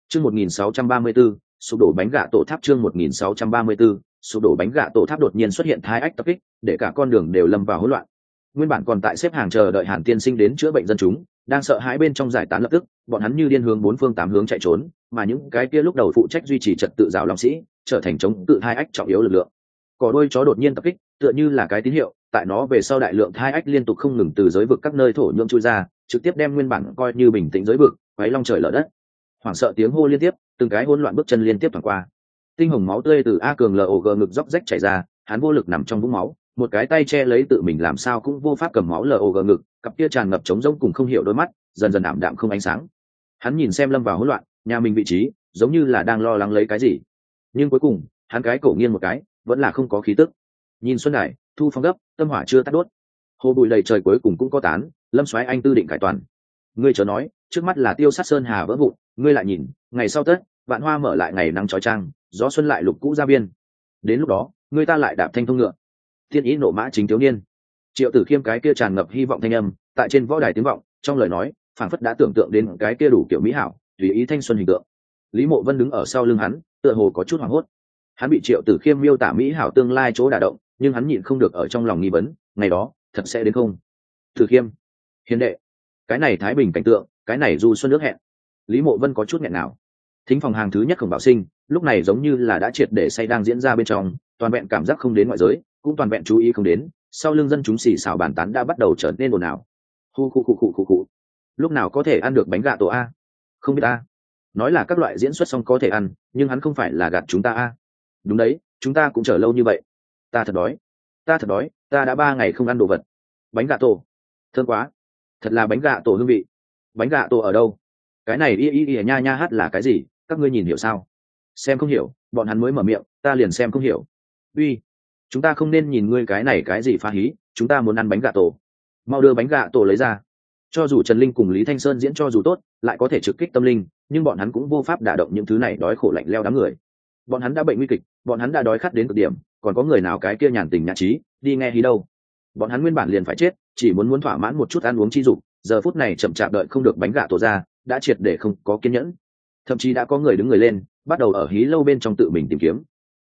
Chương 1634, sụp đổ bánh gạ tổ tháp. Chương 1634, sụp đổ bánh gạ tổ tháp. Đột nhiên xuất hiện thai ách tập kích, để cả con đường đều lâm vào hỗn loạn. Nguyên bản còn tại xếp hàng chờ đợi Hàn Tiên Sinh đến chữa bệnh dân chúng, đang sợ hãi bên trong giải tán lập tức, bọn hắn như điên hướng bốn phương tám hướng chạy trốn, mà những cái kia lúc đầu phụ trách duy trì trật tự rào long sĩ, trở thành chống cự thai ách trọng yếu lực lượng. Cỏ đuôi chó đột nhiên tập kích, tựa như là cái tín hiệu, tại nó về sau đại lượng thai ách liên tục không ngừng từ giới vực các nơi thổ nhưỡng chui ra, trực tiếp đem nguyên bản coi như bình tĩnh giới vực, quấy long trời lở đất. Hoảng sợ tiếng hô liên tiếp, từng cái hỗn loạn bước chân liên tiếp thoảng qua. Tinh hồng máu tươi từ A Cường LOG ngực róc rách chảy ra, hắn vô lực nằm trong vũng máu, một cái tay che lấy tự mình làm sao cũng vô pháp cầm máu LOG ngực, cặp kia tràn ngập trống rỗng cùng không hiểu đôi mắt, dần dần ảm đạm không ánh sáng. Hắn nhìn xem lâm vào hỗn loạn, nhà mình vị trí, giống như là đang lo lắng lấy cái gì. Nhưng cuối cùng, hắn cái cổ nghiêng một cái, vẫn là không có khí tức. Nhìn Xuân Đài, thu phong gấp, tâm hỏa chưa tắt đốt. Hồ bụi đầy trời cuối cùng cũng có tán, Lâm Soái anh tư định cải toàn. Ngươi chớ nói, trước mắt là Tiêu Sát Sơn Hà vỡ vụn, ngươi lại nhìn, ngày sau Tết, vạn hoa mở lại ngày nắng chói chang, gió xuân lại lục cũ gia biên. Đến lúc đó, ngươi ta lại đạp thanh thông ngựa. Thiên ý nộ mã chính thiếu niên. Triệu Tử Khiêm cái kia tràn ngập hy vọng thanh âm, tại trên võ đài tiếng vọng, trong lời nói, phảng phất đã tưởng tượng đến cái kia đủ kiểu mỹ hảo, tùy ý thanh xuân hình tượng. Lý Mộ Vân đứng ở sau lưng hắn, tựa hồ có chút hoảng hốt. Hắn bị Triệu Tử Khiêm miêu tả mỹ hảo tương lai chỗ đả động, nhưng hắn nhịn không được ở trong lòng nghi vấn, ngày đó, thật sẽ đến không? Tử Khiêm, hiền đệ, cái này thái bình cảnh tượng, cái này du xuân nước hẹn. Lý Mộ Vân có chút nghẹn nào. Thính phòng hàng thứ nhất Khổng Bảo Sinh, lúc này giống như là đã triệt để say đang diễn ra bên trong, toàn vẹn cảm giác không đến ngoại giới, cũng toàn vẹn chú ý không đến, sau lưng dân chúng xì xào bàn tán đã bắt đầu trở nên ồn ào. Khu. Lúc nào có thể ăn được bánh gạ tổ a? Không biết a. Nói là các loại diễn xuất xong có thể ăn, nhưng hắn không phải là gạt chúng ta a. Đúng đấy, chúng ta cũng chờ lâu như vậy. Ta thật đói, ta đã 3 ngày không ăn đồ vật. Bánh gạ tổ, thơm quá, thật là bánh gạ tổ hương vị. Bánh gạ tổ ở đâu? Cái này y nha hát là cái gì? Các ngươi nhìn hiểu sao? Xem không hiểu, bọn hắn mới mở miệng, ta liền xem không hiểu. Uy, chúng ta không nên nhìn ngươi cái này cái gì phá hí, chúng ta muốn ăn bánh gạ tổ. Mau đưa bánh gạ tổ lấy ra. Cho dù Trần Linh cùng Lý Thanh Sơn diễn cho dù tốt, lại có thể trực kích tâm linh, nhưng bọn hắn cũng vô pháp đả động những thứ này đói khổ lạnh leo đám người. Bọn hắn đã bệnh nguy kịch, bọn hắn đã đói khát đến cực điểm, còn có người nào cái kia nhàn tình nhã trí đi nghe hí đâu? Bọn hắn nguyên bản liền phải chết, chỉ muốn thỏa mãn một chút ăn uống chi dục, giờ phút này chậm chạp đợi không được bánh gạ tổ ra, đã triệt để không có kiên nhẫn. Thậm chí đã có người đứng người lên, bắt đầu ở hí lâu bên trong tự mình tìm kiếm.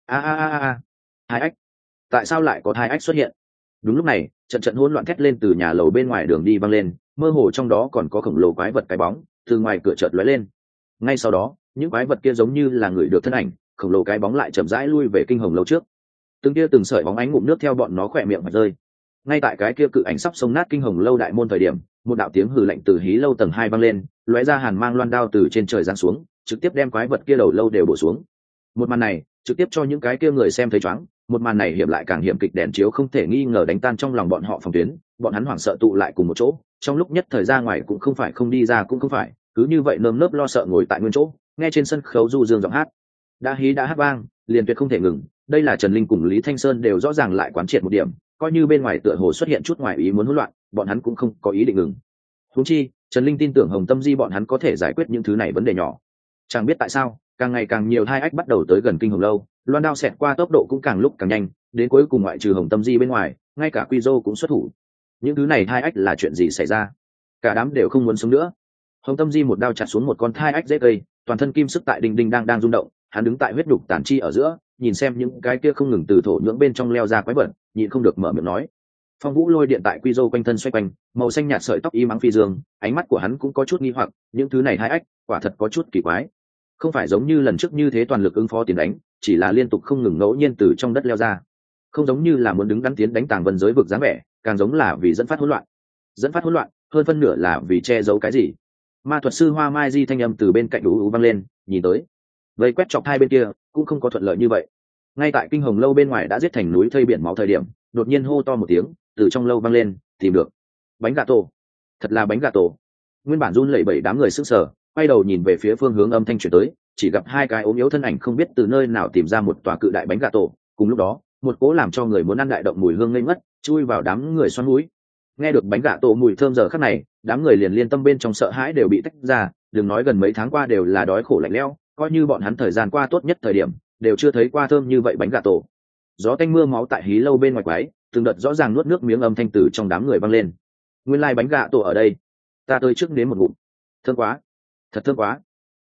Hai ách, tại sao lại có hai ách xuất hiện? Đúng lúc này, trận hỗn loạn thét lên từ nhà lầu bên ngoài đường đi vang lên, mơ hồ trong đó còn có khổng lồ quái vật cái bóng từ ngoài cửa chợt lóe lên. Ngay sau đó, những quái vật kia giống như là người được thân ảnh, khổng lồ cái bóng lại chậm rãi lui về kinh hồng lâu trước. Từng sợi bóng ánh ngụm nước theo bọn nó khỏe miệng mà rơi. Ngay tại cái kia cự ảnh sắp xông nát kinh hồng lâu đại môn thời điểm, một đạo tiếng hừ lạnh từ hí lâu tầng 2 vang lên, lóe ra hàn mang loan đao từ trên trời giáng xuống, trực tiếp đem quái vật kia đầu lâu đều bổ xuống. Một màn này trực tiếp cho những cái kia người xem thấy choáng, một màn này hiểm lại càng hiểm, kịch đèn chiếu không thể nghi ngờ đánh tan trong lòng bọn họ phòng tuyến, bọn hắn hoảng sợ tụ lại cùng một chỗ, trong lúc nhất thời ra ngoài cũng không phải, không đi ra cũng không phải, cứ như vậy nơm nớp lo sợ ngồi tại nguyên chỗ, nghe trên sân khấu du dương giọng hát. Đã hí đã hát vang, liền tuyệt không thể ngừng, đây là Trần Linh cùng Lý Thanh Sơn đều rõ ràng lại quán triệt một điểm, coi như bên ngoài tựa hồ xuất hiện chút ngoài ý muốn hỗn loạn, bọn hắn cũng không có ý định ngừng. Huống chi, Trần Linh tin tưởng Hồng Tâm Di bọn hắn có thể giải quyết những thứ này vấn đề nhỏ. Chẳng biết tại sao, càng ngày càng nhiều thai ách bắt đầu tới gần kinh hồng lâu, loan đao xẹt qua tốc độ cũng càng lúc càng nhanh, đến cuối cùng ngoại trừ Hồng Tâm Di bên ngoài, ngay cả Quy Dô cũng xuất thủ. Những thứ này thai ách là chuyện gì xảy ra? Cả đám đều không muốn sống nữa. Hồng Tâm Di một đao chặt xuống một con thai ách dễ cây, toàn thân kim sức tại đinh đinh đang rung động, hắn đứng tại huyết đục tàn chi ở giữa, nhìn xem những cái kia không ngừng từ thổ nhưỡng bên trong leo ra quái vật, nhịn không được mở miệng nói. Phong Vũ lôi điện tại Quy Dô quanh thân xoay quanh, màu xanh nhạt sợi tóc y mắng phi dương, ánh mắt của hắn cũng có chút nghi hoặc, những thứ này hai ách, quả thật có chút kỳ quái. Không phải giống như lần trước như thế toàn lực ứng phó tiến đánh, chỉ là liên tục không ngừng ngẫu nhiên từ trong đất leo ra. Không giống như là muốn đứng đắn tiến đánh Tàng Vân giới vực dáng vẻ, càng giống là vì dẫn phát hỗn loạn. Dẫn phát hỗn loạn, hơn phân nửa là vì che giấu cái gì. Ma thuật sư Hoa Mai Di thanh âm từ bên cạnh ú vang lên, nhìn tới. Vây quét chọc hai bên kia, cũng không có thuận lợi như vậy. Ngay tại kinh hồng lâu bên ngoài đã giết thành núi thây biển máu thời điểm, đột nhiên hô to một tiếng, từ trong lâu vang lên, tìm được. Bánh gà tổ. Thật là bánh gà tổ. Nguyên bản run lẩy bẩy đám người sững sờ, quay đầu nhìn về phía phương hướng âm thanh truyền tới, chỉ gặp hai cái ốm yếu thân ảnh không biết từ nơi nào tìm ra một tòa cự đại bánh gà tổ. Cùng lúc đó, một cỗ làm cho người muốn ăn đại động mùi hương ngây ngất chui vào đám người xoắn mũi. Nghe được bánh gà tổ mùi thơm giờ khắc này, đám người liền liên tâm bên trong sợ hãi đều bị tách ra, đừng nói gần mấy tháng qua đều là đói khổ lạnh lẽo, coi như bọn hắn thời gian qua tốt nhất thời điểm, đều chưa thấy qua thơm như vậy bánh gà tổ. Gió tanh mưa máu tại hí lâu bên ngoài quái, từng đợt rõ ràng nuốt nước miếng âm thanh từ trong đám người vang lên. Nguyên lai bánh gà tổ ở đây, ta tới trước đến một ngụm. Thơm quá, thật thơm quá.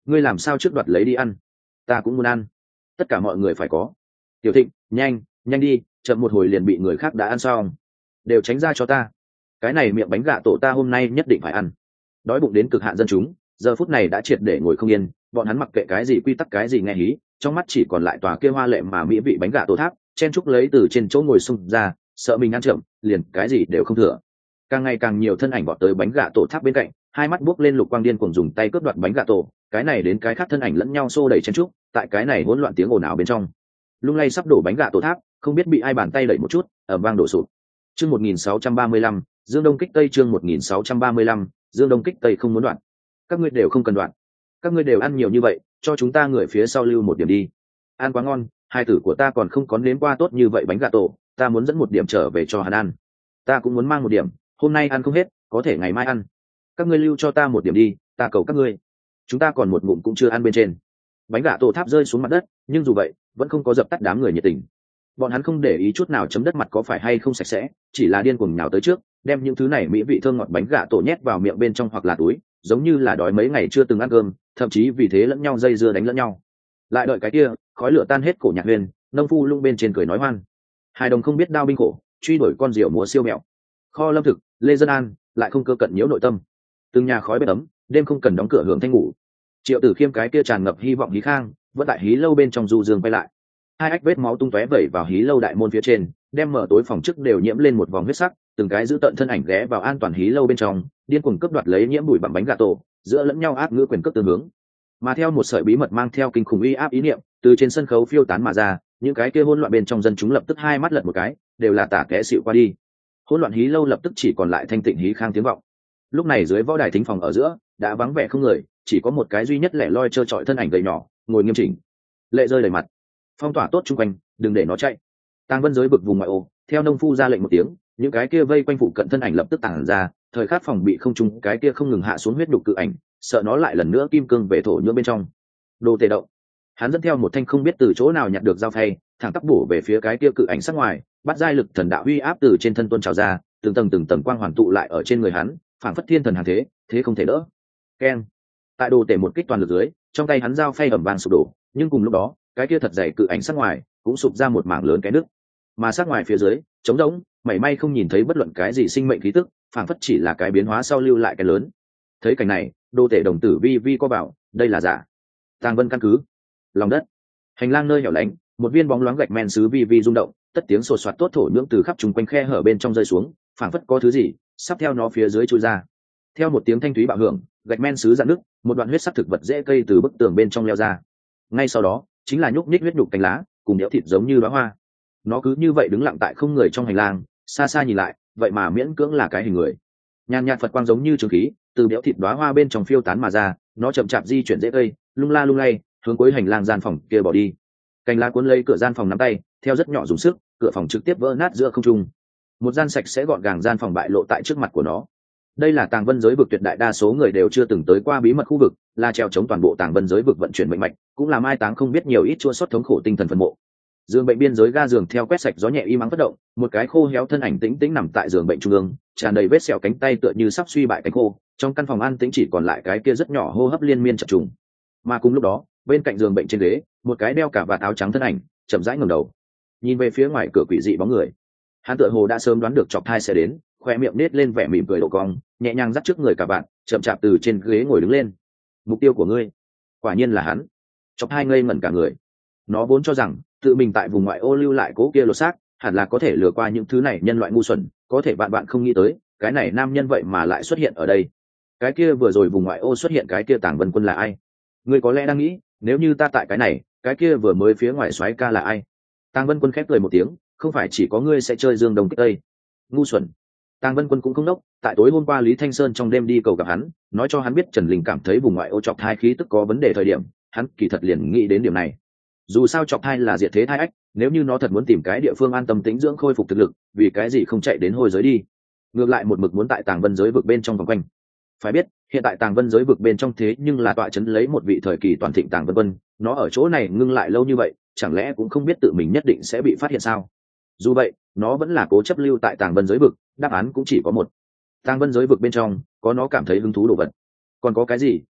ngươi làm sao trước đoạt lấy đi ăn? Ta cũng muốn ăn. Tất cả mọi người phải có. Tiểu Thịnh, nhanh nhanh đi, chậm một hồi liền bị người khác đã ăn xong. Đều tránh ra cho ta. Cái này miệng bánh gà tổ ta hôm nay nhất định phải ăn. Đói bụng đến cực hạn dân chúng giờ phút này đã triệt để ngồi không yên, bọn hắn mặc kệ cái gì quy tắc cái gì nghe hí, trong mắt chỉ còn lại tòa kia hoa lệ mà mỹ vị bánh gà tổ tháp, chen chúc lấy từ trên chỗ ngồi xung ra, sợ mình ăn chậm liền cái gì đều không thừa. Càng ngày càng nhiều thân ảnh bọn tới bánh gà tổ tháp bên cạnh, hai mắt buốc lên lục quang điên cuồng dùng tay cướp đoạt bánh gà tổ, cái này đến cái khác thân ảnh lẫn nhau xô đẩy chen chúc, tại cái này hỗn loạn tiếng ồn ào bên trong, lung lay sắp đổ bánh gà tổ tháp, không biết bị ai bàn tay đẩy một chút, ở vang đổ sụp. Chương 1635, Dương Đông kích Tây, chương 1635, Dương Đông kích Tây không muốn đoạn. Các ngươi đều không cần đoạn. Các ngươi đều ăn nhiều như vậy, cho chúng ta người phía sau lưu một điểm đi. Ăn quá ngon, hai tử của ta còn không có nếm qua tốt như vậy bánh gà tổ, ta muốn dẫn một điểm trở về cho hắn ăn. Ta cũng muốn mang một điểm, hôm nay ăn không hết, có thể ngày mai ăn. Các ngươi lưu cho ta một điểm đi, ta cầu các ngươi. Chúng ta còn một ngụm cũng chưa ăn bên trên. Bánh gà tổ tháp rơi xuống mặt đất, nhưng dù vậy, vẫn không có dập tắt đám người nhiệt tình. Bọn hắn không để ý chút nào chấm đất mặt có phải hay không sạch sẽ, chỉ là điên cuồng nhào tới trước, đem những thứ này mỹ vị thơm ngọt bánh gà tổ nhét vào miệng bên trong hoặc là túi, giống như là đói mấy ngày chưa từng ăn cơm, thậm chí vì thế lẫn nhau dây dưa đánh lẫn nhau. Lại đợi cái kia, khói lửa tan hết cổ nhạc huyền, nông phu lung bên trên cười nói hoan. Hai đồng không biết đao binh khổ, truy đuổi con diều múa siêu mẹo. Kho lâm thực, Lê Dân An, lại không cơ cận nhiễu nội tâm. Từng nhà khói bếp ấm, đêm không cần đóng cửa hưởng thanh ngủ. Triệu Tử Khiêm cái kia tràn ngập hy vọng hí khang, vẫn tại hí lâu bên trong du dương quay lại. Hai ách vết máu tung tóe vẩy vào hí lâu đại môn phía trên, đem mở tối phòng trước đều nhiễm lên một vòng huyết sắc, từng cái giữ tận thân ảnh ghé vào an toàn hí lâu bên trong, điên cuồng cướp đoạt lấy nhiễm bụi bặm bánh gà tổ, giữa lẫn nhau áp ngữ quyền cướp tương hướng. Mà theo một sợi bí mật mang theo kinh khủng uy áp ý niệm, từ trên sân khấu phiêu tán mà ra, những cái kia hỗn loạn bên trong dân chúng lập tức hai mắt lật một cái, đều là tả kẽ xịu qua đi. Hỗn loạn hí lâu lập tức chỉ còn lại thanh tịnh hí khang tiếng vọng. Lúc này dưới võ đài thính phòng ở giữa đã vắng vẻ không người, chỉ có một cái duy nhất lẻ loi trơ trọi thân ảnh gầy nhỏ ngồi nghiêm chỉnh, lệ rơi đầy mặt, phong tỏa tốt chung quanh, đừng để nó chạy. Tàng Vân giới vực vùng ngoại ô, theo nông phu ra lệnh một tiếng, những cái kia vây quanh phụ cận thân ảnh lập tức tản ra, thời khắc phòng bị không trung cái kia không ngừng hạ xuống huyết đục cự ảnh, sợ nó lại lần nữa kim cương về thổ nhưỡng bên trong. Đồ tề động, hắn dẫn theo một thanh không biết từ chỗ nào nhặt được dao phay, thẳng tắp bổ về phía cái kia cự ảnh sát ngoài, bắt giai lực thần đạo uy áp từ trên thân tuôn trào ra, từng tầng quang hoàn tụ lại ở trên người hắn, phảng phất thiên thần hàng thế, thế không thể đỡ. Keng. Tại đồ tể một kích toàn lực dưới, trong tay hắn dao phay ầm vang sụp đổ, nhưng cùng lúc đó, cái kia thật dày cự ảnh sát ngoài cũng sụp ra một mảng lớn cái nước, mà sát ngoài phía dưới trống rỗng, mảy may không nhìn thấy bất luận cái gì sinh mệnh khí tức, phảng phất chỉ là cái biến hóa sau lưu lại cái lớn. Thấy cảnh này, đồ tể đồng tử vi vi co bảo, đây là giả. Tàng Vân căn cứ, lòng đất, hành lang nơi hẻo lánh, một viên bóng loáng gạch men sứ vi vi rung động, tất tiếng sột soạt tốt thổ nhưỡng từ khắp chung quanh khe hở bên trong rơi xuống, phảng phất có thứ gì sắp theo nó phía dưới chui ra. Theo một tiếng thanh thúy bạo hưởng, gạch men sứ dạn nước, một đoạn huyết sắc thực vật dễ cây từ bức tường bên trong leo ra. Ngay sau đó chính là nhúc nhích huyết nhục cánh lá cùng đẽo thịt giống như đóa hoa. Nó cứ như vậy đứng lặng tại không người trong hành lang, xa xa nhìn lại, vậy mà miễn cưỡng là cái hình người. Nhàn nhạt Phật quang giống như trường khí từ đẽo thịt đóa hoa bên trong phiêu tán mà ra, nó chậm chạp di chuyển dễ cây, lung la lung lay hướng cuối hành lang gian phòng kia bỏ đi. Cành lá cuốn lấy cửa gian phòng nắm tay, theo rất nhỏ dùng sức, cửa phòng trực tiếp vỡ nát giữa không trung. Một gian sạch sẽ gọn gàng gian phòng bại lộ tại trước mặt của nó. Đây là Tàng Vân giới vực tuyệt đại đa số người đều chưa từng tới qua bí mật khu vực, là treo chống toàn bộ Tàng Vân giới vực vận chuyển mệnh mạch, cũng là mai táng không biết nhiều ít chua xót thống khổ tinh thần phần mộ. Giường bệnh biên giới ga giường theo quét sạch gió nhẹ im ắng bất động, một cái khô héo thân ảnh tĩnh tĩnh nằm tại giường bệnh trung ương, tràn đầy vết sẹo cánh tay tựa như sắp suy bại cánh khô, trong căn phòng an tĩnh chỉ còn lại cái kia rất nhỏ hô hấp liên miên chập trùng. Mà cùng lúc đó, bên cạnh giường bệnh trên ghế, một cái đeo cả vạt áo trắng thân ảnh, chậm rãi ngẩng đầu, nhìn về phía ngoài cửa quỷ dị bóng người. Hắn tựa hồ đã sớm đoán được chọc thai sẽ đến, khoe miệng nết lên vẻ mỉm cười độ cong, nhẹ nhàng dắt trước người cả bạn, chậm chạp từ trên ghế ngồi đứng lên. Mục tiêu của ngươi, quả nhiên là hắn. Chọc thai ngây ngẩn cả người. Nó vốn cho rằng tự mình tại vùng ngoại ô lưu lại cố kia lột xác, hẳn là có thể lừa qua những thứ này nhân loại ngu xuẩn, có thể bạn không nghĩ tới, cái này nam nhân vậy mà lại xuất hiện ở đây. Cái kia vừa rồi vùng ngoại ô xuất hiện cái kia Tàng Vân Quân là ai? Ngươi có lẽ đang nghĩ, nếu như ta tại cái này, cái kia vừa mới phía ngoài soái ca là ai? Tàng Vân Quân khép cười một tiếng, không phải chỉ có ngươi sẽ chơi Dương Đông kích Tây. Ngu xuẩn. Tàng Vân Quân cũng không đốc, tại tối hôm qua Lý Thanh Sơn trong đêm đi cầu gặp hắn, nói cho hắn biết Trần Linh cảm thấy vùng ngoại ô chọc thai khí tức có vấn đề thời điểm, hắn kỳ thật liền nghĩ đến điểm này. Dù sao chọc thai là diệt thế thai ách, nếu như nó thật muốn tìm cái địa phương an tâm tĩnh dưỡng khôi phục thực lực, vì cái gì không chạy đến hôi giới đi? Ngược lại một mực muốn tại Tàng Vân giới vực bên trong vòng quanh. Phải biết, hiện tại Tàng Vân giới vực bên trong thế nhưng là tọa trấn lấy một vị thời kỳ toàn thịnh Tàng Vân Quân, nó ở chỗ này ngưng lại lâu như vậy, chẳng lẽ cũng không biết tự mình nhất định sẽ bị phát hiện sao? Dù vậy, nó vẫn là cố chấp lưu tại Tàng Vân giới vực, đáp án cũng chỉ có một. Tàng Vân giới vực bên trong có nó cảm thấy hứng thú đồ vật. Còn có cái gì,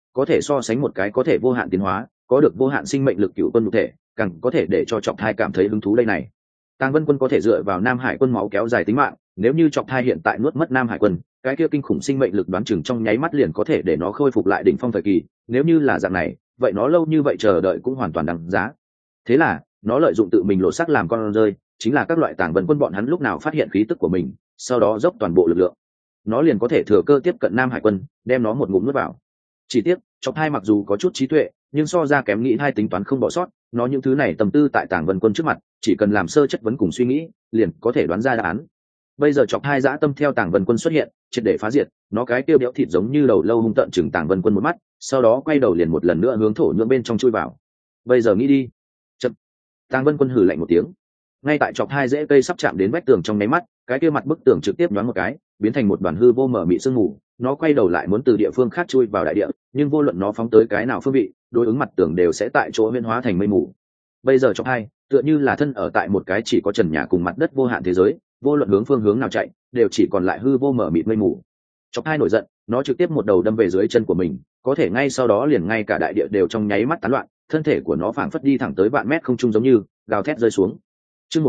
có thể so sánh một cái có thể vô hạn tiến hóa, có được vô hạn sinh mệnh lực cựu quân nhục thể, càng có thể để cho Chọc Thai cảm thấy hứng thú đây này. Tàng Vân Quân có thể dựa vào Nam Hải Quân máu kéo dài tính mạng, nếu như Chọc Thai hiện tại nuốt mất Nam Hải Quân, cái kia kinh khủng sinh mệnh lực đoán chừng trong nháy mắt liền có thể để nó khôi phục lại đỉnh phong thời kỳ, nếu như là dạng này, vậy nó lâu như vậy chờ đợi cũng hoàn toàn đáng giá. Thế là, nó lợi dụng tự mình lộ sắc làm con rơi, chính là các loại Tàng Vân Quân bọn hắn lúc nào phát hiện khí tức của mình, sau đó dốc toàn bộ lực lượng, nó liền có thể thừa cơ tiếp cận Nam Hải Quân, đem nó một ngụm nuốt vào. Chỉ tiếc, Chọc Thai mặc dù có chút trí tuệ, nhưng so ra kém nghĩ hai tính toán không bỏ sót, nó những thứ này tầm tư tại Tàng Vân Quân trước mặt, chỉ cần làm sơ chất vấn cùng suy nghĩ, liền có thể đoán ra đáp án. Bây giờ Chọc Thai dã tâm theo Tàng Vân Quân xuất hiện, triệt để phá diệt, nó cái tiêu béo thịt giống như đầu lâu hung tợn chừng Tàng Vân Quân một mắt, sau đó quay đầu liền một lần nữa hướng thổ nhưỡng bên trong chui vào. Bây giờ nghĩ đi. Chậm. Tàng Vân Quân hừ lạnh một tiếng. Ngay tại Chọc Thai rễ cây sắp chạm đến vách tường trong nháy mắt, cái kia mặt bức tường trực tiếp nhoáng một cái, biến thành một đoàn hư vô mở mị sương mù. Nó quay đầu lại muốn từ địa phương khác chui vào đại địa, nhưng vô luận nó phóng tới cái nào phương vị, đối ứng mặt tường đều sẽ tại chỗ huyễn hóa thành mây mù. Bây giờ Chọc Thai tựa như là thân ở tại một cái chỉ có trần nhà cùng mặt đất vô hạn thế giới, vô luận hướng phương hướng nào chạy, đều chỉ còn lại hư vô mở mịt mây mù. Chọc Thai nổi giận, nó trực tiếp một đầu đâm về dưới chân của mình, có thể ngay sau đó liền ngay cả đại địa đều trong nháy mắt tán loạn, thân thể của nó phảng phất đi thẳng tới vạn mét không trung giống như gào thét rơi xuống. Chương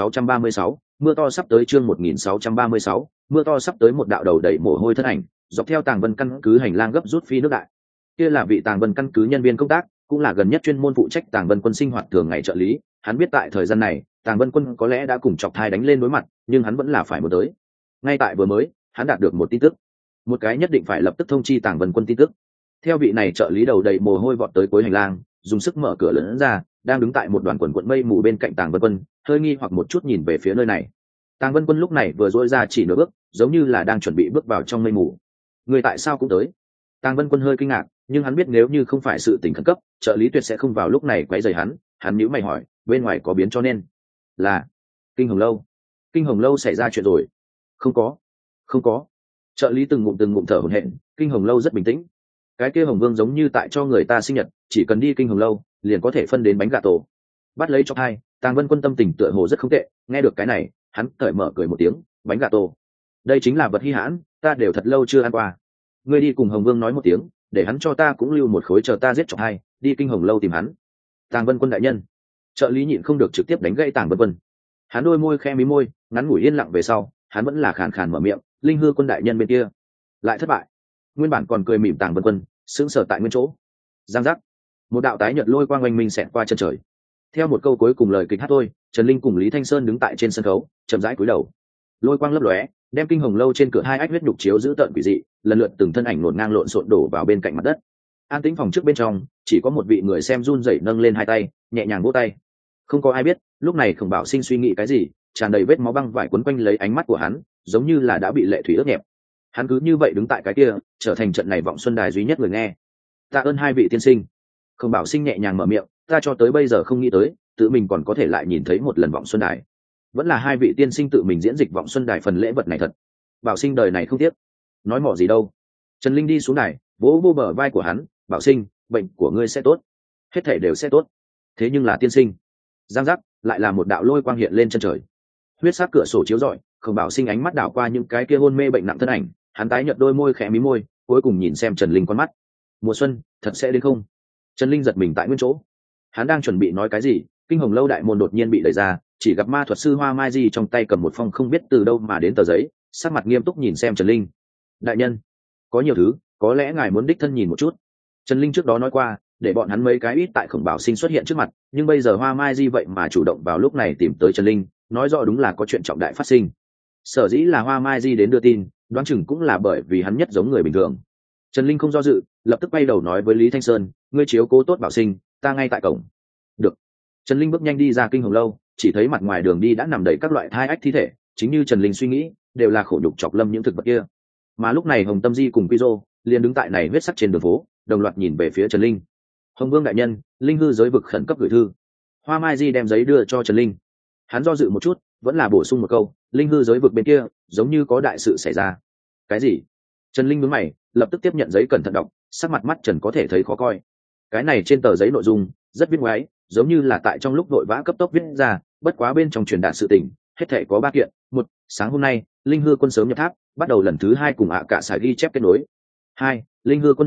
1636, mưa to sắp tới. Chương 1636, mưa to sắp tới. Một đạo đầu đầy mồ hôi thân ảnh, dọc theo Tàng Vân căn cứ hành lang gấp rút phi nước đại. Kia là vị Tàng Vân căn cứ nhân viên công tác, cũng là gần nhất chuyên môn phụ trách Tàng Vân Quân sinh hoạt thường ngày trợ lý. Hắn biết tại thời gian này, Tàng Vân Quân có lẽ đã cùng Chọc Thai đánh lên đối mặt, nhưng hắn vẫn là phải muốn tới. Ngay tại vừa mới, hắn đạt được một tin tức, một cái nhất định phải lập tức thông chi Tàng Vân Quân tin tức. Theo vị này trợ lý đầu đầy mồ hôi vọt tới cuối hành lang, dùng sức mở cửa lớn ra, đang đứng tại một đoàn quần quần mây mù bên cạnh Tàng Vân Quân, hơi nghi hoặc một chút nhìn về phía nơi này. Tàng Vân Quân lúc này vừa duỗi ra chỉ nửa bước, giống như là đang chuẩn bị bước vào trong mây mù. Người tại sao cũng tới? Tàng Vân Quân hơi kinh ngạc, nhưng hắn biết nếu như không phải sự tình khẩn cấp, trợ lý tuyệt sẽ không vào lúc này quấy rầy hắn. Hắn nhíu mày hỏi, bên ngoài có biến cho nên là Kinh Hồng Lâu. Kinh Hồng Lâu xảy ra chuyện rồi? Không có. Trợ lý từng ngụm thở hổn hển. Kinh Hồng Lâu rất bình tĩnh. Cái kia Hồng Vương giống như tại cho người ta sinh nhật, chỉ cần đi Kinh Hồng Lâu liền có thể phân đến bánh gà tổ. Bắt lấy Chọc Thai, Tàng Vân Quân tâm tình tựa hồ rất không tệ. Nghe được cái này, hắn cởi mở cười một tiếng. Bánh gà tổ, đây chính là vật hi hãn, ta đều thật lâu chưa ăn qua. Ngươi đi cùng Hồng Vương nói một tiếng, để hắn cho ta cũng lưu một khối chờ ta giết Chọc Thai, đi Kinh Hồng Lâu tìm hắn. Tàng Vân Quân đại nhân. Trợ lý nhịn không được trực tiếp đánh gãy Tàng Vân Quân. Hắn đôi môi khẽ mí môi, ngắn ngủi yên lặng về sau, hắn vẫn là khàn khàn mở miệng, Linh Hư Quân đại nhân bên kia lại thất bại. Nguyên bản còn cười mỉm Tàng Vân Quân sững sờ tại nguyên chỗ. Giang giác, một đạo tái nhật lôi quang oanh minh xẹt qua chân trời. Theo một câu cuối cùng lời kịch hát thôi, Trần Linh cùng Lý Thanh Sơn đứng tại trên sân khấu, chậm rãi cúi đầu. Lôi quang lấp lóe, đem Kinh Hồng Lâu trên cửa hai ách huyết nhục chiếu giữ tợn quỷ dị, lần lượt từng thân ảnh nổn ngang lộn xộn đổ vào bên cạnh mặt đất. An tĩnh phòng trước bên trong, chỉ có một vị người xem run rẩy nâng lên hai tay, nhẹ nhàng vỗ tay. Không có ai biết, lúc này Khổng Bảo Sinh suy nghĩ cái gì, tràn đầy vết máu băng vải quấn quanh lấy ánh mắt của hắn, giống như là đã bị lệ thủy ướt nhẹp. Hắn cứ như vậy đứng tại cái kia, trở thành trận này vọng xuân đài duy nhất người nghe. Tạ ơn hai vị tiên sinh. Khổng Bảo Sinh nhẹ nhàng mở miệng, ta cho tới bây giờ không nghĩ tới, tự mình còn có thể lại nhìn thấy một lần vọng xuân đài. Vẫn là hai vị tiên sinh tự mình diễn dịch vọng xuân đài phần lễ vật này thật. Bảo Sinh đời này không tiếc. Nói mỏ gì đâu. Trần Linh đi xuống đài, vỗ vô bờ vai của hắn, Bảo Sinh, bệnh của ngươi sẽ tốt, hết thảy đều sẽ tốt. Thế nhưng là tiên sinh. Giang giác, lại là một đạo lôi quang hiện lên chân trời. Huyết sắc cửa sổ chiếu rọi, Khổng Bảo Sinh ánh mắt đảo qua những cái kia hôn mê bệnh nặng thân ảnh, hắn tái nhợt đôi môi khẽ mí môi, cuối cùng nhìn xem Trần Linh con mắt. Mùa xuân, thật sẽ đến không? Trần Linh giật mình tại nguyên chỗ. Hắn đang chuẩn bị nói cái gì, Kinh Hồng Lâu đại môn đột nhiên bị đẩy ra, chỉ gặp ma thuật sư Hoa Mai Di trong tay cầm một phong không biết từ đâu mà đến tờ giấy, sắc mặt nghiêm túc nhìn xem Trần Linh. Đại nhân, có nhiều thứ, có lẽ ngài muốn đích thân nhìn một chút. Trần Linh trước đó nói qua, để bọn hắn mấy cái ít tại Khổng Bảo Sinh xuất hiện trước mặt, nhưng bây giờ Hoa Mai Di vậy mà chủ động vào lúc này tìm tới Trần Linh, nói rõ đúng là có chuyện trọng đại phát sinh. Sở dĩ là Hoa Mai Di đến đưa tin, đoán chừng cũng là bởi vì hắn nhất giống người bình thường. Trần Linh không do dự, lập tức quay đầu nói với Lý Thanh Sơn, ngươi chiếu cố tốt Bảo Sinh, ta ngay tại cổng. Được. Trần Linh bước nhanh đi ra Kinh Hồng Lâu, chỉ thấy mặt ngoài đường đi đã nằm đầy các loại thai ách thi thể, chính như Trần Linh suy nghĩ, đều là khổ nhục chọc lâm những thực vật kia. Mà lúc này Hồng Tâm Di cùng Quy Dô liền đứng tại này huyết sắc trên đường phố, đồng loạt nhìn về phía Trần Linh. Hồng Vương đại nhân, Linh hư giới vực khẩn cấp gửi thư. Hoa Mai Di đem giấy đưa cho Trần Linh. Hắn do dự một chút, vẫn là bổ sung một câu, Linh hư giới vực bên kia giống như có đại sự xảy ra. Cái gì? Trần Linh nhướng mày, lập tức tiếp nhận giấy cẩn thận đọc, sắc mặt mắt Trần có thể thấy khó coi. Cái này trên tờ giấy nội dung rất viết ngoáy, giống như là tại trong lúc vội vã cấp tốc viết ra, bất quá bên trong truyền đạt sự tình, hết thảy có 3 kiện. Một, sáng hôm nay, Linh hư quân sớm nhập tháp, bắt đầu lần thứ 2 cùng cả sải ghi chép kết nối. 2, Linh hư quân thất bại,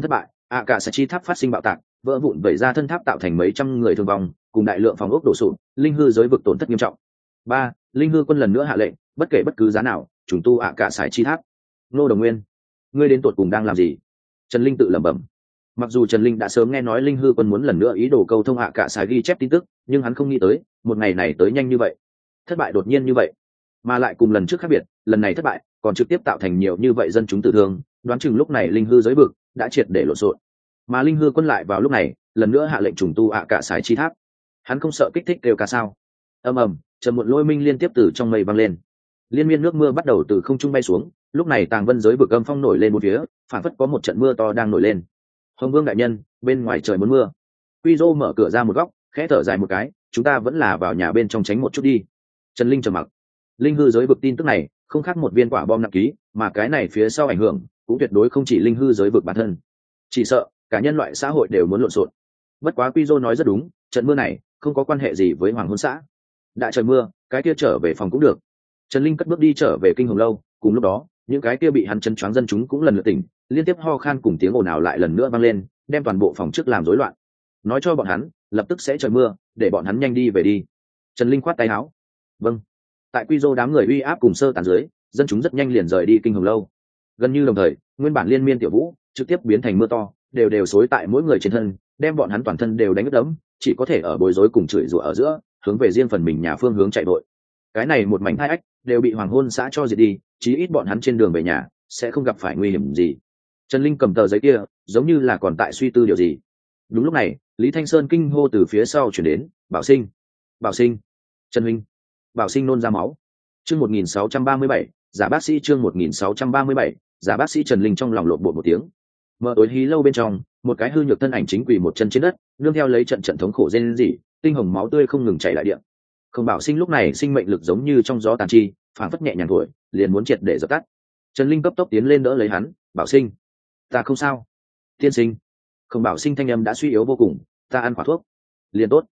ạ cả sẽ chi tháp phát sinh bạo tạc, vỡ vụn vẩy ra thân tháp tạo thành mấy trăm người thương vong, cùng đại lượng phòng ốc đổ sụp, linh hư giới vực tổn thất nghiêm trọng. 3. Linh hư quân lần nữa hạ lệnh, bất kể bất cứ giá nào, trùng tu ạ cả sải chi tháp. Nô Đồng Nguyên, ngươi đến tột cùng đang làm gì? Trần Linh tự lẩm bẩm. Mặc dù Trần Linh đã sớm nghe nói linh hư quân muốn lần nữa ý đồ câu thông ạ cả sải ghi chép tin tức, nhưng hắn không nghĩ tới một ngày này tới nhanh như vậy, thất bại đột nhiên như vậy, mà lại cùng lần trước khác biệt, lần này thất bại còn trực tiếp tạo thành nhiều như vậy dân chúng tử thương, đoán chừng lúc này linh hư giới vực đã triệt để lộn xộn. Mà linh hư quân lại vào lúc này lần nữa hạ lệnh trùng tu ạ cả sải chi tháp. Hắn không sợ kích thích kêu ca sao? Ầm ầm, trầm muộn lôi minh liên tiếp từ trong mây vang lên, liên miên nước mưa bắt đầu từ không trung bay xuống. Lúc này tàng vân giới vực âm phong nổi lên một phía, phản phất có một trận mưa to đang nổi lên. Hồng Vương đại nhân, bên ngoài trời muốn mưa. Quy Dô mở cửa ra một góc, khẽ thở dài một cái, chúng ta vẫn là vào nhà bên trong tránh một chút đi. Trần Linh trầm mặc. Linh hư giới vực tin tức này không khác một viên quả bom nặng ký, mà cái này phía sau ảnh hưởng cũng tuyệt đối không chỉ linh hư giới vực bản thân, chỉ sợ cả nhân loại xã hội đều muốn lộn xộn. Bất quá Quy Dô nói rất đúng, trận mưa này không có quan hệ gì với Hoàng Hôn xã. Đã trời mưa, cái kia trở về phòng cũng được. Trần Linh cất bước đi trở về Kinh Hồng lâu, cùng lúc đó những cái kia bị hắn chấn choáng dân chúng cũng lần lượt tỉnh, liên tiếp ho khan cùng tiếng ồn ào lại lần nữa vang lên, đem toàn bộ phòng trước làm rối loạn. Nói cho bọn hắn lập tức sẽ trời mưa, để bọn hắn nhanh đi về đi. Trần Linh khoát tay áo. Vâng. Tại Quy Dô đám người uy áp cùng sơ tán dưới, dân chúng rất nhanh liền rời đi Kinh Hồng lâu. Gần như đồng thời, nguyên bản liên miên tiểu vũ trực tiếp biến thành mưa to, đều đều xối tại mỗi người trên thân, đem bọn hắn toàn thân đều đánh ướt đẫm, chỉ có thể ở bối rối cùng chửi rủa ở giữa, hướng về riêng phần mình nhà phương hướng chạy vội. Cái này một mảnh hai ách đều bị Hoàng Hôn xã cho diệt đi, chí ít bọn hắn trên đường về nhà sẽ không gặp phải nguy hiểm gì. Trần Linh cầm tờ giấy kia, giống như là còn tại suy tư điều gì. Đúng lúc này, Lý Thanh Sơn kinh hô từ phía sau chuyển đến, Bảo Sinh, Bảo Sinh, Trần Huynh. Bảo Sinh nôn ra máu. Chương 1637, giả bác sĩ chương 1637, giả bác sĩ. Trần Linh trong lòng lộn bột một tiếng. Mở tối hí lâu bên trong, một cái hư nhược thân ảnh chính quỳ một chân trên đất, nương theo lấy trận trận thống khổ rên rỉ, tinh hồng máu tươi không ngừng chảy lại địa. Không Bảo Sinh lúc này sinh mệnh lực giống như trong gió tàn chi, phảng phất nhẹ nhàng thổi, liền muốn triệt để dập tắt. Trần Linh cấp tốc tiến lên đỡ lấy hắn, Bảo Sinh, ta không sao. Tiên sinh. Không Bảo Sinh thanh âm đã suy yếu vô cùng, ta ăn quả thuốc liền tốt.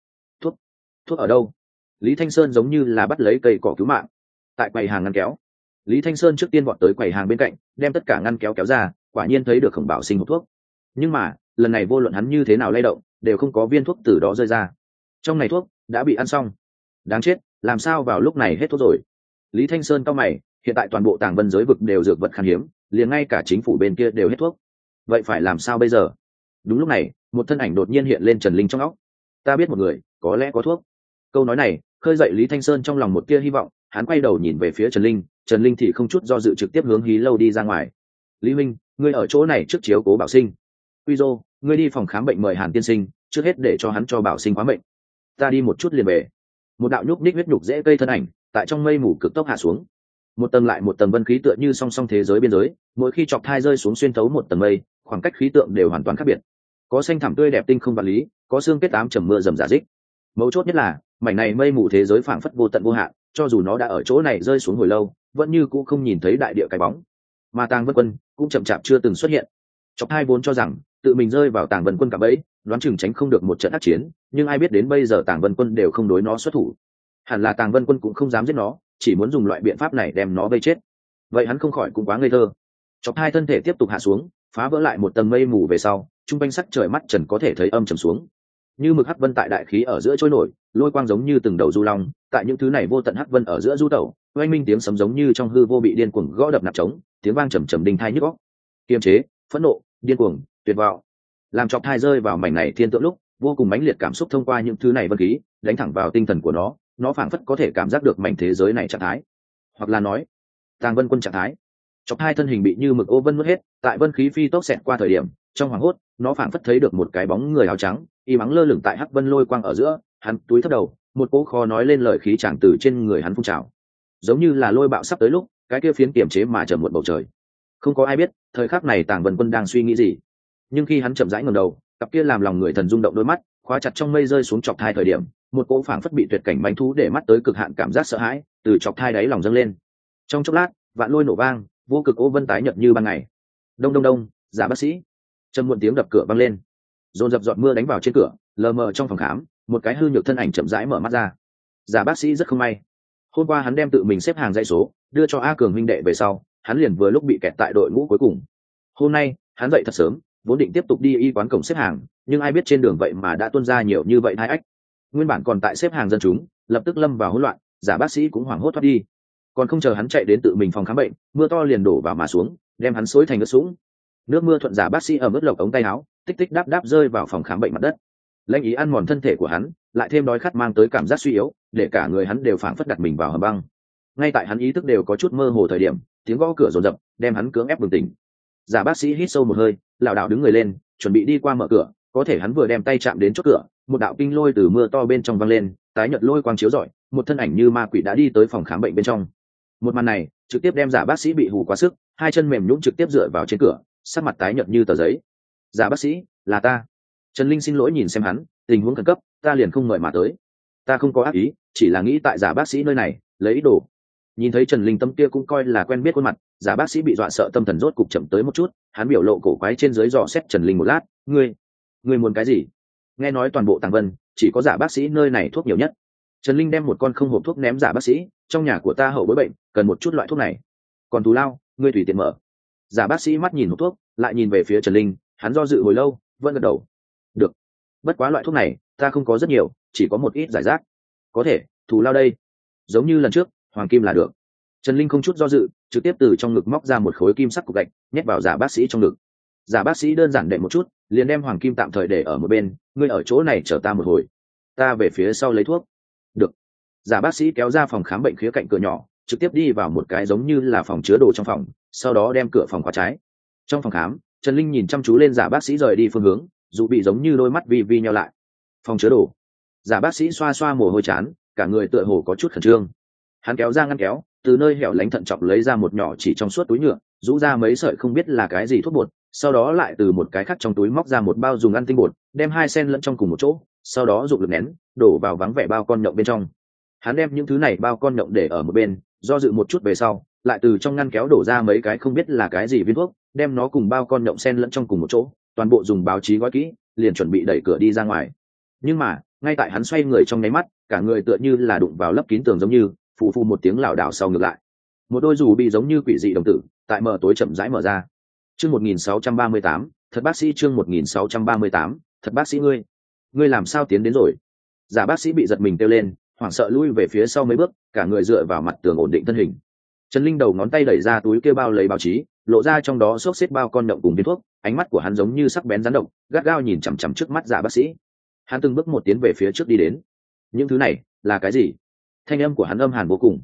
Thuốc ở đâu? Lý Thanh Sơn giống như là bắt lấy cây cỏ cứu mạng. Tại quầy hàng ngăn kéo. Lý Thanh Sơn trước tiên vọt tới quầy hàng bên cạnh, đem tất cả ngăn kéo kéo ra, quả nhiên thấy được Khổng Bảo Sinh hộp thuốc. Nhưng mà lần này vô luận hắn như thế nào lay động, đều không có viên thuốc từ đó rơi ra. Trong này thuốc đã bị ăn xong. Đáng chết, làm sao vào lúc này hết thuốc rồi? Lý Thanh Sơn cau mày, hiện tại toàn bộ Tàng Vân giới vực đều dược vật khan hiếm, liền ngay cả chính phủ bên kia đều hết thuốc. Vậy phải làm sao bây giờ? Đúng lúc này, một thân ảnh đột nhiên hiện lên Trần Linh trong óc. Ta biết một người, có lẽ có thuốc. Câu nói này khơi dậy Lý Thanh Sơn trong lòng một tia hy vọng, hắn quay đầu nhìn về phía Trần Linh thì không chút do dự trực tiếp hướng hí lâu đi ra ngoài. Lý Minh, ngươi ở chỗ này trước chiếu cố Bảo Sinh. Quy Dô, ngươi đi phòng khám bệnh mời Hàn tiên sinh, trước hết để cho hắn cho Bảo Sinh khóa bệnh. Ta đi một chút liền về. Một đạo nhúc ních huyết nhục dễ cây thân ảnh tại trong mây mù cực tốc hạ xuống. Một tầng lại một tầng vân khí tựa như song song thế giới biên giới, mỗi khi chọc thai rơi xuống xuyên thấu một tầng mây, khoảng cách khí tượng đều hoàn toàn khác biệt. Có xanh thẳm tươi đẹp tinh không vật lý, có xương kết ám trầm mưa rầm rả rích. Mấu chốt nhất là mảnh này mây mù thế giới phảng phất vô tận vô hạn, cho dù nó đã ở chỗ này rơi xuống hồi lâu, vẫn như cũ không nhìn thấy đại địa cái bóng. Mà Tàng Vân Quân cũng chậm chạp chưa từng xuất hiện. Chọc hai vốn cho rằng tự mình rơi vào Tàng Vân Quân cả bẫy, đoán chừng tránh không được một trận ác chiến, nhưng ai biết đến bây giờ Tàng Vân Quân đều không đối nó xuất thủ. Hẳn là Tàng Vân Quân cũng không dám giết nó, chỉ muốn dùng loại biện pháp này đem nó vây chết. Vậy hắn không khỏi cũng quá ngây thơ. Chọc hai thân thể tiếp tục hạ xuống, phá vỡ lại một tầng mây mù về sau, trung quanh sắc trời mắt trần có thể thấy âm trầm xuống. Như mực hắc vân tại đại khí ở giữa trôi nổi, lôi quang giống như từng đầu du long, tại những thứ này vô tận hắc vân ở giữa du tẩu, oanh minh tiếng sấm giống như trong hư vô bị điên cuồng gõ đập nạp trống, tiếng vang trầm trầm đinh thai nhức óc. Kiềm chế, phẫn nộ, điên cuồng, tuyệt vọng, làm Chọc thai rơi vào mảnh này thiên tượng lúc, vô cùng mãnh liệt cảm xúc thông qua những thứ này vân khí, đánh thẳng vào tinh thần của nó phảng phất có thể cảm giác được mảnh thế giới này trạng thái, hoặc là nói, Tàng Vân Quân trạng thái. Chọc hai thân hình bị như mực ô vân mất hết, tại vân khí phi tốc xẹt qua thời điểm, trong hoàng hốt, nó phảng phất thấy được một cái bóng người áo trắng, y mắng lơ lửng tại hắc vân lôi quang ở giữa, hắn túi thấp đầu, một cỗ khó nói lên lời khí tràn từ trên người hắn phun trào, giống như là lôi bạo sắp tới lúc, cái kia phiến kiềm chế mà trầm muộn bầu trời. Không có ai biết, thời khắc này Tàng Vân Quân đang suy nghĩ gì. Nhưng khi hắn chậm rãi ngẩng đầu, cặp kia làm lòng người thần rung động đôi mắt, khóa chặt trong mây rơi xuống Chọc thai thời điểm, một cỗ phảng phất bị tuyệt cảnh manh thú để mắt tới cực hạn cảm giác sợ hãi, từ Chọc thai đáy lòng dâng lên. Trong chốc lát, vạn lôi nổ vang, vô cực ô vân tái nhật như ban ngày. Đông đông đông, giả bác sĩ. Trầm muộn tiếng đập cửa vang lên, dồn dập giọt mưa đánh vào trên cửa, lờ mờ trong phòng khám, một cái hư nhược thân ảnh chậm rãi mở mắt ra. Giả bác sĩ rất không may, hôm qua hắn đem tự mình xếp hàng dãy số đưa cho A Cường huynh đệ về sau, hắn liền vừa lúc bị kẹt tại đội ngũ cuối cùng. Hôm nay hắn dậy thật sớm, vốn định tiếp tục đi y quán cổng xếp hàng, nhưng ai biết trên đường vậy mà đã tuôn ra nhiều như vậy hai ách. Nguyên bản còn tại xếp hàng dân chúng lập tức lâm vào hỗn loạn, giả bác sĩ cũng hoảng hốt thoát đi. Còn không chờ hắn chạy đến tự mình phòng khám bệnh, mưa to liền đổ vào mà xuống, đem hắn xối thành ướt sũng. Nước mưa thuận giả bác sĩ ở mức lộc ống tay áo, tích tích đáp đáp rơi vào phòng khám bệnh mặt đất. Lãnh ý ăn mòn thân thể của hắn, lại thêm đói khát mang tới cảm giác suy yếu, để cả người hắn đều phảng phất đặt mình vào hầm băng. Ngay tại hắn ý thức đều có chút mơ hồ thời điểm, tiếng gõ cửa rồn rập đem hắn cưỡng ép bừng tỉnh. Giả bác sĩ hít sâu một hơi, lảo đảo đứng người lên, chuẩn bị đi qua mở cửa, có thể hắn vừa đem tay chạm đến chốt cửa, một đạo kinh lôi từ mưa to bên trong văng lên, tái nhợt lôi quang chiếu rọi, một thân ảnh như ma quỷ đã đi tới phòng khám bệnh bên trong. Một màn này trực tiếp đem giả bác sĩ bị hù quá sức, hai chân mềm nhũn trực tiếp dựa vào trên cửa, sắc mặt tái nhợt như tờ giấy. Giả bác sĩ, là ta. Trần Linh xin lỗi nhìn xem hắn, tình huống khẩn cấp, ta liền không mời mà tới. Ta không có ác ý, chỉ là nghĩ tại giả bác sĩ nơi này lấy ý đồ. Nhìn thấy Trần Linh tâm kia cũng coi là quen biết khuôn mặt, giả bác sĩ bị dọa sợ tâm thần rốt cục chậm tới một chút, hắn biểu lộ cổ quái trên dưới dò xét Trần Linh một lát, ngươi muốn cái gì? Nghe nói toàn bộ Tàng Vân chỉ có giả bác sĩ nơi này thuốc nhiều nhất. Trần Linh đem một con không hộp thuốc ném giả bác sĩ, trong nhà của ta hậu bối bệnh, cần một chút loại thuốc này. Còn thù lao, ngươi tùy tiện mở. Giả bác sĩ mắt nhìn hộp thuốc, lại nhìn về phía Trần Linh, hắn do dự hồi lâu, vẫn gật đầu. Được. Bất quá loại thuốc này, ta không có rất nhiều, chỉ có một ít giải rác. Có thể, thù lao đây. Giống như lần trước, hoàng kim là được. Trần Linh không chút do dự, trực tiếp từ trong ngực móc ra một khối kim sắc cục gạch, nhét vào giả bác sĩ trong ngực. Giả bác sĩ đơn giản đệm một chút, liền đem hoàng kim tạm thời để ở một bên, ngươi ở chỗ này chờ ta một hồi, ta về phía sau lấy thuốc. Được. Giả bác sĩ kéo ra phòng khám bệnh khía cạnh cửa nhỏ, trực tiếp đi vào một cái giống như là phòng chứa đồ trong phòng, sau đó đem cửa phòng khóa trái. Trong phòng khám, Trần Linh nhìn chăm chú lên giả bác sĩ rời đi phương hướng, dù bị giống như đôi mắt vi vi nheo lại. Phòng chứa đồ. Giả bác sĩ xoa xoa mồ hôi chán, cả người tựa hồ có chút khẩn trương. Hắn kéo ra ngăn kéo, từ nơi hẻo lánh thận trọng lấy ra một nhỏ chỉ trong suốt túi nhựa, rũ ra mấy sợi không biết là cái gì thuốc bột, sau đó lại từ một cái khác trong túi móc ra một bao dùng ăn tinh bột, đem hai sen lẫn trong cùng một chỗ, sau đó dụng lực nén, đổ vào vắng vẻ bao con nhộng bên trong. Hắn đem những thứ này bao con nhộng để ở một bên, do dự một chút về sau, lại từ trong ngăn kéo đổ ra mấy cái không biết là cái gì viên thuốc, đem nó cùng bao con nhộng sen lẫn trong cùng một chỗ, toàn bộ dùng báo chí gói kỹ, liền chuẩn bị đẩy cửa đi ra ngoài. Nhưng mà, ngay tại hắn xoay người trong nháy mắt, cả người tựa như là đụng vào lấp kín tường giống như, phù phù một tiếng lảo đảo sau ngược lại. Một đôi dù bị giống như quỷ dị đồng tử, tại mờ tối chậm rãi mở ra. Chương 1638, thật bác sĩ chương 1638, thật bác sĩ ngươi làm sao tiến đến rồi? Giả bác sĩ bị giật mình kêu lên, hoảng sợ lui về phía sau mấy bước, cả người dựa vào mặt tường ổn định thân hình. Trần Linh đầu ngón tay đẩy ra túi kêu bao lấy báo chí, lộ ra trong đó xốc xếp bao con nhộng cùng viên thuốc, ánh mắt của hắn giống như sắc bén rắn độc, gắt gao nhìn chằm chằm trước mắt giả bác sĩ. Hắn từng bước một tiến về phía trước đi đến. Những thứ này là cái gì? Thanh âm của hắn âm hàn vô cùng.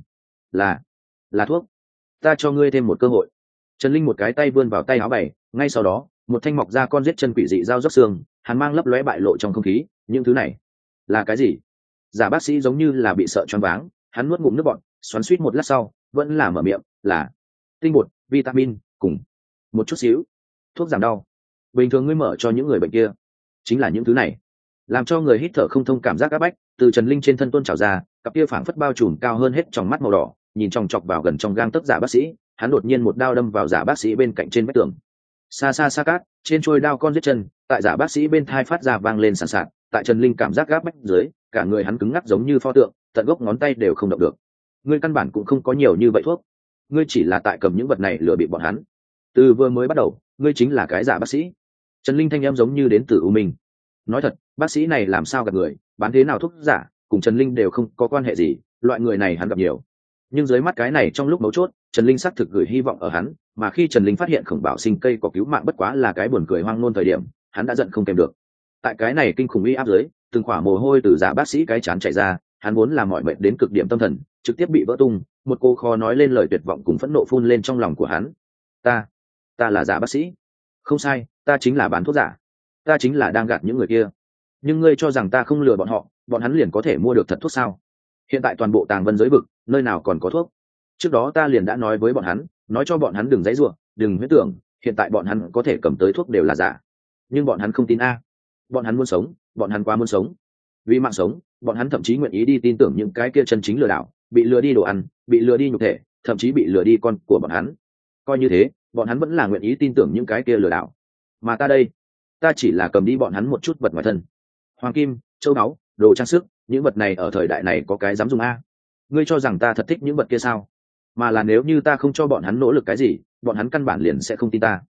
Là thuốc. Ta cho ngươi thêm một cơ hội. Trần Linh một cái tay vươn vào tay áo bày, ngay sau đó, một thanh mọc ra con giết chân quỷ dị dao róc xương, hắn mang lấp lóe bại lộ trong không khí. Những thứ này là cái gì? Giả bác sĩ giống như là bị sợ choáng váng, hắn nuốt ngụm nước bọt, xoắn xuýt một lát sau, vẫn là mở miệng, là tinh bột, vitamin, cùng một chút xíu thuốc giảm đau. Bình thường ngươi mở cho những người bệnh kia, chính là những thứ này. Làm cho người hít thở không thông cảm giác áp bách từ Trần Linh trên thân tuôn trào ra, cặp kia phảng phất bao trùm cao hơn hết trong mắt màu đỏ, nhìn chòng chọc vào gần trong gang tấc giả bác sĩ, hắn đột nhiên một đao đâm vào giả bác sĩ bên cạnh trên vách tường. Xa xa xa cát, trên trôi đao con giết chân, tại giả bác sĩ bên thai phát ra vang lên sàn sạt, tại Trần Linh cảm giác gáp bách dưới, cả người hắn cứng ngắc giống như pho tượng, tận gốc ngón tay đều không động được. Ngươi căn bản cũng không có nhiều như vậy thuốc, ngươi chỉ là tại cầm những vật này lừa bịp bọn hắn. Từ vừa mới bắt đầu, ngươi chính là cái giả bác sĩ. Trần Linh thanh em giống như đến từ U Minh. Nói thật, bác sĩ này làm sao gặp người, bán thế nào thuốc giả, cùng Trần Linh đều không có quan hệ gì, loại người này hắn gặp nhiều. Nhưng dưới mắt cái này trong lúc mấu chốt, Trần Linh xác thực gửi hy vọng ở hắn, mà khi Trần Linh phát hiện Khổng Bảo Sinh cây có cứu mạng bất quá là cái buồn cười hoang ngôn thời điểm, hắn đã giận không kèm được. Tại cái này kinh khủng uy áp dưới, từng khỏa mồ hôi từ giả bác sĩ cái chán chảy ra, hắn vốn là mỏi mệt đến cực điểm tâm thần, trực tiếp bị vỡ tung, một cô khó nói lên lời tuyệt vọng cùng phẫn nộ phun lên trong lòng của hắn. Ta là giả bác sĩ. Không sai, ta chính là bán thuốc giả. Ta chính là đang gạt những người kia. Nhưng ngươi cho rằng ta không lừa bọn họ, bọn hắn liền có thể mua được thật thuốc sao? Hiện tại toàn bộ Tàng Vân giới vực, nơi nào còn có thuốc? Trước đó ta liền đã nói với bọn hắn, nói cho bọn hắn đừng dãy rủa, đừng huyết tưởng, hiện tại bọn hắn có thể cầm tới thuốc đều là giả. Nhưng bọn hắn không tin a. Bọn hắn muốn sống, bọn hắn quá muốn sống. Vì mạng sống, bọn hắn thậm chí nguyện ý đi tin tưởng những cái kia chân chính lừa đảo, bị lừa đi đồ ăn, bị lừa đi nhục thể, thậm chí bị lừa đi con của bọn hắn. Coi như thế, bọn hắn vẫn là nguyện ý tin tưởng những cái kia lừa đảo. Mà ta đây, ta chỉ là cầm đi bọn hắn một chút vật ngoài thân. Hoàng kim, châu báu, đồ trang sức, những vật này ở thời đại này có cái dám dùng a? Ngươi cho rằng ta thật thích những vật kia sao? Mà là nếu như ta không cho bọn hắn nỗ lực cái gì, bọn hắn căn bản liền sẽ không tin ta.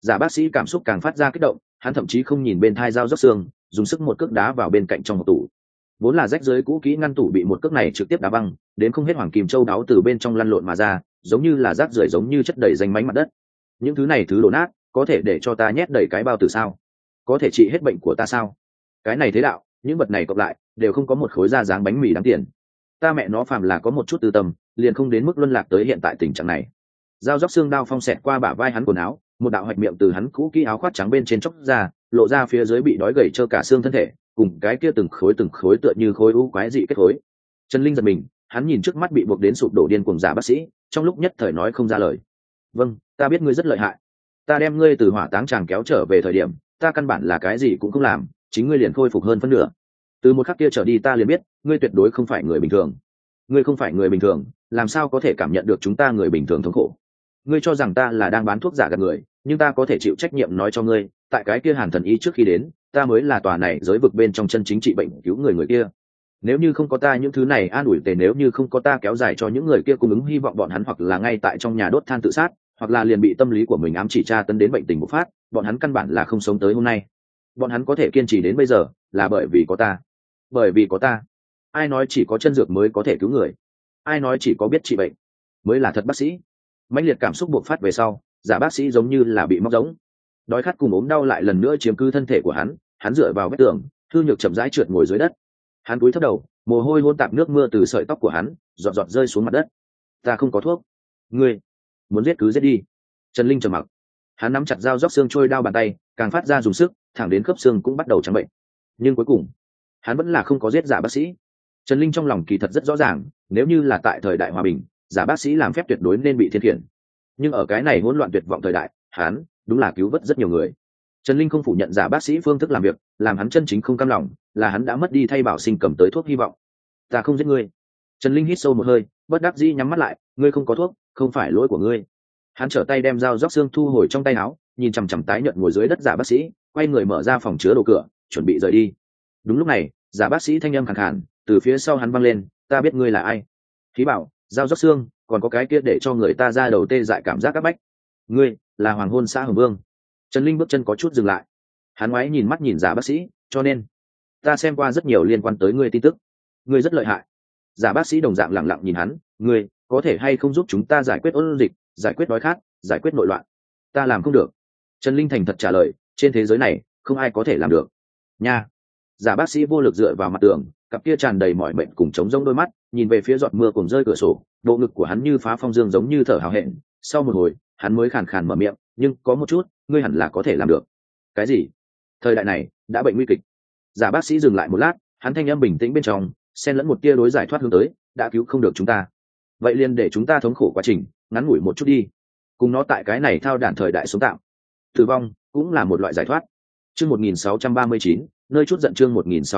Giả bác sĩ cảm xúc càng phát ra kích động, hắn thậm chí không nhìn bên thai dao róc xương, dùng sức một cước đá vào bên cạnh trong hộp tủ. Vốn là rách rưới cũ kỹ ngăn tủ bị một cước này trực tiếp đá văng, đến không hết hoàng kim châu đáo từ bên trong lăn lộn mà ra, giống như là rác rưởi, giống như chất đầy danh mánh mặt đất. Những thứ này thứ đổ nát, có thể để cho ta nhét đầy cái bao tử sao? Có thể trị hết bệnh của ta sao? Cái này thế đạo, những vật này cộng lại đều không có một khối da dáng bánh mì đáng tiền. Ta mẹ nó phàm là có một chút tư tâm, liền không đến mức luân lạc tới hiện tại tình trạng này. Dao róc xương đao phong xẹt qua bả vai hắn quần áo, một đạo hạch miệng từ hắn cũ kỹ áo khoác trắng bên trên chóc ra, lộ ra phía dưới bị đói gầy trơ cả xương thân thể, cùng cái kia từng khối tựa như khối u quái dị kết khối. Trần Linh giật mình, hắn nhìn trước mắt bị buộc đến sụp đổ điên cuồng giả bác sĩ, trong lúc nhất thời nói không ra lời. Vâng, ta biết ngươi rất lợi hại. Ta đem ngươi từ hỏa táng tràng kéo trở về thời điểm, ta căn bản là cái gì cũng không làm, chính ngươi liền khôi phục hơn phân nửa. Từ một khắc kia trở đi ta liền biết, ngươi tuyệt đối không phải người bình thường. Ngươi không phải người bình thường, làm sao có thể cảm nhận được chúng ta người bình thường thống khổ? Ngươi cho rằng ta là đang bán thuốc giả gạt người, nhưng ta có thể chịu trách nhiệm nói cho ngươi, tại cái kia Hàn Thần Y trước khi đến, ta mới là tòa này giới vực bên trong chân chính trị bệnh cứu người kia. Nếu như không có ta những thứ này an ủi tề, nếu như không có ta kéo dài cho những người kia cung ứng hy vọng, bọn hắn hoặc là ngay tại trong nhà đốt than tự sát, hoặc là liền bị tâm lý của mình ám chỉ tra tấn đến bệnh tình bộc phát, bọn hắn căn bản là không sống tới hôm nay. Bọn hắn có thể kiên trì đến bây giờ là bởi vì có ta. Bởi vì có ta. Ai nói chỉ có chân dược mới có thể cứu người? Ai nói chỉ có biết trị bệnh mới là thật bác sĩ? Mãnh liệt cảm xúc bộc phát về sau, giả bác sĩ giống như là bị móc giống, đói khát cùng ốm đau lại lần nữa chiếm cứ thân thể của hắn. Hắn dựa vào vách tường, thư nhược chậm rãi trượt ngồi dưới đất. Hắn cúi thấp đầu, mồ hôi hôn tạp nước mưa từ sợi tóc của hắn giọt giọt rơi xuống mặt đất. Ta không có thuốc. Ngươi muốn giết cứ giết đi. Trần Linh trầm mặc. Hắn nắm chặt dao róc xương trôi đao bàn tay, càng phát ra dùng sức, thẳng đến khớp xương cũng bắt đầu trắng bệnh. Nhưng cuối cùng hắn vẫn là không có giết giả bác sĩ. Trần Linh trong lòng kỳ thật rất rõ ràng, nếu như là tại thời đại hòa bình, giả bác sĩ làm phép tuyệt đối nên bị thiên khiển. Nhưng ở cái này hỗn loạn tuyệt vọng thời đại, hắn đúng là cứu vớt rất nhiều người. Trần Linh không phủ nhận giả bác sĩ phương thức làm việc, làm hắn chân chính không cam lòng là hắn đã mất đi thay bảo sinh cầm tới thuốc hy vọng. Ta không giết ngươi. Trần Linh hít sâu một hơi, bất đắc dĩ nhắm mắt lại. Ngươi không có thuốc, không phải lỗi của ngươi. Hắn trở tay đem dao róc xương thu hồi trong tay áo, nhìn chằm chằm tái nhợt ngồi dưới đất giả bác sĩ, quay người mở ra phòng chứa đồ cửa, chuẩn bị rời đi. Đúng lúc này, giả bác sĩ thanh âm khàn khàn từ phía sau hắn vang lên. Ta biết ngươi là ai. Khí bảo, dao róc xương, còn có cái kia để cho người ta ra đầu tê dại cảm giác áp bách. Ngươi là hoàng hôn xã Hồng Vương. Trần Linh bước chân có chút dừng lại. Hắn ngoái nhìn mắt nhìn giả bác sĩ, cho nên ta xem qua rất nhiều liên quan tới ngươi tin tức. Ngươi rất lợi hại. Giả bác sĩ đồng dạng lặng lặng nhìn hắn. Ngươi có thể hay không giúp chúng ta giải quyết ôn dịch, giải quyết đói khát, giải quyết nội loạn? Ta làm không được. Trần Linh thành thật trả lời. Trên thế giới này không ai có thể làm được nha. Giả bác sĩ vô lực dựa vào mặt tường, cặp kia tràn đầy mỏi mệt cùng trống rỗng đôi mắt nhìn về phía giọt mưa cùng rơi cửa sổ. Bộ ngực của hắn như phá phong dương, giống như thở hào hẹn. Sau một hồi hắn mới khàn khàn mở miệng. Nhưng có một chút, ngươi hẳn là có thể làm được. Cái gì? Thời đại này đã bệnh nguy kịch. Giả bác sĩ dừng lại một lát, hắn thanh âm bình tĩnh bên trong xen lẫn một tia đối giải thoát hướng tới. Đã cứu không được chúng ta, vậy liền để chúng ta thống khổ quá trình ngắn ngủi một chút đi, cùng nó tại cái này thao đản thời đại sống tạm. Tử vong cũng là một loại giải thoát. Chương 1639, nơi chút giận. Chương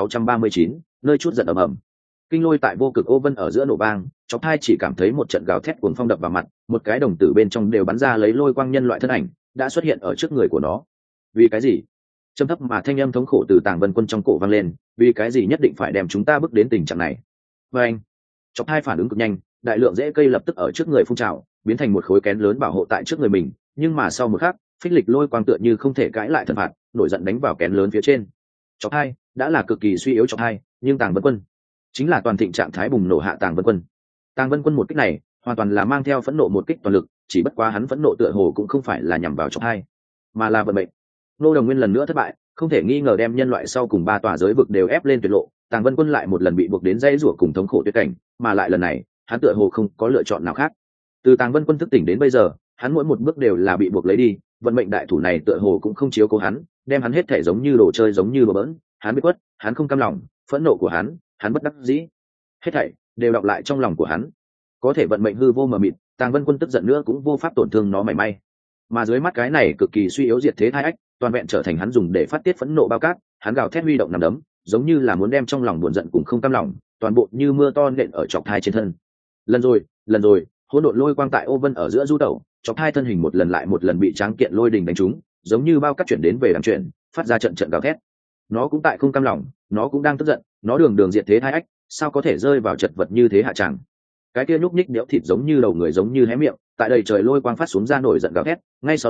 1639, nơi chút giận ầm ầm. Kinh lôi tại vô cực ô vân ở giữa nổ vang, chóp hai chỉ cảm thấy một trận gào thét cuồng phong đập vào mặt, một cái đồng tử bên trong đều bắn ra lấy lôi quang nhân loại thân ảnh đã xuất hiện ở trước người của nó. Vì cái gì? Trầm thấp mà thanh âm thống khổ từ Tàng Vân Quân trong cổ vang lên. Vì cái gì nhất định phải đem chúng ta bước đến tình trạng này? Và anh, chóp hai phản ứng cực nhanh, đại lượng rễ cây lập tức ở trước người phun trào, biến thành một khối kén lớn bảo hộ tại trước người mình. Nhưng mà sau một khắc, phích lịch lôi quang tựa như không thể cãi lại thần phạt, nổi giận đánh vào kén lớn phía trên. Chóp hai đã là cực kỳ suy yếu chóp hai, nhưng Tàng Vân Quân chính là toàn thịnh trạng thái bùng nổ hạ Tàng Vân Quân. Tàng Vân Quân một kích này hoàn toàn là mang theo phẫn nộ một kích toàn lực, chỉ bất quá hắn phẫn nộ tựa hồ cũng không phải là nhằm vào chóp hai, mà là vận mệnh. Ngô Đồng Nguyên lần nữa thất bại, không thể nghi ngờ đem nhân loại sau cùng ba tòa giới vực đều ép lên tuyệt lộ. Tàng Vân Quân lại một lần bị buộc đến dây rủa cùng thống khổ tuyệt cảnh, mà lại lần này hắn tựa hồ không có lựa chọn nào khác. Từ Tàng Vân Quân thức tỉnh đến bây giờ, hắn mỗi một bước đều là bị buộc lấy đi. Vận mệnh đại thủ này tựa hồ cũng không chiếu cố hắn, đem hắn hết thể giống như đồ chơi, giống như bừa bỡn. Hắn bị quất, hắn không cam lòng, phẫn nộ của hắn bất đắc dĩ, hết thảy đều đọng lại trong lòng của hắn. Có thể vận mệnh hư vô mờ mịt, Tàng Vân Quân tức giận nữa cũng vô pháp tổn thương nó mảy may. Mà dưới mắt cái này cực kỳ suy yếu diệt thế thai ách, toàn vẹn trở thành hắn dùng để phát tiết phẫn nộ bao cát. Hắn gào thét huy động nằm đấm, giống như là muốn đem trong lòng buồn giận cùng không cam lòng toàn bộ như mưa to nện ở chọc thai trên thân. Lần rồi, hỗn độn lôi quang tại ô vân ở giữa du tẩu, chọc thai thân hình một lần lại một lần bị tráng kiện lôi đình đánh trúng, giống như bao cát chuyển đến về đằng chuyển, phát ra trận trận gào thét. Nó cũng tại không cam lòng, nó cũng đang tức giận, nó đường diệt thế thai ách, sao có thể rơi vào chật vật như thế hạ tràng. Cái kia nhúc nhích đẽo thịt giống như đầu người giống như hé miệng, tại đầy trời lôi quang phát xuống ra nổi giận gào thét. Ngay sau đó,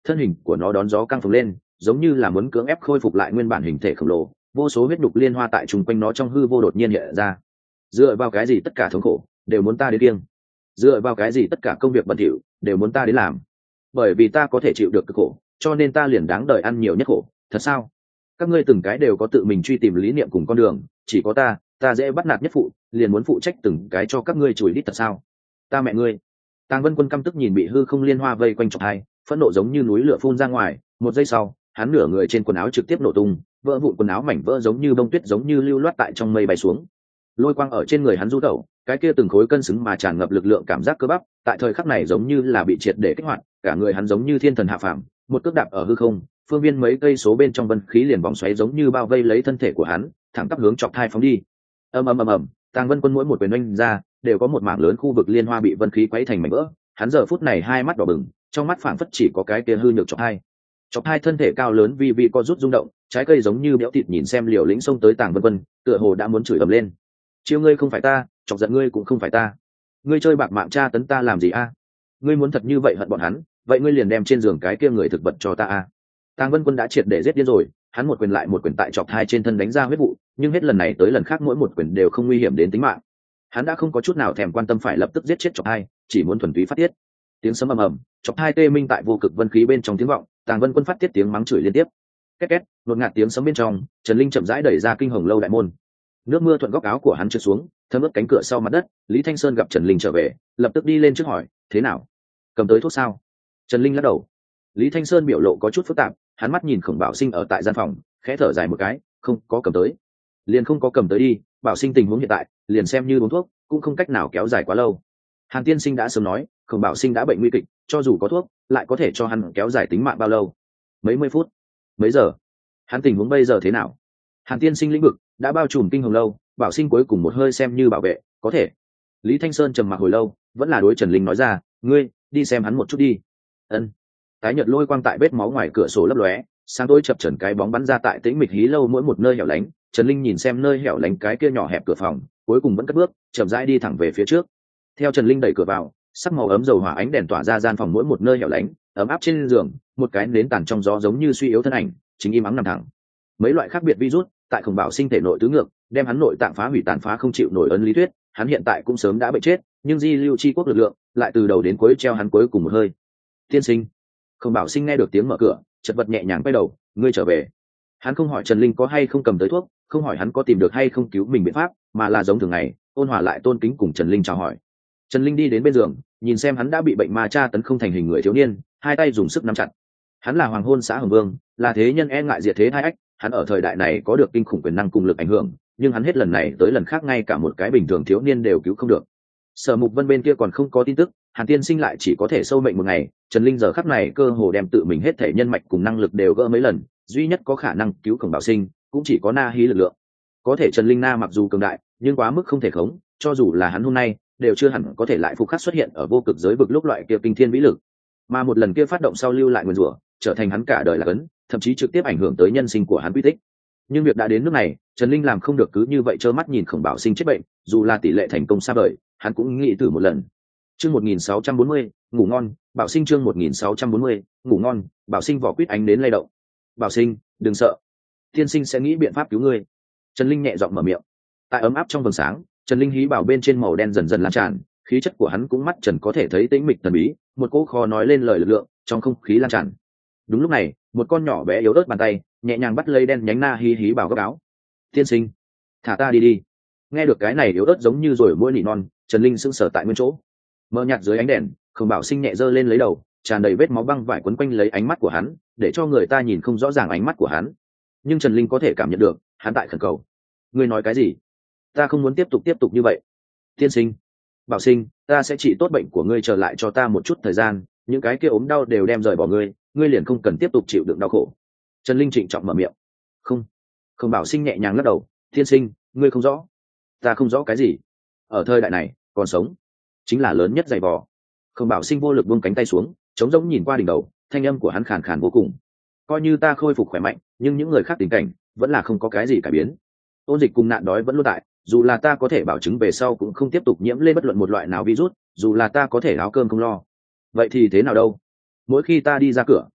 thân hình của nó đón gió căng phồng lên, giống như là muốn cưỡng ép khôi phục lại nguyên bản hình thể khổng lồ. Vô số huyết nhục liên hoa tại chung quanh nó trong hư vô đột nhiên hiện ra. Dựa vào cái gì tất cả thống khổ đều muốn ta đến kiêng? Dựa vào cái gì tất cả công việc bận rộn đều muốn ta đến làm? Bởi vì ta có thể chịu được cực khổ, cho nên ta liền đáng đời ăn nhiều nhất khổ. Thật sao? Các ngươi từng cái đều có tự mình truy tìm lý niệm cùng con đường, chỉ có ta dễ bắt nạt nhất phụ, liền muốn phụ trách từng cái cho các ngươi chùi đít. Thật sao? Ta mẹ ngươi! Tàng Vân Quân căm tức nhìn bị hư không liên hoa vây quanh Chọc Thai, phẫn nộ giống như núi lửa phun ra ngoài. Một giây sau, hắn nửa người trên quần áo trực tiếp nổ tung, vỡ vụn quần áo mảnh vỡ giống như bông tuyết giống như lưu loát tại trong mây bay xuống. Lôi quang ở trên người hắn du tẩu, cái kia từng khối cân xứng mà tràn ngập lực lượng cảm giác cơ bắp, tại thời khắc này giống như là bị triệt để kích hoạt, cả người hắn giống như thiên thần hạ phàm, một cước đạp ở hư không, phương viên mấy cây số bên trong vân khí liền vòng xoáy giống như bao vây lấy thân thể của hắn, thẳng tắp hướng Chọc Thai phóng đi. Ầm ầm ầm ầm, Tàng Vân Quân mỗi một quyền oanh ra, đều có một mảng lớn khu vực liên hoa bị vân khí quấy thành mảnh vỡ. Hắn giờ phút này hai mắt đỏ bừng, trong mắt phảng phất chỉ có cái kia hư nhược Chọc Thai. Chọc Thai thân thể cao lớn vì co rút rung động, trái cây giống như béo thịt nhìn xem Liều Lĩnh xông tới Tàng Vân Quân, tựa hồ đã muốn chửi ầm lên. Chiêu ngươi không phải ta, chọc giận ngươi cũng không phải ta. Ngươi chơi bạc mạng tra tấn ta làm gì a? Ngươi muốn thật như vậy hận bọn hắn, vậy ngươi liền đem trên giường cái kia người thực vật cho ta a. Tàng Vân Quân đã triệt để giết điên rồi, hắn một quyền lại một quyền tại Chọc Thai trên thân đánh ra huyết vụ, nhưng hết lần này tới lần khác mỗi một quyền đều không nguy hiểm đến tính mạng. Hắn đã không có chút nào thèm quan tâm phải lập tức giết chết Chọc Thai, chỉ muốn thuần túy phát tiết. Tiếng sấm ầm ầm, Chọc Thai tê minh tại vô cực vân khí bên trong tiếng vọng, Tàng Vân Quân phát tiết tiếng mắng chửi liên tiếp. Két két, đột ngạt tiếng sấm bên trong, Trần Linh chậm rãi đẩy ra Kinh Hồng lâu đại môn. Nước mưa thuận góc áo của hắn trượt xuống, thấm ướt cánh cửa sau mặt đất. Lý Thanh Sơn gặp Trần Linh trở về, lập tức đi lên trước hỏi, thế nào? Cầm tới thuốc sao? Trần Linh lắc đầu. Lý Thanh Sơn biểu lộ có chút phức tạp, hắn mắt nhìn Khổng Bảo Sinh ở tại gian phòng, khẽ thở dài một cái, không có cầm tới. Liền không có cầm tới đi, Bảo Sinh tình huống hiện tại, liền xem như uống thuốc, cũng không cách nào kéo dài quá lâu. Hàn Tiên Sinh đã sớm nói, Khổng Bảo Sinh đã bệnh nguy kịch, cho dù có thuốc, lại có thể cho hắn kéo dài tính mạng bao lâu? Mấy mươi phút, mấy giờ? Hắn tình huống bây giờ thế nào? Hàn Tiên Sinh lĩnh vực đã bao trùm Kinh Hồng lâu, Bảo Sinh cuối cùng một hơi xem như bảo vệ, có thể. Lý Thanh Sơn trầm mặc hồi lâu, vẫn là đối Trần Linh nói ra, ngươi đi xem hắn một chút đi. Ân. Tái nhợt lôi quang tại vết máu ngoài cửa sổ lấp lóe, sáng tối chập chờn cái bóng bắn ra tại tĩnh mịch hí lâu mỗi một nơi hẻo lánh. Trần Linh nhìn xem nơi hẻo lánh cái kia nhỏ hẹp cửa phòng, cuối cùng vẫn cất bước, chậm rãi đi thẳng về phía trước. Theo Trần Linh đẩy cửa vào, sắc màu ấm dầu hỏa ánh đèn tỏa ra gian phòng mỗi một nơi hẻo lánh, ấm áp trên giường, một cái nến tàn trong gió giống như suy yếu thân ảnh, chính im ắng nằm thẳng. Mấy loại khác biệt virus tại Khổng Bảo Sinh thể nội tứ ngược, đem hắn nội tạng phá hủy tàn phá không chịu nổi ấn lý thuyết, hắn hiện tại cũng sớm đã bệnh chết, nhưng Di Lưu Chi quốc lực lượng lại từ đầu đến cuối treo hắn cuối cùng một hơi. Tiên sinh. Khổng Bảo Sinh nghe được tiếng mở cửa, chợt vật nhẹ nhàng quay đầu, ngươi trở về. Hắn không hỏi Trần Linh có hay không cầm tới thuốc, không hỏi hắn có tìm được hay không cứu mình biện pháp, mà là giống thường ngày, ôn hòa lại tôn kính cùng Trần Linh chào hỏi. Trần Linh đi đến bên giường, nhìn xem hắn đã bị bệnh ma tra tấn không thành hình người thiếu niên, hai tay dùng sức nắm chặt. Hắn là hoàng hôn xã Hồng Vương, là thế nhân e ngại diệt thế hai ách, hắn ở thời đại này có được kinh khủng quyền năng cùng lực ảnh hưởng, nhưng hắn hết lần này tới lần khác ngay cả một cái bình thường thiếu niên đều cứu không được. Sở Mục Vân bên kia còn không có tin tức, Hàn Tiên Sinh lại chỉ có thể sâu mệnh một ngày. Trần Linh giờ khắc này cơ hồ đem tự mình hết thể nhân mạch cùng năng lực đều gỡ mấy lần, duy nhất có khả năng cứu Khổng Bảo Sinh cũng chỉ có Na Hí lực lượng. Có thể Trần Linh Na mặc dù cường đại, nhưng quá mức không thể khống, cho dù là hắn hôm nay đều chưa hẳn có thể lại phục khắc xuất hiện ở vô cực giới vực lúc loại kia kinh thiên vĩ lực, mà một lần kia phát động sau lưu lại nguyên rủa, trở thành hắn cả đời là cấn, thậm chí trực tiếp ảnh hưởng tới nhân sinh của hắn quy tích. Nhưng việc đã đến nước này, Trần Linh làm không được cứ như vậy trơ mắt nhìn Khổng Bảo Sinh chết bệnh, dù là tỷ lệ thành công xa vời, hắn cũng nghĩ thử một lần. Chương 1640, ngủ ngon, Bảo Sinh chương 1640, ngủ ngon, Bảo Sinh vỏ quýt ánh đến lay động. Bảo Sinh, đừng sợ, tiên sinh sẽ nghĩ biện pháp cứu ngươi. Trần Linh nhẹ giọng mở miệng. Tại ấm áp trong vầng sáng, Trần Linh hí bảo bên trên màu đen dần dần lan tràn, khí chất của hắn cũng mắt trần có thể thấy tĩnh mịch thần bí, một cỗ khó nói lên lời lực lượng trong không khí lan tràn. Đúng lúc này, một con nhỏ bé yếu ớt bàn tay nhẹ nhàng bắt lấy đen nhánh Na hí bảo góc áo. Tiên sinh, thả ta đi đi. Nghe được cái này yếu ớt giống như rồi mũi nỉ non, Trần Linh sững sờ tại nguyên chỗ. Mờ nhạt dưới ánh đèn, Khổng Bảo Sinh nhẹ giơ lên lấy đầu, tràn đầy vết máu băng vải quấn quanh lấy ánh mắt của hắn, để cho người ta nhìn không rõ ràng ánh mắt của hắn. Nhưng Trần Linh có thể cảm nhận được, hắn tại khẩn cầu. Ngươi nói cái gì? Ta không muốn tiếp tục như vậy. Tiên sinh, Bảo Sinh, ta sẽ trị tốt bệnh của ngươi, trở lại cho ta một chút thời gian, những cái kia ốm đau đều đem rời bỏ ngươi, ngươi liền không cần tiếp tục chịu đựng đau khổ. Trần Linh trịnh trọng mở miệng. Không. Khổng Bảo Sinh nhẹ nhàng lắc đầu. Tiên sinh, ngươi không rõ. Ta không rõ cái gì? Ở thời đại này, còn sống chính là lớn nhất dày vò. Khổng Bảo Sinh vô lực buông cánh tay xuống, trống rỗng nhìn qua đỉnh đầu, thanh âm của hắn khàn khàn vô cùng. Coi như ta khôi phục khỏe mạnh, nhưng những người khác tình cảnh vẫn là không có cái gì cải biến. Ôn dịch cùng nạn đói vẫn luôn tại, dù là ta có thể bảo chứng về sau cũng không tiếp tục nhiễm lên bất luận một loại nào virus, dù là ta có thể áo cơm không lo. Vậy thì thế nào đâu? Mỗi khi ta đi ra cửa,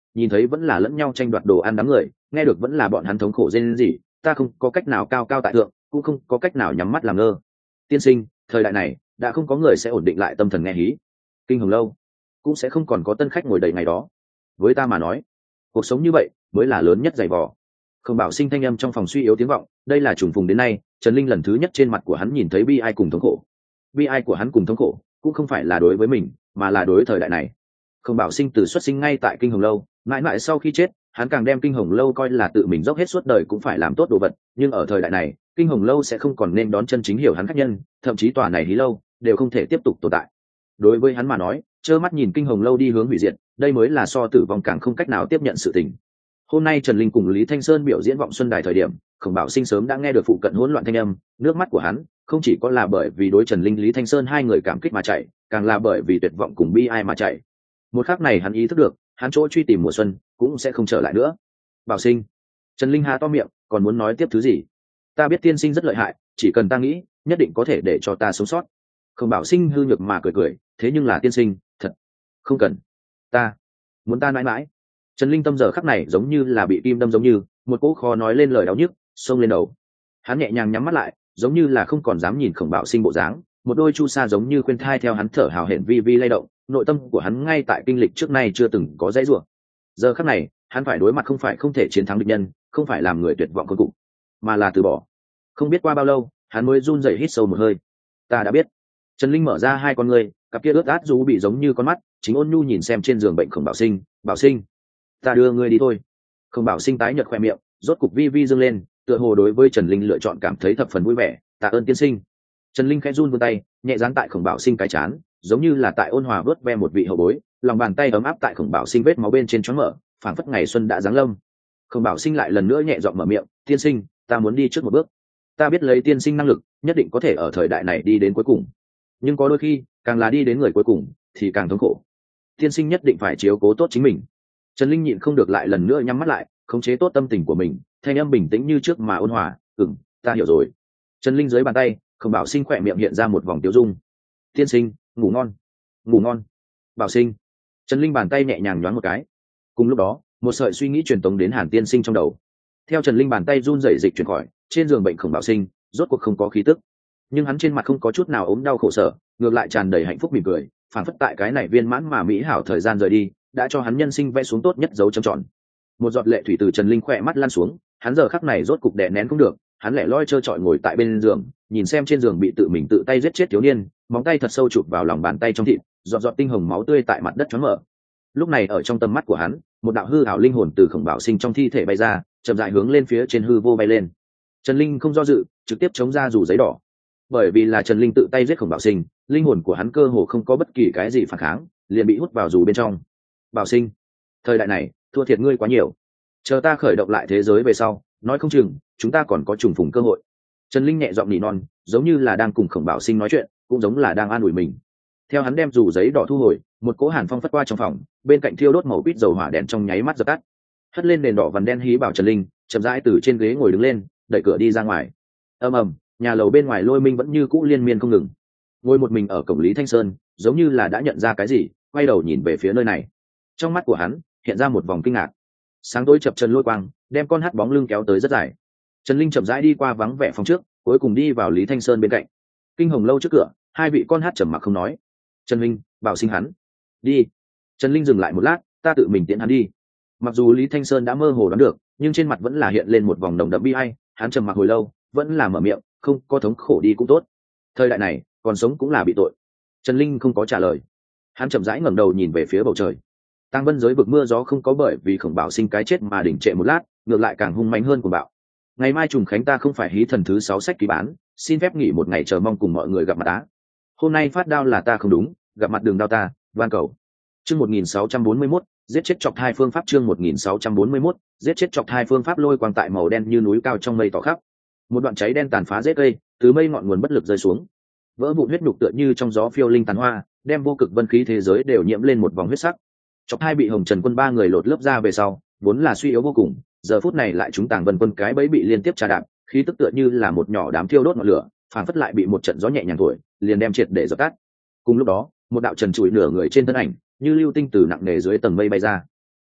nhìn thấy vẫn là lẫn nhau tranh đoạt đồ ăn đám người, nghe được vẫn là bọn hắn thống khổ rên rỉ, ta không có cách nào cao cao tại thượng, cũng không có cách nào nhắm mắt làm ngơ. Tiên sinh, thời đại này đã không có người sẽ ổn định lại tâm thần nghe hí. Kinh Hồng lâu cũng sẽ không còn có tân khách ngồi đầy ngày đó. Với ta mà nói, cuộc sống như vậy mới là lớn nhất dày vò. Không Bảo Sinh thanh âm trong phòng suy yếu tiếng vọng, đây là trùng phùng đến nay, Trần Linh lần thứ nhất trên mặt của hắn nhìn thấy bi ai cùng thống khổ. Bi ai của hắn cùng thống khổ, cũng không phải là đối với mình, mà là đối thời đại này. Không Bảo Sinh từ xuất sinh ngay tại Kinh Hồng lâu, mãi mãi sau khi chết, hắn càng đem Kinh Hồng lâu coi là tự mình dốc hết suốt đời cũng phải làm tốt đồ vật, nhưng ở thời đại này, Kinh Hồng lâu sẽ không còn nên đón chân chính hiểu hắn khách nhân, thậm chí tòa này hí lâu đều không thể tiếp tục tồn tại. Đối với hắn mà nói, trơ mắt nhìn Kinh Hồng lâu đi hướng hủy diệt, đây mới là so tử vong càng không cách nào tiếp nhận sự tình. Hôm nay Trần Linh cùng Lý Thanh Sơn biểu diễn vọng xuân đài thời điểm, Khổng Bảo Sinh sớm đã nghe được phụ cận hỗn loạn thanh âm, nước mắt của hắn không chỉ có là bởi vì đối Trần Linh Lý Thanh Sơn hai người cảm kích mà chảy, càng là bởi vì tuyệt vọng cùng bi ai mà chảy. Một khắc này hắn ý thức được, hắn chỗ truy tìm mùa xuân cũng sẽ không trở lại nữa. Bảo Sinh, Trần Linh há to miệng, còn muốn nói tiếp thứ gì? Ta biết tiên sinh rất lợi hại, chỉ cần ta nghĩ, nhất định có thể để cho ta sống sót. Khổng Bảo Sinh hư nhược mà cười cười, thế nhưng là tiên sinh, thật không cần. Ta muốn ta mãi mãi. Trần Linh tâm giờ khắc này giống như là bị kim đâm giống như, một cỗ khó nói lên lời đau nhức xông lên đầu. Hắn nhẹ nhàng nhắm mắt lại, giống như là không còn dám nhìn Khổng Bảo Sinh bộ dáng, một đôi chu sa giống như khuyên thai theo hắn thở hào hển vi vi lay động, nội tâm của hắn ngay tại kinh lịch trước nay chưa từng có dãy rủa. Giờ khắc này, hắn phải đối mặt không phải không thể chiến thắng địch nhân, không phải làm người tuyệt vọng cuối cùng, mà là từ bỏ. Không biết qua bao lâu, hắn mới run rẩy hít sâu một hơi. Ta đã biết. Trần Linh mở ra hai con ngươi, cặp kia ướt át rú bị giống như con mắt, chính ôn nhu nhìn xem trên giường bệnh Khổng Bảo Sinh. Bảo Sinh, ta đưa ngươi đi thôi. Khổng Bảo Sinh tái nhợt khoe miệng, rốt cục vi vi dương lên, tựa hồ đối với Trần Linh lựa chọn cảm thấy thập phần vui vẻ. Tạ ơn tiên sinh. Trần Linh khẽ run vươn tay, nhẹ dán tại Khổng Bảo Sinh cái chán, giống như là tại ôn hòa vớt ve một vị hậu bối, lòng bàn tay ấm áp tại Khổng Bảo Sinh vết máu bên trên choáng mở, phảng phất ngày xuân đã giáng lâm. Khổng Bảo Sinh lại lần nữa nhẹ giọng mở miệng, tiên sinh, ta muốn đi trước một bước. Ta biết lấy tiên sinh năng lực, nhất định có thể ở thời đại này đi đến cuối cùng, nhưng có đôi khi càng là đi đến người cuối cùng thì càng thống khổ. Tiên sinh nhất định phải chiếu cố tốt chính mình. Trần Linh nhịn không được lại lần nữa nhắm mắt lại, khống chế tốt tâm tình của mình, thanh âm bình tĩnh như trước mà ôn hòa. Ta hiểu rồi. Trần Linh dưới bàn tay, Khổng Bảo Sinh khỏe miệng hiện ra một vòng tiêu dung. Tiên sinh, ngủ ngon. Ngủ ngon. Bảo Sinh. Trần Linh bàn tay nhẹ nhàng nhoáng một cái. Cùng lúc đó, một sợi suy nghĩ truyền tống đến Hàn tiên sinh trong đầu. Theo Trần Linh bàn tay run rẩy dịch chuyển khỏi, trên giường bệnh Khổng Bảo Sinh rốt cuộc không có khí tức, nhưng hắn trên mặt không có chút nào ốm đau khổ sở, ngược lại tràn đầy hạnh phúc mỉm cười, phản phất tại cái này viên mãn mà mỹ hảo thời gian rời đi đã cho hắn nhân sinh vẽ xuống tốt nhất dấu chấm tròn. Một giọt lệ thủy từ Trần Linh khỏe mắt lăn xuống, hắn giờ khắc này rốt cục đè nén không được, hắn lẻ loi trơ trọi ngồi tại bên giường, nhìn xem trên giường bị tự mình tự tay giết chết thiếu niên, móng tay thật sâu chụp vào lòng bàn tay trong thịt, giọt giọt tinh hồng máu tươi tại mặt đất choáng mở. Lúc này ở trong tầm mắt của hắn, một đạo hư ảo linh hồn từ Khổng Bảo Sinh trong thi thể bay ra, chậm rãi hướng lên phía trên hư vô bay lên. Trần Linh không do dự, trực tiếp chống ra dù giấy đỏ. Bởi vì là Trần Linh tự tay giết Khổng Bảo Sinh, linh hồn của hắn cơ hồ không có bất kỳ cái gì phản kháng, liền bị hút vào dù bên trong. Bảo Sinh, thời đại này thua thiệt ngươi quá nhiều, chờ ta khởi động lại thế giới về sau, nói không chừng chúng ta còn có trùng phùng cơ hội. Trần Linh nhẹ giọng nỉ non, giống như là đang cùng Khổng Bảo Sinh nói chuyện, cũng giống là đang an ủi mình. Theo hắn đem dù giấy đỏ thu hồi, một cỗ hàn phong phất qua trong phòng, bên cạnh thiêu đốt màu quýt dầu hỏa đèn trong nháy mắt dập tắt. Hất lên nền đỏ vằn đen hí bảo Trần Linh chậm rãi từ trên ghế ngồi đứng lên, đẩy cửa đi ra ngoài. Ầm ầm, nhà lầu bên ngoài lôi minh vẫn như cũ liên miên không ngừng. Ngồi một mình ở cổng Lý Thanh Sơn, giống như là đã nhận ra cái gì, quay đầu nhìn về phía nơi này. Trong mắt của hắn hiện ra một vòng kinh ngạc. Sáng tối chập chân lôi quang, đem con hát bóng lưng kéo tới rất dài. Trần Linh chậm rãi đi qua vắng vẻ phòng trước, cuối cùng đi vào Lý Thanh Sơn bên cạnh. Kinh Hồng lâu trước cửa, hai vị con hát trầm mặc không nói. Trần Minh, Bảo Sinh hắn đi. Trần Linh dừng lại một lát, ta tự mình tiễn hắn đi. Mặc dù Lý Thanh Sơn đã mơ hồ đoán được, nhưng trên mặt vẫn là hiện lên một vòng nồng đậm bi ai. Hắn trầm mặc hồi lâu, vẫn là mở miệng, không có thống khổ đi cũng tốt, thời đại này còn sống cũng là bị tội. Trần Linh không có trả lời, hắn chậm rãi ngẩng đầu nhìn về phía bầu trời. Tang Vân giới vực mưa gió không có bởi vì Khổng Bảo Sinh cái chết mà đỉnh trệ một lát, ngược lại càng hung mạnh hơn của bạo. Ngày mai trùng khánh ta không phải hí thần thứ 6 sách ký bán, xin phép nghỉ một ngày chờ mong cùng mọi người gặp mặt á. Hôm nay phát đao là ta không đúng, gặp mặt đường đao ta, van cầu. Chương 1641, giết chết chọc hai phương pháp. Chương 1641, giết chết chọc hai phương pháp. Lôi quang tại màu đen như núi cao trong mây tỏ khắp. Một đoạn cháy đen tàn phá rễ cây từ mây ngọn nguồn bất lực rơi xuống, vỡ vụn huyết nhục tựa như trong gió phiêu linh tàn hoa, đem vô cực vân khí thế giới đều nhiễm lên một vòng huyết sắc. Chọc hai bị Hồng Trần Quân ba người lột lớp ra về sau, vốn là suy yếu vô cùng, giờ phút này lại chúng Tàng Vân Quân cái bẫy bị liên tiếp trà đạp, khí tức tựa như là một nhỏ đám thiêu đốt ngọn lửa, phản phất lại bị một trận gió nhẹ nhàng thổi, liền đem triệt để dập tắt. Cùng lúc đó, một đạo trần trụi nửa người trên thân ảnh, như lưu tinh từ nặng nề dưới tầng mây bay ra.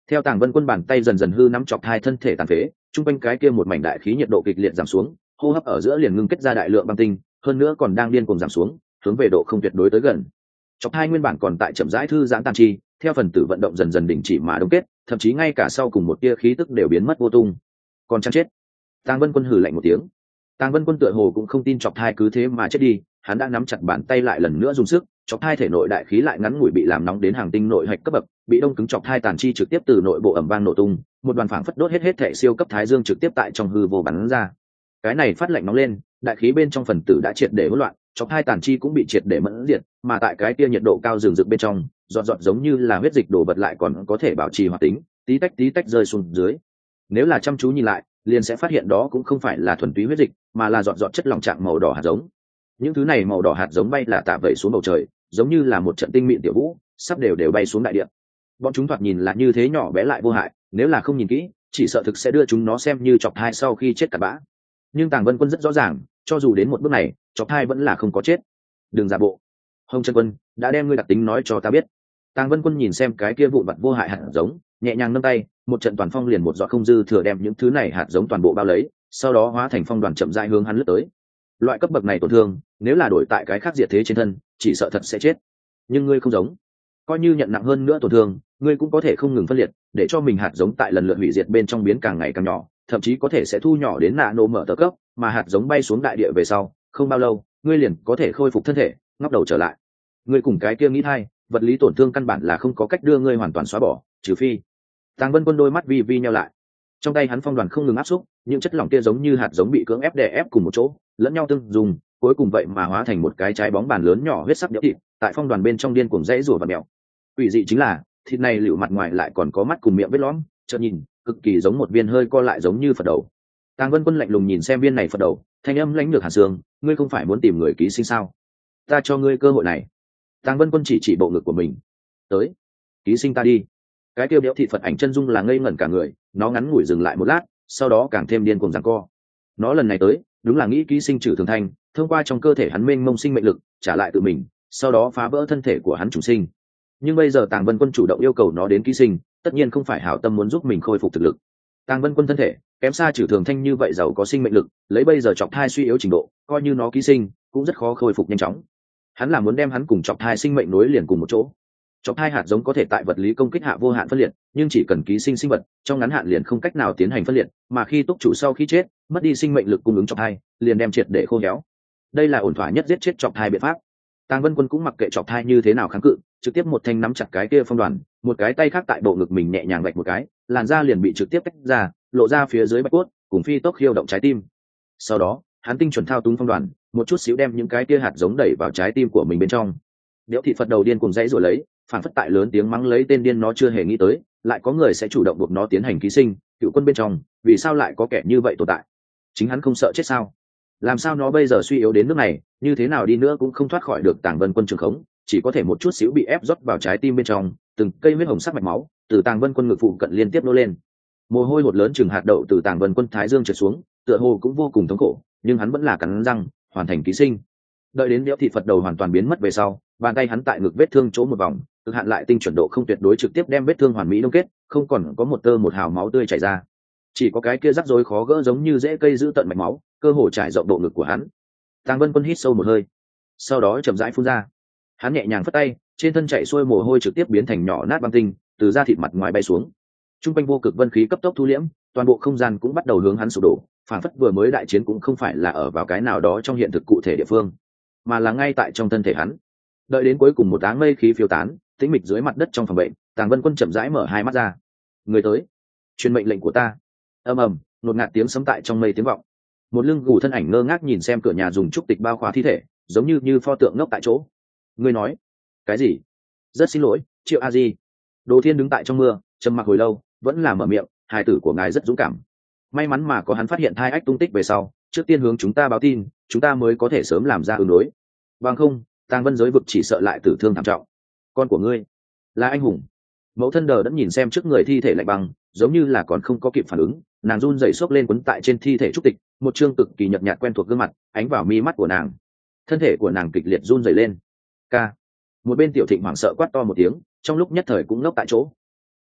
Theo Tàng Vân Quân bàn tay dần dần hư nắm chọc thai thân thể tàn phế, trung quanh cái kia một mảnh đại khí nhiệt độ kịch liệt giảm xuống, hô hấp ở giữa liền ngưng kết ra đại lượng băng tinh, hơn nữa còn đang điên cuồng giảm xuống, hướng về độ không tuyệt đối tới gần. Chọc thai nguyên bản còn tại chậm rãi thư giãn tàn chi, theo phần tử vận động dần dần đình chỉ mà đông kết, thậm chí ngay cả sau cùng một tia khí tức đều biến mất vô tung. Còn chăng chết? Tàng Vân Quân hừ lạnh một tiếng. Tàng Vân Quân tựa hồ cũng không tin chọc thai cứ thế mà chết đi, hắn đã nắm chặt bàn tay lại lần nữa dùng sức, chọc thai thể nội đại khí lại ngắn ngủi bị làm nóng đến hàng tinh nội hạch cấp bậc, bị đông cứng chọc thai tàn chi trực tiếp từ nội bộ ầm vang nổ tung, một đoàn phảng phất đốt hết thể siêu cấp thái dương trực tiếp tại trong hư vô bắn ra. Cái này phát lạnh nóng lên, đại khí bên trong phần tử đã triệt để hỗn loạn, chọc thai tàn chi cũng bị triệt để mẫn diệt, mà tại cái kia nhiệt độ cao rừng rực bên trong, giọt giọt giống như là huyết dịch đổ vật lại còn có thể bảo trì hoạt tính, tí tách rơi xuống dưới. Nếu là chăm chú nhìn lại, liền sẽ phát hiện đó cũng không phải là thuần túy huyết dịch, mà là giọt giọt chất lỏng trạng màu đỏ hạt giống. Những thứ này màu đỏ hạt giống bay là tạ vẩy xuống bầu trời, giống như là một trận tinh mịn tiểu vũ, sắp đều bay xuống đại địa. Bọn chúng thoạt nhìn là như thế nhỏ bé lại vô hại, nếu là không nhìn kỹ, chỉ sợ thực sẽ đưa chúng nó xem như chọc thai sau khi chết cả bã. Nhưng Tàng Vân Quân rất rõ ràng, cho dù đến một bước này, chọc thai vẫn là không có chết. Đừng giả bộ. Hồng Chân Quân đã đem ngươi đặc tính nói cho ta biết. Tàng Vân Quân nhìn xem cái kia vụn vặt vô hại hạt giống, nhẹ nhàng nâng tay, một trận toàn phong liền một giọt không dư thừa đem những thứ này hạt giống toàn bộ bao lấy, sau đó hóa thành phong đoàn chậm rãi hướng hắn lướt tới. Loại cấp bậc này tổn thương, nếu là đổi tại cái khác diệt thế trên thân, chỉ sợ thật sẽ chết. Nhưng ngươi không giống, coi như nhận nặng hơn nữa tổn thương, ngươi cũng có thể không ngừng phân liệt, để cho mình hạt giống tại lần lượt hủy diệt bên trong biến càng ngày càng nhỏ, thậm chí có thể sẽ thu nhỏ đến nano mở tờ cấp, mà hạt giống bay xuống đại địa về sau, không bao lâu, ngươi liền có thể khôi phục thân thể, ngóc đầu trở lại. Ngươi cùng cái kia nghĩ thay, vật lý tổn thương căn bản là không có cách đưa ngươi hoàn toàn xóa bỏ, trừ phi. Tàng Vân Quân đôi mắt vi vi nheo lại, trong tay hắn phong đoàn không ngừng áp xúc, những chất lỏng kia giống như hạt giống bị cưỡng ép đè ép cùng một chỗ, lẫn nhau tương dùng, cuối cùng vậy mà hóa thành một cái trái bóng bàn lớn nhỏ huyết sắc đẽo thịt, tại phong đoàn bên trong điên cuồng rãy rủa và mèo. Quỷ dị chính là, thịt này liệu mặt ngoài lại còn có mắt cùng miệng vết lõm, chợt nhìn, cực kỳ giống một viên hơi co lại giống như Phật đầu. Tàng Vân Quân lạnh lùng nhìn xem viên này Phật đầu, thanh âm lãnh lược hàn xương, ngươi không phải muốn tìm người ký sinh sao? Ta cho ngươi cơ hội này. Tàng Vân Quân chỉ bộ ngực của mình, tới, ký sinh ta đi. Cái tiêu đẽo thịt Phật ảnh chân dung là ngây ngẩn cả người, nó ngắn ngủi dừng lại một lát, sau đó càng thêm điên cuồng giằng co. Nó lần này tới, đúng là nghĩ ký sinh Trử Thường Thanh, thông qua trong cơ thể hắn mênh mông sinh mệnh lực, trả lại tự mình, sau đó phá vỡ thân thể của hắn chủ sinh. Nhưng bây giờ Tàng Vân Quân chủ động yêu cầu nó đến ký sinh, tất nhiên không phải hảo tâm muốn giúp mình khôi phục thực lực. Tàng Vân Quân thân thể kém xa Trử Thường Thanh như vậy giàu có sinh mệnh lực, lấy bây giờ chọc thai suy yếu trình độ, coi như nó ký sinh, cũng rất khó khôi phục nhanh chóng. Hắn là muốn đem hắn cùng chọc thai sinh mệnh nối liền cùng một chỗ. Chọc thai hạt giống có thể tại vật lý công kích hạ vô hạn phân liệt, nhưng chỉ cần ký sinh sinh vật, trong ngắn hạn liền không cách nào tiến hành phân liệt, mà khi túc chủ sau khi chết, mất đi sinh mệnh lực cung ứng chọc thai, liền đem triệt để khô héo. Đây là ổn thỏa nhất giết chết chọc thai biện pháp. Tàng Vân Quân cũng mặc kệ chọc thai như thế nào kháng cự, trực tiếp một thanh nắm chặt cái kia phong đoàn, một cái tay khác tại bộ ngực mình nhẹ nhàng vạch một cái, làn da liền bị trực tiếp tách ra, lộ ra phía dưới bạch cốt, cùng phi tốc khiêu động trái tim. Sau đó, hắn tinh chuẩn thao túng phong đoàn, một chút xíu đem những cái kia hạt giống đẩy vào trái tim của mình bên trong. Đẽo thị Phật đầu điên cuồng dãy rồi lấy, phản phất tại lớn tiếng mắng lấy tên điên nó chưa hề nghĩ tới, lại có người sẽ chủ động buộc nó tiến hành ký sinh. Cựu quân bên trong, vì sao lại có kẻ như vậy tồn tại? Chính hắn không sợ chết sao? Làm sao nó bây giờ suy yếu đến nước này, như thế nào đi nữa cũng không thoát khỏi được Tàng Vân Quân trường khống, chỉ có thể một chút xíu bị ép rót vào trái tim bên trong, từng cây huyết hồng sắc mạch máu từ Tàng Vân Quân ngực phụ cận liên tiếp nô lên. Mồ hôi hột lớn chừng hạt đậu từ Tàng Vân Quân thái dương trượt xuống, tựa hồ cũng vô cùng thống khổ, nhưng hắn vẫn là cắn răng hoàn thành ký sinh. Đợi đến đẽo thịt Phật đầu hoàn toàn biến mất về sau, bàn tay hắn tại ngực vết thương chỗ một vòng, cực hạn lại tinh chuẩn độ không tuyệt đối trực tiếp đem vết thương hoàn mỹ đông kết, không còn có một tơ một hào máu tươi chảy ra, chỉ có cái kia rắc rối khó gỡ giống như rễ cây giữ tận mạch máu, cơ hồ trải rộng bộ ngực của hắn. Tàng Vân Quân hít sâu một hơi, sau đó chậm rãi phun ra. Hắn nhẹ nhàng phất tay, trên thân chạy xuôi mồ hôi trực tiếp biến thành nhỏ nát băng tinh, từ da thịt mặt ngoài bay xuống. Trung quanh vô cực vân khí cấp tốc thu liễm, toàn bộ không gian cũng bắt đầu hướng hắn sụp đổ, phản phất vừa mới đại chiến cũng không phải là ở vào cái nào đó trong hiện thực cụ thể địa phương, mà là ngay tại trong thân thể hắn. Đợi đến cuối cùng một áng mây khí phiêu tán, tĩnh mịch dưới mặt đất trong phòng bệnh, Tàng Vân Quân chậm rãi mở hai mắt ra. Người tới, truyền mệnh lệnh của ta. Ầm ầm, ngột ngạt tiếng sấm tại trong mây tiếng vọng. Một lưng gù thân ảnh ngơ ngác nhìn xem cửa nhà dùng trúc tịch bao khóa thi thể, giống như pho tượng ngốc tại chỗ. Ngươi nói cái gì? Rất xin lỗi, Triệu A Di. Đồ Thiên đứng tại trong mưa, trầm mặc hồi lâu, vẫn là mở miệng. Hài tử của ngài rất dũng cảm. May mắn mà có hắn phát hiện thai ách tung tích về sau, trước tiên hướng chúng ta báo tin, chúng ta mới có thể sớm làm ra ứng đối. Bằng không, Tàng Vân giới vực chỉ sợ lại tử thương thảm trọng. Con của ngươi là anh hùng. Mẫu thân Đờ đẫn nhìn xem trước người thi thể lạnh băng, giống như là còn không có kịp phản ứng, nàng run rẩy xốc lên quấn tại trên thi thể trúc tịch, một chương cực kỳ nhợt nhạt quen thuộc gương mặt ánh vào mi mắt của nàng. Thân thể của nàng kịch liệt run rẩy lên. Ca. Một bên Tiểu Thịnh hoảng sợ quát to một tiếng, trong lúc nhất thời cũng ngốc tại chỗ.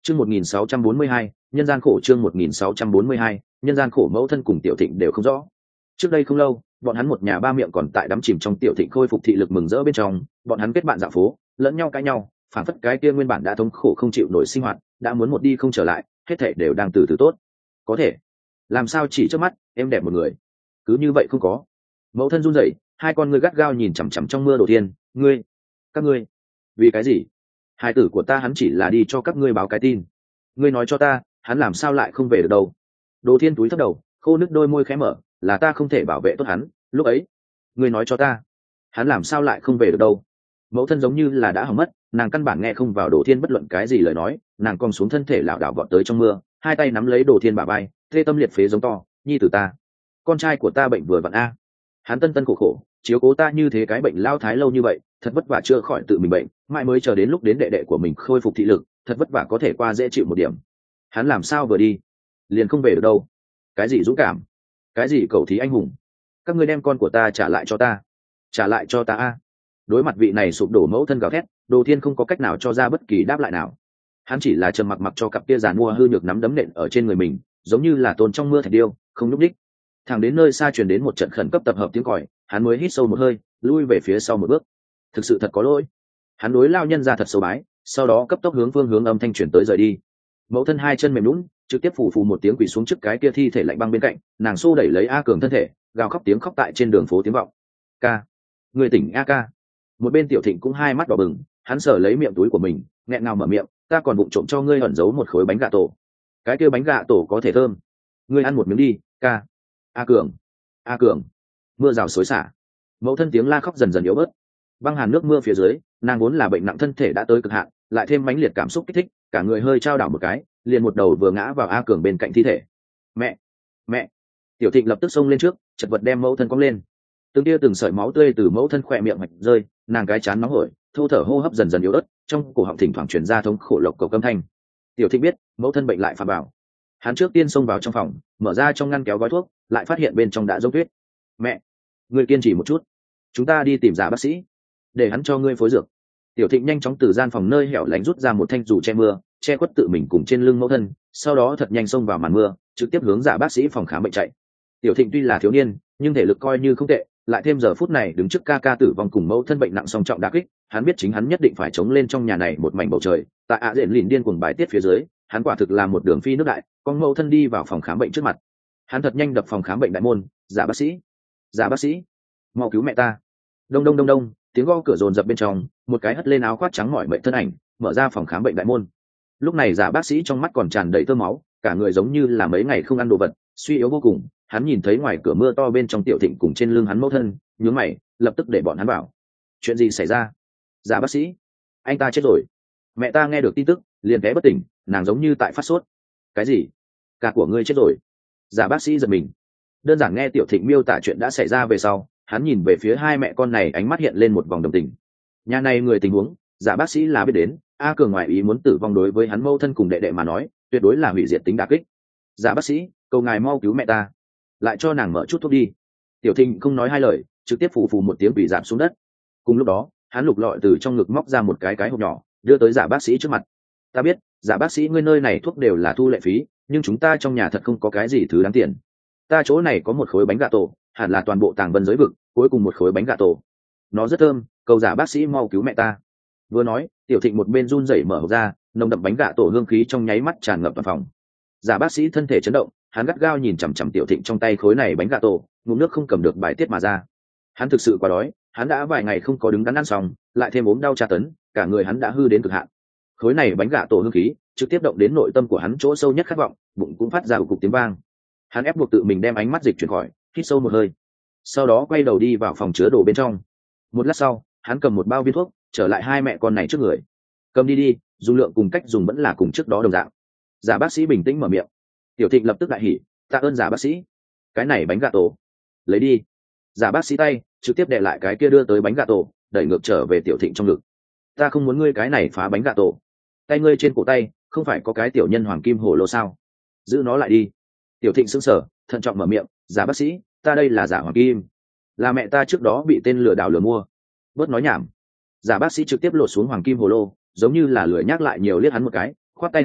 Chương 1642, nhân gian khổ. Chương 1642, nhân gian khổ. Mẫu thân cùng Tiểu Thịnh đều không rõ. Trước đây không lâu, bọn hắn một nhà ba miệng còn tại đắm chìm trong Tiểu Thịnh khôi phục thị lực mừng rỡ bên trong, bọn hắn kết bạn dạo phố, lẫn nhau cãi nhau, phản phất cái kia nguyên bản đã thống khổ không chịu nổi sinh hoạt, đã muốn một đi không trở lại, hết thảy đều đang từ từ tốt. Có thể, làm sao chỉ trước mắt, em đẹp một người, cứ như vậy không có. Mẫu thân run rẩy, hai con ngươi gắt gao nhìn chằm chằm trong mưa Đồ Thiên, ngươi, các ngươi, vì cái gì? Hai tử của ta hắn chỉ là đi cho các ngươi báo cái tin, ngươi nói cho ta, hắn làm sao lại không về được đâu? Đồ Thiên túi thấp đầu, khô nước đôi môi khẽ mở, là ta không thể bảo vệ tốt hắn, lúc ấy, ngươi nói cho ta, hắn làm sao lại không về được đâu? Mẫu thân giống như là đã hỏng mất, nàng căn bản nghe không vào Đồ Thiên bất luận cái gì lời nói, nàng cong xuống thân thể lảo đảo vọt tới trong mưa, hai tay nắm lấy Đồ Thiên bả vai, thê tâm liệt phế giống to, nhi tử ta, con trai của ta bệnh vừa vặn a, hắn tân tân khổ khổ chiếu cố ta như thế cái bệnh lao thái lâu như vậy, thật vất vả chưa khỏi tự mình bệnh, mãi mới chờ đến lúc đến đệ đệ của mình khôi phục thị lực, thật vất vả có thể qua dễ chịu một điểm, hắn làm sao vừa đi liền không về được đâu? Cái gì dũng cảm, cái gì cầu thí anh hùng, các ngươi đem con của ta trả lại cho ta, trả lại cho ta a! Đối mặt vị này sụp đổ mẫu thân gào thét, Đồ Thiên không có cách nào cho ra bất kỳ đáp lại nào, hắn chỉ là trầm mặc mặc cho cặp kia giàn mua hư nhược nắm đấm nện ở trên người mình, giống như là tôn trong mưa thạch điêu, không nhúc đích. Thẳng đến nơi xa truyền đến một trận khẩn cấp tập hợp tiếng còi, hắn mới hít sâu một hơi, lui về phía sau một bước. Thực sự thật có lỗi. Hắn đối lao nhân ra thật sâu bái, sau đó cấp tốc hướng phương hướng âm thanh truyền tới rời đi. Mẫu thân hai chân mềm nhũn, trực tiếp phủ phù một tiếng quỳ xuống trước cái kia thi thể lạnh băng bên cạnh, nàng xô đẩy lấy A Cường thân thể, gào khóc tiếng khóc tại trên đường phố tiếng vọng. Ca, người tỉnh A ca. Một bên Tiểu Thịnh cũng hai mắt đỏ bừng, hắn sờ lấy miệng túi của mình, nghẹn ngào mở miệng, ta còn vụng trộm cho ngươi ẩn giấu một khối bánh gà tổ. Cái kia bánh gà tổ có thể thơm, ngươi ăn một miếng đi, ca. A Cường, A Cường. Mưa rào xối xả, mẫu thân tiếng la khóc dần dần yếu bớt. Băng hàn nước mưa phía dưới, nàng vốn là bệnh nặng thân thể đã tới cực hạn, lại thêm mãnh liệt cảm xúc kích thích, cả người hơi trao đảo một cái, liền một đầu vừa ngã vào A Cường bên cạnh thi thể. Mẹ, mẹ! Tiểu Thịnh lập tức xông lên trước, chật vật đem mẫu thân cong lên. Từng tia từng sợi máu tươi từ mẫu thân khỏe miệng mạch rơi, nàng cái chán nóng hổi, thô thở hô hấp dần dần yếu ớt, trong cổ họng thỉnh thoảng truyền ra thống khổ lộc cộc âm thanh. Tiểu Thịnh biết mẫu thân bệnh lại phạm bảo, hắn trước tiên xông vào trong phòng, mở ra trong ngăn kéo gói thuốc, lại phát hiện bên trong đã dốc tuyết. Mẹ, ngươi kiên trì một chút, chúng ta đi tìm giả bác sĩ, để hắn cho ngươi phối dược. Tiểu Thịnh nhanh chóng từ gian phòng nơi hẻo lánh rút ra một thanh dù che mưa, che khuất tự mình cùng trên lưng mẫu thân, sau đó thật nhanh xông vào màn mưa, trực tiếp hướng giả bác sĩ phòng khám bệnh chạy. Tiểu Thịnh tuy là thiếu niên, nhưng thể lực coi như không tệ, lại thêm giờ phút này đứng trước ca ca tử vong cùng mẫu thân bệnh nặng song trọng đả kích, hắn biết chính hắn nhất định phải chống lên trong nhà này một mảnh bầu trời. Tại ạ diện lìn điên cuồng bài tiết phía dưới, hắn quả thực là một đường phi nước đại, con mẫu thân đi vào phòng khám bệnh trước mặt. Hắn thật nhanh đập phòng khám bệnh đại môn, giả bác sĩ, giả bác sĩ, mau cứu mẹ ta. Đông đông đông đông, tiếng gõ cửa dồn dập bên trong, một cái hất lên áo khoác trắng mỏi mệt thân ảnh mở ra phòng khám bệnh đại môn. Lúc này giả bác sĩ trong mắt còn tràn đầy tơ máu, cả người giống như là mấy ngày không ăn đồ vật, suy yếu vô cùng. Hắn nhìn thấy ngoài cửa mưa to bên trong Tiểu Thịnh cùng trên lưng hắn mẫu thân, nhướng mày, lập tức để bọn hắn vào. Chuyện gì xảy ra? Giả bác sĩ, anh ta chết rồi. Mẹ ta nghe được tin tức liền té bất tỉnh, nàng giống như tại phát sốt. Cái gì? Ca của ngươi chết rồi? Giả bác sĩ giật mình. Đơn giản nghe Tiểu Thịnh miêu tả chuyện đã xảy ra về sau, hắn nhìn về phía hai mẹ con này, ánh mắt hiện lên một vòng đồng tình. Nhà này người tình huống, giả bác sĩ là biết đến, A Cường ngoại ý muốn tử vong đối với hắn mẫu thân cùng đệ đệ mà nói, tuyệt đối là hủy diệt tính đả kích. Giả bác sĩ, cầu ngài mau cứu mẹ ta, lại cho nàng mở chút thuốc đi. Tiểu Thịnh không nói hai lời, trực tiếp phù phù một tiếng quỳ rạp xuống đất. Cùng lúc đó, hắn lục lọi từ trong ngực móc ra một cái hộp nhỏ, đưa tới giả bác sĩ trước mặt. Ta biết, giả bác sĩ ngươi nơi này thuốc đều là thu lệ phí, nhưng chúng ta trong nhà thật không có cái gì thứ đáng tiền. Ta chỗ này có một khối bánh gà tổ, hẳn là toàn bộ Tàng Vân giới vực cuối cùng một khối bánh gà tổ, nó rất thơm, cầu giả bác sĩ mau cứu mẹ ta. Vừa nói, Tiểu Thịnh một bên run rẩy mở hộp ra, nồng đậm bánh gà tổ hương khí trong nháy mắt tràn ngập vào phòng. Giả bác sĩ thân thể chấn động, hắn gắt gao nhìn chằm chằm Tiểu Thịnh trong tay khối này bánh gà tổ, ngụm nước không cầm được bài tiết mà ra. Hắn thực sự quá đói, hắn đã vài ngày không có đứng đắn ăn xong, lại thêm ốm đau tra tấn, cả người hắn đã hư đến cực hạn. Khối này bánh gà tổ hương khí trực tiếp động đến nội tâm của hắn chỗ sâu nhất khát vọng, bụng cũng phát ra một cục tiếng vang. Hắn ép buộc tự mình đem ánh mắt dịch chuyển khỏi, hít sâu một hơi, sau đó quay đầu đi vào phòng chứa đồ bên trong. Một lát sau, hắn cầm một bao viên thuốc trở lại hai mẹ con này trước người. Cầm đi đi, dung lượng cùng cách dùng vẫn là cùng trước đó đồng dạng. Giả bác sĩ bình tĩnh mở miệng. Tiểu Thịnh lập tức đại hỉ, tạ ơn giả bác sĩ. Cái này bánh gà tổ, lấy đi. Giả bác sĩ tay trực tiếp đè lại cái kia đưa tới bánh gà tổ, đẩy ngược trở về Tiểu Thịnh trong ngực. Ta không muốn ngươi cái này phá bánh gà tổ. Tay ngươi trên cổ tay không phải có cái tiểu nhân hoàng kim hồ lô sao? Giữ nó lại đi. Tiểu Thịnh sững sờ, thận trọng mở miệng, giả bác sĩ, ta đây là giả hoàng kim, là mẹ ta trước đó bị tên lừa đảo lừa mua. Bớt nói nhảm. Giả bác sĩ trực tiếp lột xuống hoàng kim hồ lô, giống như là lười nhắc lại nhiều liếc hắn một cái, khoát tay áo,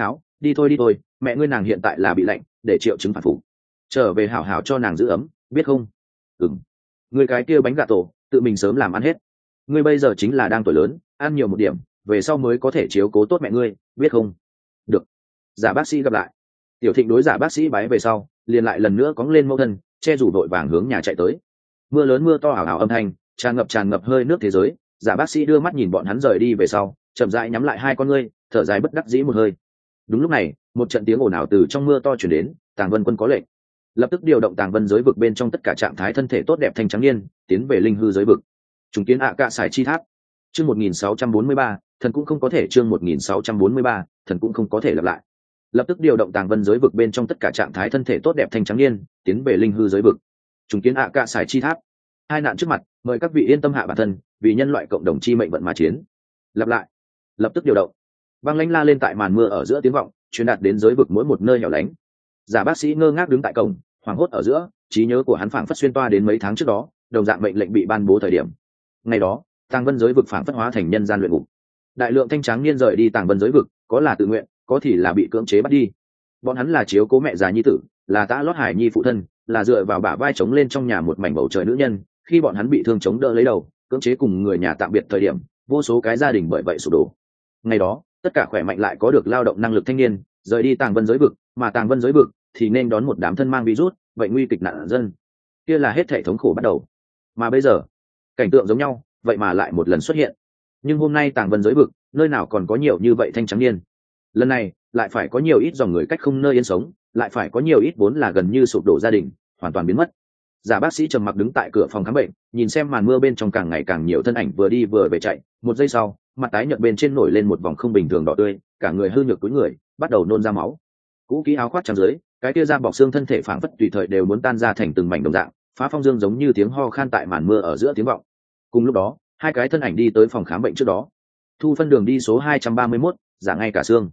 đi thôi, mẹ ngươi nàng hiện tại là bị lạnh, để triệu chứng phản phục, trở về hảo hảo cho nàng giữ ấm, biết không? Ừm. Người cái kia bánh gà tổ tự mình sớm làm ăn hết, ngươi bây giờ chính là đang tuổi lớn, ăn nhiều một điểm, về sau mới có thể chiếu cố tốt mẹ ngươi, biết không? Được. Giả bác sĩ gặp lại. Tiểu Thịnh đối giả bác sĩ bái về sau, liền lại lần nữa cóng lên mẫu thân, che rủ đội vàng hướng nhà chạy tới. Mưa lớn mưa to ảo ảo âm thanh, tràn ngập hơi nước thế giới. Giả bác sĩ đưa mắt nhìn bọn hắn rời đi về sau, chậm rãi nhắm lại hai con ngươi, thở dài bất đắc dĩ một hơi. Đúng lúc này, một trận tiếng ồn ào từ trong mưa to chuyển đến. Tàng Vân Quân có lệnh, lập tức điều động Tàng Vân giới vực bên trong tất cả trạng thái thân thể tốt đẹp thanh trắng niên, tiến về linh hư giới vực. Trùng kiến ạ cạ sải chi tháp. Chương 1643, thần cũng không có thể. Chương 1643, thần cũng không có thể lặp lại. Lập tức điều động Tàng Vân giới vực bên trong tất cả trạng thái thân thể tốt đẹp thanh trắng niên, tiến về linh hư giới vực. Trùng kiến ạ cạ sải chi tháp. Hai nạn trước mặt, mời các vị yên tâm hạ bản thân, vì nhân loại cộng đồng chi mệnh vận mà chiến. Lặp lại. Lập tức điều động. Băng lãnh la lên tại màn mưa ở giữa tiếng vọng, truyền đạt đến giới vực mỗi một nơi hẻo lánh. Giả bác sĩ ngơ ngác đứng tại cổng, hoảng hốt ở giữa, trí nhớ của hắn phảng phất xuyên toa đến mấy tháng trước đó, đồng dạng mệnh lệnh bị ban bố thời điểm. Ngày đó, Tàng Vân giới vực phảng phất hóa thành nhân gian luyện ngục. Đại lượng thanh tráng niên rời đi Tàng Vân giới vực, có là tự nguyện, có thì là bị cưỡng chế bắt đi. Bọn hắn là chiếu cố mẹ già nhi tử, là Tã Lót Hải Nhi phụ thân, là dựa vào bả vai chống lên trong nhà một mảnh bầu trời nữ nhân. Khi bọn hắn bị thương chống đỡ lấy đầu, cưỡng chế cùng người nhà tạm biệt thời điểm, vô số cái gia đình bởi vậy sụp đổ. Ngày đó, tất cả khỏe mạnh lại có được lao động năng lực thanh niên rời đi Tàng Vân giới vực, mà Tàng Vân giới vực thì nên đón một đám thân mang virus, vậy nguy kịch nạn dân. Kia là hết thể thống khổ bắt đầu. Mà bây giờ, cảnh tượng giống nhau, vậy mà lại một lần xuất hiện. Nhưng hôm nay Tàng Vân giới vực, nơi nào còn có nhiều như vậy thanh trắng niên. Lần này, lại phải có nhiều ít dòng người cách không nơi yên sống, lại phải có nhiều ít vốn là gần như sụp đổ gia đình, hoàn toàn biến mất. Giả bác sĩ trầm mặc đứng tại cửa phòng khám bệnh, nhìn xem màn mưa bên trong càng ngày càng nhiều thân ảnh vừa đi vừa về chạy. Một giây sau, mặt tái nhợt bên trên nổi lên một vòng không bình thường đỏ tươi, cả người hư nhược cúi người, bắt đầu nôn ra máu. Cũ kỹ áo khoác trắng dưới, cái kia da bọc xương thân thể phảng phất tùy thời đều muốn tan ra thành từng mảnh đồng dạng, phá phong dương giống như tiếng ho khan tại màn mưa ở giữa tiếng vọng. Cùng lúc đó, hai cái thân ảnh đi tới phòng khám bệnh trước đó. Thu phân đường đi số 231, giả ngay cả xương.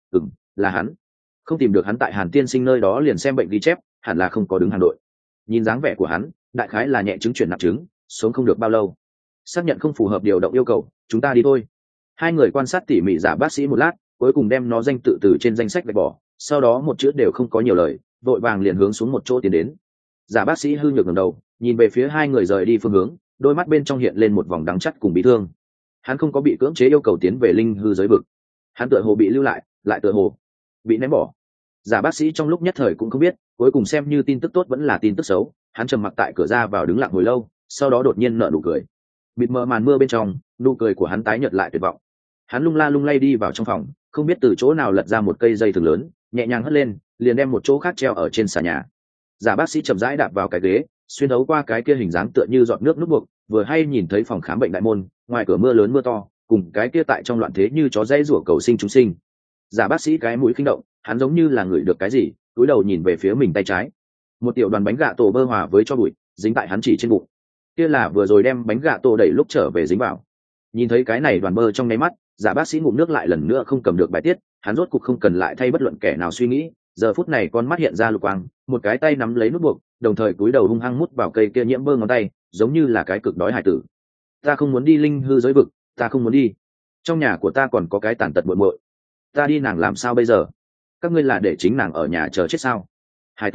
Là hắn. Không tìm được hắn tại Hàn Tiên Sinh nơi đó liền xem bệnh ghi chép, hẳn là không có đứng hàng đội. Nhìn dáng vẻ của hắn, đại khái là nhẹ chứng chuyển nặng chứng, sống không được bao lâu. Xác nhận không phù hợp điều động yêu cầu, chúng ta đi thôi. Hai người quan sát tỉ mỉ giả bác sĩ một lát, cuối cùng đem nó danh tự từ trên danh sách vạch bỏ, sau đó một chữ đều không có nhiều lời, vội vàng liền hướng xuống một chỗ tiến đến. Giả bác sĩ hư nhược ngẩng đầu, nhìn về phía hai người rời đi phương hướng, đôi mắt bên trong hiện lên một vòng đắng chắt cùng bị thương. Hắn không có bị cưỡng chế yêu cầu tiến về linh hư giới vực, hắn tựa hồ bị lưu lại tựa hồ bị ném bỏ. Giả bác sĩ trong lúc nhất thời cũng không biết, cuối cùng xem như tin tức tốt vẫn là tin tức xấu. Hắn trầm mặc tại cửa ra vào đứng lặng hồi lâu, sau đó đột nhiên nở nụ cười. Bịt mờ màn mưa bên trong, nụ cười của hắn tái nhợt lại tuyệt vọng. Hắn lung la lung lay đi vào trong phòng, không biết từ chỗ nào lật ra một cây dây thừng lớn, nhẹ nhàng hất lên, liền đem một chỗ khác treo ở trên xà nhà. Giả bác sĩ chậm rãi đạp vào cái ghế, xuyên thấu qua cái kia hình dáng tựa như giọt nước nút buộc, vừa hay nhìn thấy phòng khám bệnh đại môn, ngoài cửa mưa lớn mưa to, cùng cái kia tại trong loạn thế như chó dãy rủa cầu sinh chúng sinh. Giả bác sĩ cái mũi khinh động, hắn giống như là ngửi được cái gì, cúi đầu nhìn về phía mình tay trái. Một tiểu đoàn bánh gạ tổ bơ hòa với cho bụi, dính tại hắn chỉ trên bụng. Kia là vừa rồi đem bánh gạ tổ đẩy lúc trở về dính vào. Nhìn thấy cái này đoàn bơ trong nháy mắt, giả bác sĩ ngụm nước lại lần nữa không cầm được bài tiết, hắn rốt cục không cần lại thay bất luận kẻ nào suy nghĩ. Giờ phút này con mắt hiện ra lục quang, một cái tay nắm lấy nút buộc, đồng thời cúi đầu hung hăng mút vào cây kia nhiễm bơ ngón tay, giống như là cái cực đói hải tử. Ta không muốn đi linh hư giới vực, ta không muốn đi. Trong nhà của ta còn có cái tàn tật muội muội, ta đi nàng làm sao bây giờ? Các ngươi là để chính nàng ở nhà chờ chết sao? Hải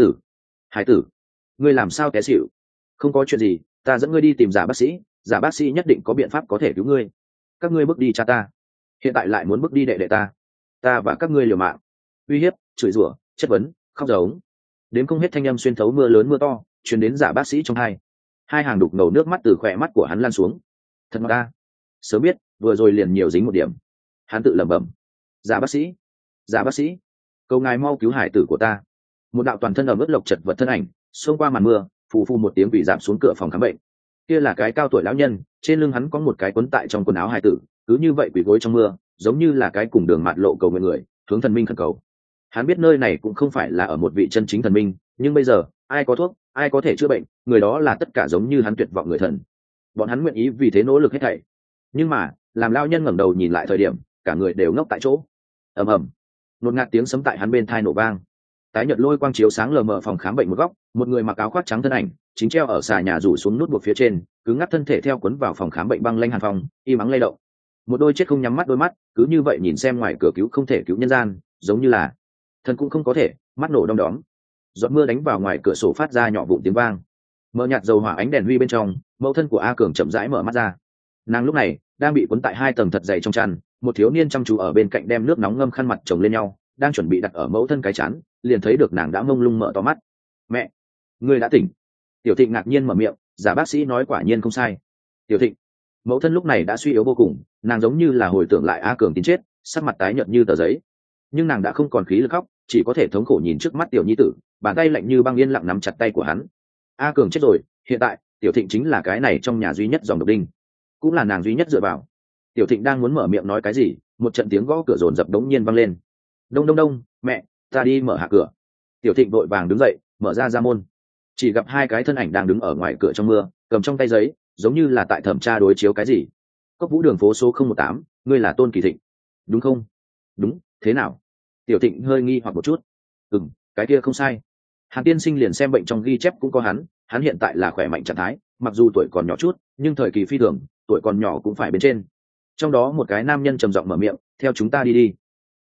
tử, ngươi làm sao té xỉu? Không có chuyện gì, ta dẫn ngươi đi tìm giả bác sĩ nhất định có biện pháp có thể cứu ngươi. Các ngươi bước đi cha ta, hiện tại lại muốn bước đi đệ đệ ta và các ngươi liều mạng, uy hiếp, chửi rủa, chất vấn, khóc giống. Đến không hết thanh âm xuyên thấu mưa lớn mưa to, truyền đến giả bác sĩ trong hai hàng đục ngầu nước mắt từ khỏe mắt của hắn lan xuống. Thật mà ta sớm biết, vừa rồi liền nhiều dính một điểm. Hắn tự lẩm bẩm. Giả bác sĩ, cầu ngài mau cứu hải tử của ta. Một đạo toàn thân ẩm ướt lộc chật vật thân ảnh xông qua màn mưa, phù phù một tiếng bị giảm xuống cửa phòng khám bệnh. Kia là cái cao tuổi lão nhân, trên lưng hắn có một cái quấn tại trong quần áo hải tử, cứ như vậy quỳ gối trong mưa, giống như là cái cùng đường mạt lộ cầu nguyện người, hướng thần minh khẩn cầu. Hắn biết nơi này cũng không phải là ở một vị chân chính thần minh, nhưng bây giờ ai có thuốc, ai có thể chữa bệnh, người đó là tất cả giống như hắn tuyệt vọng người thần. Bọn hắn nguyện ý vì thế nỗ lực hết thảy. Nhưng mà làm lão nhân ngẩng đầu nhìn lại thời điểm, cả người đều ngốc tại chỗ. Ầm ầm, nột ngạt tiếng sấm tại hắn bên tai nổ vang. Tái nhợt lôi quang chiếu sáng lờ mờ phòng khám bệnh một góc, một người mặc áo khoác trắng thân ảnh chính treo ở xà nhà rủ xuống nút buộc phía trên, cứng ngắc thân thể theo cuốn vào phòng khám bệnh băng lanh hàn phòng, im ắng lay động. Một đôi chết không nhắm mắt đôi mắt cứ như vậy nhìn xem ngoài cửa cứu không thể cứu nhân gian, giống như là thần cũng không có thể. Mắt nổ đom đóm, giọt mưa đánh vào ngoài cửa sổ phát ra nhỏ vụn tiếng vang. Mờ nhạt dầu hỏa ánh đèn huy bên trong, mẫu thân của A Cường chậm rãi mở mắt ra. Nàng lúc này đang bị cuốn tại 2 tầng thật dày trong chăn, một thiếu niên chăm chú ở bên cạnh đem nước nóng ngâm khăn mặt chồng lên nhau, đang chuẩn bị đặt ở mẫu thân cái chán, liền thấy được nàng đã mông lung mở to mắt. Mẹ, ngươi đã tỉnh. Tiểu Thịnh ngạc nhiên mở miệng, giả bác sĩ nói quả nhiên không sai. Tiểu Thịnh, mẫu thân lúc này đã suy yếu vô cùng, nàng giống như là hồi tưởng lại A Cường tin chết, sắc mặt tái nhợt như tờ giấy, nhưng nàng đã không còn khí lực khóc, chỉ có thể thống khổ nhìn trước mắt tiểu nhi tử, bàn tay lạnh như băng yên lặng nắm chặt tay của hắn. A Cường chết rồi, hiện tại Tiểu Thịnh chính là cái này trong nhà duy nhất dòng độc đinh, cũng là nàng duy nhất dựa vào. Tiểu Thịnh đang muốn mở miệng nói cái gì, một trận tiếng gõ cửa rồn rập đống nhiên vang lên. Đông đông đông, mẹ, ta đi mở hạ cửa. Tiểu Thịnh vội vàng đứng dậy, mở ra môn, chỉ gặp 2 cái thân ảnh đang đứng ở ngoài cửa trong mưa, cầm trong tay giấy, giống như là tại thẩm tra đối chiếu cái gì. Cốc Vũ đường phố số 018, ngươi là Tôn Kỳ Thịnh, đúng không? Đúng, thế nào? Tiểu Thịnh hơi nghi hoặc một chút. Cái kia không sai. Hàn tiên sinh liền xem bệnh trong ghi chép cũng có hắn hiện tại là khỏe mạnh trạng thái, mặc dù tuổi còn nhỏ chút, nhưng thời kỳ phi thường, tuổi còn nhỏ cũng phải bên trên. Trong đó một cái nam nhân trầm giọng mở miệng, theo chúng ta đi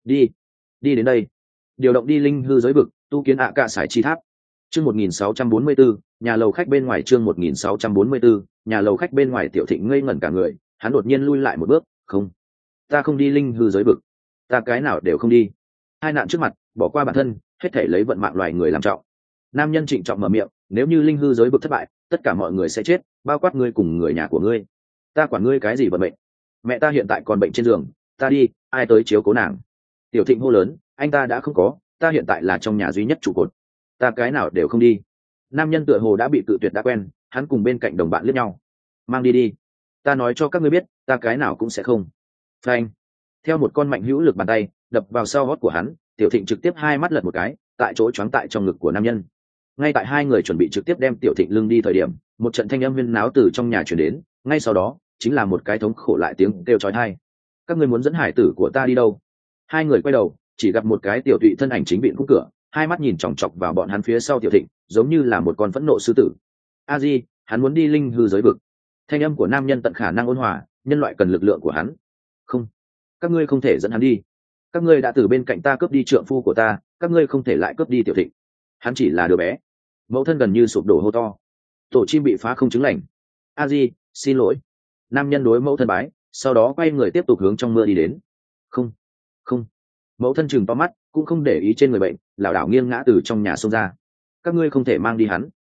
đến đây. Điều động đi linh hư giới vực, tu kiến ạ cạ sải chi tháp. Chương 1644, nhà lầu khách bên ngoài. Chương 1644, nhà lầu khách bên ngoài. Tiểu Thịnh ngây ngẩn cả người, hắn đột nhiên lui lại một bước. Không, ta không đi linh hư giới vực, ta cái nào đều không đi. Hai nạn trước mặt, bỏ qua bản thân, hết thể lấy vận mạng loài người làm trọng. Nam nhân trịnh trọng mở miệng, nếu như linh hư giới vực thất bại, tất cả mọi người sẽ chết, bao quát ngươi cùng người nhà của ngươi. Ta quản ngươi cái gì vận mệnh? Mẹ ta hiện tại còn bệnh trên giường, ta đi, ai tới chiếu cố nàng? Tiểu Thịnh hô lớn, anh ta đã không có, ta hiện tại là trong nhà duy nhất trụ cột, ta cái nào đều không đi. Nam nhân tựa hồ đã bị cự tuyệt đã quen, hắn cùng bên cạnh đồng bạn liếc nhau. Mang đi, ta nói cho các ngươi biết, ta cái nào cũng sẽ không. Phanh! Theo một con mạnh hữu lực bàn tay đập vào sau gót của hắn, Tiểu Thịnh trực tiếp 2 mắt lật một cái, tại chỗ choáng tại trong ngực của nam nhân. Ngay tại 2 người chuẩn bị trực tiếp đem Tiểu Thịnh lưng đi thời điểm, một trận thanh âm huyên náo từ trong nhà truyền đến, ngay sau đó chính là một cái thống khổ lại tiếng kêu chói tai. Các ngươi muốn dẫn hải tử của ta đi đâu? 2 người quay đầu, chỉ gặp một cái tiểu tụy thân ảnh chính viện khung cửa, 2 mắt nhìn chòng chọc vào bọn hắn phía sau Tiểu Thịnh, giống như là một con phẫn nộ sư tử. A Di, hắn muốn đi linh hư giới vực. Thanh âm của nam nhân tận khả năng ôn hòa, nhân loại cần lực lượng của hắn. Không, các ngươi không thể dẫn hắn đi. Các ngươi đã từ bên cạnh ta cướp đi trượng phu của ta, các ngươi không thể lại cướp đi Tiểu Thịnh. Hắn chỉ là đứa bé. Mẫu thân gần như sụp đổ hô to. Tổ chim bị phá không chứng lành. A Di, xin lỗi. Nam nhân đối mẫu thân bái, sau đó quay người tiếp tục hướng trong mưa đi đến. Không, không. Mẫu thân chừng to mắt, cũng không để ý trên người bệnh, lảo đảo nghiêng ngã từ trong nhà xông ra. Các ngươi không thể mang đi hắn.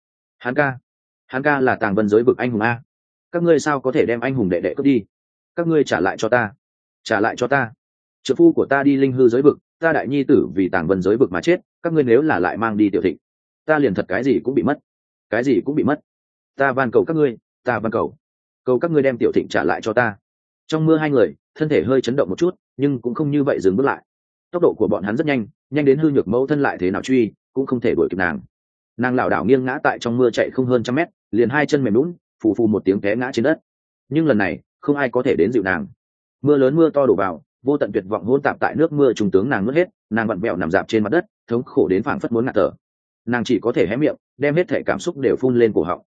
Hắn ca là Tàng Vân giới vực anh hùng a. Các ngươi sao có thể đem anh hùng đệ đệ cướp đi? Các ngươi trả lại cho ta. Trả lại cho ta. Trợ phu của ta đi linh hư giới vực, ta đại nhi tử vì Tàng Vân giới vực mà chết, các ngươi nếu là lại mang đi Tiểu Thịnh, ta liền thật cái gì cũng bị mất. Cái gì cũng bị mất. Ta van cầu các ngươi, ta van cầu các ngươi đem Tiểu Thịnh trả lại cho ta. Trong mưa 2 người thân thể hơi chấn động một chút, nhưng cũng không như vậy dừng bước lại. Tốc độ của bọn hắn rất nhanh đến hư nhược mẫu thân lại thế nào truy cũng không thể đuổi kịp nàng lảo đảo nghiêng ngã tại trong mưa chạy không hơn 100 mét, liền 2 chân mềm lún, phù phù một tiếng té ngã trên đất. Nhưng lần này không ai có thể đến dịu nàng. Mưa lớn mưa to đổ vào, vô tận tuyệt vọng hỗn tạp tại nước mưa trùng tướng nàng nuốt hết, nàng vặn vẹo nằm dạp trên mặt đất, thống khổ đến phảng phất muốn ngạt thở. Nàng chỉ có thể hé miệng, đem hết thể cảm xúc đều phun lên cổ họng.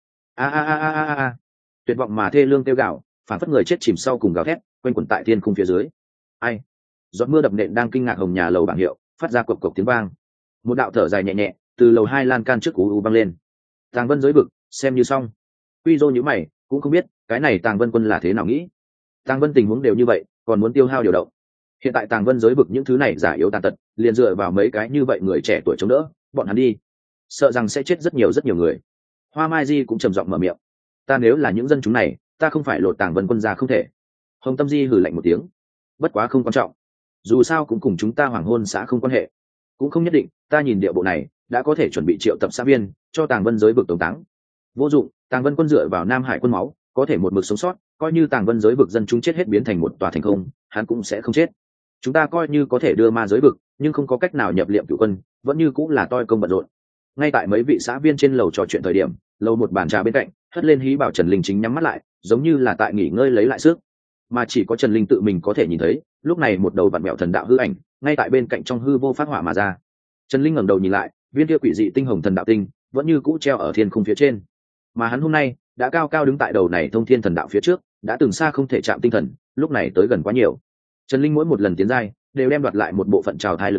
A. Tuyệt vọng mà thê lương kêu gào, phảng phất người chết chìm sau cùng gào thét, quanh quẩn tại thiên khung phía dưới. Ai? Giọt mưa đập nện đang kinh ngạc hồng nhà lầu bảng hiệu, phát ra cộc cộc tiếng vang. Một đạo thở dài nhẹ nhẹ từ lầu 2 lan can trước u vang lên. Tàng Vân giới vực, xem như xong. Quy Dô nhíu mày, cũng không biết cái này Tàng Vân quân là thế nào nghĩ. Tàng Vân tình huống đều như vậy, còn muốn tiêu hao điều động. Hiện tại Tàng Vân giới vực những thứ này giả yếu tàn tật, liền dựa vào mấy cái như vậy người trẻ tuổi chống đỡ, bọn hắn đi, sợ rằng sẽ chết rất nhiều người. Hoa Mai Di cũng trầm giọng mở miệng. Ta nếu là những dân chúng này, ta không phải lột Tàng Vân quân ra không thể. Hồng Tâm Di hừ lạnh một tiếng. Bất quá không quan trọng, dù sao cũng cùng chúng ta Hoàng Hôn xã không quan hệ, cũng không nhất định. Ta nhìn địa bộ này đã có thể chuẩn bị triệu tập xã viên cho Tàng Vân giới vực tổng táng. Vô dụng, Tàng Vân quân dựa vào Nam Hải quân máu có thể một mực sống sót, coi như Tàng Vân giới vực dân chúng chết hết biến thành một tòa thành không, hắn cũng sẽ không chết. Chúng ta coi như có thể đưa ma giới vực, nhưng không có cách nào nhập liệm cửu quân, vẫn như cũng là toi công bận rộn. Ngay tại mấy vị xã viên trên lầu trò chuyện thời điểm, lầu một bàn trà bên cạnh hất lên hí bảo Trần Linh chính nhắm mắt lại, giống như là tại nghỉ ngơi lấy lại sức, mà chỉ có Trần Linh tự mình có thể nhìn thấy, lúc này một đầu vặn mẹo thần đạo hư ảnh ngay tại bên cạnh trong hư vô phát hỏa mà ra. Trần Linh ngẩng đầu nhìn lại, viên kia quỷ dị tinh hồng thần đạo tinh vẫn như cũ treo ở thiên khung phía trên, mà hắn hôm nay đã cao cao đứng tại đầu này thông thiên thần đạo phía trước, đã từng xa không thể chạm tinh thần, lúc này tới gần quá nhiều. Trần Linh mỗi một lần tiến giai đều đem đoạt lại một bộ phận trào thai lực lượng,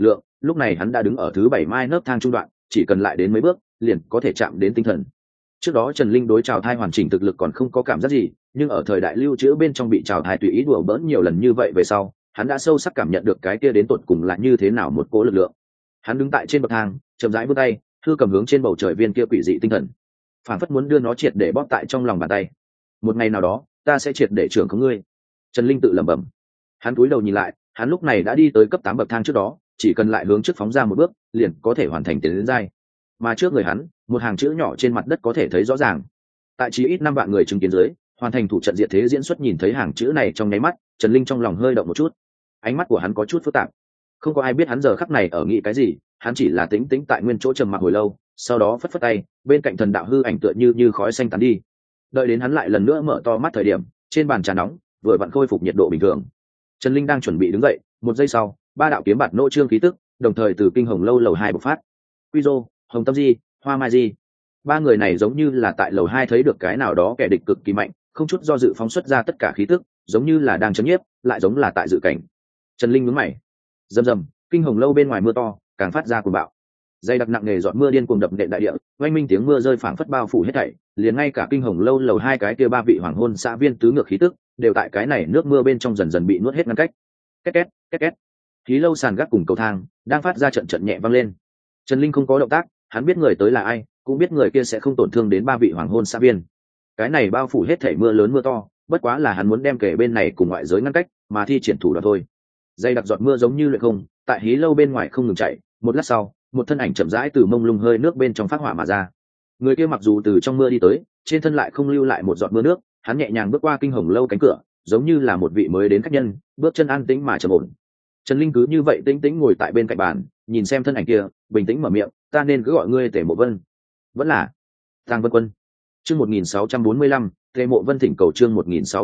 lúc này hắn đã đứng ở thứ 7 mai nấc thang trung đoạn, chỉ cần lại đến mấy bước liền có thể chạm đến tinh thần. Trước đó Trần Linh đối Trào Thai hoàn chỉnh thực lực còn không có cảm giác gì, nhưng ở thời đại lưu trữ bên trong bị Trào Thai tùy ý đùa bỡn nhiều lần như vậy về sau, hắn đã sâu sắc cảm nhận được cái kia đến tột cùng là như thế nào một cỗ lực lượng. Hắn đứng tại trên bậc thang, chậm rãi vươn tay, thư cầm hướng trên bầu trời viên kia quỷ dị tinh thần, phản phất muốn đưa nó triệt để bóp tại trong lòng bàn tay. Một ngày nào đó, ta sẽ triệt để trưởng khống ngươi. Trần Linh tự lẩm bẩm. Hắn cúi đầu nhìn lại, hắn lúc này đã đi tới cấp 8 bậc thang trước đó, chỉ cần lại hướng trước phóng ra một bước, liền có thể hoàn thành tiến đến giai. Mà trước người hắn, một hàng chữ nhỏ trên mặt đất có thể thấy rõ ràng. Tại chí ít 5 vạn người chứng kiến dưới, hoàn thành thủ trận diệt thế diễn xuất, nhìn thấy hàng chữ này trong nháy mắt, Trần Linh trong lòng hơi động một chút. Ánh mắt của hắn có chút phức tạp. Không có ai biết hắn giờ khắc này ở nghĩ cái gì, hắn chỉ là tĩnh tĩnh tại nguyên chỗ trầm mặc hồi lâu, sau đó phất phất tay, bên cạnh thần đạo hư ảnh tựa như khói xanh tán đi. Đợi đến hắn lại lần nữa mở to mắt thời điểm, trên bàn trà nóng vừa vặn khôi phục nhiệt độ bình thường. Trần Linh đang chuẩn bị đứng dậy, một giây sau, 3 đạo kiếm bạt nô trương khí tức, đồng thời từ kinh hồng lâu lầu 2 bộc phát. Quy Dô, Hồng Tâm Di, Hoa Mai Di, 3 người này giống như là tại lầu 2 thấy được cái nào đó kẻ địch cực kỳ mạnh, không chút do dự phóng xuất ra tất cả khí tức, giống như là đang chấn nhiếp, lại giống là tại dự cảnh. Trần Linh nhướng mày. Rầm rầm, kinh hồng lâu bên ngoài mưa to, càng phát ra cuồng bạo. Dày đặc nặng nề giọt mưa điên cuồng đập nện đại địa, oanh minh tiếng mưa rơi phảng phất bao phủ hết thảy, liền ngay cả kinh hồng lâu lầu 2 cái kia 3 vị hoàng hôn xã viên tứ ngược khí tức, đều tại cái này nước mưa bên trong dần dần bị nuốt hết ngăn cách. Két két, két két. Khí lâu sàn gác cùng cầu thang đang phát ra trận trận nhẹ vang lên. Trần Linh không có động tác, hắn biết người tới là ai, cũng biết người kia sẽ không tổn thương đến 3 vị hoàng hôn xã viên. Cái này bao phủ hết thảy mưa lớn mưa to, bất quá là hắn muốn đem kể bên này cùng ngoại giới ngăn cách, mà thi triển thủ đoạn thôi. Dây đặc giọt mưa giống như luyện không, tại hí lâu bên ngoài không ngừng chạy, một lát sau, một thân ảnh chậm rãi từ mông lung hơi nước bên trong phát hỏa mà ra. Người kia mặc dù từ trong mưa đi tới, trên thân lại không lưu lại một giọt mưa nước, hắn nhẹ nhàng bước qua kinh hồng lâu cánh cửa, giống như là một vị mới đến khách nhân, bước chân an tĩnh mà trầm ổn. Trần Linh cứ như vậy tĩnh tĩnh ngồi tại bên cạnh bàn, nhìn xem thân ảnh kia, bình tĩnh mở miệng, ta nên cứ gọi ngươi Tề Mộ Vân, vẫn là Tàng Vân Quân. Chương 1645, Tề Mộ Vân thỉnh cầu. Chương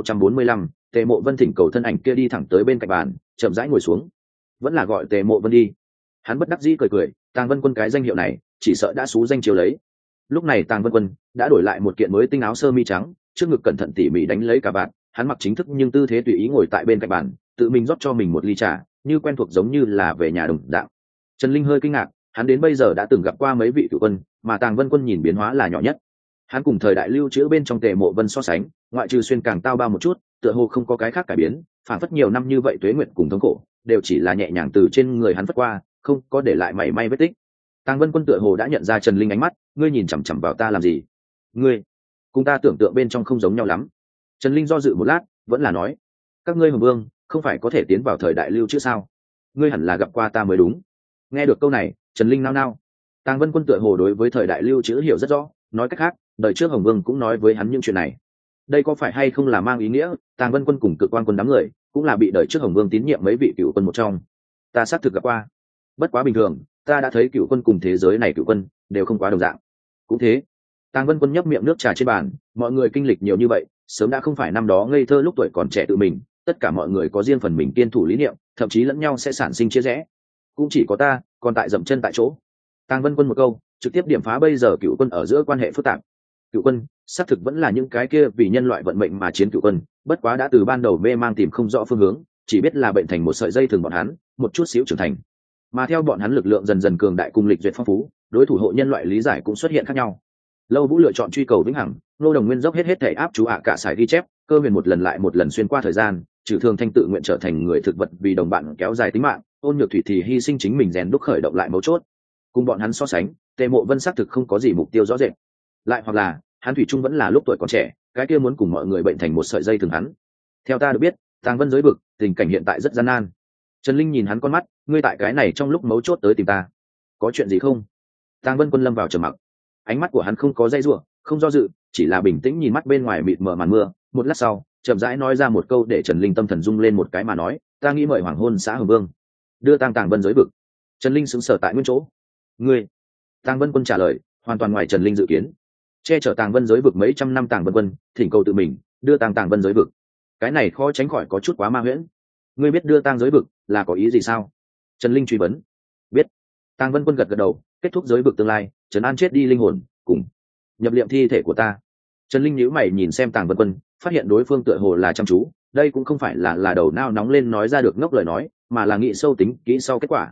1645, Tề Mộ Vân thỉnh cầu. Thân ảnh kia đi thẳng tới bên cạnh bàn, chậm rãi ngồi xuống. Vẫn là gọi Tề Mộ Vân đi. Hắn bất đắc dĩ cười cười, Tàng Vân Quân cái danh hiệu này, chỉ sợ đã xú danh chiếu lấy. Lúc này Tàng Vân Quân đã đổi lại một kiện mới tinh áo sơ mi trắng, trước ngực cẩn thận tỉ mỉ đánh lấy cả bạn, hắn mặc chính thức nhưng tư thế tùy ý ngồi tại bên cạnh bàn, tự mình rót cho mình một ly trà, như quen thuộc giống như là về nhà đồng dạng. Trần Linh hơi kinh ngạc, hắn đến bây giờ đã từng gặp qua mấy vị cựu quân, mà Tàng Vân Quân nhìn biến hóa là nhỏ nhất. Hắn cùng thời đại lưu trữ bên trong Tề Mộ Vân so sánh, ngoại trừ xuyên càng tao bao một chút, tựa hồ không có cái khác cải biến, phản phất nhiều năm như vậy tuế nguyện cùng thống khổ, đều chỉ là nhẹ nhàng từ trên người hắn phất qua, không có để lại mảy may vết tích. Tàng Vân Quân tựa hồ đã nhận ra Trần Linh ánh mắt, ngươi nhìn chằm chằm vào ta làm gì? Ngươi, cùng ta tưởng tượng bên trong không giống nhau lắm. Trần Linh do dự một lát, vẫn là nói, các ngươi Hồng Vương không phải có thể tiến vào thời đại lưu trữ sao? Ngươi hẳn là gặp qua ta mới đúng. Nghe được câu này, Trần Linh nao nao. Tàng Vân Quân tựa hồ đối với thời đại lưu trữ hiểu rất rõ, nói cách khác, đời trước Hồng Vương cũng nói với hắn những chuyện này. Đây có phải hay không là mang ý nghĩa Tàng Vân Quân cùng Cực Quan Quân đám người cũng là bị đời trước Hồng Vương tín nhiệm mấy vị cựu quân một trong? Ta xác thực gặp qua, bất quá bình thường, ta đã thấy cựu quân cùng thế giới này cựu quân đều không quá đồng dạng. Cũng thế. Tàng Vân Quân nhấp miệng nước trà trên bàn, mọi người kinh lịch nhiều như vậy, sớm đã không phải năm đó ngây thơ lúc tuổi còn trẻ tự mình, tất cả mọi người có riêng phần mình kiên thủ lý niệm, thậm chí lẫn nhau sẽ sản sinh chia rẽ. Cũng chỉ có ta còn tại dậm chân tại chỗ. Tàng Vân Quân một câu trực tiếp điểm phá bây giờ cựu quân ở giữa quan hệ phức tạp. Cựu quân xác thực vẫn là những cái kia vì nhân loại vận mệnh mà chiến cựu quân, bất quá đã từ ban đầu mê mang tìm không rõ phương hướng, chỉ biết là bệnh thành một sợi dây thường bọn hắn một chút xíu trưởng thành. Mà theo bọn hắn lực lượng dần dần cường đại cùng lịch duyệt phong phú, đối thủ hộ nhân loại lý giải cũng xuất hiện khác nhau. Lâu Vũ lựa chọn truy cầu vĩnh hằng, Ngô Đồng Nguyên dốc hết thể áp chú cả sải ghi chép, Cơ Huyền một lần lại một lần xuyên qua thời gian, Trừ Thương Thanh tự nguyện trở thành người thực vật vì đồng bạn kéo dài tính mạng, Ôn Nhược Thủy thì hy sinh chính mình rèn đúc khởi động lại mấu chốt. Cùng bọn hắn so sánh, Tề Mộ Vân xác thực không có gì mục tiêu rõ rệt. Lại hoặc là, hắn thủy chung vẫn là lúc tuổi còn trẻ, cái kia muốn cùng mọi người bệnh thành một sợi dây thường hắn. Theo ta được biết, Tàng Vân giới vực, tình cảnh hiện tại rất gian nan. Trần Linh nhìn hắn con mắt, ngươi tại cái này trong lúc mấu chốt tới tìm ta, có chuyện gì không? Tàng Vân Quân lâm vào trầm mặc, ánh mắt của hắn không có dây rủa, không do dự, chỉ là bình tĩnh nhìn mắt bên ngoài mịt mờ màn mưa. Một lát sau, chậm rãi nói ra một câu để Trần Linh tâm thần rung lên một cái mà nói, ta nghĩ mời hoàng hôn xã Hồng Vương đưa Tàng Vân giới vực. Trần Linh sững sờ tại nguyên chỗ. Ngươi? Tàng Vân Quân trả lời, hoàn toàn ngoài Trần Linh dự kiến. Che chở Tàng Vân giới vực mấy trăm năm Tàng Vân Quân, thỉnh cầu tự mình đưa Tàng Vân giới vực. Cái này khó tránh khỏi có chút quá ma huyễn. Ngươi biết đưa Tàng giới vực là có ý gì sao? Trần Linh truy vấn. Biết. Tàng Vân Quân gật gật đầu, kết thúc giới vực tương lai, trấn an chết đi linh hồn, cùng nhập liệm thi thể của ta. Trần Linh nhíu mày nhìn xem Tàng Vân Quân, phát hiện đối phương tựa hồ là chăm chú, đây cũng không phải là đầu nao nóng lên nói ra được ngốc lời nói, mà là nghĩ sâu tính kỹ sau kết quả.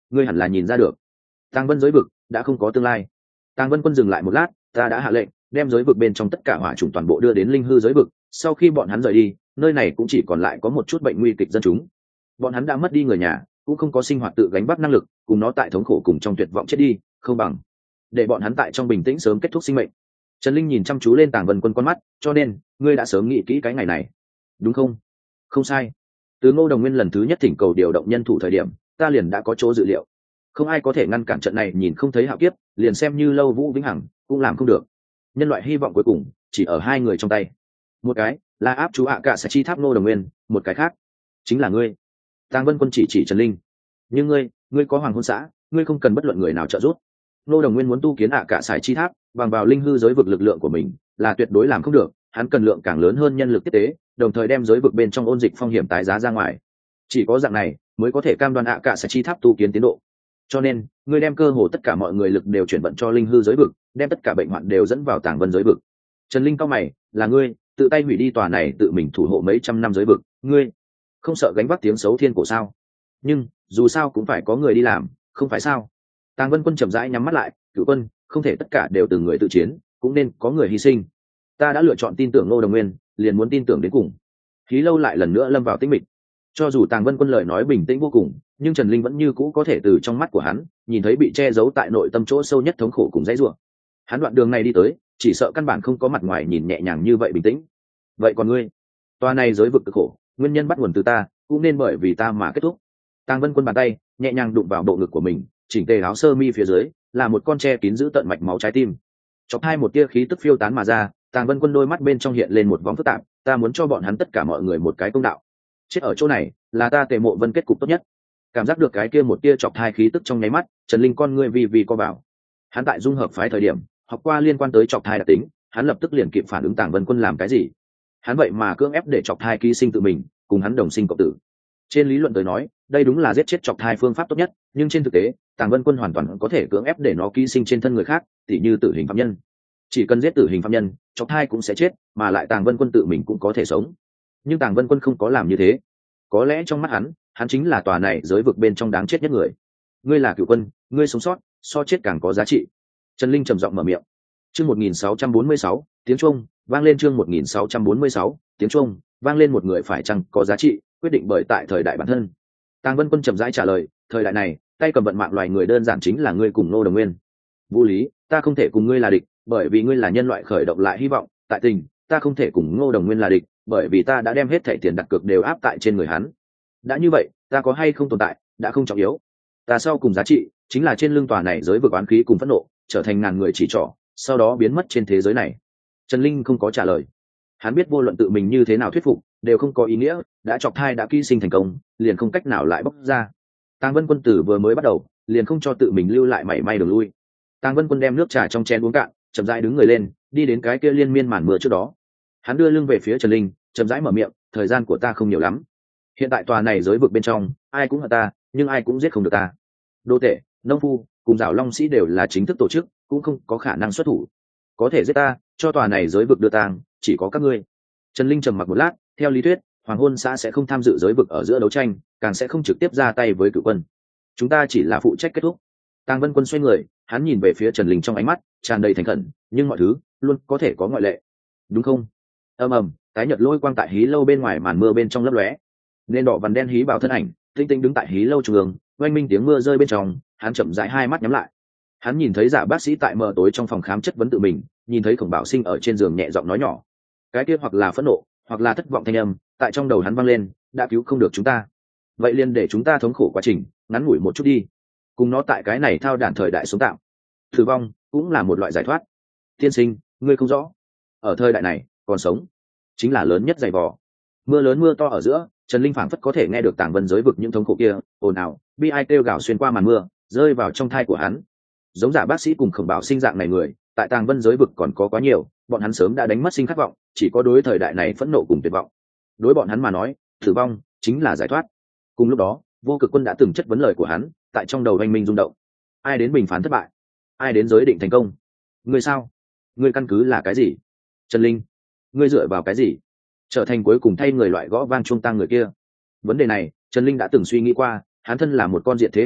ngươi hẳn là nhìn ra được, tàng vân giới vực đã không có tương lai. Tàng vân quân dừng lại một lát, ta đã hạ lệnh đem giới vực bên trong tất cả hỏa chủng toàn bộ đưa đến linh hư giới vực. Sau khi bọn hắn rời đi, nơi này cũng chỉ còn lại có một chút bệnh nguy kịch dân chúng. Bọn hắn đã mất đi người nhà, cũng không có sinh hoạt tự gánh vác năng lực, cùng nó tại thống khổ cùng trong tuyệt vọng chết đi, không bằng để bọn hắn tại trong bình tĩnh sớm kết thúc sinh mệnh. Trần Linh nhìn chăm chú lên Tàng Vân Quân con mắt, cho nên ngươi đã sớm nghĩ kỹ cái ngày này, đúng không? Không sai. Từ Ngô Đồng Nguyên lần thứ nhất thỉnh cầu điều động nhân thủ thời điểm, ta liền đã có chỗ dự liệu. Không ai có thể ngăn cản trận này nhìn không thấy hạo kiếp, liền xem như Lâu Vũ vĩnh hằng cũng làm không được. Nhân loại hy vọng cuối cùng chỉ ở hai người trong tay. Một cái là áp chú ạ cả sẽ chi tháp Ngô Đồng Nguyên, một cái khác chính là ngươi. Tàng Vân Quân chỉ Trần Linh. Nhưng ngươi có Hoàng Hôn xã, ngươi không cần bất luận người nào trợ giúp. Ngô Đồng Nguyên muốn tu kiến ạ cả sải chi tháp, bằng vào linh hư giới vực lực lượng của mình là tuyệt đối làm không được. Hắn cần lượng càng lớn hơn nhân lực tiếp tế, đồng thời đem giới vực bên trong ôn dịch phong hiểm tái giá ra ngoài. Chỉ có dạng này mới có thể cam đoan ạ cả sải chi tháp tu kiến tiến độ. Cho nên ngươi đem cơ hồ tất cả mọi người lực đều chuyển vận cho linh hư giới vực, đem tất cả bệnh hoạn đều dẫn vào Tàng Vân giới vực. Trần Linh cao mày, là ngươi tự tay hủy đi tòa này tự mình thủ hộ mấy trăm năm giới vực, ngươi không sợ gánh vác tiếng xấu thiên cổ sao? Nhưng dù sao cũng phải có người đi làm, không phải sao? Tàng Vân Quân chậm rãi nhắm mắt lại, Cửu Quân, không thể tất cả đều từ người tự chiến, cũng nên có người hy sinh. Ta đã lựa chọn tin tưởng Ngô Đồng Nguyên, liền muốn tin tưởng đến cùng. Khí Lâu lại lần nữa lâm vào tĩnh mịch. Cho dù Tàng Vân Quân lời nói bình tĩnh vô cùng, nhưng Trần Linh vẫn như cũ có thể từ trong mắt của hắn nhìn thấy bị che giấu tại nội tâm chỗ sâu nhất thống khổ cùng dãy rủa. Hắn đoạn đường này đi tới, chỉ sợ căn bản không có mặt ngoài nhìn nhẹ nhàng như vậy bình tĩnh. Vậy còn ngươi? Tòa này giới vực cực khổ, nguyên nhân bắt nguồn từ ta, cũng nên bởi vì ta mà kết thúc. Tàng Vân Quân bàn tay nhẹ nhàng đụng vào bộ ngực của mình, chỉnh tề áo sơ mi phía dưới là một con tre kín giữ tận mạch máu trái tim. Chọc hai một tia khí tức phiêu tán mà ra, Tàng Vân Quân đôi mắt bên trong hiện lên một vòng phức tạp, ta muốn cho bọn hắn tất cả mọi người một cái công đạo. Chết ở chỗ này là ta Tề Mộ Vân kết cục tốt nhất. Cảm giác được cái kia một tia chọc hai khí tức trong nháy mắt, Trần Linh con ngươi vì co vào. Hắn tại dung hợp phái thời điểm học qua liên quan tới chọc thai đặc tính, hắn lập tức liền kịp phản ứng Tàng Vân Quân làm cái gì. Hắn vậy mà cưỡng ép để chọc thai ký sinh tự mình, cùng hắn đồng sinh cộng tử. Trên lý luận tới nói, đây đúng là giết chết chọc thai phương pháp tốt nhất, nhưng trên thực tế, Tàng Vân Quân hoàn toàn có thể cưỡng ép để nó ký sinh trên thân người khác, tỉ như tử hình phạm nhân. Chỉ cần giết tử hình phạm nhân, chọc thai cũng sẽ chết, mà lại Tàng Vân Quân tự mình cũng có thể sống. Nhưng Tàng Vân Quân không có làm như thế. Có lẽ trong mắt hắn chính là tòa này giới vực bên trong đáng chết nhất người. Ngươi là Cửu Quân, ngươi sống sót so chết càng có giá trị. Trần Linh trầm giọng mở miệng. Chương 1646, tiếng chuông vang lên. Chương 1646, tiếng chuông vang lên. Một người phải chăng có giá trị, quyết định bởi tại thời đại bản thân. Tàng Vân Quân chậm rãi trả lời, thời đại này, tay cầm vận mạng loài người đơn giản chính là ngươi cùng Ngô Đồng Nguyên. Vũ Lý, ta không thể cùng ngươi là địch, bởi vì ngươi là nhân loại khởi động lại hy vọng. Tại Tình, ta không thể cùng Ngô Đồng Nguyên là địch, bởi vì ta đã đem hết thảy tiền đặt cược đều áp tại trên người hắn. Đã như vậy, ta có hay không tồn tại đã không trọng yếu. Ta sau cùng giá trị chính là trên lưng tòa này giới vực oán khí cùng phẫn nộ, trở thành ngàn người chỉ trỏ, sau đó biến mất trên thế giới này. Trần Linh không có trả lời. Hắn biết vô luận tự mình như thế nào thuyết phục đều không có ý nghĩa, đã chọc thai đã ký sinh thành công, liền không cách nào lại bóc ra. Tàng Vân Quân tử vừa mới bắt đầu liền không cho tự mình lưu lại mảy may đường lui. Tàng Vân Quân đem nước trà trong chén uống cạn, chậm rãi đứng người lên, đi đến cái kia liên miên màn mưa trước đó. Hắn đưa lưng về phía Trần Linh, chậm rãi mở miệng, thời gian của ta không nhiều lắm. Hiện tại tòa này giới vực bên trong, ai cũng hận ta, nhưng ai cũng giết không được ta. Đô tể, nông phu cùng Giảo Long sĩ đều là chính thức tổ chức, cũng không có khả năng xuất thủ. Có thể giết ta, cho tòa này giới vực đưa tang, chỉ có các ngươi. Trần Linh trầm mặc một lát, theo lý thuyết, Hoàng Hôn xã sẽ không tham dự giới vực ở giữa đấu tranh, càng sẽ không trực tiếp ra tay với Cửu Quân. Chúng ta chỉ là phụ trách kết thúc. Tàng Vân Quân xoay người, hắn nhìn về phía Trần Linh trong ánh mắt tràn đầy thành khẩn, nhưng mọi thứ luôn có thể có ngoại lệ, đúng không? Ầm ầm, tái nhật lôi quang tại hí lâu bên ngoài màn mưa bên trong lấp lóe, nên đỏ vằn đen hí bảo thân ảnh tinh tinh đứng tại hí lâu trung ương, oanh minh tiếng mưa rơi bên trong, hắn chậm rãi hai mắt nhắm lại. Hắn nhìn thấy Giả bác sĩ tại mờ tối trong phòng khám chất vấn tự mình, nhìn thấy Khổng Bảo Sinh ở trên giường nhẹ giọng nói nhỏ, cái kia hoặc là phẫn nộ hoặc là thất vọng thanh âm tại trong đầu hắn vang lên, đã cứu không được chúng ta, vậy liền để chúng ta thống khổ quá trình ngắn ngủi một chút đi, cùng nó tại cái này thao đản thời đại sống tạm. Tử vong cũng là một loại giải thoát. Tiên sinh, ngươi không rõ, ở thời đại này còn sống chính là lớn nhất dày vò. Mưa lớn mưa to ở giữa, Trần Linh phảng phất có thể nghe được Tàng Vân giới vực những thống khổ kia ồn ào bi ai kêu gào xuyên qua màn mưa, rơi vào trong thai của hắn. Giống Giả bác sĩ cùng Khổng Bảo Sinh dạng này người tại Tàng Vân giới vực còn có quá nhiều, bọn hắn sớm đã đánh mất sinh khát vọng, chỉ có đối thời đại này phẫn nộ cùng tuyệt vọng. Đối bọn hắn mà nói, tử vong chính là giải thoát. Cùng lúc đó, Vô Cực Quân đã từng chất vấn lời của hắn, tại trong đầu anh minh rung động. Ai đến bình phán thất bại, ai đến giới định thành công? Ngươi sao? Ngươi căn cứ là cái gì? Trần Linh, ngươi dựa vào cái gì trở thành cuối cùng thay người loại gõ vang chuông tang người kia? Vấn đề này Trần Linh đã từng suy nghĩ qua, hắn thân là một con diệt thế hai ách,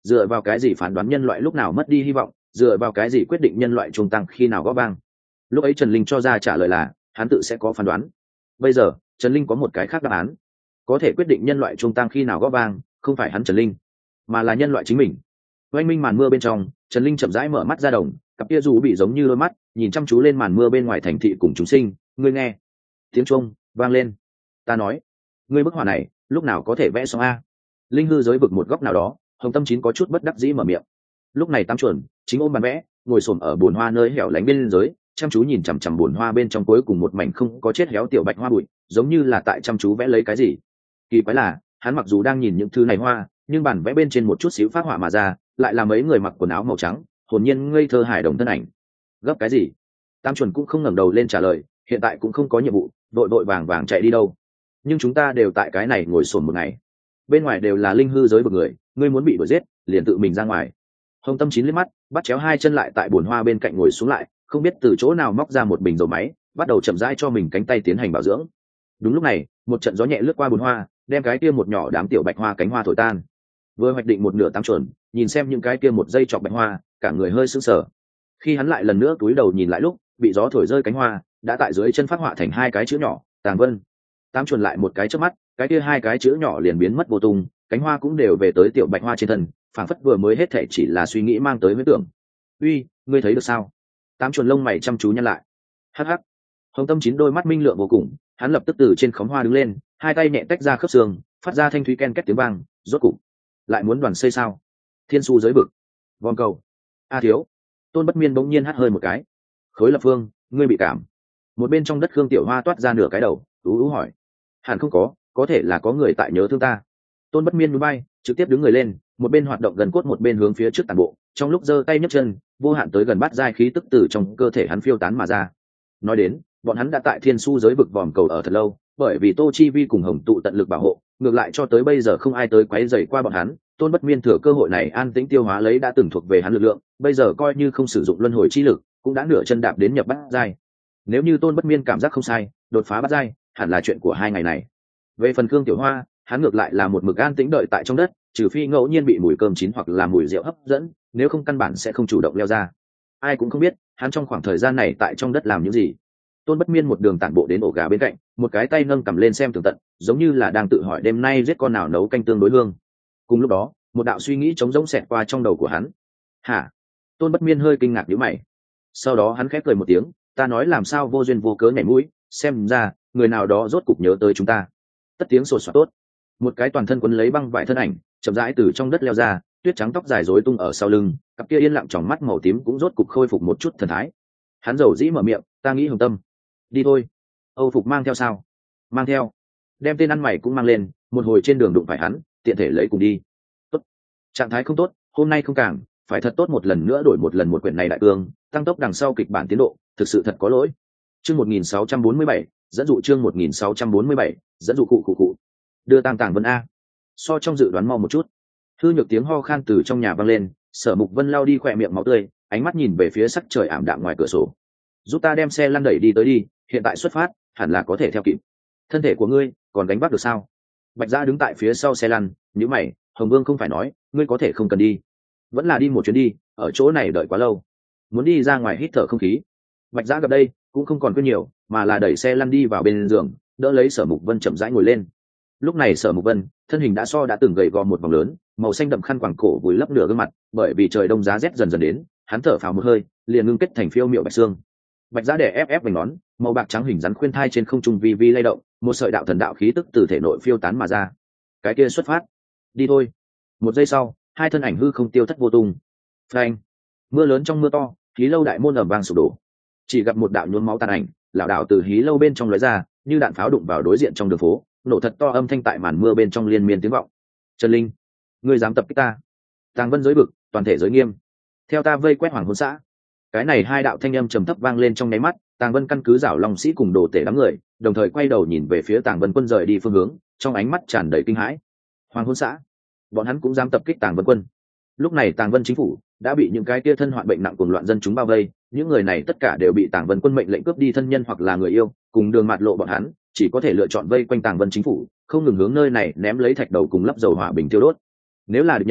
dựa vào cái gì phán đoán nhân loại lúc nào mất đi hy vọng, dựa vào cái gì quyết định nhân loại trung tăng khi nào gõ vang? Lúc ấy Trần Linh cho ra trả lời là hắn tự sẽ có phán đoán. Bây giờ Trần Linh có một cái khác đáp án, có thể quyết định nhân loại trung tăng khi nào gõ vang không phải hắn Trần Linh, mà là nhân loại chính mình. Oanh minh màn mưa bên trong, Trần Linh chậm rãi mở mắt ra đồng, cặp kia dù bị giống như đôi mắt nhìn chăm chú lên màn mưa bên ngoài thành thị cùng chúng sinh. Ngươi nghe tiếng chuông vang lên. Ta nói, ngươi bức họa này lúc nào có thể vẽ xong a? Linh hư giới vực một góc nào đó, Hồng Tâm Chín có chút bất đắc dĩ mở miệng. Lúc này Tam Chuẩn chính ôm bàn vẽ, ngồi xổm ở bồn hoa nơi hẻo lánh bên dưới, chăm chú nhìn chằm chằm bồn hoa bên trong cuối cùng một mảnh không có chết héo tiểu bạch hoa bụi, giống như là tại chăm chú vẽ lấy cái gì. Kỳ quái là, hắn mặc dù đang nhìn những thứ này hoa, nhưng bản vẽ bên trên một chút xíu phát họa mà ra, lại là mấy người mặc quần áo màu trắng, hồn nhiên ngây thơ hài đồng thân ảnh. Gấp cái gì? Tam Chuẩn cũng không ngẩng đầu lên trả lời, hiện tại cũng không có nhiệm vụ, đội đội vàng vàng chạy đi đâu. Nhưng chúng ta đều tại cái này ngồi xổm một ngày. Bên ngoài đều là linh hư giới vực người, ngươi muốn bị đuổi giết, liền tự mình ra ngoài. Hồng Tâm Chín liếc mắt, bắt chéo hai chân lại tại bồn hoa bên cạnh ngồi xuống lại, không biết từ chỗ nào móc ra một bình dầu máy, bắt đầu chậm rãi cho mình cánh tay tiến hành bảo dưỡng. Đúng lúc này, một trận gió nhẹ lướt qua bồn hoa, đem cái kia một nhỏ đám tiểu bạch hoa cánh hoa thổi tan. Vừa hoạch định một nửa Tam Chuẩn, nhìn xem những cái kia một dây chọc bạch hoa, cả người hơi sững sờ. Khi hắn lại lần nữa cúi đầu nhìn lại lúc, bị gió thổi rơi cánh hoa, đã tại dưới chân phát họa thành hai cái chữ nhỏ, Tàng Vân. Tam Chuẩn lại một cái chớp mắt, cái kia hai cái chữ nhỏ liền biến mất vô tung, cánh hoa cũng đều về tới tiểu bạch hoa trên thân, phảng phất vừa mới hết thể chỉ là suy nghĩ mang tới huyết tưởng. Uy, ngươi thấy được sao? Tám Chuẩn lông mày chăm chú nhăn lại. Hắc hắc. Hồng Tâm Chín đôi mắt minh lượng vô cùng, hắn lập tức từ trên khóm hoa đứng lên, hai tay nhẹ tách ra khớp xương, phát ra thanh thúy ken két tiếng vang. Rốt cục lại muốn đoàn xây sao? Thiên su giới vực, vòng cầu. A thiếu. Tôn Bất Miên bỗng nhiên hắt hơi một cái. Khối Lập Phương, ngươi bị cảm. Một bên trong đất Khương Tiểu Hoa toát ra nửa cái đầu, ú ú hỏi. Hẳn không có thể là có người tại nhớ thương ta. Tôn Bất Miên núi bay, trực tiếp đứng người lên, một bên hoạt động gần cốt một bên hướng phía trước tàn bộ, trong lúc giơ tay nhấc chân, vô hạn tới gần bát giai khí tức từ trong cơ thể hắn phiêu tán mà ra. Nói đến, bọn hắn đã tại Thiên Su giới vực vòm cầu ở thật lâu, bởi vì Tô Chi Vi cùng Hồng tụ tận lực bảo hộ, ngược lại cho tới bây giờ không ai tới quấy rầy qua bọn hắn. Tôn Bất Miên thừa cơ hội này an tĩnh tiêu hóa lấy đã từng thuộc về hắn lực lượng, bây giờ coi như không sử dụng luân hồi chi lực, cũng đã nửa chân đạp đến nhập bát giai. Nếu như Tôn Bất Miên cảm giác không sai, đột phá bát giai, hẳn là chuyện của hai ngày này. Về phần Khương Tiểu Hoa, hắn ngược lại là một mực an tĩnh đợi tại trong đất, trừ phi ngẫu nhiên bị mùi cơm chín hoặc là mùi rượu hấp dẫn, nếu không căn bản sẽ không chủ động leo ra. Ai cũng không biết hắn trong khoảng thời gian này tại trong đất làm những gì. Tôn Bất Miên một đường tản bộ đến ổ gà bên cạnh, một cái tay nâng cầm lên xem tường tận, giống như là đang tự hỏi đêm nay giết con nào nấu canh tương đối hương. Cùng lúc đó, một đạo suy nghĩ trống rỗng xẹt qua trong đầu của hắn. Hả? Tôn Bất Miên hơi kinh ngạc nhíu mày. Sau đó hắn khép cười một tiếng, ta nói làm sao vô duyên vô cớ nhảy mũi, xem ra người nào đó rốt cục nhớ tới chúng ta. Tất tiếng sột soạt tốt, một cái toàn thân quấn lấy băng vải thân ảnh chậm rãi từ trong đất leo ra, tuyết trắng tóc dài rối tung ở sau lưng, cặp kia yên lặng tròng mắt màu tím cũng rốt cục khôi phục một chút thần thái. Hắn dầu dĩ mở miệng, ta nghĩ Hồng Tâm, đi thôi. Âu phục mang theo sao? Mang theo. Đem tên ăn mày cũng mang lên, một hồi trên đường đụng phải hắn, tiện thể lấy cùng đi. Tốt. Trạng thái không tốt, hôm nay không càng, phải thật tốt một lần nữa đổi một lần một quyển này đại cương, tăng tốc đằng sau kịch bản tiến độ, thực sự thật có lỗi. Chương 1647, dẫn dụ chương 1647, dẫn dụ cụ. Đưa Tàng Vân a. So trong dự đoán mau một chút. Hư Nhược tiếng ho khan từ trong nhà vang lên, Sở Mục Vân lao đi khỏe miệng máu tươi, ánh mắt nhìn về phía sắc trời ảm đạm ngoài cửa sổ. Giúp ta đem xe lăn đẩy đi tới đi, hiện tại xuất phát, hẳn là có thể theo kịp. Thân thể của ngươi còn gánh vác được sao? Bạch Gia đứng tại phía sau xe lăn, nhíu mày, Hồng Vương không phải nói, ngươi có thể không cần đi. Vẫn là đi một chuyến đi, ở chỗ này đợi quá lâu. Muốn đi ra ngoài hít thở không khí. Bạch Gia gặp đây, cũng không còn quên nhiều, mà là đẩy xe lăn đi vào bên giường, đỡ lấy Sở Mục Vân chậm rãi ngồi lên. Lúc này Sở Mục Vân thân hình đã từng gầy gò một vòng lớn, màu xanh đậm khăn quàng cổ vùi lấp nửa gương mặt, bởi vì trời đông giá rét dần dần đến, hắn thở phào một hơi, liền ngưng kết thành phiêu miệu bạch xương. Bạch Giá đè ép vành nón, màu bạc trắng hình rắn khuyên thai trên không trung vi vi lay động, một sợi đạo thần đạo khí tức từ thể nội phiêu tán mà ra. Cái kia xuất phát, đi thôi. Một giây sau, hai thân ảnh hư không tiêu thất vô tung. Phanh! Mưa lớn trong mưa to, hí lâu đại môn ầm vang sụp đổ. Chỉ gặp một đạo nhuốm máu tàn ảnh, lảo đảo từ hí lâu bên trong lóe ra, như đạn pháo đụng vào đối diện trong đường phố, nổ thật to âm thanh tại màn mưa bên trong liên miên tiếng vọng. Trần Linh, ngươi dám tập kích ta? Tàng Vân giới bực, toàn thể giới nghiêm. Theo ta vây quét Hoàng Hôn xã. Cái này hai đạo thanh âm trầm thấp vang lên trong nháy mắt, Tàng Vân căn cứ giảo long sĩ cùng đồ tể đám người, đồng thời quay đầu nhìn về phía Tàng Vân quân rời đi phương hướng, trong ánh mắt tràn đầy kinh hãi. Hoàng Hôn xã, bọn hắn cũng dám tập kích Tàng Vân quân. Lúc này Tàng Vân chính phủ đã bị những cái kia thân hoạn bệnh nặng cuồng loạn dân chúng bao vây, những người này tất cả đều bị Tàng Vân quân mệnh lệnh cướp đi thân nhân hoặc là người yêu, cùng đường mạt lộ bọn hắn, chỉ có thể lựa chọn vây quanh Tàng Vân chính phủ, không ngừng hướng nơi này ném lấy thạch đầu cùng lắp dầu hỏa bình tiêu đốt. Nếu là địch nhân,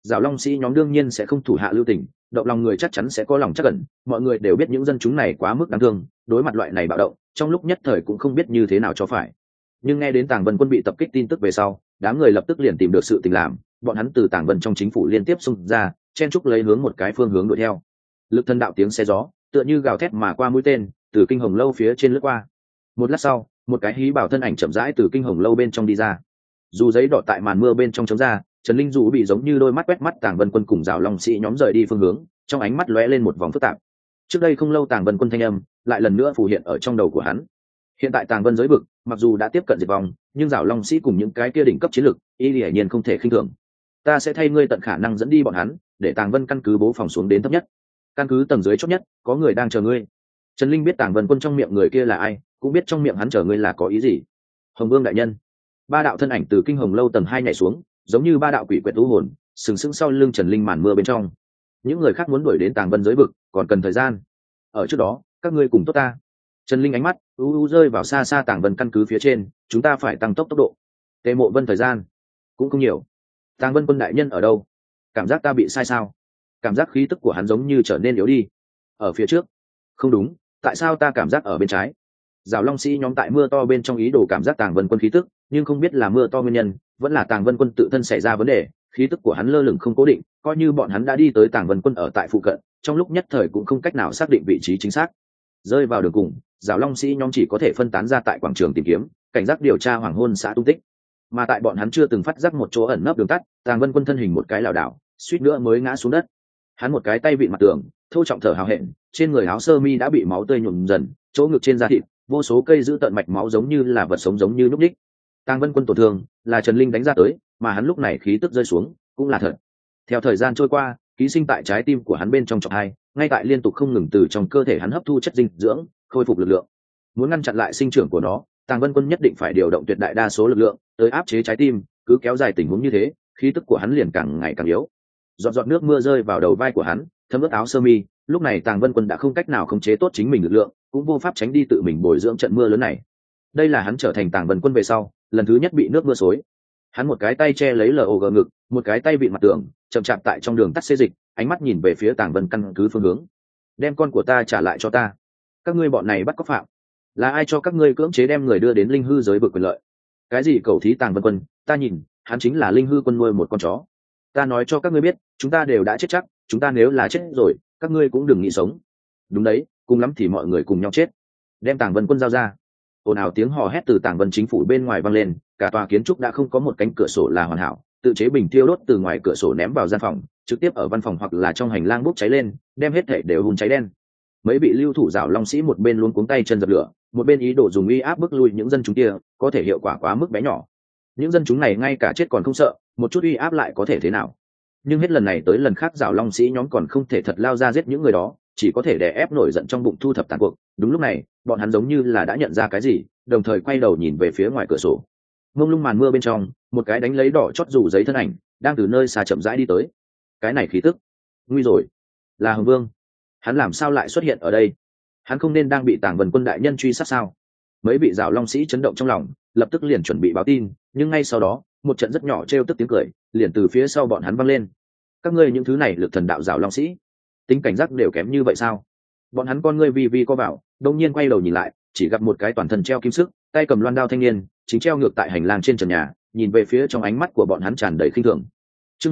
Giảo Long sĩ nhóm đương nhiên sẽ không thủ hạ lưu tình, động lòng người chắc chắn sẽ có lòng chắc ẩn, mọi người đều biết những dân chúng này quá mức đáng thương, đối mặt loại này bạo động, trong lúc nhất thời cũng không biết như thế nào cho phải. Nhưng nghe đến Tàng Vân quân bị tập kích tin tức về sau, đám người lập tức liền tìm được sự tình làm, bọn hắn từ Tàng Vân trong chính phủ liên tiếp xung ra, chen trúc lấy hướng một cái phương hướng đuổi theo. Lực thần đạo tiếng xe gió, tựa như gào thét mà qua mũi tên, từ kinh hồng lâu phía trên lướt qua. Một lát sau, một cái hí bảo thân ảnh chậm rãi từ kinh hồng lâu bên trong đi ra. Dù giấy đỏ tại màn mưa bên trong chống ra, Trần Linh dù bị giống như đôi mắt quét mắt Tàng Vân quân cùng Giảo Long sĩ nhóm rời đi phương hướng, trong ánh mắt lóe lên một vòng phức tạp. Trước đây không lâu Tàng Vân quân thanh âm lại lần nữa phù hiện ở trong đầu của hắn. Hiện tại Tàng Vân giới vực, mặc dù đã tiếp cận diệt vong, nhưng Giảo Long sĩ cùng những cái kia đỉnh cấp chiến lực, hiển nhiên không thể khinh thường. Ta sẽ thay ngươi tận khả năng dẫn đi bọn hắn, để Tàng Vân căn cứ bố phòng xuống đến thấp nhất. Căn cứ tầng dưới chót nhất, có người đang chờ ngươi. Trần Linh biết Tàng Vân quân trong miệng người kia là ai, cũng biết trong miệng hắn chờ ngươi là có ý gì. Hồng Vương đại nhân. Ba đạo thân ảnh từ kinh hồng lâu tầng 2 nhảy xuống, giống như ba đạo quỷ quyệt u hồn, sừng sững sau lưng Trần Linh màn mưa bên trong. Những người khác muốn đuổi đến Tàng Vân giới vực, còn cần thời gian. Ở trước đó, các ngươi cùng tốt ta. Trần Linh ánh mắt rơi vào xa xa Tàng Vân căn cứ phía trên, chúng ta phải tăng tốc độ. Tề Mộ Vân thời gian cũng không nhiều. Tàng Vân quân đại nhân ở đâu? Cảm giác ta bị sai sao? Cảm giác khí tức của hắn giống như trở nên yếu đi. Ở phía trước. Không đúng, tại sao ta cảm giác ở bên trái? Giảo Long sĩ nhóm tại mưa to bên trong ý đồ cảm giác Tàng Vân quân khí tức, nhưng không biết là mưa to nguyên nhân, vẫn là Tàng Vân quân tự thân xảy ra vấn đề, khí tức của hắn lơ lửng không cố định, coi như bọn hắn đã đi tới Tàng Vân quân ở tại phụ cận, trong lúc nhất thời cũng không cách nào xác định vị trí chính xác. Rơi vào đường cùng, Giảo Long sĩ nhóm chỉ có thể phân tán ra tại quảng trường tìm kiếm, cảnh giác điều tra hoàng hôn xã tung tích. Mà tại bọn hắn chưa từng phát giác một chỗ ẩn nấp đường tắt, Tàng Vân quân thân hình một cái lảo đảo, suýt nữa mới ngã xuống đất. Hắn một cái tay vịn mặt tường, thô trọng thở hào hẹn, trên người áo sơ mi đã bị máu tươi nhuộm dần, chỗ ngực trên da thịt, vô số cây giữ tận mạch máu giống như là vật sống giống như núc đích. Tàng Vân quân tổn thương là Trần Linh đánh ra tới, mà hắn lúc này khí tức rơi xuống cũng là thật. Theo thời gian trôi qua, ký sinh tại trái tim của hắn bên trong trọng hai, ngay tại liên tục không ngừng từ trong cơ thể hắn hấp thu chất dinh dưỡng, khôi phục lực lượng. Muốn ngăn chặn lại sinh trưởng của nó, Tàng Vân quân nhất định phải điều động tuyệt đại đa số lực lượng tới áp chế trái tim, cứ kéo dài tình huống như thế, khí tức của hắn liền càng ngày càng yếu. Giọt giọt nước mưa rơi vào đầu vai của hắn, thấm ướt áo sơ mi, lúc này Tàng Vân quân đã không cách nào khống chế tốt chính mình lực lượng, cũng vô pháp tránh đi tự mình bồi dưỡng trận mưa lớn này. Đây là hắn trở thành Tàng Vân quân về sau lần thứ nhất bị nước mưa xối. Hắn một cái tay che lấy log ngực, một cái tay vịn mặt tường, chậm chạp tại trong đường tắt xê dịch, ánh mắt nhìn về phía Tàng Vân căn cứ phương hướng. Đem con của ta trả lại cho ta. Các ngươi bọn này bắt cóc phạm, là ai cho các ngươi cưỡng chế đem người đưa đến linh hư giới vực quyền lợi? Cái gì cầu thí Tàng Vân quân, ta nhìn hắn chính là linh hư quân nuôi một con chó. Ta nói cho các ngươi biết, chúng ta đều đã chết chắc, chúng ta nếu là chết rồi, các ngươi cũng đừng nghĩ sống. Đúng đấy, cùng lắm thì mọi người cùng nhau chết. Đem Tàng Vân quân giao ra. Ồn ào tiếng hò hét từ Tàng Vân chính phủ bên ngoài vang lên, cả tòa kiến trúc đã không có một cánh cửa sổ là hoàn hảo, tự chế bình thiêu đốt từ ngoài cửa sổ ném vào gian phòng, trực tiếp ở văn phòng hoặc là trong hành lang bốc cháy lên, đem hết thảy đều hun cháy đen. Mấy vị lưu thủ Giảo Long sĩ một bên luôn cuống tay chân dập lửa, một bên ý đồ dùng uy áp bức lui những dân chúng kia, có thể hiệu quả quá mức bé nhỏ. Những dân chúng này ngay cả chết còn không sợ, một chút uy áp lại có thể thế nào? Nhưng hết lần này tới lần khác Giảo Long sĩ nhóm còn không thể thật lao ra giết những người đó, chỉ có thể đè ép nổi giận trong bụng thu thập tàn cuộc. Đúng lúc này, bọn hắn giống như là đã nhận ra cái gì, đồng thời quay đầu nhìn về phía ngoài cửa sổ. Mông lung màn mưa bên trong, một cái đánh lấy đỏ chót rủ giấy thân ảnh đang từ nơi xa chậm rãi đi tới. Cái này khí tức, nguy rồi, là Hồng Vương. Hắn làm sao lại xuất hiện ở đây? Hắn không nên đang bị Tàng Vân quân đại nhân truy sát sao? Mấy vị Giảo Long sĩ chấn động trong lòng, lập tức liền chuẩn bị báo tin, nhưng ngay sau đó, một trận rất nhỏ trêu tức tiếng cười liền từ phía sau bọn hắn vang lên. Các ngươi những thứ này lực thần đạo Giảo Long sĩ, tính cảnh giác đều kém như vậy sao? Bọn hắn con ngươi vi vi co vào, đông nhiên quay đầu nhìn lại, chỉ gặp một cái toàn thân treo kim sức, tay cầm loan đao thanh niên, chính treo ngược tại hành lang trên trần nhà, nhìn về phía trong ánh mắt của bọn hắn tràn đầy khinh thường. Chương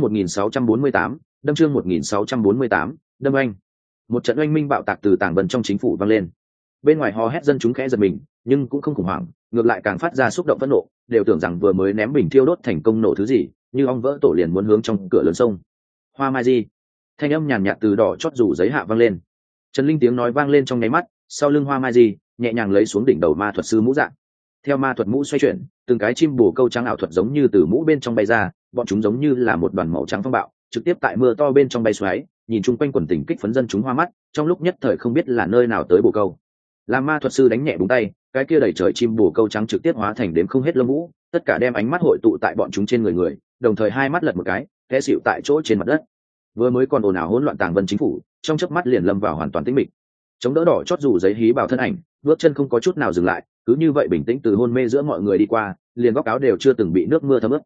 1648, đâm chương 1648, đâm anh. Một trận oanh minh bạo tạc từ Tàng Vân trong chính phủ vang lên. Bên ngoài hò hét dân chúng khẽ giật mình, nhưng cũng không khủng hoảng, ngược lại càng phát ra xúc động phẫn nộ, đều tưởng rằng vừa mới ném bình thiêu đốt thành công nổ thứ gì, như ong vỡ tổ liền muốn hướng trong cửa lớn sông. Hoa Mai Di, thanh âm nhàn nhạt từ đỏ chót rủ giấy hạ vang lên. Trần Linh tiếng nói vang lên trong nháy mắt, sau lưng Hoa Mai Di nhẹ nhàng lấy xuống đỉnh đầu ma thuật sư mũ dạng. Theo ma thuật mũ xoay chuyển, từng cái chim bồ câu trắng ảo thuật giống như từ mũ bên trong bay ra, bọn chúng giống như là một đoàn màu trắng phong bạo, trực tiếp tại mưa to bên trong bay xoáy, nhìn chung quanh quần tình kích phấn dân chúng hoa mắt, trong lúc nhất thời không biết là nơi nào tới bồ câu. Làm ma thuật sư đánh nhẹ búng tay, cái kia đầy trời chim bồ câu trắng trực tiếp hóa thành đếm không hết lông vũ, tất cả đem ánh mắt hội tụ tại bọn chúng trên người, đồng thời hai mắt lật một cái, té xỉu tại chỗ trên mặt đất. Vừa mới còn ồn ào hỗn loạn Tàng Vân chính phủ, trong chớp mắt liền lâm vào hoàn toàn tĩnh mịch. Chống đỡ đỏ chót rủ giấy hí bảo thân ảnh, bước chân không có chút nào dừng lại, cứ như vậy bình tĩnh từ hôn mê giữa mọi người đi qua, liền góc áo đều chưa từng bị nước mưa thấm ướt.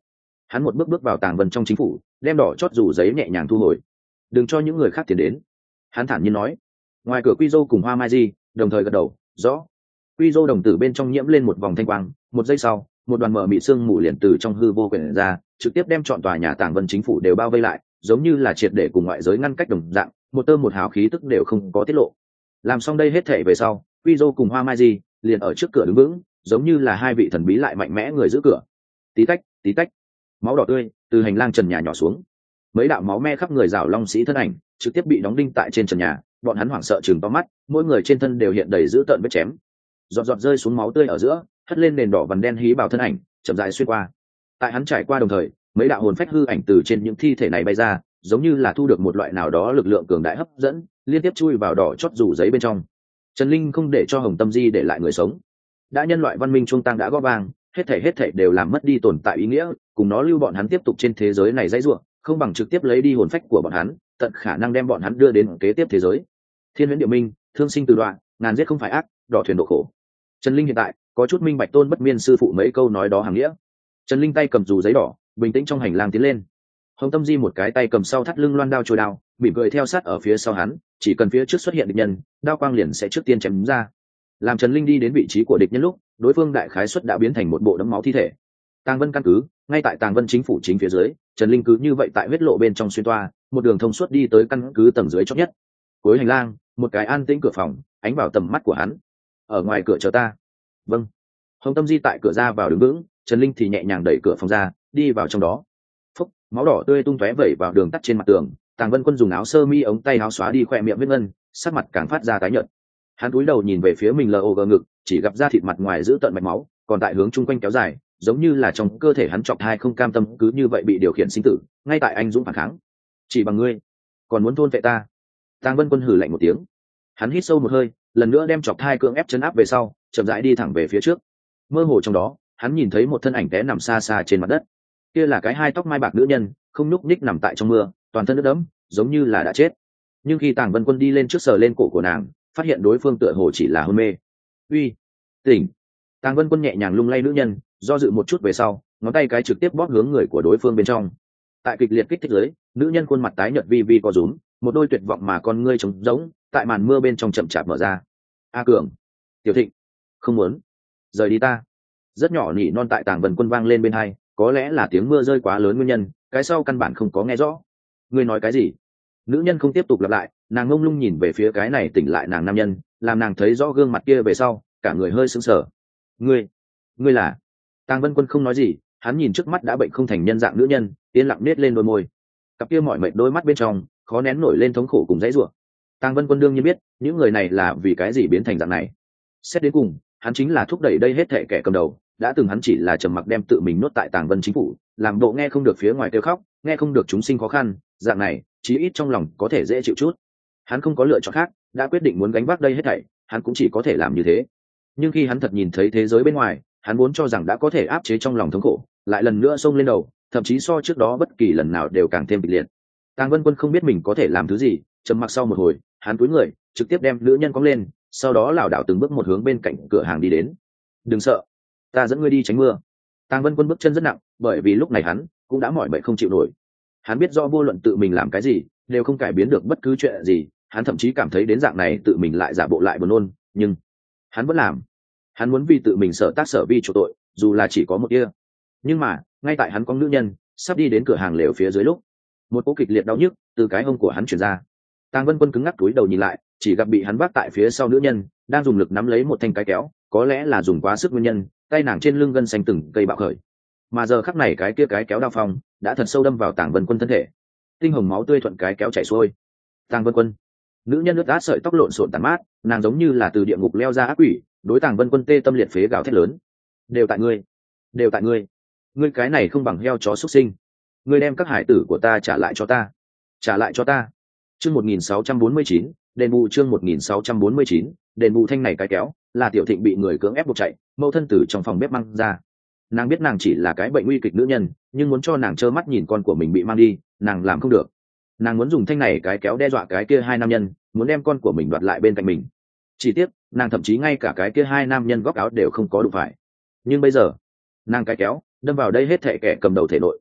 Hắn một bước bước vào Tàng Vân trong chính phủ, đem đỏ chót dù giấy nhẹ nhàng thu hồi. Đừng cho những người khác tiền đến, hắn thản nhiên nói. Ngoài cửa Quy Dô cùng Hoa Mai Di đồng thời gật đầu, rõ. Quy Dô đồng tử bên trong nhiễm lên một vòng thanh quang, một giây sau, một đoàn mờ mịt sương mù liền từ trong hư vô quyển ra, trực tiếp đem trọn tòa nhà Tàng Vân chính phủ đều bao vây lại, giống như là triệt để cùng ngoại giới ngăn cách đồng dạng, một tơ một hào khí tức đều không có tiết lộ. Làm xong đây hết thảy về sau, Quy Dô cùng Hoa Mai Di liền ở trước cửa đứng vững, giống như là hai vị thần bí lại mạnh mẽ người giữ cửa. Tí tách, tí tách, máu đỏ tươi từ hành lang trần nhà nhỏ xuống, mấy đạo máu me khắp người rào long sĩ thân ảnh trực tiếp bị đóng đinh tại trên trần nhà. Bọn hắn hoảng sợ chừng to mắt, mỗi người trên thân đều hiện đầy dữ tợn vết chém, giọt giọt rơi xuống máu tươi ở giữa, hất lên nền đỏ vằn đen hí bào thân ảnh chậm rãi xuyên qua. Tại hắn trải qua đồng thời, mấy đạo hồn phách hư ảnh từ trên những thi thể này bay ra, giống như là thu được một loại nào đó lực lượng cường đại hấp dẫn, liên tiếp chui vào đỏ chót rủ giấy bên trong. Trần Linh không để cho Hồng Tâm Di để lại người sống. Đã nhân loại văn minh trung tăng đã gõ vang, hết thảy đều làm mất đi tồn tại ý nghĩa, cùng nó lưu bọn hắn tiếp tục trên thế giới này dãy rủa, không bằng trực tiếp lấy đi hồn phách của bọn hắn, tận khả năng đem bọn hắn đưa đến kế tiếp thế giới. Thiên huyễn địa minh, thương sinh từ đoạn, ngàn giết không phải ác, đỏ thuyền độ khổ. Trần Linh hiện tại có chút minh bạch Tôn Bất Miên sư phụ mấy câu nói đó hàng nghĩa. Trần Linh tay cầm dù giấy đỏ, bình tĩnh trong hành lang tiến lên. Hồng Tâm Di một cái tay cầm sau thắt lưng loan đao trôi đao, mỉm cười theo sát ở phía sau hắn, chỉ cần phía trước xuất hiện địch nhân, đao quang liền sẽ trước tiên chém ra. Làm Trần Linh đi đến vị trí của địch nhân lúc, đối phương đại khái suất đã biến thành một bộ đẫm máu thi thể. Tàng Vân căn cứ, ngay tại Tàng Vân chính phủ chính phía dưới, Trần Linh cứ như vậy tại huyết lộ bên trong xuyên toa, một đường thông suốt đi tới căn cứ tầng dưới chót nhất. Cuối hành lang, một cái an tĩnh cửa phòng, ánh vào tầm mắt của hắn. Ở ngoài cửa chờ ta. Vâng. Hồng Tâm Di tại cửa ra vào đứng vững, Trần Linh thì nhẹ nhàng đẩy cửa phòng ra, đi vào trong đó. Phúc, máu đỏ tươi tung tóe vẩy vào đường tắt trên mặt tường. Tàng Vân Quân dùng áo sơ mi ống tay áo xóa đi khỏe miệng vết ngân, sắc mặt càng phát ra tái nhợt. Hắn cúi đầu nhìn về phía mình log ngực, chỉ gặp da thịt mặt ngoài giữ tận mạch máu, còn tại hướng chung quanh kéo dài, giống như là trong cơ thể hắn chọc thai không cam tâm cứ như vậy bị điều khiển sinh tử, ngay tại anh dũng phản kháng. Chỉ bằng ngươi, còn muốn thôn vệ ta? Tàng Vân Quân hừ lạnh một tiếng. Hắn hít sâu một hơi, lần nữa đem chọc thai cưỡng ép chấn áp về sau, chậm rãi đi thẳng về phía trước. Mơ hồ trong đó, hắn nhìn thấy một thân ảnh té nằm xa xa trên mặt đất. Kia là cái hai tóc mai bạc nữ nhân, không nhúc nhích nằm tại trong mưa, toàn thân nước đẫm, giống như là đã chết. Nhưng khi Tàng Vân Quân đi lên trước sờ lên cổ của nàng, phát hiện đối phương tựa hồ chỉ là hôn mê. Uy, tỉnh! Tàng Vân Quân nhẹ nhàng lung lay nữ nhân, do dự một chút về sau, ngón tay cái trực tiếp bóp hướng người của đối phương bên trong. Tại kịch liệt kích thích dưới, nữ nhân khuôn mặt tái nhợt vi vi co rúm, một đôi tuyệt vọng mà con ngươi trống rỗng, tại màn mưa bên trong chậm chạp mở ra. A Cường, Tiểu Thịnh, không muốn rời đi ta. Rất nhỏ nỉ non tại Tàng Vân Quân vang lên bên hai, có lẽ là tiếng mưa rơi quá lớn nguyên nhân, cái sau căn bản không có nghe rõ. Ngươi nói cái gì? Nữ nhân không tiếp tục lặp lại, nàng ngông lung nhìn về phía cái này tỉnh lại nàng nam nhân, làm nàng thấy rõ gương mặt kia về sau, cả người hơi sững sờ. Ngươi là? Tàng Vân Quân không nói gì, hắn nhìn trước mắt đã bệnh không thành nhân dạng nữ nhân, yên lặng nết lên đôi môi. Cặp kia mỏi mệt đôi mắt bên trong khó nén nổi lên thống khổ cùng dãy rủa. Tàng Vân Quân đương nhiên biết những người này là vì cái gì biến thành dạng này. Xét đến cùng, hắn chính là thúc đẩy đây hết thệ kẻ cầm đầu, đã từng hắn chỉ là trầm mặc đem tự mình nuốt tại Tàng Vân chính phủ, làm bộ nghe không được phía ngoài kêu khóc, nghe không được chúng sinh khó khăn, dạng này chí ít trong lòng có thể dễ chịu chút. Hắn không có lựa chọn khác, đã quyết định muốn gánh vác đây hết thảy, hắn cũng chỉ có thể làm như thế. Nhưng khi hắn thật nhìn thấy thế giới bên ngoài, hắn vốn cho rằng đã có thể áp chế trong lòng thống khổ, lại lần nữa xông lên đầu, thậm chí so trước đó bất kỳ lần nào đều càng thêm kịch liệt. Tàng Vân Quân không biết mình có thể làm thứ gì, trầm mặc sau một hồi, hắn cúi người, trực tiếp đem nữ nhân cõng lên, sau đó lảo đảo từng bước một hướng bên cạnh cửa hàng đi đến. Đừng sợ, ta dẫn ngươi đi tránh mưa. Tàng Vân Quân bước chân rất nặng, bởi vì lúc này hắn cũng đã mỏi mệt không chịu nổi. Hắn biết do vô luận tự mình làm cái gì đều không cải biến được bất cứ chuyện gì, hắn thậm chí cảm thấy đến dạng này tự mình lại giả bộ lại buồn nôn, nhưng hắn vẫn làm. Hắn muốn vì tự mình sở tác sở vi chỗ tội, dù là chỉ có một tia. Nhưng mà ngay tại hắn con nữ nhân sắp đi đến cửa hàng lều phía dưới lúc, một cú kịch liệt đau nhức từ cái hông của hắn truyền ra. Tàng Vân Quân cứng ngắc túi đầu nhìn lại, chỉ gặp bị hắn vác tại phía sau nữ nhân đang dùng lực nắm lấy một thanh cái kéo, có lẽ là dùng quá sức nguyên nhân, tay nàng trên lưng gân xanh từng cây bạo khởi. Mà giờ khắc này cái kia cái kéo đao phong đã thật sâu đâm vào Tàng Vân Quân thân thể, tinh hồng máu tươi thuận cái kéo chảy xuôi. Tàng Vân Quân, nữ nhân ướt át sợi tóc lộn xộn tàn mát, nàng giống như là từ địa ngục leo ra ác quỷ, đối Tàng Vân Quân tê tâm liệt phế gào thét lớn. Đều tại ngươi, đều tại ngươi, ngươi cái này không bằng heo chó xuất sinh, ngươi đem các hải tử của ta trả lại cho ta, trả lại cho ta. Chương 1649, đền bù. Chương 1649, đền bù. Thanh này cái kéo là Tiểu Thịnh bị người cưỡng ép buộc chạy, mẫu thân tử trong phòng bếp mang ra. Nàng biết nàng chỉ là cái bệnh nguy kịch nữ nhân, nhưng muốn cho nàng trơ mắt nhìn con của mình bị mang đi, nàng làm không được. Nàng muốn dùng thanh này cái kéo đe dọa cái kia hai nam nhân, muốn đem con của mình đoạt lại bên cạnh mình. Chỉ tiếc, nàng thậm chí ngay cả cái kia hai nam nhân góc áo đều không có đụng phải. Nhưng bây giờ, nàng cái kéo đâm vào đây hết thệ kẻ cầm đầu thể nội,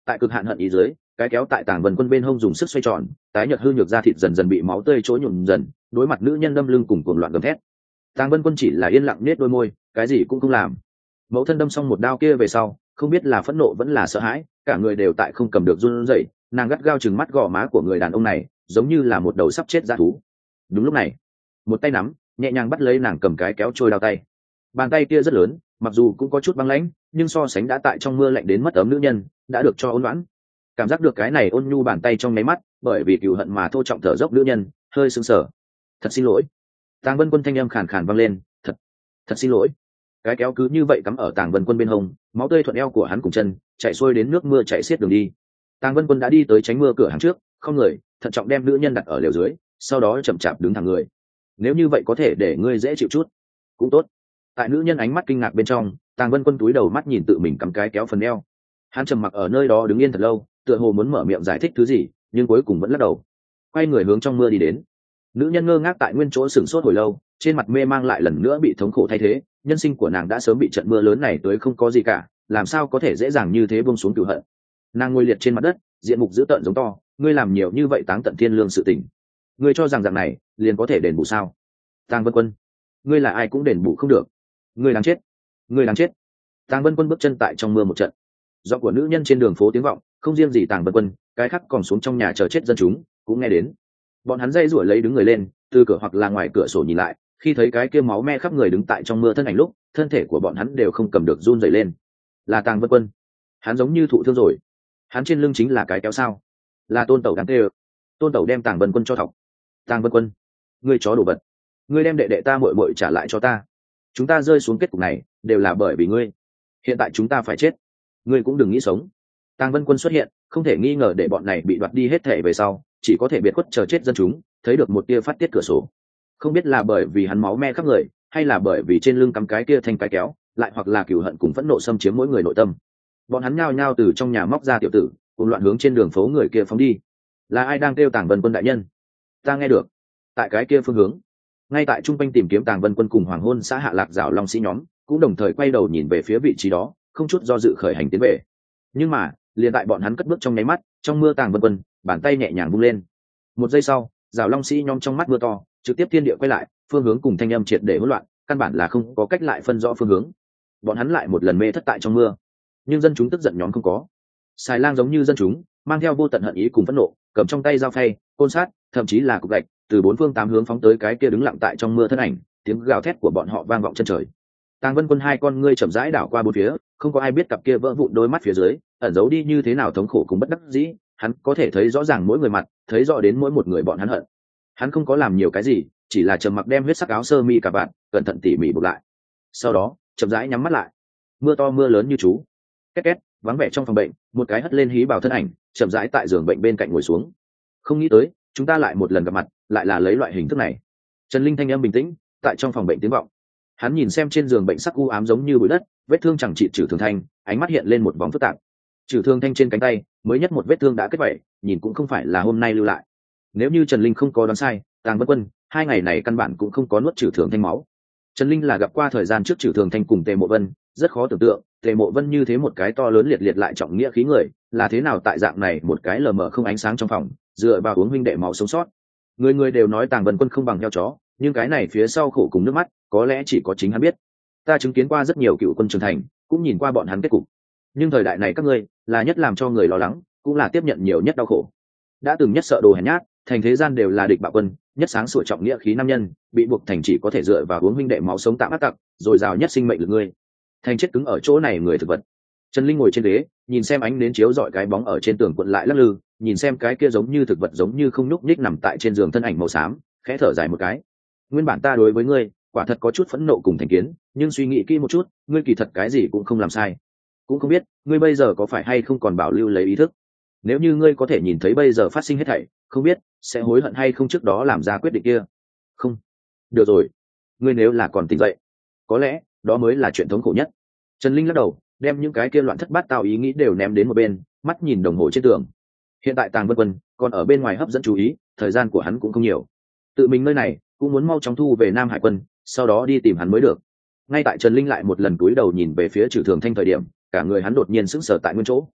tại cực hạn hận ý dưới, cái kéo tại Tàng Vân Quân bên hông dùng sức xoay tròn, tái nhợt hư nhược da thịt dần dần bị máu tươi chỗ nhuộm dần, đối mặt nữ nhân đâm lưng cùng cuồng loạn gầm thét. Tàng Vân Quân chỉ là yên lặng nết đôi môi, cái gì cũng không làm. Mẫu thân đâm xong một đao kia về sau, không biết là phẫn nộ vẫn là sợ hãi, cả người đều tại không cầm được run rẩy, nàng gắt gao chừng mắt gò má của người đàn ông này, giống như là một đầu sắp chết dã thú. Đúng lúc này, một tay nắm nhẹ nhàng bắt lấy nàng cầm cái kéo trôi đao tay. Bàn tay kia rất lớn, mặc dù cũng có chút băng lãnh, nhưng so sánh đã tại trong mưa lạnh đến mất ấm nữ nhân, đã được cho ôn loãn. Cảm giác được cái này ôn nhu bàn tay trong nháy mắt, bởi vì cừu hận mà thô trọng thở dốc nữ nhân, hơi sững sờ. Thật xin lỗi. Tàng Vân Quân thanh âm khàn khàn vang lên, thật xin lỗi. Cái kéo cứ như vậy cắm ở Tàng Vân Quân bên hông, máu tươi thuận eo của hắn cùng chân chảy xuôi đến nước mưa chảy xiết đường đi. Tàng Vân Quân đã đi tới tránh mưa cửa hàng trước, không người thận trọng đem nữ nhân đặt ở lều dưới, sau đó chậm chạp đứng thẳng người. Nếu như vậy có thể để ngươi dễ chịu chút cũng tốt. Tại nữ nhân ánh mắt kinh ngạc bên trong, Tàng Vân Quân túi đầu mắt nhìn tự mình cắm cái kéo phần eo. Hắn trầm mặc ở nơi đó đứng yên thật lâu, tựa hồ muốn mở miệng giải thích thứ gì, nhưng cuối cùng vẫn lắc đầu, quay người hướng trong mưa đi đến. Nữ nhân ngơ ngác tại nguyên chỗ sửng sốt hồi lâu, trên mặt mê mang lại lần nữa bị thống khổ thay thế. Nhân sinh của nàng đã sớm bị trận mưa lớn này tới không có gì cả, làm sao có thể dễ dàng như thế buông xuống cửu hận. Nàng ngồi liệt trên mặt đất, diện mục dữ tợn giống to, ngươi làm nhiều như vậy táng tận thiên lương sự tình, ngươi cho rằng dạng này liền có thể đền bù sao? Tàng Vân Quân, ngươi là ai cũng đền bù không được, ngươi đáng chết, ngươi đáng chết. Tàng Vân Quân bước chân tại trong mưa một trận, giọng của nữ nhân trên đường phố tiếng vọng, không riêng gì Tàng Vân Quân, cái khác còn xuống trong nhà chờ chết dân chúng cũng nghe đến. Bọn hắn dây rủi lấy đứng người lên, từ cửa hoặc là ngoài cửa sổ nhìn lại, khi thấy cái kia máu me khắp người đứng tại trong mưa thân ảnh lúc, thân thể của bọn hắn đều không cầm được run rẩy lên. Là Tàng Vân Quân, hắn giống như thụ thương rồi. Hắn trên lưng chính là cái kéo sao? Là Tôn Tẩu đáng tê. Tôn Tẩu đem Tàng Vân Quân cho thọc. Tàng Vân Quân, ngươi chó đồ vật, ngươi đem đệ đệ ta muội muội trả lại cho ta. Chúng ta rơi xuống kết cục này đều là bởi vì ngươi. Hiện tại chúng ta phải chết, ngươi cũng đừng nghĩ sống. Tàng Vân Quân xuất hiện, không thể nghi ngờ để bọn này bị đoạt đi hết thể về sau, chỉ có thể biệt khuất chờ chết dân chúng thấy được một tia phát tiết cửa sổ. Không biết là bởi vì hắn máu me khắp người, hay là bởi vì trên lưng cắm cái kia thanh cái kéo, lại hoặc là cừu hận cùng phẫn nộ xâm chiếm mỗi người nội tâm. Bọn hắn nhao nhao từ trong nhà móc ra tiểu tử, cùng loạn hướng trên đường phố người kia phóng đi. Là ai đang kêu Tàng Vân Quân đại nhân? Ta nghe được. Tại cái kia phương hướng, ngay tại trung quanh tìm kiếm Tàng Vân Quân cùng hoàng hôn xã Hạ Lạc Giảo Long sĩ nhóm, cũng đồng thời quay đầu nhìn về phía vị trí đó, không chút do dự khởi hành tiến về. Nhưng mà, liền tại bọn hắn cất bước trong nháy mắt, trong mưa Tàng Vân Quân bàn tay nhẹ nhàng vung lên. Một giây sau, Giảo Long sĩ nhóm trong mắt mưa to, trực tiếp thiên địa quay lại, phương hướng cùng thanh âm triệt để hỗn loạn, căn bản là không có cách lại phân rõ phương hướng. Bọn hắn lại một lần mê thất tại trong mưa. Nhưng dân chúng tức giận nhóm không có. Xài Lang giống như dân chúng, mang theo vô tận hận ý cùng phẫn nộ, cầm trong tay dao phay, côn sát, thậm chí là cục gạch, từ bốn phương tám hướng phóng tới cái kia đứng lặng tại trong mưa thân ảnh, tiếng gào thét của bọn họ vang vọng chân trời. Tàng Vân Quân hai con ngươi chậm rãi đảo qua bốn phía, không có ai biết cặp kia vỡ vụn đôi mắt phía dưới ẩn giấu đi như thế nào thống khổ cùng bất đắc dĩ, hắn có thể thấy rõ ràng mỗi người mặt, thấy rõ đến mỗi một người bọn hắn hận. Hắn không có làm nhiều cái gì, chỉ là trầm mặc đem huyết sắc áo sơ mi cả bạn cẩn thận tỉ mỉ buộc lại, sau đó chậm rãi nhắm mắt lại. Mưa to mưa lớn như chú, két két vắng vẻ trong phòng bệnh, một cái hất lên hí bảo thân ảnh chậm rãi tại giường bệnh bên cạnh ngồi xuống. Không nghĩ tới chúng ta lại một lần gặp mặt, lại là lấy loại hình thức này. Trần Linh thanh âm bình tĩnh tại trong phòng bệnh tiếng vọng. Hắn nhìn xem trên giường bệnh sắc u ám giống như bụi đất, vết thương chẳng trị Trử Thường Thanh, ánh mắt hiện lên một vòng phức tạp. Trử Thường Thanh trên cánh tay mới nhất một vết thương đã kết vảy, nhìn cũng không phải là hôm nay lưu lại. Nếu như Trần Linh không có đoán sai, Tàng Vân Quân hai ngày này căn bản cũng không có nuốt Trử Thường Thanh máu. Trần Linh là gặp qua thời gian trước Trử Thường Thanh cùng Tề Mộ Vân, rất khó tưởng tượng Tề Mộ Vân như thế một cái to lớn liệt liệt lại trọng nghĩa khí người, là thế nào tại dạng này một cái lờ mờ không ánh sáng trong phòng, dựa vào uống huynh đệ máu sống sót. Người người đều nói Tàng Vân Quân không bằng heo chó, nhưng cái này phía sau khổ cùng nước mắt, có lẽ chỉ có chính hắn biết. Ta chứng kiến qua rất nhiều cựu quân trưởng thành, cũng nhìn qua bọn hắn kết cục. Nhưng thời đại này các ngươi là nhất làm cho người lo lắng, cũng là tiếp nhận nhiều nhất đau khổ. Đã từng nhất sợ đồ hèn nhát, thành thế gian đều là địch bạo quân, nhất sáng sủa trọng nghĩa khí nam nhân, bị buộc thành chỉ có thể dựa vào uống huynh đệ máu sống tạm ác tặc, rồi rào nhất sinh mệnh lực ngươi. Thành chết cứng ở chỗ này người thực vật. Trần Linh ngồi trên ghế, nhìn xem ánh nến chiếu dọi cái bóng ở trên tường cuộn lại lắc lư, nhìn xem cái kia giống như thực vật giống như không nhúc nhích nằm tại trên giường thân ảnh màu xám, khẽ thở dài một cái. Nguyên bản ta đối với ngươi quả thật có chút phẫn nộ cùng thành kiến, nhưng suy nghĩ kỹ một chút, ngươi kỳ thật cái gì cũng không làm sai. Cũng không biết ngươi bây giờ có phải hay không còn bảo lưu lấy ý thức. Nếu như ngươi có thể nhìn thấy bây giờ phát sinh hết thảy, không biết sẽ hối hận hay không trước đó làm ra quyết định kia. Không, được rồi, ngươi nếu là còn tỉnh dậy, có lẽ đó mới là chuyện thống khổ nhất. Trần Linh lắc đầu, đem những cái kia loạn thất bát tao ý nghĩ đều ném đến một bên, mắt nhìn đồng hồ trên tường. Hiện tại Tàng Vân Quân còn ở bên ngoài hấp dẫn chú ý, thời gian của hắn cũng không nhiều. Tự mình nơi này cũng muốn mau chóng thu về Nam Hải Quân, sau đó đi tìm hắn mới được. Ngay tại Trần Linh lại một lần cúi đầu nhìn về phía Trử Thường Thanh thời điểm, cả người hắn đột nhiên sững sờ tại nguyên chỗ.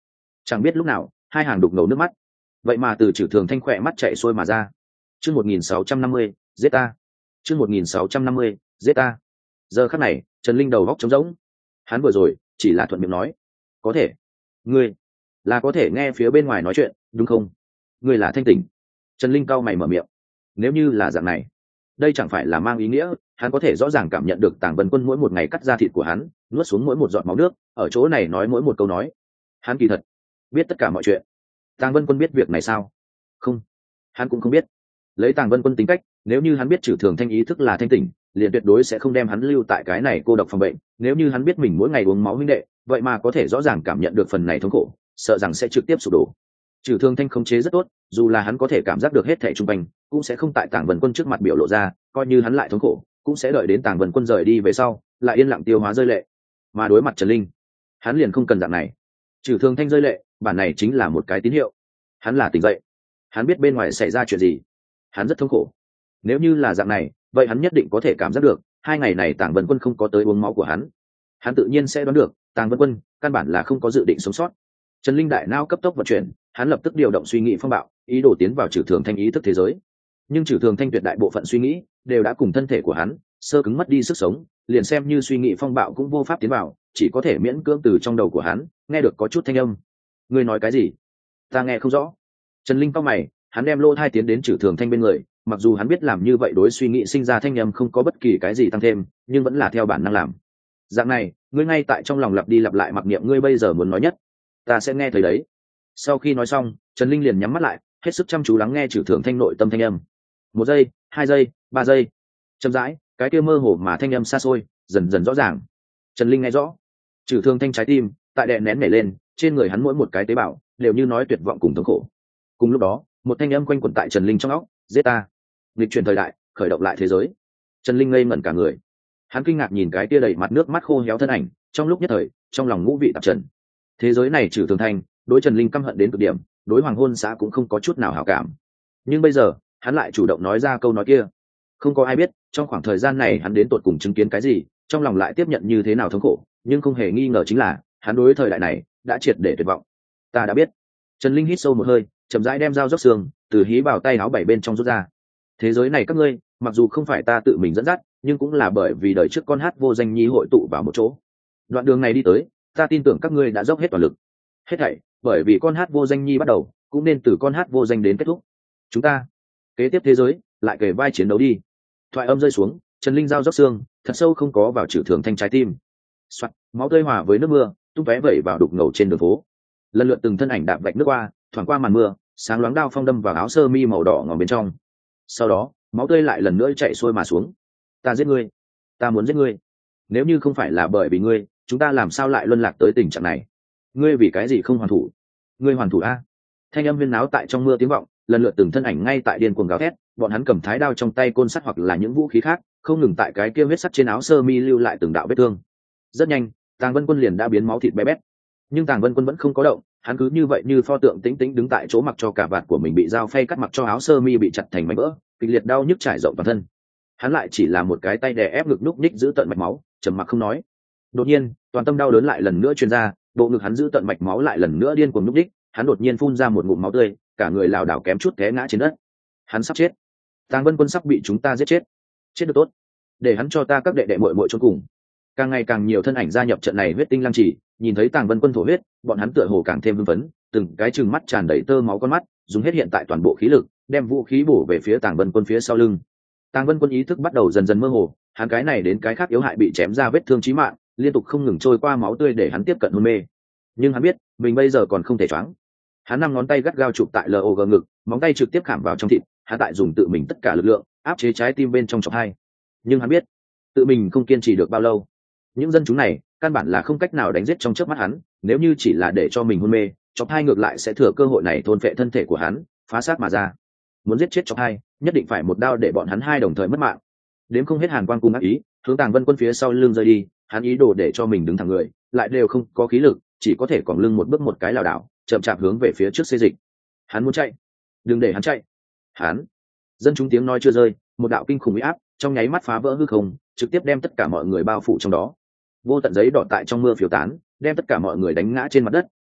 Chẳng biết lúc nào hai hàng đục ngầu nước mắt vậy mà từ Trử Thường Thanh khỏe mắt chạy xuôi mà ra. Chương 1650, giết ta. Chương 1650, giết ta. Giờ khắc này, Trần Linh đầu góc trống rỗng. Hắn vừa rồi chỉ là thuận miệng nói, có thể. Ngươi là có thể nghe phía bên ngoài nói chuyện, đúng không? Ngươi là thanh tỉnh. Trần Linh cau mày mở miệng. Nếu như là dạng này, đây chẳng phải là mang ý nghĩa hắn có thể rõ ràng cảm nhận được Tàng Vân Quân mỗi một ngày cắt ra thịt của hắn, nuốt xuống mỗi một giọt máu nước, ở chỗ này nói mỗi một câu nói. Hắn kỳ thật biết tất cả mọi chuyện. Tàng Vân Quân biết việc này sao? Không, hắn cũng không biết. Lấy Tàng Vân Quân tính cách, nếu như hắn biết Trử Thường Thanh ý thức là thanh tỉnh, liền tuyệt đối sẽ không đem hắn lưu tại cái này cô độc phòng bệnh. Nếu như hắn biết mình mỗi ngày uống máu huynh đệ, vậy mà có thể rõ ràng cảm nhận được phần này thống khổ, sợ rằng sẽ trực tiếp sụp đổ. Trử Thường Thanh khống chế rất tốt, dù là hắn có thể cảm giác được hết thảy xung quanh, cũng sẽ không tại Tàng Vân Quân trước mặt biểu lộ ra, coi như hắn lại thống khổ, cũng sẽ đợi đến Tàng Vân Quân rời đi về sau, lại yên lặng tiêu hóa rơi lệ. Mà đối mặt Trần Linh, hắn liền không cần dạng này. Trử Thường Thanh rơi lệ, bản này chính là một cái tín hiệu. Hắn là tỉnh dậy, hắn biết bên ngoài xảy ra chuyện gì, hắn rất thống khổ. Nếu như là dạng này, vậy hắn nhất định có thể cảm giác được, hai ngày này Tàng Vân Quân không có tới uống máu của hắn. Hắn tự nhiên sẽ đoán được, Tàng Vân Quân căn bản là không có dự định sống sót. Trần Linh đại não cấp tốc vận chuyển, hắn lập tức điều động suy nghĩ phong bạo, ý đồ tiến vào Trử Thường Thanh ý thức thế giới. Nhưng Trử Thường Thanh tuyệt đại bộ phận suy nghĩ đều đã cùng thân thể của hắn sơ cứng mất đi sức sống, liền xem như suy nghĩ phong bạo cũng vô pháp tiến vào, chỉ có thể miễn cưỡng từ trong đầu của hắn nghe được có chút thanh âm. Ngươi nói cái gì? Ta nghe không rõ. Trần Linh cau mày, hắn đem lô thai tiến đến Trử Thường Thanh bên người, mặc dù hắn biết làm như vậy đối suy nghĩ sinh ra thanh âm không có bất kỳ cái gì tăng thêm, nhưng vẫn là theo bản năng làm. Dạng này, ngươi ngay tại trong lòng lặp đi lặp lại mặc niệm ngươi bây giờ muốn nói nhất, ta sẽ nghe thấy đấy. Sau khi nói xong, Trần Linh liền nhắm mắt lại, hết sức chăm chú lắng nghe Trử Thường Thanh nội tâm thanh âm. 1 giây, 2 giây, 3 giây. Chậm rãi, cái kia mơ hồ mà thanh âm xa xôi dần dần rõ ràng. Trần Linh nghe rõ. Trử Thường Thanh trái tim tại đè nén nảy lên, trên người hắn mỗi một cái tế bào đều như nói tuyệt vọng cùng thống khổ. Cùng lúc đó, một thanh âm quanh quẩn tại Trần Linh trong óc, giết ta. Nghịch chuyển thời đại, khởi động lại thế giới. Trần Linh ngây ngẩn cả người. Hắn kinh ngạc nhìn cái kia đầy mặt nước mắt khô héo thân ảnh, trong lúc nhất thời, trong lòng ngũ vị tạp trần. Thế giới này Trử Thường Thanh đối Trần Linh căm hận đến cực điểm, đối Hoàng Hôn xã cũng không có chút nào hảo cảm. Nhưng bây giờ, hắn lại chủ động nói ra câu nói kia. Không có ai biết, trong khoảng thời gian này hắn đến tột cùng chứng kiến cái gì, trong lòng lại tiếp nhận như thế nào thống khổ, nhưng không hề nghi ngờ chính là, hắn đối thời đại này đã triệt để tuyệt vọng. Ta đã biết. Trần Linh hít sâu một hơi, chậm rãi đem dao róc xương từ hí vào tay áo bảy bên trong rút ra. Thế giới này các ngươi, mặc dù không phải ta tự mình dẫn dắt, nhưng cũng là bởi vì đời trước con hát vô danh nhi hội tụ vào một chỗ. Đoạn đường này đi tới, ta tin tưởng các ngươi đã dốc hết toàn lực. Hết thảy, bởi vì con hát vô danh nhi bắt đầu, cũng nên từ con hát vô danh đến kết thúc. Chúng ta kế tiếp thế giới lại kề vai chiến đấu đi. Thoại âm rơi xuống, Trần Linh dao róc xương thật sâu không có vào Trử Thường Thanh trái tim. Soạt, máu tươi hòa với nước mưa tung tóe vẩy vào đục ngầu trên đường phố. Lần lượt từng thân ảnh đạp vạch nước qua, thoảng qua màn mưa, sáng loáng đao phong đâm vào áo sơ mi màu đỏ ngòm bên trong. Sau đó, máu tươi lại lần nữa chạy xuôi mà xuống. Ta giết ngươi, ta muốn giết ngươi. Nếu như không phải là bởi vì ngươi, chúng ta làm sao lại luân lạc tới tình trạng này? Ngươi vì cái gì không hoàn thủ? Ngươi hoàn thủ a? Thanh âm huyên náo tại trong mưa tiếng vọng, lần lượt từng thân ảnh ngay tại điên cuồng gào thét, bọn hắn cầm thái đao trong tay, côn sắt hoặc là những vũ khí khác, không ngừng tại cái kia huyết sắt trên áo sơ mi lưu lại từng đạo vết thương. Rất nhanh, Tàng Vân Quân liền đã biến máu thịt bé bét. Nhưng Tàng Vân Quân vẫn không có động, hắn cứ như vậy như pho tượng tĩnh tĩnh đứng tại chỗ, mặc cho cả vạt của mình bị dao phay cắt, mặc cho áo sơ mi bị chặt thành mảnh vỡ, kịch liệt đau nhức trải rộng toàn thân. Hắn lại chỉ là một cái tay đè ép ngực núc ních giữ tận mạch máu, trầm mặc không nói. Đột nhiên, toàn tâm đau đớn lại lần nữa truyền ra, bộ ngực hắn giữ tận mạch máu lại lần nữa điên cuồng núc ních, hắn đột nhiên phun ra một ngụm máu tươi, cả người lảo đảo kém chút té ngã trên đất. Hắn sắp chết. Tàng Vân Quân sắp bị chúng ta giết chết. Chết được tốt, để hắn cho ta các đệ đệ muội muội chôn cùng. Càng ngày càng nhiều thân ảnh gia nhập trận này huyết tinh lăng trì, nhìn thấy Tàng Vân Quân thổ huyết, bọn hắn tựa hồ càng thêm hưng phấn, từng cái trừng mắt tràn đầy tơ máu con mắt, dùng hết hiện tại toàn bộ khí lực, đem vũ khí bổ về phía Tàng Vân Quân phía sau lưng. Tàng Vân Quân ý thức bắt đầu dần dần mơ hồ, hắn cái này đến cái khác yếu hại bị chém ra vết thương chí mạng, liên tục không ngừng trôi qua máu tươi để hắn tiếp cận hôn mê. Nhưng hắn biết, mình bây giờ còn không thể choáng. Hắn 5 ngón tay gắt gao chụp tại log ngực, móng tay trực tiếp khảm vào trong thịt, hắn tại dùng tự mình tất cả lực lượng áp chế trái tim bên trong chọc hai. Nhưng hắn biết, tự mình không kiên trì được bao lâu. Những dân chúng này căn bản là không cách nào đánh giết trong chớp mắt hắn, nếu như chỉ là để cho mình hôn mê, chọc hai ngược lại sẽ thừa cơ hội này thôn phệ thân thể của hắn, phá xác mà ra. Muốn giết chết chọc hai, nhất định phải một đao để bọn hắn hai đồng thời mất mạng. Đếm không hết hàn quang cùng ác ý hướng Tàng Vân Quân phía sau lưng rơi đi, hắn ý đồ để cho mình đứng thẳng người, lại đều không có khí lực, chỉ có thể còng lưng một bước một cái lảo đảo, chậm chạp hướng về phía trước xê dịch. Hắn muốn chạy, đừng để hắn chạy. Hắn. Dân chúng tiếng nói chưa rơi, một đạo kinh khủng uy áp trong nháy mắt phá vỡ hư không, trực tiếp đem tất cả mọi người bao phủ trong đó. Vô tận giấy đỏ tại trong mưa phiêu tán, đem tất cả mọi người đánh ngã trên mặt đất,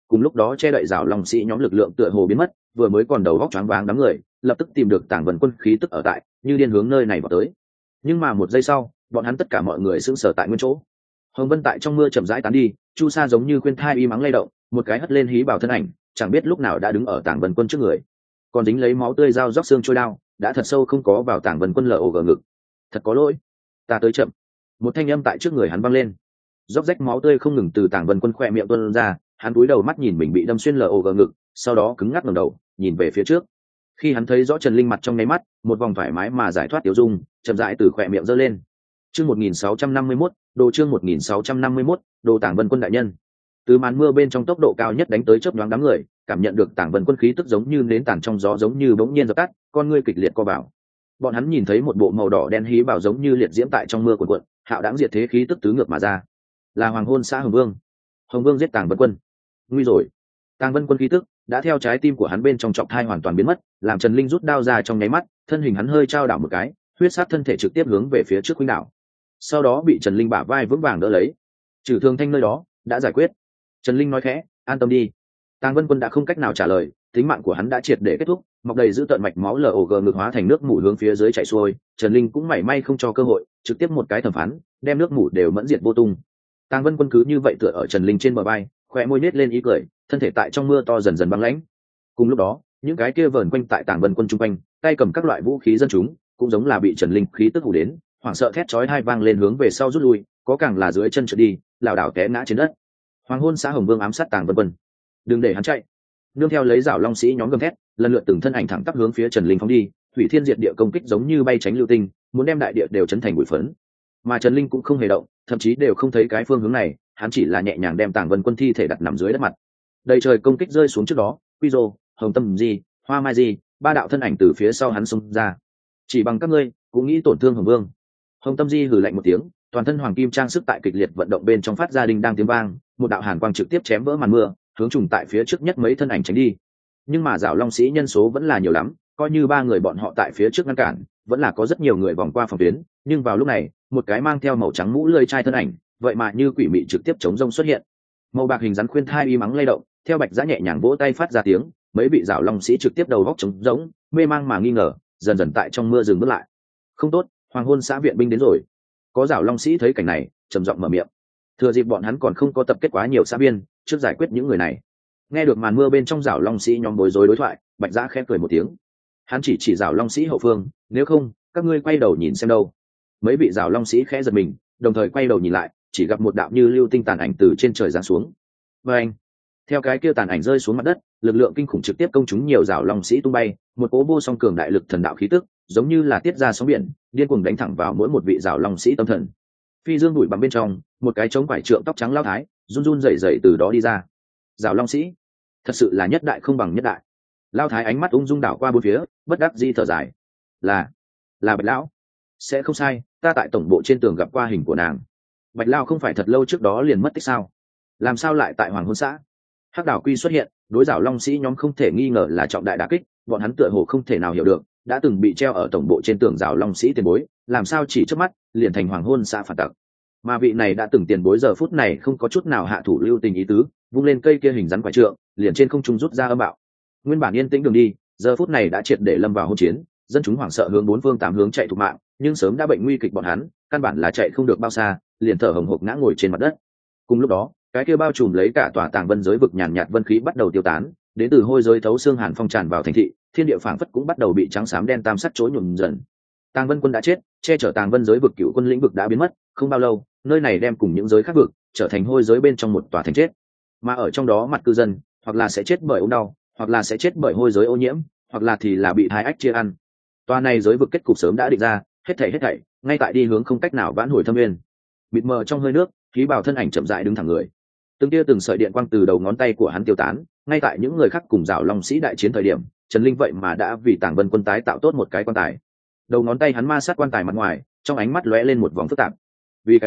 cùng lúc đó che đậy rào long sĩ nhóm lực lượng tựa hồ biến mất, vừa mới còn đầu góc choáng váng đám người lập tức tìm được Tàng Vân Quân khí tức ở tại, như điên hướng nơi này vào tới. Nhưng mà một giây sau, bọn hắn tất cả mọi người sững sờ tại nguyên chỗ. Hồng Vân tại trong mưa chậm rãi tán đi, chu sa giống như khuyên thai y mắng lay động, một cái hất lên hí bảo thân ảnh, chẳng biết lúc nào đã đứng ở Tàng Vân Quân trước người, còn dính lấy máu tươi dao róc xương trôi đao đã thật sâu không có vào Tàng Vân Quân lở ngực. Thật có lỗi, ta tới chậm. Một thanh âm tại trước người hắn vang lên, róc rách máu tươi không ngừng từ Tàng Vân Quân khỏe miệng tuôn ra, hắn cúi đầu mắt nhìn mình bị đâm xuyên lở ngực, sau đó cứng ngắc ngẩng đầu nhìn về phía trước. Khi hắn thấy rõ Trần Linh mặt trong nháy mắt, một vòng thoải mái mà giải thoát tiêu dung chậm rãi từ khỏe miệng giơ lên. Chương 1651, đồ chương 1651, đồ Tàng Vân Quân đại nhân. Từ màn mưa bên trong tốc độ cao nhất đánh tới chớp nhoáng đám người, cảm nhận được Tàng Vân Quân khí tức giống như nến tàn trong gió, giống như bỗng nhiên dập tắt, con ngươi kịch liệt co vào. Bọn hắn nhìn thấy một bộ màu đỏ đen hí bảo giống như liệt diễm tại trong mưa cuộn cuộn, hạo đãng diệt thế khí tức tứ ngược mà ra. Là Hoàng Hôn xã Hồng Vương. Hồng Vương giết Tàng Vân Quân. Nguy rồi. Tàng Vân Quân khí tức đã theo trái tim của hắn bên trong trọng thai hoàn toàn biến mất, làm Trần Linh rút đao ra trong nháy mắt, thân hình hắn hơi trao đảo một cái, huyết sát thân thể trực tiếp hướng về phía trước khuynh đảo. Sau đó bị Trần Linh bả vai vững vàng đỡ lấy. Trừ thương thanh nơi đó đã giải quyết. Trần Linh nói khẽ, an tâm đi. Tàng Vân Quân đã không cách nào trả lời, tính mạng của hắn đã triệt để kết thúc, mọc đầy giữ tợn mạch máu log ngược hóa thành nước mủ hướng phía dưới chảy xuôi. Trần Linh cũng mảy may không cho cơ hội, trực tiếp một cái thẩm phán, đem nước mủ đều mẫn diệt vô tung. Tàng Vân Quân cứ như vậy tựa ở Trần Linh trên bờ vai, khóe môi nết lên ý cười, thân thể tại trong mưa to dần dần băng lãnh. Cùng lúc đó, những cái kia vờn quanh tại Tàng Vân Quân trung quanh, tay cầm các loại vũ khí dân chúng, cũng giống là bị Trần Linh khí tức hù đến, hoảng sợ thét chói tai vang lên hướng về sau rút lui, có càng là dưới chân trượt đi, lảo đảo té ngã trên đất. Hoàng Hôn xã Hồng Vương ám sát Tàng Vân Quân, đừng để hắn chạy. Nương theo lấy rảo long sĩ nhóm gầm thét, lần lượt từng thân ảnh thẳng tắp hướng phía Trần Linh phóng đi, hủy thiên diệt địa công kích giống như bay tránh lưu tinh, muốn đem đại địa đều chấn thành bụi phấn. Mà Trần Linh cũng không hề động, thậm chí đều không thấy cái phương hướng này, hắn chỉ là nhẹ nhàng đem Tàng Vân Quân thi thể đặt nằm dưới đất mặt. Đầy trời công kích rơi xuống trước đó, Quy Dô, Hồng Tâm Di, Hoa Mai Di, ba đạo thân ảnh từ phía sau hắn xông ra. Chỉ bằng các ngươi cũng nghĩ tổn thương Hồng Vương. Hồng Tâm Di hừ lạnh một tiếng, toàn thân hoàng kim trang sức tại kịch liệt vận động bên trong phát ra đinh đang tiếng vang, một đạo hàn quang trực tiếp chém vỡ màn mưa, hướng trùng tại phía trước nhất mấy thân ảnh tránh đi. Nhưng mà rảo long sĩ nhân số vẫn là nhiều lắm, coi như ba người bọn họ tại phía trước ngăn cản, vẫn là có rất nhiều người vòng qua phòng tuyến. Nhưng vào lúc này, một cái mang theo màu trắng mũ lưỡi chai thân ảnh, vậy mà như quỷ mị trực tiếp chống rông xuất hiện. Màu bạc hình rắn khuyên thai y mắng lay động, theo Bạch Giã nhẹ nhàng vỗ tay phát ra tiếng, mấy vị rảo long sĩ trực tiếp đầu góc trống rỗng, mê mang mà nghi ngờ, dần dần tại trong mưa dừng bước lại. Không tốt, Hoàng Hôn xã viện binh đến rồi. Có rảo long sĩ thấy cảnh này, trầm giọng mở miệng. Thừa dịp bọn hắn còn không có tập kết quá nhiều xã viên, trước giải quyết những người này. Nghe được màn mưa bên trong rảo long sĩ nhóm bối rối đối thoại, Bạch Giã khẽ cười một tiếng. Hắn chỉ rảo long sĩ hậu phương, nếu không, các ngươi quay đầu nhìn xem đâu. Mấy vị rảo long sĩ khẽ giật mình, đồng thời quay đầu nhìn lại, chỉ gặp một đạo như lưu tinh tàn ảnh từ trên trời giáng xuống. Và anh, theo cái kia tàn ảnh rơi xuống mặt đất, lực lượng kinh khủng trực tiếp công chúng nhiều rảo long sĩ tung bay, một cỗ vô song cường đại lực thần đạo khí tức, giống như là tiết ra sóng biển, điên cuồng đánh thẳng vào mỗi một vị rảo long sĩ tâm thần. Phi dương đuổi bằng bên trong, một cái trống quải trượng tóc trắng lao thái, run run rẩy rẩy từ đó đi ra. Rảo long sĩ, thật sự là nhất đại không bằng nhất đại. Lao thái ánh mắt ung dung đảo qua bốn phía, bất đắc dĩ thở dài. Là Bạch lão, sẽ không sai, ta tại tổng bộ trên tường gặp qua hình của nàng. Bạch lao không phải thật lâu trước đó liền mất tích sao? Làm sao lại tại Hoàng Hôn xã? Hắc Đảo Quy xuất hiện, đối rảo long sĩ nhóm không thể nghi ngờ là trọng đại đả kích, bọn hắn tựa hồ không thể nào hiểu được, đã từng bị treo ở tổng bộ trên tường rảo long sĩ tiền bối, làm sao chỉ trước mắt liền thành Hoàng Hôn xã phản tặc. Mà vị này đã từng tiền bối giờ phút này không có chút nào hạ thủ lưu tình ý tứ, vung lên cây kia hình rắn quái trượng, liền trên không trung rút ra âm bạo. Nguyên bản yên tĩnh đường đi, giờ phút này đã triệt để lâm vào hỗn chiến, dân chúng hoảng sợ hướng bốn phương tám hướng chạy thục mạng, nhưng sớm đã bệnh nguy kịch bọn hắn, căn bản là chạy không được bao xa, liền thở hổn hộc ngã ngồi trên mặt đất. Cùng lúc đó, cái kia bao trùm lấy cả tòa Tàng Vân giới vực nhàn nhạt vân khí bắt đầu tiêu tán, đến từ hôi giới thấu xương hàn phong tràn vào thành thị, thiên địa phảng phất cũng bắt đầu bị trắng xám đen tam sắc chối nhuộm dần. Tàng Vân quân đã chết, che chở Tàng Vân giới vực cựu quân lĩnh vực đã biến mất, không bao lâu, nơi này đem cùng những giới khác vực trở thành hôi giới bên trong một tòa thành chết. Mà ở trong đó mặt cư dân, hoặc là sẽ chết bởi ốm đau, hoặc là sẽ chết bởi hôi giới ô nhiễm, hoặc là thì là bị hai ách chia ăn. Tòa này giới vực kết cục sớm đã định ra, hết thảy, ngay tại đi hướng không cách nào vãn hồi thâm nguyên. Bịt mờ trong hơi nước, khí bào thân ảnh chậm rãi đứng thẳng người. Từng tia từng sợi điện quang từ đầu ngón tay của hắn tiêu tán, ngay tại những người khác cùng rảo long sĩ đại chiến thời điểm, Trần Linh vậy mà đã vì Tàng Vân quân tái tạo tốt một cái quan tài. Đầu ngón tay hắn ma sát quan tài mặt ngoài, trong ánh mắt lóe lên một vòng phức tạp. Vì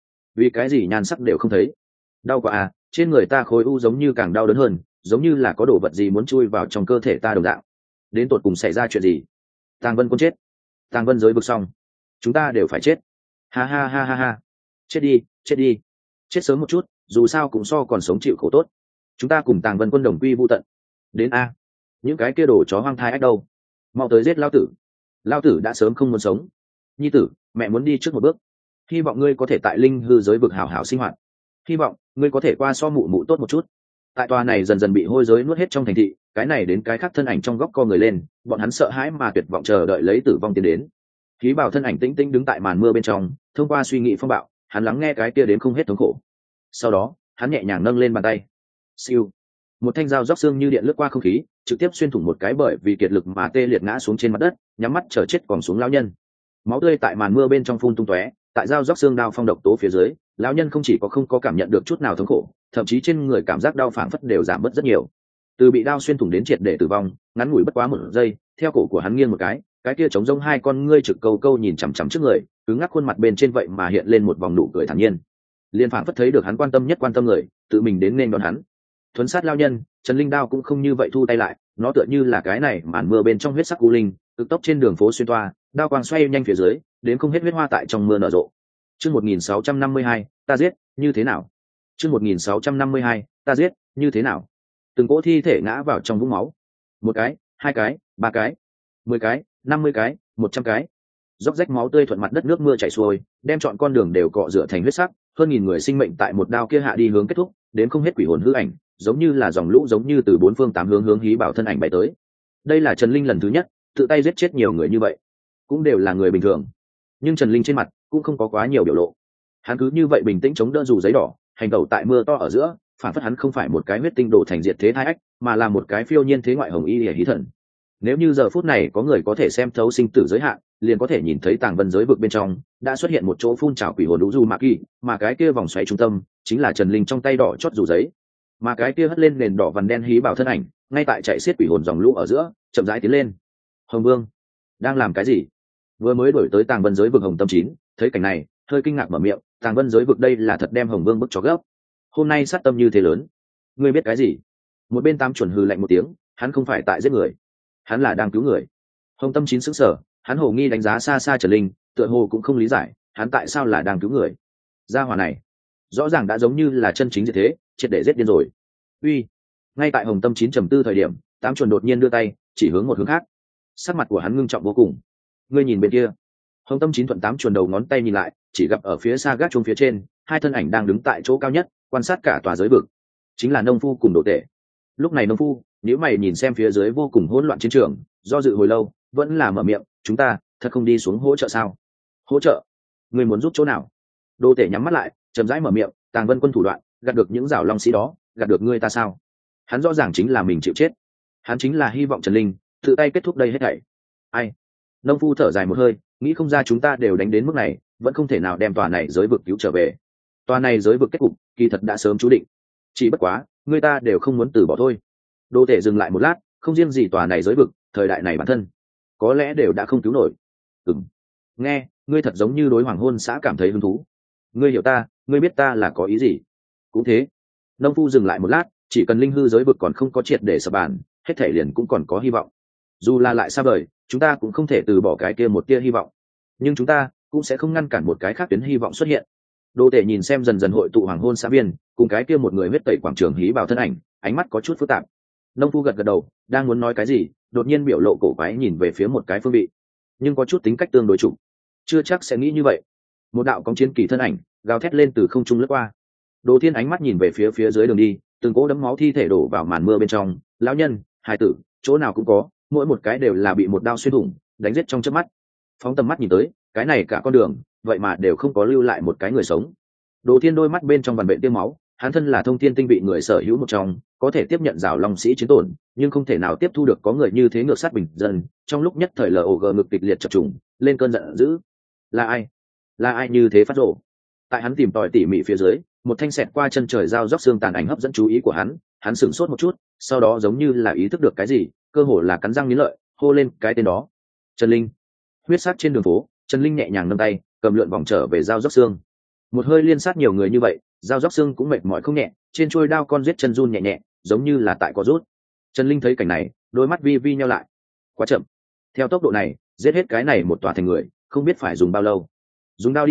cái gì nhan sắc đều không thấy. Đau quá à, trên người ta khối u giống như càng đau đớn hơn, giống như là có đồ vật gì muốn chui vào trong cơ thể ta đồng dạng. Đến tột cùng xảy ra chuyện gì? Tàng Vân quân chết, Tàng Vân giới vực xong, chúng ta đều phải chết. Ha ha ha ha ha. Chết đi, chết sớm một chút, dù sao cũng so còn sống chịu khổ tốt. chúng ta cùng Tàng Vân quân đồng quy vu tận. Đến a, những cái kia đồ chó hoang thai ách đâu, mau tới giết lao tử. Lao tử đã sớm không muốn sống. Nhi tử, mẹ muốn đi trước một bước, hy vọng ngươi có thể tại linh hư giới vực hảo hảo sinh hoạt, hy vọng ngươi có thể qua so mụ mụ tốt một chút. Tại tòa này dần dần bị hôi giới nuốt hết trong thành thị, cái này đến cái khác thân ảnh trong góc co người lên, bọn hắn sợ hãi mà tuyệt vọng chờ đợi lấy tử vong tiến đến. Khí Bảo thân ảnh tĩnh tĩnh đứng tại màn mưa bên trong, thông qua suy nghĩ phong bạo, hắn lắng nghe cái kia đến không hết thống khổ. Sau đó, hắn nhẹ nhàng nâng lên bàn tay. Siêu, một thanh dao róc xương như điện lướt qua không khí, trực tiếp xuyên thủng một cái bởi vì kiệt lực mà tê liệt ngã xuống trên mặt đất, nhắm mắt chờ chết còn xuống lão nhân. Máu tươi tại màn mưa bên trong phun tung tóe, tại dao róc xương đao phong độc tố phía dưới, lão nhân không chỉ có không có cảm nhận được chút nào thống khổ, thậm chí trên người cảm giác đau phảng phất đều giảm bớt rất nhiều. Từ bị đao xuyên thủng đến triệt để tử vong, ngắn ngủi bất quá một giây, theo cổ của hắn nghiêng một cái kia trống rông hai con ngươi trực câu câu nhìn chằm chằm trước người, cứng ngắc khuôn mặt bên trên vậy mà hiện lên một vòng nụ cười thản nhiên. Liên phảng phất thấy được hắn quan tâm nhất quan tâm người, tự mình đến nên đón hắn. Thuấn sát lao nhân, Trần Linh đao cũng không như vậy thu tay lại, nó tựa như là cái này màn mưa bên trong huyết sắc u linh, cực tốc trên đường phố xuyên toa, đao quang xoay nhanh phía dưới, đến không hết huyết hoa tại trong mưa nở rộ. Chương 1652, ta giết, như thế nào? Chương 1652, ta giết, như thế nào? Từng cỗ thi thể ngã vào trong vũng máu. Một cái, hai cái, ba cái, 10 cái, 50 cái, 100 cái. Róc rách máu tươi thuận mặt đất nước mưa chảy xuôi, đem trọn con đường đều cọ rửa thành huyết sắc, hơn nghìn người sinh mệnh tại một đao kia hạ đi hướng kết thúc, đến không hết quỷ hồn hư ảnh, giống như là dòng lũ giống như từ bốn phương tám hướng Hí Bảo thân ảnh bay tới. Đây là Trần Linh lần thứ nhất tự tay giết chết nhiều người như vậy, cũng đều là người bình thường. Nhưng Trần Linh trên mặt cũng không có quá nhiều biểu lộ, hắn cứ như vậy bình tĩnh chống đỡ dù giấy đỏ, hành tẩu tại mưa to ở giữa, phản phất hắn không phải một cái huyết tinh đổ thành diệt thế thai ách, mà là một cái phiêu nhiên thế ngoại hồng y lìa hí thần. Nếu như giờ phút này có người có thể xem thấu sinh tử giới hạn, liền có thể nhìn thấy Tàng Vân giới vực bên trong đã xuất hiện một chỗ phun trào quỷ hồn đũ du mạ kỳ, mà cái kia vòng xoáy trung tâm chính là Trần Linh trong tay đỏ chót dù giấy, mà cái kia hất lên nền đỏ vằn đen Hí Bảo thân ảnh ngay tại chạy xiết quỷ hồn dòng lũ ở giữa chậm rãi tiến lên. Hồng Vương đang làm cái gì? Vừa mới đổi tới Tàng Vân giới vực Hồng Tâm Chín thấy cảnh này hơi kinh ngạc mở miệng, Tàng Vân giới vực đây là thật đem Hồng Vương bức cho gấp. Hôm nay sát tâm như thế lớn, ngươi biết cái gì? Một bên Tam chuẩn hừ lạnh một tiếng, hắn không phải tại giết người, hắn là đang cứu người. Hồng Tâm Chín sững sờ, hắn hồ nghi đánh giá xa xa Trần Linh, tựa hồ cũng không lý giải hắn tại sao là đang cứu người. Gia hỏa này rõ ràng đã giống như là chân chính diệt thế, triệt để giết điên rồi. Uy! Ngay tại Hồng Tâm Chín trầm tư thời điểm, Tám chuẩn đột nhiên đưa tay chỉ hướng một hướng khác, sắc mặt của hắn ngưng trọng vô cùng. Ngươi nhìn bên kia. Hồng Tâm Chín thuận Tám chuẩn đầu ngón tay nhìn lại, chỉ gặp ở phía xa gác chuông phía trên, hai thân ảnh đang đứng tại chỗ cao nhất, quan sát cả tòa giới vực, chính là nông phu cùng đồ tể. Lúc này nông phu nếu mày nhìn xem phía dưới vô cùng hỗn loạn chiến trường, do dự hồi lâu vẫn là mở miệng, chúng ta thật không đi xuống hỗ trợ sao? Hỗ trợ? Người muốn giúp chỗ nào? Đồ tể nhắm mắt lại chậm rãi mở miệng, Tàng Vân quân thủ đoạn gạt được những rào long sĩ đó, gạt được ngươi ta sao? Hắn rõ ràng chính là mình chịu chết, hắn chính là hy vọng Trần Linh tự tay kết thúc đây hết thảy. Ai? Nông phu thở dài một hơi, nghĩ không ra chúng ta đều đánh đến mức này, vẫn không thể nào đem tòa này giới vực cứu trở về. Tòa này giới vực kết cục kỳ thật đã sớm chú định, chỉ bất quá người ta đều không muốn từ bỏ thôi. Đô tể dừng lại một lát, không riêng gì tòa này giới vực, thời đại này bản thân có lẽ đều đã không cứu nổi. Nghe ngươi thật giống như đối hoàng hôn xã cảm thấy hứng thú. Ngươi hiểu ta, ngươi biết ta là có ý gì. Cũng thế. Nông phu dừng lại một lát, chỉ cần linh hư giới vực còn không có triệt để sập bàn, hết thể liền cũng còn có hy vọng. Dù là lại xa vời, chúng ta cũng không thể từ bỏ cái kia một tia hy vọng, nhưng chúng ta cũng sẽ không ngăn cản một cái khác tuyến hy vọng xuất hiện. Đô tể nhìn xem dần dần hội tụ hoàng hôn xã viên cùng cái kia một người huyết tẩy quảng trường Hí Bảo thân ảnh, ánh mắt có chút phức tạp. Nông phu gật gật đầu, đang muốn nói cái gì, đột nhiên biểu lộ cổ quái nhìn về phía một cái phương vị, nhưng có chút tính cách tương đối chủ, chưa chắc sẽ nghĩ như vậy. Một đạo cóng chiến kỳ thân ảnh gào thét lên từ không trung lướt qua. Đồ Thiên ánh mắt nhìn về phía dưới đường đi, từng cỗ đấm máu thi thể đổ vào màn mưa bên trong, lão nhân, hài tử, chỗ nào cũng có, mỗi một cái đều là bị một đao xuyên thủng, đánh giết trong chớp mắt. Phóng tầm mắt nhìn tới, cái này cả con đường vậy mà đều không có lưu lại một cái người sống. Đồ Thiên đôi mắt bên trong vằn vện tiêu máu, hắn thân là thông thiên tinh vị người sở hữu một trong, có thể tiếp nhận rào long sĩ chiến tổn, nhưng không thể nào tiếp thu được có người như thế ngược sát bình dân. Trong lúc nhất thời LOG ngực kịch liệt chập trùng, lên cơn giận dữ. Là ai? Là ai như thế phát rộ? Tại hắn tìm tòi tỉ mỉ phía dưới, một thanh xẹt qua chân trời dao róc xương tàn ảnh hấp dẫn chú ý của hắn sửng sốt một chút, sau đó giống như là ý thức được cái gì, cơ hồ là cắn răng nghiến lợi, hô lên cái tên đó. Trần Linh. Huyết sát trên đường phố, Trần Linh nhẹ nhàng nâng tay, cầm lượn vòng trở về dao róc xương. Một hơi liên sát nhiều người như vậy, dao róc xương cũng mệt mỏi không nhẹ, trên trôi đao con giết chân run nhẹ nhẹ, giống như là tại có rút. Trần Linh thấy cảnh này, đôi mắt vi vi nheo lại. Quá chậm. Theo tốc độ này, giết hết cái này một tòa thành người, không biết phải dùng bao lâu. Dùng đao đi giết,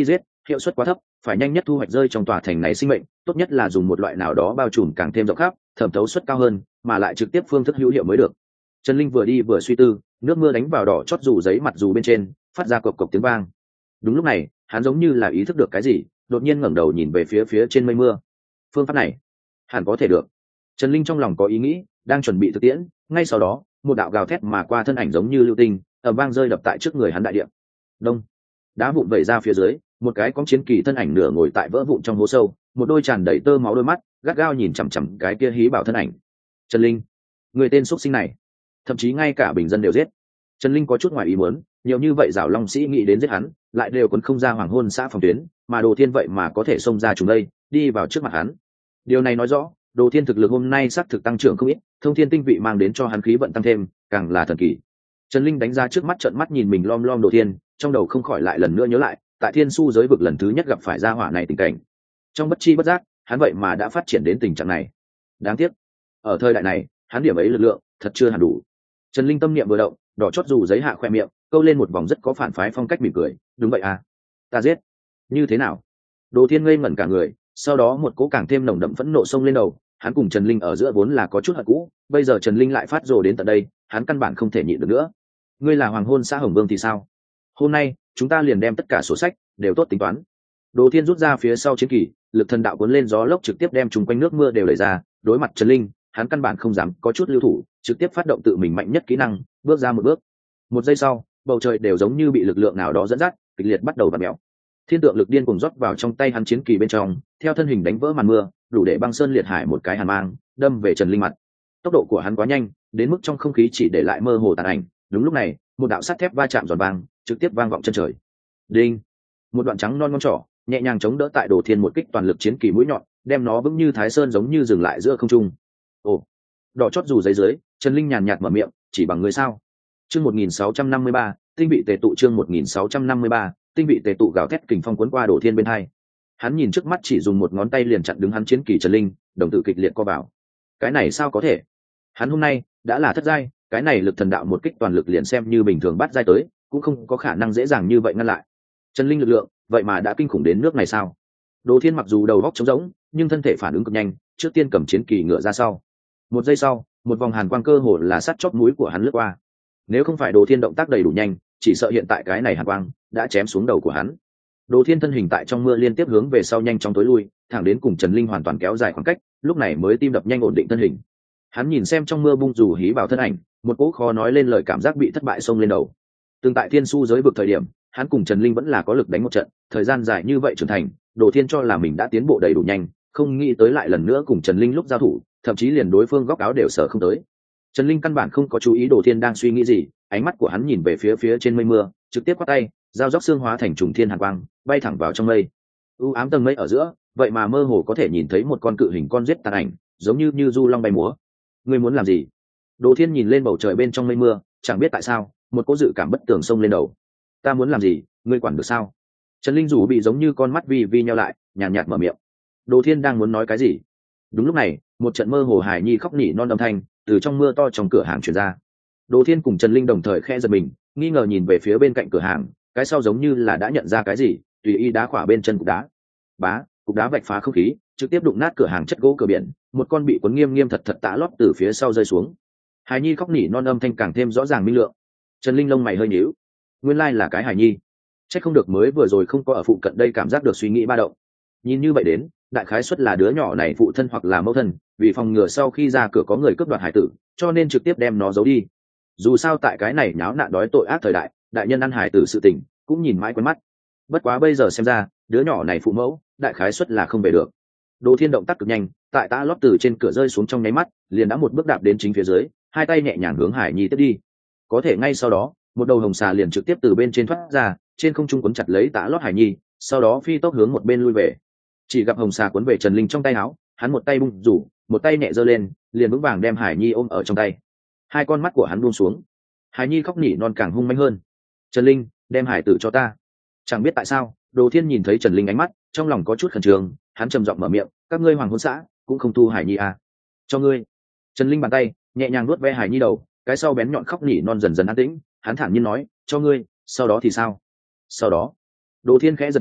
hiệu suất quá thấp, phải nhanh nhất thu hoạch rơi trong tòa thành này sinh mệnh, tốt nhất là dùng một loại nào đó bao trùm càng thêm rộng khắp, thẩm thấu suất cao hơn, mà lại trực tiếp phương thức hữu hiệu mới được. Trần Linh vừa đi vừa suy tư, nước mưa đánh vào đỏ chót dù giấy mặt dù bên trên, phát ra cộc cộc tiếng vang. Đúng lúc này, hắn giống như là ý thức được cái gì, đột nhiên ngẩng đầu nhìn về phía trên mây mưa. Phương pháp này hẳn có thể được. Trần Linh trong lòng có ý nghĩ, đang chuẩn bị thực tiễn, ngay sau đó, một đạo gào thét mà qua thân ảnh giống như lưu tinh, ầm vang rơi đập tại trước người hắn đại địa. Đông, đá vụn vẩy ra phía dưới, một cái cóng chiến kỳ thân ảnh nửa ngồi tại vỡ vụn trong hố sâu, một đôi tràn đầy tơ máu đôi mắt, gắt gao nhìn chằm chằm cái kia hí bảo thân ảnh. Trần Linh, người tên xuất sinh này, thậm chí ngay cả bình dân đều giết. Trần Linh có chút ngoài ý muốn, nhiều như vậy Giảo Long sĩ nghĩ đến giết hắn, lại đều còn không ra Hoàng Hôn xã phòng tuyến, mà Đồ Thiên vậy mà có thể xông ra chúng đây, đi vào trước mặt hắn. Điều này nói rõ, Đồ Thiên thực lực hôm nay xác thực tăng trưởng không ít, thông thiên tinh vị mang đến cho hắn khí vận tăng thêm, càng là thần kỳ. Trần Linh đánh ra trước mắt trợn mắt nhìn mình lom lom Đồ Thiên, trong đầu không khỏi lại lần nữa nhớ lại, tại Thiên Su giới vực lần thứ nhất gặp phải gia hỏa này tình cảnh. Trong bất chi bất giác, hắn vậy mà đã phát triển đến tình trạng này. Đáng tiếc, ở thời đại này, hắn điểm ấy lực lượng thật chưa hẳn đủ. Trần Linh tâm niệm vừa động, đỏ chót dù giấy hạ khoe miệng, câu lên một vòng rất có phản phái phong cách mỉm cười. Đúng vậy à, ta giết. Như thế nào? Đồ Thiên ngây ngẩn cả người, sau đó một cỗ càng thêm nồng đậm phẫn nộ xông lên đầu. Hắn cùng Trần Linh ở giữa vốn là có chút hận cũ, bây giờ Trần Linh lại phát rồ đến tận đây, hắn căn bản không thể nhịn được nữa. Ngươi là Hoàng Hôn xã Hồng Vương thì sao? Hôm nay chúng ta liền đem tất cả sổ sách đều tốt tính toán. Đồ Thiên rút ra phía sau chiến kỳ, lực thần đạo cuốn lên gió lốc trực tiếp đem chung quanh nước mưa đều đẩy ra. Đối mặt Trần Linh, hắn căn bản không dám có chút lưu thủ, trực tiếp phát động tự mình mạnh nhất kỹ năng, bước ra một bước. Một giây sau, bầu trời đều giống như bị lực lượng nào đó dẫn dắt, kịch liệt bắt đầu vặn mèo. Thiên tượng lực điên cuồng rót vào trong tay hắn chiến kỳ bên trong, theo thân hình đánh vỡ màn mưa, đủ để băng sơn liệt hải một cái hàn mang, đâm về Trần Linh mặt. Tốc độ của hắn quá nhanh, đến mức trong không khí chỉ để lại mơ hồ tàn ảnh. Đúng lúc này, một đạo sắt thép va chạm giòn vang, trực tiếp vang vọng chân trời. Đinh! Một đoạn trắng non ngón trỏ, nhẹ nhàng chống đỡ tại Đồ Thiên một kích toàn lực chiến kỳ mũi nhọn, đem nó vững như Thái Sơn giống như dừng lại giữa không trung. Ồ! Đỏ chót dù giấy dưới, Trần Linh nhàn nhạt mở miệng, chỉ bằng người sao? Chương 1653, tinh vị tề tụ chương 1653, tinh vị tề tụ gào thét kình phong cuốn qua Đồ Thiên bên hai. Hắn nhìn trước mắt chỉ dùng một ngón tay liền chặn đứng hắn chiến kỳ Trần Linh, đồng tử kịch liệt co vào. Cái này sao có thể? Hắn hôm nay đã là thất giai, cái này lực thần đạo một kích toàn lực liền xem như bình thường bắt giai tới, cũng không có khả năng dễ dàng như vậy ngăn lại. Trần Linh lực lượng, vậy mà đã kinh khủng đến nước này sao? Đồ Thiên mặc dù đầu óc trống rỗng, nhưng thân thể phản ứng cực nhanh, trước tiên cầm chiến kỳ ngựa ra sau. Một giây sau, một vòng hàn quang cơ hồ là sát chóp mũi của hắn lướt qua. Nếu không phải Đồ Thiên động tác đầy đủ nhanh, chỉ sợ hiện tại cái này hàn quang đã chém xuống đầu của hắn. Đồ Thiên thân hình tại trong mưa liên tiếp hướng về sau nhanh chóng tối lui, thẳng đến cùng Trần Linh hoàn toàn kéo dài khoảng cách, lúc này mới tim đập nhanh ổn định thân hình. Hắn nhìn xem trong mưa bung dù hí vào thân ảnh, một cỗ khó nói lên lời cảm giác bị thất bại xông lên đầu. Từng tại Thiên Su giới vực thời điểm, hắn cùng Trần Linh vẫn là có lực đánh một trận, thời gian dài như vậy trưởng thành, Đồ Thiên cho là mình đã tiến bộ đầy đủ nhanh, không nghĩ tới lại lần nữa cùng Trần Linh lúc giao thủ, thậm chí liền đối phương góc áo đều sợ không tới. Trần Linh căn bản không có chú ý Đồ Thiên đang suy nghĩ gì, ánh mắt của hắn nhìn về phía trên mây mưa, trực tiếp quát tay, dao róc xương hóa thành trùng thiên hàn quang, bay thẳng vào trong mây. U ám tầng mây ở giữa, vậy mà mơ hồ có thể nhìn thấy một con cự hình con giết tàn ảnh, giống như du long bay múa. Ngươi muốn làm gì? Đồ Thiên nhìn lên bầu trời bên trong mây mưa, chẳng biết tại sao, một cỗ dự cảm bất tường xông lên đầu. Ta muốn làm gì, ngươi quản được sao? Trần Linh dù bị giống như con mắt vi nheo lại, nhàn nhạt mở miệng. Đồ Thiên đang muốn nói cái gì? Đúng lúc này, một trận mơ hồ hài nhi khóc nỉ non âm thanh từ trong mưa to trong cửa hàng truyền ra. Đồ Thiên cùng Trần Linh đồng thời khẽ giật mình, nghi ngờ nhìn về phía bên cạnh cửa hàng, cái sau giống như là đã nhận ra cái gì, tùy ý đá khỏa bên chân cục đá. Bá, cục đá vạch phá không khí, trực tiếp đụng nát cửa hàng chất gỗ cửa biển, một con bị cuốn nghiêm nghiêm thật tạ lót từ phía sau rơi xuống. Hài nhi khóc nỉ non âm thanh càng thêm rõ ràng minh lượng. Trần Linh lông mày hơi nhíu, nguyên lai là cái hài nhi, chắc không được mới vừa rồi không có ở phụ cận đây cảm giác được suy nghĩ ba động. Nhìn như vậy đến, đại khái suất là đứa nhỏ này phụ thân hoặc là mẫu thân, vì phòng ngừa sau khi ra cửa có người cướp đoạt hải tử, cho nên trực tiếp đem nó giấu đi. Dù sao tại cái này nháo nạn đói tội ác thời đại, đại nhân ăn hải tử sự tình cũng nhìn mãi quen mắt. Bất quá bây giờ xem ra, đứa nhỏ này phụ mẫu, đại khái suất là không về được. Đồ Thiên động tác cực nhanh, tại tã lót từ trên cửa rơi xuống trong nháy mắt, liền đã một bước đạp đến chính phía dưới, hai tay nhẹ nhàng hướng Hải Nhi tiếp đi. Có thể ngay sau đó, một đầu hồng xà liền trực tiếp từ bên trên thoát ra, trên không trung cuốn chặt lấy tã lót Hải Nhi, sau đó phi tốc hướng một bên lui về. Chỉ gặp hồng xà cuốn về Trần Linh trong tay áo, hắn một tay bung rủ, một tay nhẹ giơ lên, liền vững vàng đem Hải Nhi ôm ở trong tay. Hai con mắt của hắn buông xuống, Hải Nhi khóc nỉ non càng hung mãnh hơn. Trần Linh, đem hải tử cho ta. Chẳng biết tại sao, Đồ Thiên nhìn thấy Trần Linh ánh mắt, trong lòng có chút khẩn trương, hắn trầm giọng mở miệng, các ngươi Hoàng Hôn xã cũng không thu Hải Nhi à? Cho ngươi. Trần Linh bàn tay nhẹ nhàng nuốt ve Hải Nhi đầu, cái sau bén nhọn khóc nỉ non dần dần an tĩnh, hắn thản nhiên nói, cho ngươi, sau đó thì sao? Sau đó, Đồ Thiên khẽ giật mình,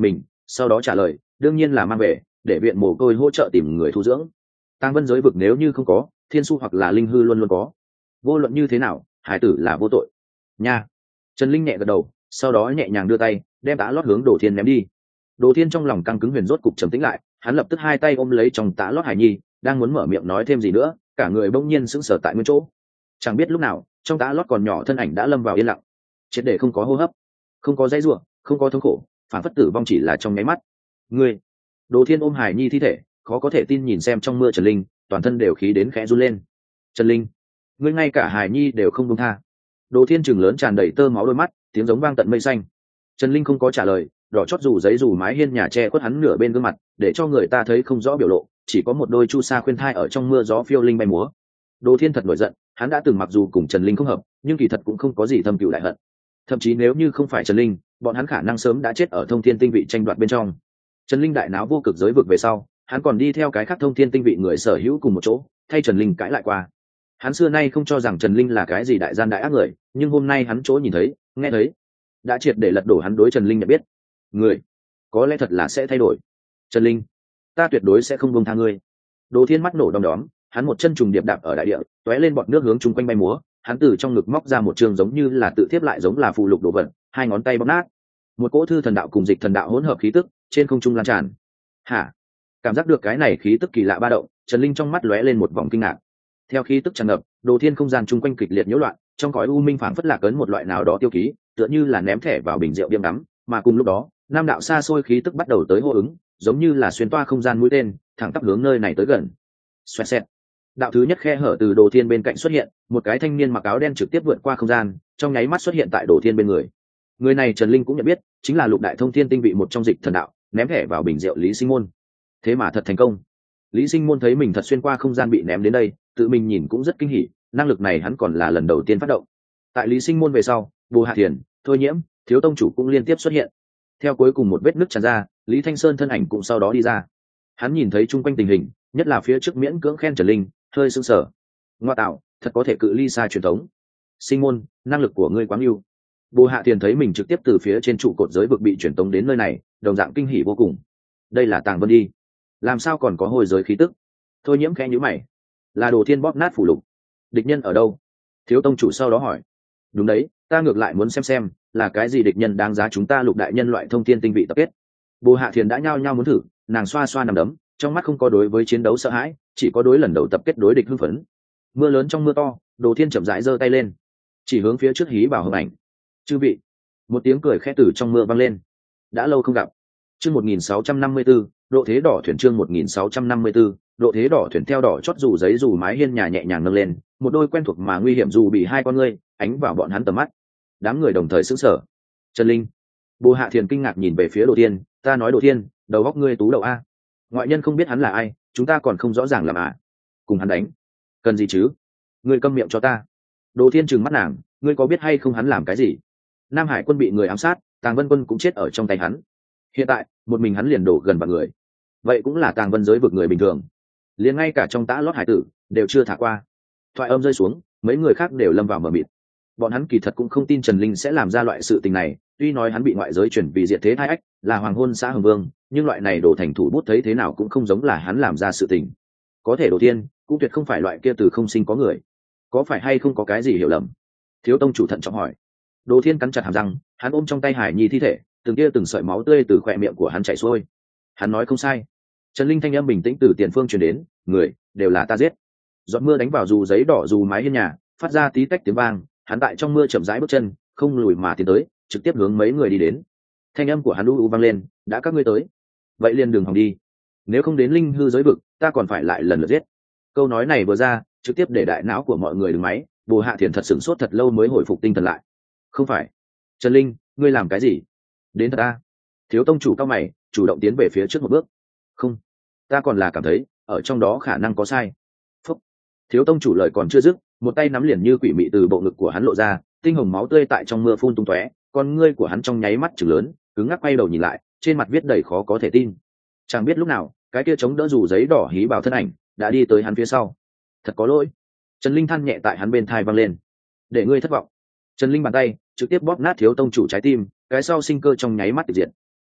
sau đó trả lời đương nhiên là mang về để viện mồ côi hỗ trợ tìm người thu dưỡng. Tàng vân giới vực nếu như không có, thiên su hoặc là linh hư luôn luôn có. Vô luận như thế nào, hải tử là vô tội nha. Trần Linh nhẹ gật đầu, sau đó nhẹ nhàng đưa tay đem tã lót hướng Đồ Thiên ném đi. Đồ Thiên trong lòng căng cứng huyền rốt cục trầm tĩnh lại, hắn lập tức hai tay ôm lấy trong tã lót hải nhi, đang muốn mở miệng nói thêm gì nữa, cả người bỗng nhiên sững sờ tại nguyên chỗ. Chẳng biết lúc nào, trong tã lót còn nhỏ thân ảnh đã lâm vào yên lặng, triệt để không có hô hấp, không có dãy rủa, không có thống khổ, phản phất tử vong chỉ là trong nháy mắt. Ngươi, Đồ Thiên ôm hải nhi thi thể, khó có thể tin nhìn xem trong mưa Trần Linh, toàn thân đều khí đến khẽ run lên. Trần Linh, ngươi ngay cả hải nhi đều không buông tha. Đồ Thiên trừng lớn tràn đầy tơ máu đôi mắt, tiếng giống vang tận mây xanh. Trần Linh không có trả lời, đỏ chót dù giấy dù mái hiên nhà che khuất hắn nửa bên gương mặt, để cho người ta thấy không rõ biểu lộ, chỉ có một đôi chu sa khuyên thai ở trong mưa gió phiêu linh bay múa. Đồ Thiên thật nổi giận, hắn đã từng mặc dù cùng Trần Linh không hợp, nhưng kỳ thật cũng không có gì thâm cừu đại hận. Thậm chí nếu như không phải Trần Linh, bọn hắn khả năng sớm đã chết ở Thông Thiên tinh vị tranh đoạt bên trong. Trần Linh đại náo vô cực giới vực về sau, hắn còn đi theo cái khác Thông Thiên tinh vị người sở hữu cùng một chỗ, thay Trần Linh cãi lại qua. Hắn xưa nay không cho rằng Trần Linh là cái gì đại gian đại ác người, nhưng hôm nay hắn chỗ nhìn thấy, nghe thấy, đã triệt để lật đổ hắn đối Trần Linh nhận biết. Người, có lẽ thật là sẽ thay đổi. Trần Linh, ta tuyệt đối sẽ không buông tha ngươi. Đồ Thiên mắt nổ đom đóm, hắn một chân trùng điệp đạp ở đại địa, tóe lên bọt nước hướng chung quanh bay múa, hắn từ trong ngực móc ra một trường giống như là tự tiếp lại giống là phù lục đồ vật, hai ngón tay bóp nát. Một cỗ thư thần đạo cùng dịch thần đạo hỗn hợp khí tức trên không trung lan tràn. Hả? Cảm giác được cái này khí tức kỳ lạ ba động, Trần Linh trong mắt lóe lên một vòng kinh ngạc. Theo khí tức tràn ngập, Đồ Thiên không gian chung quanh kịch liệt nhiễu loạn, trong cõi u minh phảng phất lạc ấn một loại nào đó tiêu ký, tựa như là ném thẻ vào bình rượu điềm đắm, mà cùng lúc đó, nam đạo xa xôi khí tức bắt đầu tới hô ứng, giống như là xuyên toa không gian mũi tên, thẳng tắp hướng nơi này tới gần. Xoẹt xẹt. Đạo thứ nhất khe hở từ Đồ Thiên bên cạnh xuất hiện, một cái thanh niên mặc áo đen trực tiếp vượt qua không gian, trong nháy mắt xuất hiện tại Đồ Thiên bên người. Người này Trần Linh cũng nhận biết, chính là Lục Đại Thông Thiên tinh vị một trong dịch thần đạo, ném thẻ vào bình rượu Lý Sinh Môn. Thế mà thật thành công. Lý Sinh Môn thấy mình thật xuyên qua không gian bị ném đến đây, tự mình nhìn cũng rất kinh hỉ, năng lực này hắn còn là lần đầu tiên phát động. Tại Lý Sinh Môn về sau, Bồ Hạ Thiền, Thôi Nhiễm, Thiếu Tông chủ cũng liên tiếp xuất hiện. Theo cuối cùng một vết nứt tràn ra, Lý Thanh Sơn thân ảnh cũng sau đó đi ra. Hắn nhìn thấy chung quanh tình hình, nhất là phía trước miễn cưỡng khen Trần Linh, hơi sững sờ. Ngoa tạo, thật có thể cự ly xa truyền thống. Sinh Môn, năng lực của ngươi quá ưu. Bồ Hạ Thiền thấy mình trực tiếp từ phía trên trụ cột giới vực bị truyền tống đến nơi này, đồng dạng kinh hỉ vô cùng. Đây là Tàng Vân đi, làm sao còn có hồi giới khí tức? Thôi Nhiễm khẽ nhíu mày. Là Đồ Thiên bóp nát phủ lục. Địch nhân ở đâu? Thiếu tông chủ sau đó hỏi. Đúng đấy, ta ngược lại muốn xem là cái gì địch nhân đáng giá chúng ta Lục đại nhân loại thông thiên tinh vị tập kết. Bồ Hạ Thiền đã nhao nhao muốn thử, nàng xoa xoa nằm đấm, trong mắt không có đối với chiến đấu sợ hãi, chỉ có đối lần đầu tập kết đối địch hưng phấn. Mưa lớn trong mưa to, Đồ Thiên chậm rãi giơ tay lên, chỉ hướng phía trước hí bảo hồng ảnh. Chư vị. Một tiếng cười khẽ từ trong mưa vang lên. Đã lâu không gặp. Chương 1654, độ thế đỏ thuyền chương 1654, độ thế đỏ thuyền theo đỏ chót dù giấy dù mái hiên nhà nhẹ nhàng nâng lên, một đôi quen thuộc mà nguy hiểm dù bị hai con ngươi ánh vào bọn hắn tầm mắt. Đám người đồng thời sững sờ. Trần Linh. Bồ Hạ Thiền kinh ngạc nhìn về phía Đồ Thiên, ta nói Đồ Thiên, đầu góc ngươi tú đầu a. Ngoại nhân không biết hắn là ai, chúng ta còn không rõ ràng làm à? Cùng hắn đánh, cần gì chứ? Ngươi câm miệng cho ta. Đồ Thiên trừng mắt nàng, ngươi có biết hay không hắn làm cái gì? Nam Hải quân bị người ám sát, Tàng Vân quân cũng chết ở trong tay hắn. Hiện tại, một mình hắn liền đổ gần vạn người. Vậy cũng là Tàng Vân giới vực người bình thường. Liền ngay cả trong tã lót hải tử đều chưa thả qua. Thoại âm rơi xuống, mấy người khác đều lâm vào mờ mịt. Bọn hắn kỳ thật cũng không tin Trần Linh sẽ làm ra loại sự tình này, tuy nói hắn bị ngoại giới chuyển vì diệt thế thai ách, là hoàng hôn xã Hồng Vương, nhưng loại này đổ thành thủ bút thấy thế nào cũng không giống là hắn làm ra sự tình. Có thể Đồ Thiên cũng tuyệt không phải loại kia từ không sinh có người. Có phải hay không có cái gì hiểu lầm? Thiếu tông chủ thận trọng hỏi. Đồ Thiên cắn chặt hàm răng, hắn ôm trong tay Hải Nhi thi thể, từng tia từng sợi máu tươi từ khóe miệng của hắn chảy xuôi. Hắn nói không sai. Trần Linh thanh âm bình tĩnh từ tiền phương truyền đến, người đều là ta giết. Giọt mưa đánh vào dù giấy đỏ dù mái hiên nhà, phát ra tí tách tiếng vang, hắn tại trong mưa chậm rãi bước chân, không lùi mà tiến tới, trực tiếp hướng mấy người đi đến. Thanh âm của hắn u vang lên, đã các ngươi tới, vậy liền đường hòng đi. Nếu không đến linh hư giới vực, ta còn phải lại lần lượt giết. Câu nói này vừa ra, trực tiếp để đại não của mọi người đứng máy. Bồ Hạ Thiền thật sửng sốt thật lâu mới hồi phục tinh thần lại. Không phải, Trần Linh, ngươi làm cái gì? Đến thật ta. Thiếu tông chủ cao mày, chủ động tiến về phía trước một bước. Không, ta còn là cảm thấy ở trong đó khả năng có sai. Phúc. Thiếu tông chủ lời còn chưa dứt, một tay nắm liền như quỷ mị từ bộ ngực của hắn lộ ra, tinh hồng máu tươi tại trong mưa phun tung tóe, con ngươi của hắn trong nháy mắt trừng lớn, cứng ngắc quay đầu nhìn lại, trên mặt viết đầy khó có thể tin. Chẳng biết lúc nào, cái kia chống đỡ dù giấy đỏ hí bảo thân ảnh đã đi tới hắn phía sau. Thật có lỗi. Trần Linh than nhẹ tại hắn bên thai vang lên. Để ngươi thất vọng. Trần Linh bàn tay trực tiếp bóp nát thiếu tông chủ trái tim, cái sau sinh cơ trong nháy mắt tiệt diệt.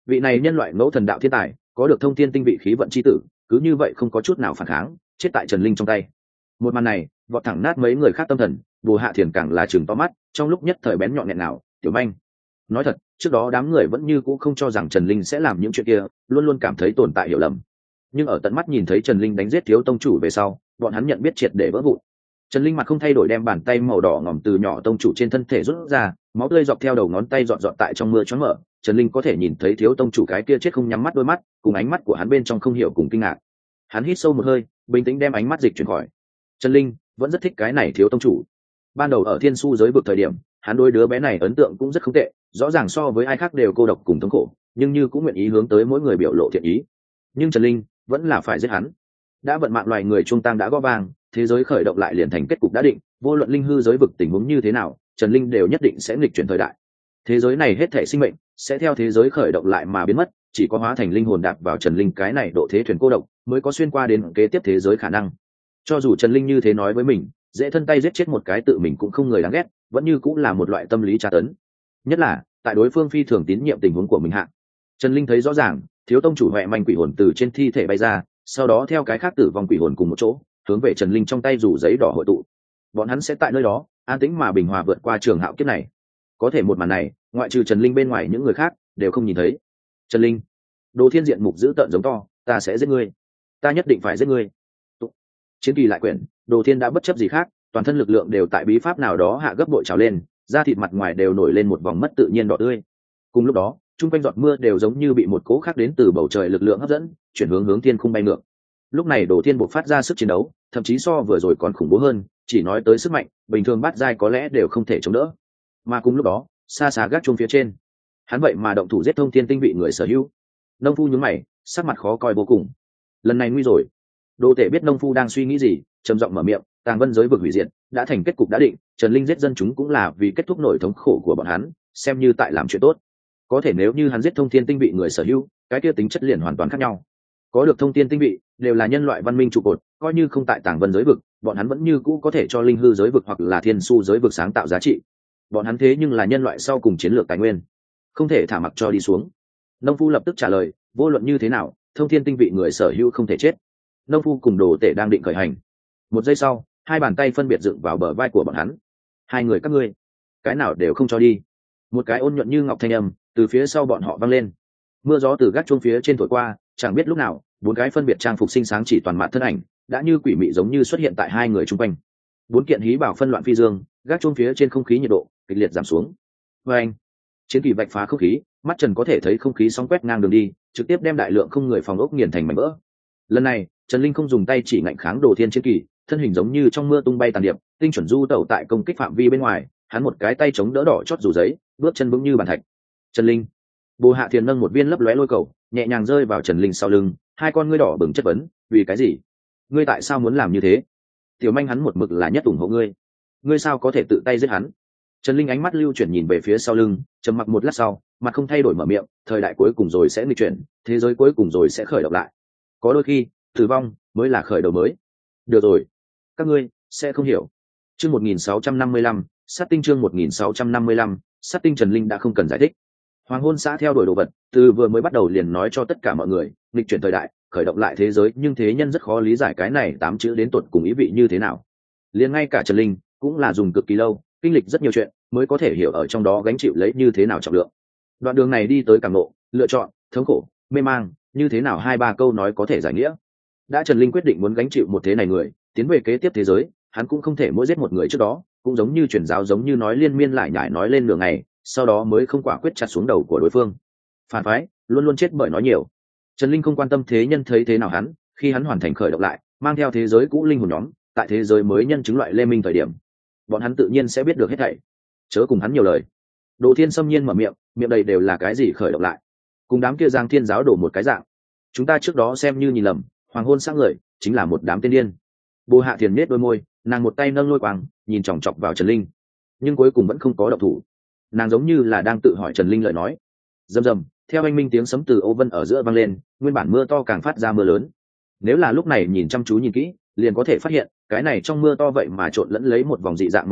Vị này nhân loại ngẫu thần đạo thiên tài có được thông thiên tinh vị khí vận chi tử, cứ như vậy không có chút nào phản kháng, chết tại Trần Linh trong tay. Một màn này vọt thẳng nát mấy người khác tâm thần, Bồ Hạ Thiền càng là chừng to mắt, trong lúc nhất thời bén nhọn nghẹn nào, tiểu manh. Nói thật, trước đó đám người vẫn như cũ không cho rằng Trần Linh sẽ làm những chuyện kia, luôn luôn cảm thấy tồn tại hiểu lầm. Nhưng ở tận mắt nhìn thấy Trần Linh đánh giết thiếu tông chủ về sau, bọn hắn nhận biết triệt để vỡ vụn. Trần Linh mặt không thay đổi đem bàn tay màu đỏ ngòm từ nhỏ tông chủ trên thân thể rút ra, máu tươi dọc theo đầu ngón tay dọn dọn tại trong mưa choáng mở. Trần Linh có thể nhìn thấy thiếu tông chủ cái kia chết không nhắm mắt đôi mắt, cùng ánh mắt của hắn bên trong không hiểu cùng kinh ngạc. Hắn hít sâu một hơi, bình tĩnh đem ánh mắt dịch chuyển khỏi. Trần Linh vẫn rất thích cái này thiếu tông chủ. Ban đầu ở Thiên Su giới vực thời điểm, hắn đối đứa bé này ấn tượng cũng rất không tệ, rõ ràng so với ai khác đều cô độc cùng thống khổ, nhưng như cũng nguyện ý hướng tới mỗi người biểu lộ thiện ý. Nhưng Trần Linh vẫn là phải giết hắn. Đã vận mạng loài người trung tăng đã gõ vang, thế giới khởi động lại liền thành kết cục đã định, vô luận linh hư giới vực tình huống như thế nào, Trần Linh đều nhất định sẽ nghịch chuyển thời đại. Thế giới này hết thảy sinh mệnh sẽ theo thế giới khởi động lại mà biến mất, chỉ có hóa thành linh hồn đạp vào Trần Linh cái này độ thế thuyền cô độc mới có xuyên qua đến kế tiếp thế giới khả năng. Cho dù Trần Linh như thế nói với mình, dễ thân tay giết chết một cái tự mình cũng không người đáng ghét, vẫn như cũng là một loại tâm lý tra tấn. Nhất là tại đối phương phi thường tín nhiệm tình huống của mình hạ, Trần Linh thấy rõ ràng, thiếu tông chủ hoẹ manh quỷ hồn từ trên thi thể bay ra, sau đó theo cái khác tử vong quỷ hồn cùng một chỗ, hướng về Trần Linh trong tay rủ giấy đỏ hội tụ. Bọn hắn sẽ tại nơi đó an tĩnh mà bình hòa vượt qua trường hạo kiếp này. Có thể một màn này, ngoại trừ Trần Linh bên ngoài những người khác đều không nhìn thấy. Trần Linh, Đồ Thiên diện mục dữ tợn giống to, ta sẽ giết ngươi, ta nhất định phải giết ngươi. Chiến kỳ lại quyển, Đồ Thiên đã bất chấp gì khác, toàn thân lực lượng đều tại bí pháp nào đó hạ gấp bội trào lên, da thịt mặt ngoài đều nổi lên một vòng mất tự nhiên đỏ tươi. Cùng lúc đó, trung quanh giọt mưa đều giống như bị một cỗ khác đến từ bầu trời lực lượng hấp dẫn, chuyển hướng thiên khung bay ngược. Lúc này Đồ Thiên bộc phát ra sức chiến đấu, thậm chí so vừa rồi còn khủng bố hơn, chỉ nói tới sức mạnh, bình thường bát giai có lẽ đều không thể chống đỡ. Mà cùng lúc đó, xa xa gác chuông phía trên, hắn vậy mà động thủ giết thông thiên tinh vị người sở hữu. Nông phu nhướng mày, sắc mặt khó coi vô cùng. Lần này nguy rồi. Đô Tể biết nông phu đang suy nghĩ gì, trầm giọng mở miệng, Tàng Vân giới vực hủy diệt đã thành kết cục đã định, Trần Linh giết dân chúng cũng là vì kết thúc nỗi thống khổ của bọn hắn, xem như tại làm chuyện tốt. Có thể nếu như hắn giết thông thiên tinh vị người sở hữu, cái kia tính chất liền hoàn toàn khác nhau. Có được thông thiên tinh vị đều là nhân loại văn minh trụ cột, coi như không tại Tàng Vân giới vực, bọn hắn vẫn như cũ có thể cho linh hư giới vực hoặc là thiên su giới vực sáng tạo giá trị. Bọn hắn thế nhưng là nhân loại sau cùng chiến lược tài nguyên, không thể thả mặc cho đi xuống. Nông phu lập tức trả lời, vô luận như thế nào, thông thiên tinh vị người sở hữu không thể chết. Nông phu cùng Đồ Tể đang định khởi hành, một giây sau, hai bàn tay phân biệt dựng vào bờ vai của bọn hắn. Hai người các ngươi, cái nào đều không cho đi. Một cái ôn nhuận như ngọc thanh âm từ phía sau bọn họ vang lên. Mưa gió từ gác chuông phía trên thổi qua, chẳng biết lúc nào, bốn cái phân biệt trang phục xinh sáng chỉ toàn mặt thân ảnh đã như quỷ mị giống như xuất hiện tại hai người chung quanh. Bốn kiện hí bảo phân loạn phi dương, gác chuông phía trên không khí nhiệt độ kịch liệt giảm xuống. Và anh, chiến kỳ vạch phá không khí, mắt Trần có thể thấy không khí sóng quét ngang đường đi, trực tiếp đem đại lượng không người phòng ốc nghiền thành mảnh vỡ. Lần này, Trần Linh không dùng tay chỉ ngạnh kháng Đồ Thiên chiến kỳ, thân hình giống như trong mưa tung bay tàn điệp, tinh chuẩn du tẩu tại công kích phạm vi bên ngoài, hắn một cái tay chống đỡ đỏ chót dù giấy, bước chân vững như bàn thạch. Trần Linh, Bồ Hạ Thiền nâng một viên lấp lóe lôi cầu, nhẹ nhàng rơi vào Trần Linh sau lưng, hai con ngươi đỏ bừng chất vấn, vì cái gì? Ngươi tại sao muốn làm như thế? Tiểu manh hắn một mực là nhất ủng hộ ngươi, ngươi sao có thể tự tay giết hắn? Trần Linh ánh mắt lưu chuyển nhìn về phía sau lưng, trầm mặc một lát sau, mặt không thay đổi mở miệng, thời đại cuối cùng rồi sẽ nghịch chuyển, thế giới cuối cùng rồi sẽ khởi động lại. Có đôi khi, tử vong mới là khởi đầu mới. Được rồi, các ngươi sẽ không hiểu. Chương 1655, sát tinh chương 1655, sát tinh. Trần Linh đã không cần giải thích. Hoàng hôn xã theo đuổi đồ vật, từ vừa mới bắt đầu liền nói cho tất cả mọi người, nghịch chuyển thời đại, khởi động lại thế giới, nhưng thế nhân rất khó lý giải cái này 8 chữ đến tột cùng ý vị như thế nào. Liền ngay cả Trần Linh cũng là dùng cực kỳ lâu, kinh lịch rất nhiều chuyện mới có thể hiểu ở trong đó gánh chịu lấy như thế nào trọng lượng. Đoạn đường này đi tới cảm ngộ, lựa chọn, thống khổ, mê mang, như thế nào 2-3 câu nói có thể giải nghĩa. Đã Trần Linh quyết định muốn gánh chịu một thế này người, tiến về kế tiếp thế giới, hắn cũng không thể mỗi giết một người trước đó, cũng giống như truyền giáo giống như nói liên miên lại nhải nói lên nửa ngày, sau đó mới không quả quyết chặt xuống đầu của đối phương. Phản phái luôn luôn chết bởi nói nhiều. Trần Linh không quan tâm thế nhân thấy thế nào hắn, khi hắn hoàn thành khởi động lại, mang theo thế giới cũ linh hồn nhóm, tại thế giới mới nhân chứng loại lê minh thời điểm, bọn hắn tự nhiên sẽ biết được hết thảy. Chớ cùng hắn nhiều lời. Đồ Thiên xâm nhiên mở miệng, miệng đầy đều là cái gì khởi động lại, cùng đám kia Giang Thiên giáo đổ một cái dạng. Chúng ta trước đó xem như nhìn lầm, hoàng hôn sáng người chính là một đám tên điên. Bồ Hạ Thiền nhếch đôi môi, nàng một tay nâng lôi quang, nhìn chòng chọc vào Trần Linh, nhưng cuối cùng vẫn không có động thủ. Nàng giống như là đang tự hỏi Trần Linh lời nói. Rầm rầm, theo anh minh tiếng sấm từ ô vân ở giữa vang lên, nguyên bản mưa to càng phát ra mưa lớn. Nếu là lúc này nhìn chăm chú nhìn kỹ, liền có thể phát hiện cái này trong mưa to vậy mà trộn lẫn lấy một vòng dị dạng màu đỏ,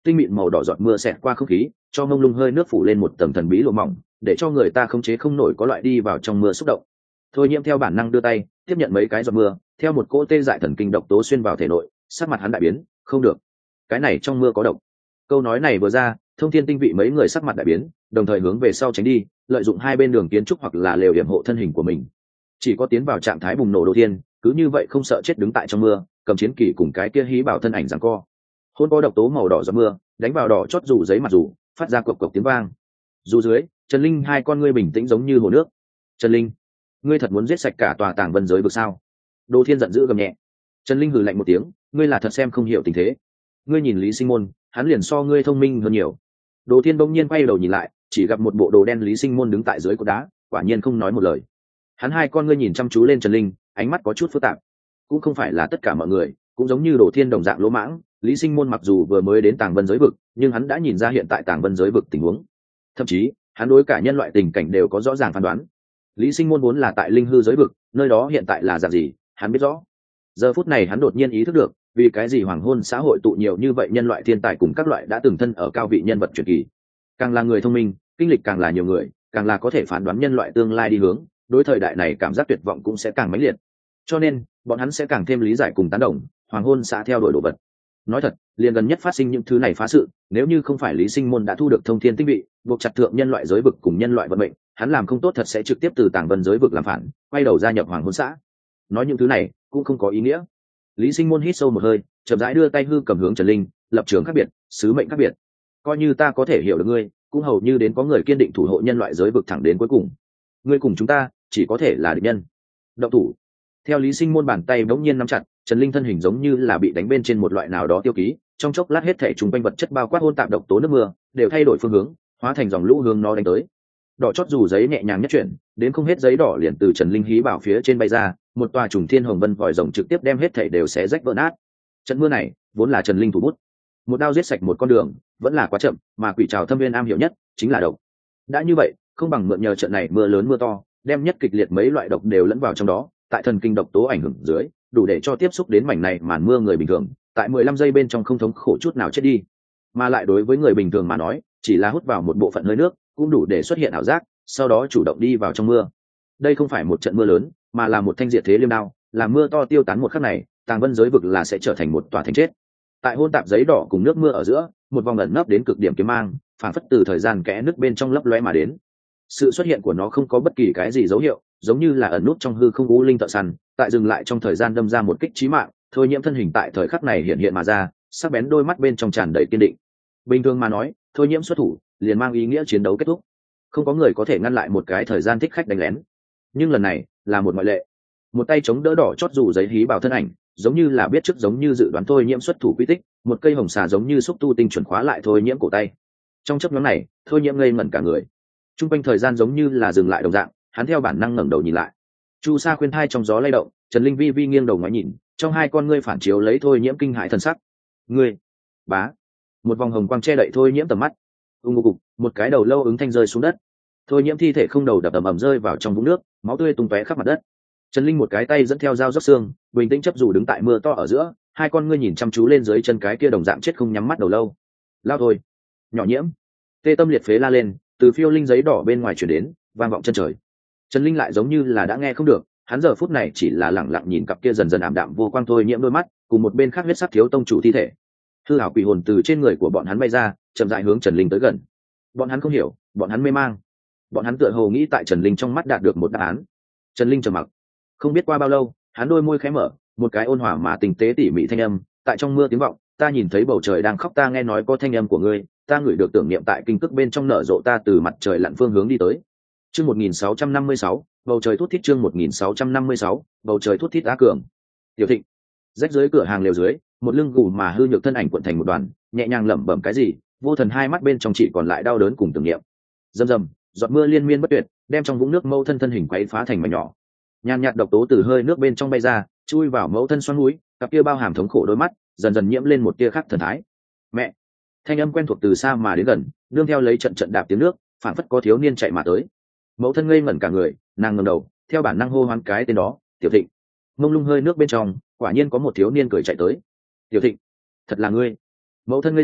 tinh mịn màu đỏ giọt mưa xẹt qua không khí, cho mông lung hơi nước phủ lên một tầng thần bí lụa mỏng, để cho người ta khống chế không nổi có loại đi vào trong mưa xúc động. Thôi Nhiễm theo bản năng đưa tay tiếp nhận mấy cái giọt mưa, theo một cỗ tê dại thần kinh độc tố xuyên vào thể nội, sắc mặt hắn đại biến. Không được, cái này trong mưa có độc. Câu nói này vừa ra, Thông Thiên tinh vị mấy người sắc mặt đại biến, đồng thời hướng về sau tránh đi, lợi dụng hai bên đường kiến trúc hoặc là lều yểm hộ thân hình của mình. Chỉ có tiến vào trạng thái bùng nổ đầu tiên, cứ như vậy không sợ chết đứng tại trong mưa, cầm chiến kỳ cùng cái kia hí bảo thân ảnh giằng co. Hôn có độc tố màu đỏ giọt mưa đánh vào đỏ chót dù giấy mặt dù, phát ra cộc cộc tiếng vang. Dù dưới, Trần Linh hai con ngươi bình tĩnh giống như hồ nước. Trần Linh, ngươi thật muốn giết sạch cả tòa Tàng Vân giới vực sao? Đỗ Thiên giận dữ gầm nhẹ. Trần Linh hừ lạnh một tiếng, ngươi là thật xem không hiểu tình thế. Ngươi nhìn Lý Sinh Môn, hắn liền so ngươi thông minh hơn nhiều. Đỗ Thiên bỗng nhiên quay đầu nhìn lại, chỉ gặp một bộ đồ đen Lý Sinh Môn đứng tại dưới cột đá, quả nhiên không nói một lời. Hắn hai con ngươi nhìn chăm chú lên Trần Linh, ánh mắt có chút phức tạp. Cũng không phải là tất cả mọi người cũng giống như Đỗ Thiên đồng dạng lỗ mãng. Lý Sinh Môn mặc dù vừa mới đến Tàng Vân giới vực, nhưng hắn đã nhìn ra hiện tại Tàng Vân giới vực tình huống. Thậm chí, hắn đối cả nhân loại tình cảnh đều có rõ ràng phán đoán. Lý Sinh Môn vốn là tại Linh Hư giới vực, nơi đó hiện tại là dạng gì, hắn biết rõ. Giờ phút này hắn đột nhiên ý thức được, vì cái gì hoàng hôn xã hội tụ nhiều như vậy nhân loại thiên tài cùng các loại đã từng thân ở cao vị nhân vật truyền kỳ. Càng là người thông minh, kinh lịch càng là nhiều người, càng là có thể phán đoán nhân loại tương lai đi hướng, đối thời đại này cảm giác tuyệt vọng cũng sẽ càng mãnh liệt. Cho nên, bọn hắn sẽ càng thêm lý giải cùng tán đồng, hoàng hôn xã theo đuổi đồ vật. Nói thật, liền gần nhất phát sinh những thứ này phá sự, nếu như không phải Lý Sinh Môn đã thu được thông thiên tinh vị, buộc chặt thượng nhân loại giới vực cùng nhân loại vận mệnh, hắn làm không tốt thật sẽ trực tiếp từ Tàng Vân giới vực làm phản, quay đầu gia nhập hoàng hôn xã. Nói những thứ này cũng không có ý nghĩa. Lý Sinh Môn hít sâu một hơi, chậm rãi đưa tay hư cầm hướng Trần Linh, lập trường khác biệt, sứ mệnh khác biệt. Coi như ta có thể hiểu được ngươi, cũng hầu như đến có người kiên định thủ hộ nhân loại giới vực thẳng đến cuối cùng. Ngươi cùng chúng ta chỉ có thể là địch nhân. Động thủ. Theo Lý Sinh Môn bàn tay bỗng nhiên nắm chặt, Trần Linh thân hình giống như là bị đánh bên trên một loại nào đó tiêu ký, trong chốc lát hết thảy trùng quanh vật chất bao quát hôn tạp độc tố nước mưa đều thay đổi phương hướng, hóa thành dòng lũ hướng nó đánh tới. Đỏ chót dù giấy nhẹ nhàng nhất chuyển, đến không hết giấy đỏ liền từ Trần Linh hí bảo phía trên bay ra, một tòa trùng thiên hồng vân vòi rồng trực tiếp đem hết thảy đều xé rách vỡ nát. Trận mưa này vốn là Trần Linh thủ bút, một đao giết sạch một con đường vẫn là quá chậm, mà quỷ trảo thâm viên am hiểu nhất chính là độc. Đã như vậy, không bằng mượn nhờ trận này mưa lớn mưa to, đem nhất kịch liệt mấy loại độc đều lẫn vào trong đó, tại thần kinh độc tố ảnh hưởng dưới, đủ để cho tiếp xúc đến mảnh này màn mưa người bình thường, tại 15 giây bên trong không thống khổ chút nào chết đi. Mà lại đối với người bình thường mà nói, chỉ là hút vào một bộ phận hơi nước, cũng đủ để xuất hiện ảo giác, sau đó chủ động đi vào trong mưa. Đây không phải một trận mưa lớn, mà là một thanh diệt thế liêm đao, làm mưa to tiêu tán một khắc này, Tàng Vân giới vực là sẽ trở thành một tòa thành chết. Tại hôn tạp giấy đỏ cùng nước mưa ở giữa, một vòng ẩn nấp đến cực điểm kiếm mang, phản phất từ thời gian kẽ nứt bên trong lấp lóe mà đến. Sự xuất hiện của nó không có bất kỳ cái gì dấu hiệu, giống như là ẩn nút trong hư không u linh thợ săn, tại dừng lại trong thời gian đâm ra một kích chí mạng. Thôi Nhiễm thân hình tại thời khắc này hiện hiện mà ra, sắc bén đôi mắt bên trong tràn đầy kiên định. Bình thường mà nói, Thôi Nhiễm xuất thủ liền mang ý nghĩa chiến đấu kết thúc, không có người có thể ngăn lại một cái thời gian thích khách đánh lén. Nhưng lần này là một ngoại lệ. Một tay chống đỡ đỏ chót dù giấy hí bảo thân ảnh, giống như là biết trước giống như dự đoán Thôi Nhiễm xuất thủ quy tích, một cây hồng xà giống như xúc tu tinh chuẩn khóa lại Thôi Nhiễm cổ tay. Trong chớp nhoáng này, Thôi Nhiễm ngây ngẩn cả người. Trung quanh thời gian giống như là dừng lại đồng dạng, hắn theo bản năng ngẩng đầu nhìn lại. Chu Sa khuyên thai trong gió lay động, Trần Linh vi vi nghiêng đầu ngoái nhìn, trong hai con ngươi phản chiếu lấy Thôi Nhiễm kinh hãi thần sắc. Ngươi, bá, một vòng hồng quang che đậy Thôi Nhiễm tầm mắt. Cục, một cái đầu lâu ứng thanh rơi xuống đất. Thôi Nhiễm thi thể không đầu đập ầm ầm rơi vào trong vũng nước, máu tươi tung tóe khắp mặt đất. Trần Linh một cái tay dẫn theo dao róc xương, bình tĩnh chấp dù đứng tại mưa to ở giữa, hai con ngươi nhìn chăm chú lên dưới chân cái kia đồng dạng chết không nhắm mắt đầu lâu. Lao thôi, nhỏ Nhiễm. Tê tâm liệt phế la lên, từ phiêu linh giấy đỏ bên ngoài truyền đến, vang vọng chân trời. Trần Linh lại giống như là đã nghe không được, hắn giờ phút này chỉ là lẳng lặng nhìn cặp kia dần dần ảm đạm vô quang Thôi Nhiễm đôi mắt, cùng một bên khác huyết sắc thiếu tông chủ thi thể. Hư ảo quỷ hồn từ trên người của bọn hắn bay ra, chậm rãi hướng Trần Linh tới gần. Bọn hắn không hiểu, bọn hắn mê mang, bọn hắn tựa hồ nghĩ tại Trần Linh trong mắt đạt được một đáp án. Trần Linh trầm mặc. Không biết qua bao lâu, hắn đôi môi khẽ mở, một cái ôn hòa mà tinh tế tỉ mỉ thanh âm tại trong mưa tiếng vọng. Ta nhìn thấy bầu trời đang khóc, ta nghe nói có thanh âm của ngươi, ta ngửi được tưởng niệm tại kinh cức bên trong nở rộ, ta từ mặt trời lặn phương hướng đi tới. Chương 1656, bầu trời thút thít. Chương 1656, bầu trời thút thít. Á Cường, Tiểu Thịnh. Rách dưới cửa hàng lều dưới, một lưng gù mà hư nhược thân ảnh cuộn thành một đoàn, nhẹ nhàng lẩm bẩm cái gì, vô thần hai mắt bên trong chỉ còn lại đau đớn cùng tưởng niệm. Rầm rầm, giọt mưa liên miên bất tuyệt, đem trong vũng nước mâu thân thân hình quấy phá thành mảnh nhỏ. Nhàn nhạt độc tố từ hơi nước bên trong bay ra, chui vào mẫu thân xoắn mũi, cặp kia bao hàm thống khổ đôi mắt dần dần nhiễm lên một tia khác thần thái. Mẹ! Thanh âm quen thuộc từ xa mà đến gần, nương theo lấy trận trận đạp tiếng nước, phản phất có thiếu niên chạy mà tới. Mẫu thân ngây ngẩn cả người, nàng ngẩng đầu, theo bản năng hô hoán cái tên đó, Tiểu Thịnh. Mông lung hơi nước bên trong, quả nhiên có một thiếu niên cười chạy tới. Tiểu Thịnh, thật là ngươi! Mẫu thân ngây dại,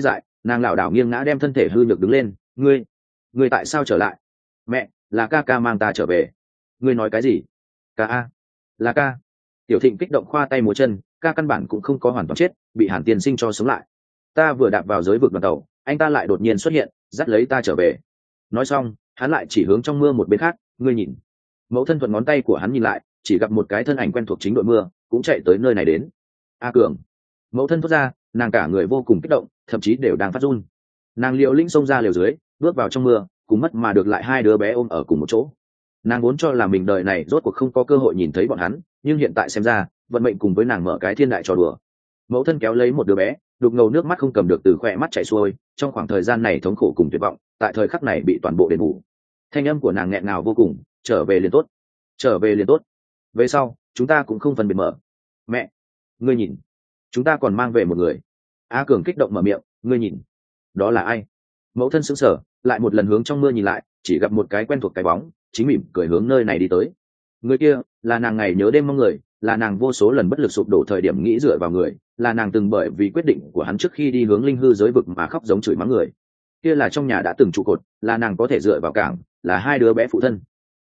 Nàng lảo đảo nghiêng ngã đem thân thể hư nhược đứng lên. Ngươi tại sao trở lại? Mẹ, là ca ca mang ta trở về. Ngươi nói cái gì? Ca a, là ca. Tiểu Thịnh kích động khoa tay múa chân, ca căn bản cũng không có hoàn toàn chết, bị Hàn Tiên Sinh cho sống lại. Ta vừa đạp vào giới vực đoàn tàu, anh ta lại đột nhiên xuất hiện, dắt lấy ta trở về. Nói xong, hắn lại chỉ hướng trong mưa một bên khác. Ngươi nhìn. Mẫu thân thuận ngón tay của hắn nhìn lại, chỉ gặp một cái thân ảnh quen thuộc chính đội mưa cũng chạy tới nơi này đến. A Cường. Mẫu thân thốt ra, nàng cả người vô cùng kích động, thậm chí đều đang phát run. Nàng liều lĩnh xông ra liều dưới, bước vào trong mưa, cùng mất mà được lại hai đứa bé ôm ở cùng một chỗ. Nàng vốn cho là mình đời này rốt cuộc không có cơ hội nhìn thấy bọn hắn, nhưng hiện tại xem ra vận mệnh cùng với nàng mở cái thiên đại trò đùa. Mẫu thân kéo lấy một đứa bé, đục ngầu nước mắt không cầm được từ khỏe mắt chảy xuôi. Trong khoảng thời gian này thống khổ cùng tuyệt vọng, tại thời khắc này bị toàn bộ đền bù. Thanh âm của nàng nghẹn ngào vô cùng. Trở về liền tốt, trở về liền tốt. Về sau chúng ta cũng không phân biệt mở. Mẹ, ngươi nhìn, chúng ta còn mang về một người. A Cường kích động mở miệng. Ngươi nhìn, đó là ai? Mẫu thân sững sờ, lại một lần hướng trong mưa nhìn lại, chỉ gặp một cái quen thuộc cái bóng, chính mỉm cười hướng nơi này đi tới. Người kia là nàng ngày nhớ đêm mong người, là nàng vô số lần bất lực sụp đổ thời điểm nghĩ dựa vào người, là nàng từng bởi vì quyết định của hắn trước khi đi hướng linh hư giới vực mà khóc giống chửi mắng người. Kia là trong nhà đã từng trụ cột, là nàng có thể dựa vào cảng, là hai đứa bé phụ thân.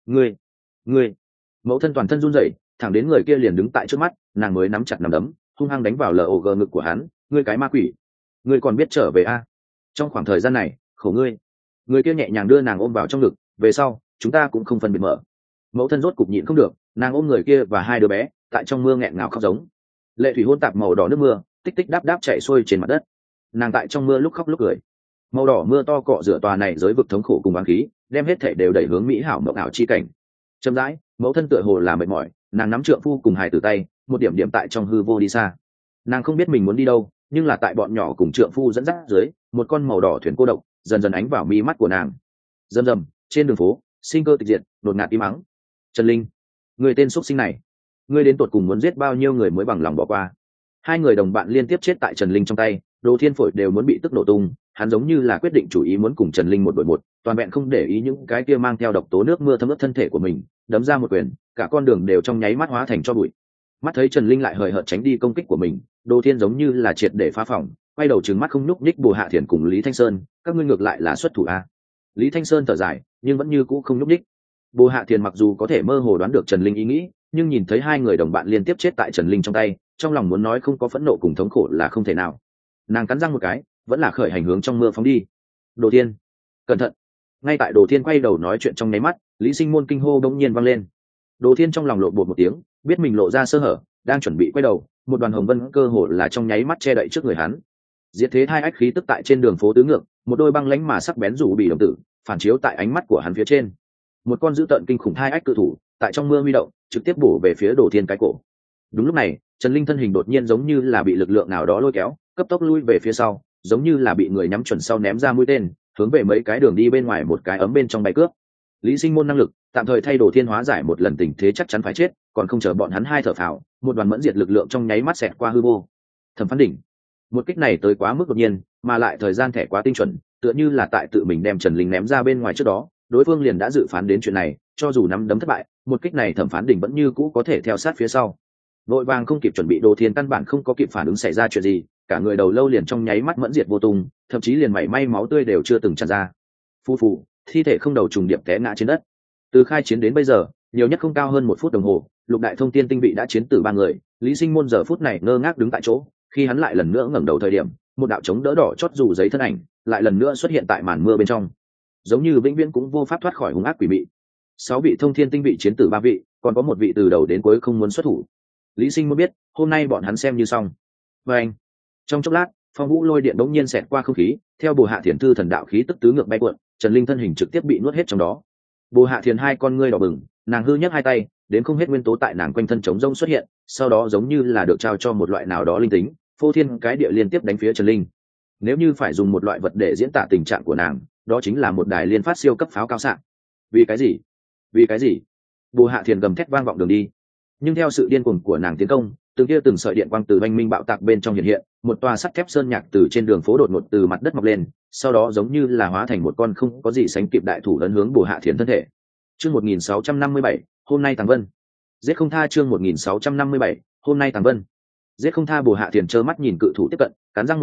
Ngươi. Mẫu thân toàn thân run rẩy, thẳng đến người kia liền đứng tại trước mắt, nàng mới nắm chặt nắm đấm, hung hăng đánh vào log ngực của hắn. Ngươi cái ma quỷ, ngươi còn biết trở về a? Trong khoảng thời gian này khổ ngươi. Người kia nhẹ nhàng đưa nàng ôm vào trong ngực. Về sau chúng ta cũng không phân biệt mở. Mẫu thân rốt cục nhịn không được, nàng ôm người kia và hai đứa bé tại trong mưa nghẹn ngào khóc giống. Lệ thủy hôn tạp màu đỏ nước mưa tích tích đáp đáp chảy xuôi trên mặt đất. Nàng tại trong mưa lúc khóc lúc cười. Màu đỏ mưa to cọ rửa tòa này giới vực thống khổ cùng ám khí, đem hết thể đều đẩy hướng mỹ hảo mộng ảo chi cảnh. Chậm rãi, mẫu thân tựa hồ là mệt mỏi, nàng nắm trượng phu cùng hài tử tay, một điểm điểm tại trong hư vô đi xa. Nàng không biết mình muốn đi đâu, nhưng là tại bọn nhỏ cùng trượng phu dẫn dắt dưới, một con màu đỏ thuyền cô độc dần dần ánh vào mí mắt của nàng. Rầm rầm, trên đường phố sinh cơ tịch diệt, đột ngạt im ắng. Trần Linh, người tên xuất sinh này, ngươi đến tột cùng muốn giết bao nhiêu người mới bằng lòng bỏ qua? Hai người đồng bạn liên tiếp chết tại Trần Linh trong tay, Đồ Thiên phổi đều muốn bị tức nổ tung. Hắn giống như là quyết định chủ ý muốn cùng Trần Linh một đội một, toàn vẹn không để ý những cái kia mang theo độc tố nước mưa thấm ướt thân thể của mình, đấm ra một quyền, cả con đường đều trong nháy mắt hóa thành tro bụi. Mắt thấy Trần Linh lại hời hợt tránh đi công kích của mình, Đồ Thiên giống như là triệt để phá phòng, quay đầu trừng mắt không nhúc nhích Bồ Hạ Thiền cùng Lý Thanh Sơn. Các ngươi ngược lại là xuất thủ a? Lý Thanh Sơn thở dài, nhưng vẫn như cũ không nhúc nhích. Bồ Hạ Thiền mặc dù có thể mơ hồ đoán được Trần Linh ý nghĩ, nhưng nhìn thấy hai người đồng bạn liên tiếp chết tại Trần Linh trong tay, trong lòng muốn nói không có phẫn nộ cùng thống khổ là không thể nào. Nàng cắn răng một cái, vẫn là khởi hành hướng trong mưa phóng đi. Đồ Thiên, cẩn thận! Ngay tại Đồ Thiên quay đầu nói chuyện trong nháy mắt, Lý Sinh Môn kinh hô bỗng nhiên vang lên. Đồ Thiên trong lòng lộ bột một tiếng, biết mình lộ ra sơ hở, đang chuẩn bị quay đầu, một đoàn hồng vân cơ hồ là trong nháy mắt che đậy trước người hắn. Diệt thế hai ách khí tức tại trên đường phố tứ ngược, một đôi băng lãnh mà sắc bén rủ bị đồng tử phản chiếu tại ánh mắt của hắn phía trên. Một con dữ tợn kinh khủng hai ách cự thủ tại trong mưa huy động, trực tiếp bổ về phía Đồ Thiên cái cổ. Đúng lúc này, Trần Linh thân hình đột nhiên giống như là bị lực lượng nào đó lôi kéo, cấp tốc lui về phía sau, giống như là bị người nhắm chuẩn sau ném ra mũi tên, hướng về mấy cái đường đi bên ngoài một cái ấm bên trong bay cướp. Lý Sinh Môn năng lực tạm thời thay Đồ Thiên hóa giải một lần tình thế chắc chắn phải chết, còn không chờ bọn hắn hai thở phào, một đoàn mẫn diệt lực lượng trong nháy mắt xẹt qua hư vô. Thẩm Phán Đỉnh, một kích này tới quá mức đột nhiên, mà lại thời gian thẻ quá tinh chuẩn, tựa như là tại tự mình đem Trần Linh ném ra bên ngoài trước đó, đối phương liền đã dự phán đến chuyện này, cho dù nắm đấm thất bại, một kích này Thẩm Phán Đỉnh vẫn như cũ có thể theo sát phía sau. Vội vàng không kịp chuẩn bị, Đồ Thiên căn bản không có kịp phản ứng xảy ra chuyện gì, cả người đầu lâu liền trong nháy mắt mẫn diệt vô tung, thậm chí liền mảy may máu tươi đều chưa từng tràn ra. Phu phù, thi thể không đầu trùng điệp té ngã trên đất. Từ khai chiến đến bây giờ, nhiều nhất không cao hơn 1 phút đồng hồ, Lục Đại Thông Tiên tinh vị đã chiến tử 3 người. Lý Sinh Môn giờ phút này ngơ ngác đứng tại chỗ, khi hắn lại lần nữa ngẩng đầu thời điểm, một đạo chống đỡ đỏ chót dù giấy thân ảnh lại lần nữa xuất hiện tại màn mưa bên trong, giống như vĩnh viễn cũng vô pháp thoát khỏi hung ác quỷ mị. 6 vị Thông Thiên tinh vị chiến tử 3 vị, còn có một vị từ đầu đến cuối không muốn xuất thủ. Lý Sinh Môn biết, hôm nay bọn hắn xem như xong. Và anh, trong chốc lát, phong vũ lôi điện đống nhiên xẹt qua không khí, theo Bồ Hạ Thiền thư thần đạo khí tức tứ ngược bay cuộn, Trần Linh thân hình trực tiếp bị nuốt hết trong đó. Bồ Hạ Thiền hai con ngươi đỏ bừng, nàng hư nhấc hai tay, đến không hết nguyên tố tại nàng quanh thân chống rông xuất hiện, sau đó giống như là được trao cho một loại nào đó linh tính, phô thiên cái địa liên tiếp đánh phía Trần Linh. Nếu như phải dùng một loại vật để diễn tả tình trạng của nàng, đó chính là một đài liên phát siêu cấp pháo cao xạ. Vì cái gì? Vì cái gì? Bồ Hạ Thiền gầm thét vang vọng đường đi. Nhưng theo sự điên cuồng của nàng tiến công, từng sợi điện quang từ oanh minh bạo tạc bên trong hiện hiện, một tòa sắt thép sơn nhạc từ trên đường phố đột ngột từ mặt đất mọc lên, sau đó giống như là hóa thành một con không có gì sánh kịp đại thủ lớn hướng Bồ Hạ Thiền thân thể. Chương 1657, hôm nay Tàng Vân. Giết không tha. Chương 1657, hôm nay Tàng Vân. Giết không tha. Bồ Hạ Thiền trơ mắt nhìn cự thủ tiếp cận, cắn răng một cái,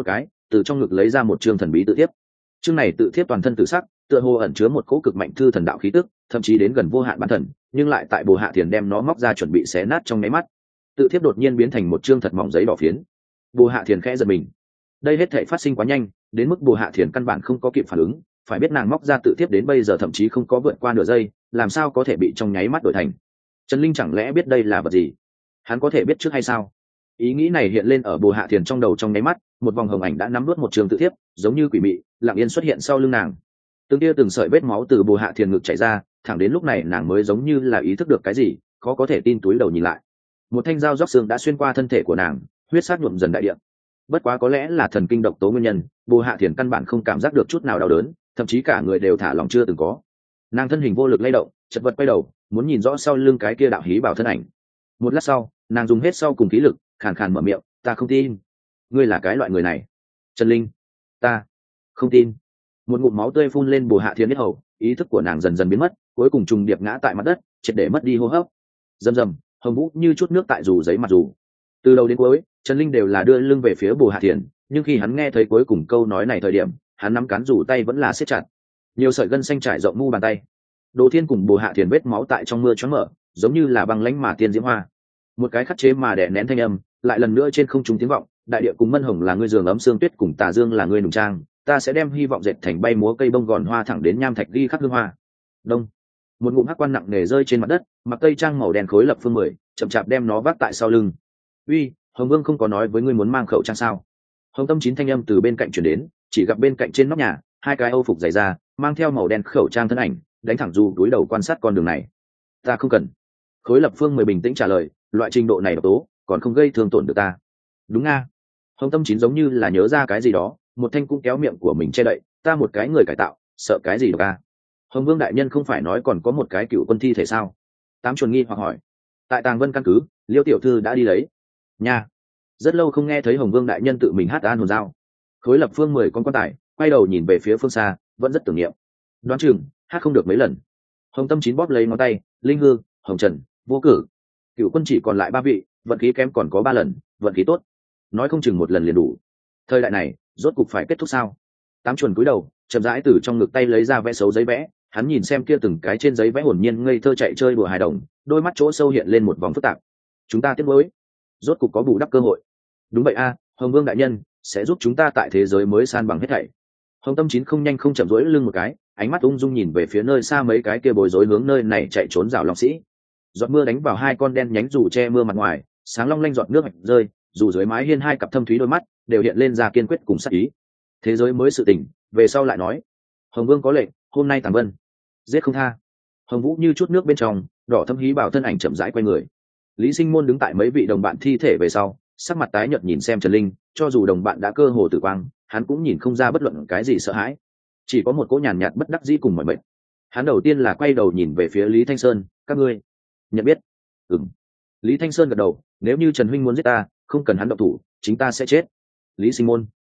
từ trong ngực lấy ra một chương thần bí tự thiếp. Chương này tự thiếp toàn thân tự sắc, tựa hồ ẩn chứa một cỗ cực mạnh thư thần đạo khí tức, thậm chí đến gần vô hạn bản thần, nhưng lại tại Bồ Hạ Thiền đem nó móc ra chuẩn bị xé nát trong nháy mắt, tự thiếp đột nhiên biến thành một chương thật mỏng giấy đỏ phiến. Bồ Hạ Thiền khẽ giật mình. Đây hết thảy phát sinh quá nhanh, đến mức Bồ Hạ Thiền căn bản không có kịp phản ứng, phải biết nàng móc ra tự thiếp đến bây giờ thậm chí không có vượt qua nửa giây, làm sao có thể bị trong nháy mắt đổi thành. Trần Linh chẳng lẽ biết đây là vật gì? Hắn có thể biết trước hay sao? Ý nghĩ này hiện lên ở Bồ Hạ Thiền trong đầu trong nháy mắt, một vòng hồng ảnh đã nắm nuốt một trường tự thiếp, giống như quỷ mị, lặng yên xuất hiện sau lưng nàng. Từng tia từng sợi vết máu từ Bồ Hạ Thiền ngực chảy ra, thẳng đến lúc này nàng mới giống như là ý thức được cái gì, khó có thể tin túi đầu nhìn lại. Một thanh dao róc xương đã xuyên qua thân thể của nàng, huyết sát nhuộm dần đại địa. Bất quá có lẽ là thần kinh độc tố nguyên nhân, Bồ Hạ Thiền căn bản không cảm giác được chút nào đau đớn, thậm chí cả người đều thả lỏng chưa từng có. Nàng thân hình vô lực lay động, chật vật quay đầu, muốn nhìn rõ sau lưng cái kia đạo hí bảo thân ảnh. Một lát sau, nàng dùng hết sau cùng khí lực, khàn khàn mở miệng, ta không tin. Ngươi là cái loại người này. Trần Linh, ta không tin. Một ngụm máu tươi phun lên Bồ Hạ Thiền biết hầu, ý thức của nàng dần dần biến mất, cuối cùng trùng điệp ngã tại mặt đất, triệt để mất đi hô hấp. Rầm rầm, hồng vũ như chút nước tại dù giấy mặt dù. Từ đầu đến cuối, Trần Linh đều là đưa lưng về phía Bồ Hạ Thiền, nhưng khi hắn nghe thấy cuối cùng câu nói này thời điểm, hắn nắm cán dù tay vẫn là siết chặt. Nhiều sợi gân xanh trải rộng mu bàn tay. Đồ Thiên cùng Bồ Hạ Thiền vết máu tại trong mưa choáng mở, giống như là băng lãnh mà tiên diễm hoa. Một cái khắc chế mà đè nén thanh âm, lại lần nữa trên không trung tiếng vọng, đại địa cùng mân hồng là ngươi giường ấm xương tuyết cùng tà dương là ngươi nùng trang, ta sẽ đem hy vọng dệt thành bay múa cây bông gòn hoa thẳng đến nham thạch ghi khắc hương hoa. Đông. Một ngụm hắc quan nặng nề rơi trên mặt đất, mặc cây trang màu đen khối lập phương 10, chậm chạp đem nó vác tại sau lưng. Uy, Hồng Vương không có nói với ngươi muốn mang khẩu trang sao? Hồng Tâm Chín thanh âm từ bên cạnh chuyển đến, chỉ gặp bên cạnh trên nóc nhà, hai cái âu phục dày ra, mang theo màu đen khẩu trang thân ảnh, đánh thẳng dù túi đầu quan sát con đường này. Ta không cần. Khối lập phương 10 bình tĩnh trả lời, loại trình độ này độc tố, còn không gây thương tổn được ta. Đúng nga. Hồng Tâm Chín giống như là nhớ ra cái gì đó, một thanh cũng kéo miệng của mình che đậy, ta một cái người cải tạo, sợ cái gì được a? Hồng Vương đại nhân không phải nói còn có một cái cựu quân thi thể sao? Tám Chuồn nghi hoặc hỏi. Tại Tàng Vân căn cứ, Liêu tiểu thư đã đi lấy. Nha. Rất lâu không nghe thấy Hồng Vương đại nhân tự mình hát an hồn dao. Khối lập phương 10 con quan tài, quay đầu nhìn về phía phương xa, vẫn rất tưởng niệm. Đoán chừng hát không được mấy lần. Hồng Tâm Chín bóp lấy ngón tay, Linh Hư, Hồng Trần, Vô Cử. Cựu quân chỉ còn lại 3 vị, vận khí kém còn có 3 lần, vận khí tốt, nói không chừng một lần liền đủ. Thời đại này, rốt cục phải kết thúc sao? Tám Chuồn cúi đầu, chậm rãi từ trong ngực tay lấy ra vẽ xấu giấy vẽ, hắn nhìn xem kia từng cái trên giấy vẽ hồn nhiên ngây thơ chạy chơi đùa hài đồng, đôi mắt chỗ sâu hiện lên một vòng phức tạp. Chúng ta tiếc nuối, rốt cục có bù đắp cơ hội. Đúng vậy a, Hồng Vương đại nhân sẽ giúp chúng ta tại thế giới mới san bằng hết thảy. Hồng Tâm Chín không nhanh không chậm rỗi lưng một cái, ánh mắt ung dung nhìn về phía nơi xa mấy cái kia bối rối hướng nơi này chạy trốn rào long sĩ. Giọt mưa đánh vào hai con đen nhánh dù che mưa mặt ngoài, sáng long lanh giọt nước rơi, dù dưới mái hiên hai cặp thâm thúy đôi mắt đều hiện lên ra kiên quyết cùng sắc ý. Thế giới mới sự tình, về sau lại nói. Hồng Vương có lệnh, hôm nay Tàng Vân giết không tha. Hồng Vũ như chút nước bên trong, đỏ thâm hí bảo thân ảnh chậm rãi quay người. Lý Sinh Môn đứng tại mấy vị đồng bạn thi thể về sau, sắc mặt tái nhợt nhìn xem Trần Linh, cho dù đồng bạn đã cơ hồ tử quang, hắn cũng nhìn không ra bất luận cái gì sợ hãi, chỉ có một cỗ nhàn nhạt bất đắc dĩ cùng mọi mệnh. Hắn đầu tiên là quay đầu nhìn về phía Lý Thanh Sơn, các ngươi nhận biết? Ừm. Lý Thanh Sơn gật đầu, nếu như Trần huynh muốn giết ta, không cần hắn động thủ, chính ta sẽ chết. Lý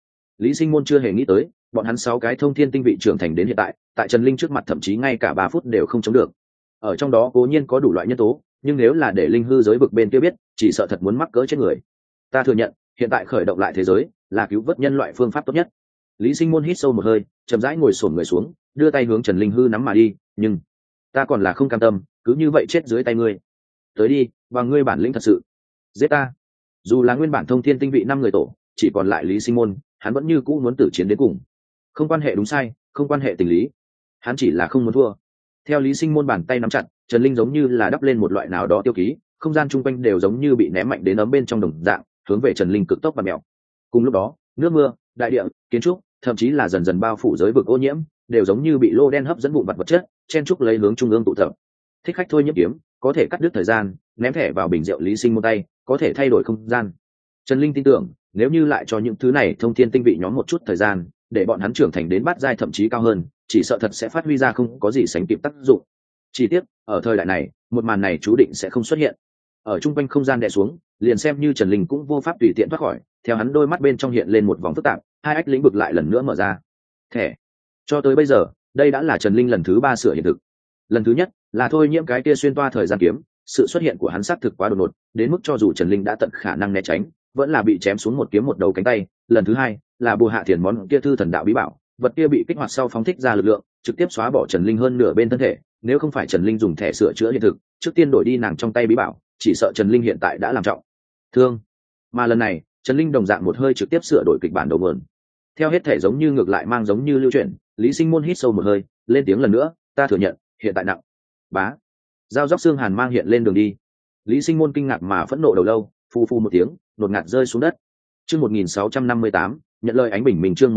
Sinh Môn chưa hề nghĩ tới, bọn hắn 6 cái thông thiên tinh vị trưởng thành đến hiện tại, tại Trần Linh trước mặt thậm chí ngay cả 3 phút đều không chống được. Ở trong đó cố nhiên có đủ loại nhân tố, nhưng nếu là để linh hư giới vực bên kia biết, chỉ sợ thật muốn mắc cỡ chết người. Ta thừa nhận, hiện tại khởi động lại thế giới là cứu vớt nhân loại phương pháp tốt nhất. Lý Sinh Môn hít sâu một hơi, chậm rãi ngồi xổm người xuống, đưa tay hướng Trần Linh hư nắm mà đi, nhưng ta còn là không cam tâm, cứ như vậy chết dưới tay ngươi. Tới đi, và ngươi bản lĩnh thật sự, giết ta. Dù là nguyên bản thông thiên tinh vị 5 người tổ, chỉ còn lại Lý Sinh Môn, hắn vẫn như cũ muốn tử chiến đến cùng. Không quan hệ đúng sai, không quan hệ tình lý, hắn chỉ là không muốn thua. Theo Lý Sinh Môn bàn tay nắm chặt, Trần Linh giống như là đắp lên một loại nào đó tiêu ký, không gian chung quanh đều giống như bị ném mạnh đến ấm bên trong đồng dạng, hướng về Trần Linh cực tốc và mèo. Cùng lúc đó, nước mưa, đại địa, kiến trúc, thậm chí là dần dần bao phủ giới vực ô nhiễm, đều giống như bị lô đen hấp dẫn vụn vặt vật chất, chen trúc lấy hướng trung ương tụ tập. Thích khách thôi nhiễm kiếm, có thể cắt đứt thời gian, ném thẻ vào bình rượu Lý Sinh Môn tay, có thể thay đổi không gian. Trần Linh tin tưởng, nếu như lại cho những thứ này thông thiên tinh vị nhóm một chút thời gian, để bọn hắn trưởng thành đến bát giai thậm chí cao hơn, chỉ sợ thật sẽ phát huy ra không có gì sánh kịp tác dụng. Chỉ tiếc, ở thời đại này, một màn này chú định sẽ không xuất hiện. Ở trung quanh không gian đè xuống, liền xem như Trần Linh cũng vô pháp tùy tiện thoát khỏi, theo hắn đôi mắt bên trong hiện lên một vòng phức tạp, hai ách lĩnh vực lại lần nữa mở ra. Thẻ. Cho tới bây giờ, đây đã là Trần Linh lần thứ 3 sửa hiện thực. Lần thứ nhất là thôi nhiễm cái kia xuyên toa thời gian kiếm, sự xuất hiện của hắn xác thực quá đột ngột, đến mức cho dù Trần Linh đã tận khả năng né tránh, vẫn là bị chém xuống một kiếm một đầu cánh tay. Lần thứ 2 là bùa hạ thiền món kia thư thần đạo bí bảo, vật kia bị kích hoạt sau phóng thích ra lực lượng trực tiếp xóa bỏ Trần Linh hơn nửa bên thân thể. Nếu không phải Trần Linh dùng thẻ sửa chữa hiện thực trước tiên đổi đi nàng trong tay bí bảo, chỉ sợ Trần Linh hiện tại đã làm trọng thương. Mà lần này Trần Linh đồng dạng một hơi trực tiếp sửa đổi kịch bản đầu nguồn, theo hết thể giống như ngược lại mang giống như lưu chuyển. Lý Sinh Môn hít sâu một hơi, lên tiếng lần nữa, ta thừa nhận hiện tại nặng. Bá, dao róc xương hàn mang hiện lên đường đi. Lý Sinh Môn kinh ngạc mà phẫn nộ đầu lâu, phu phu một tiếng đột ngạt rơi xuống đất. Chương 1658, nhận lời ánh bình minh. Chương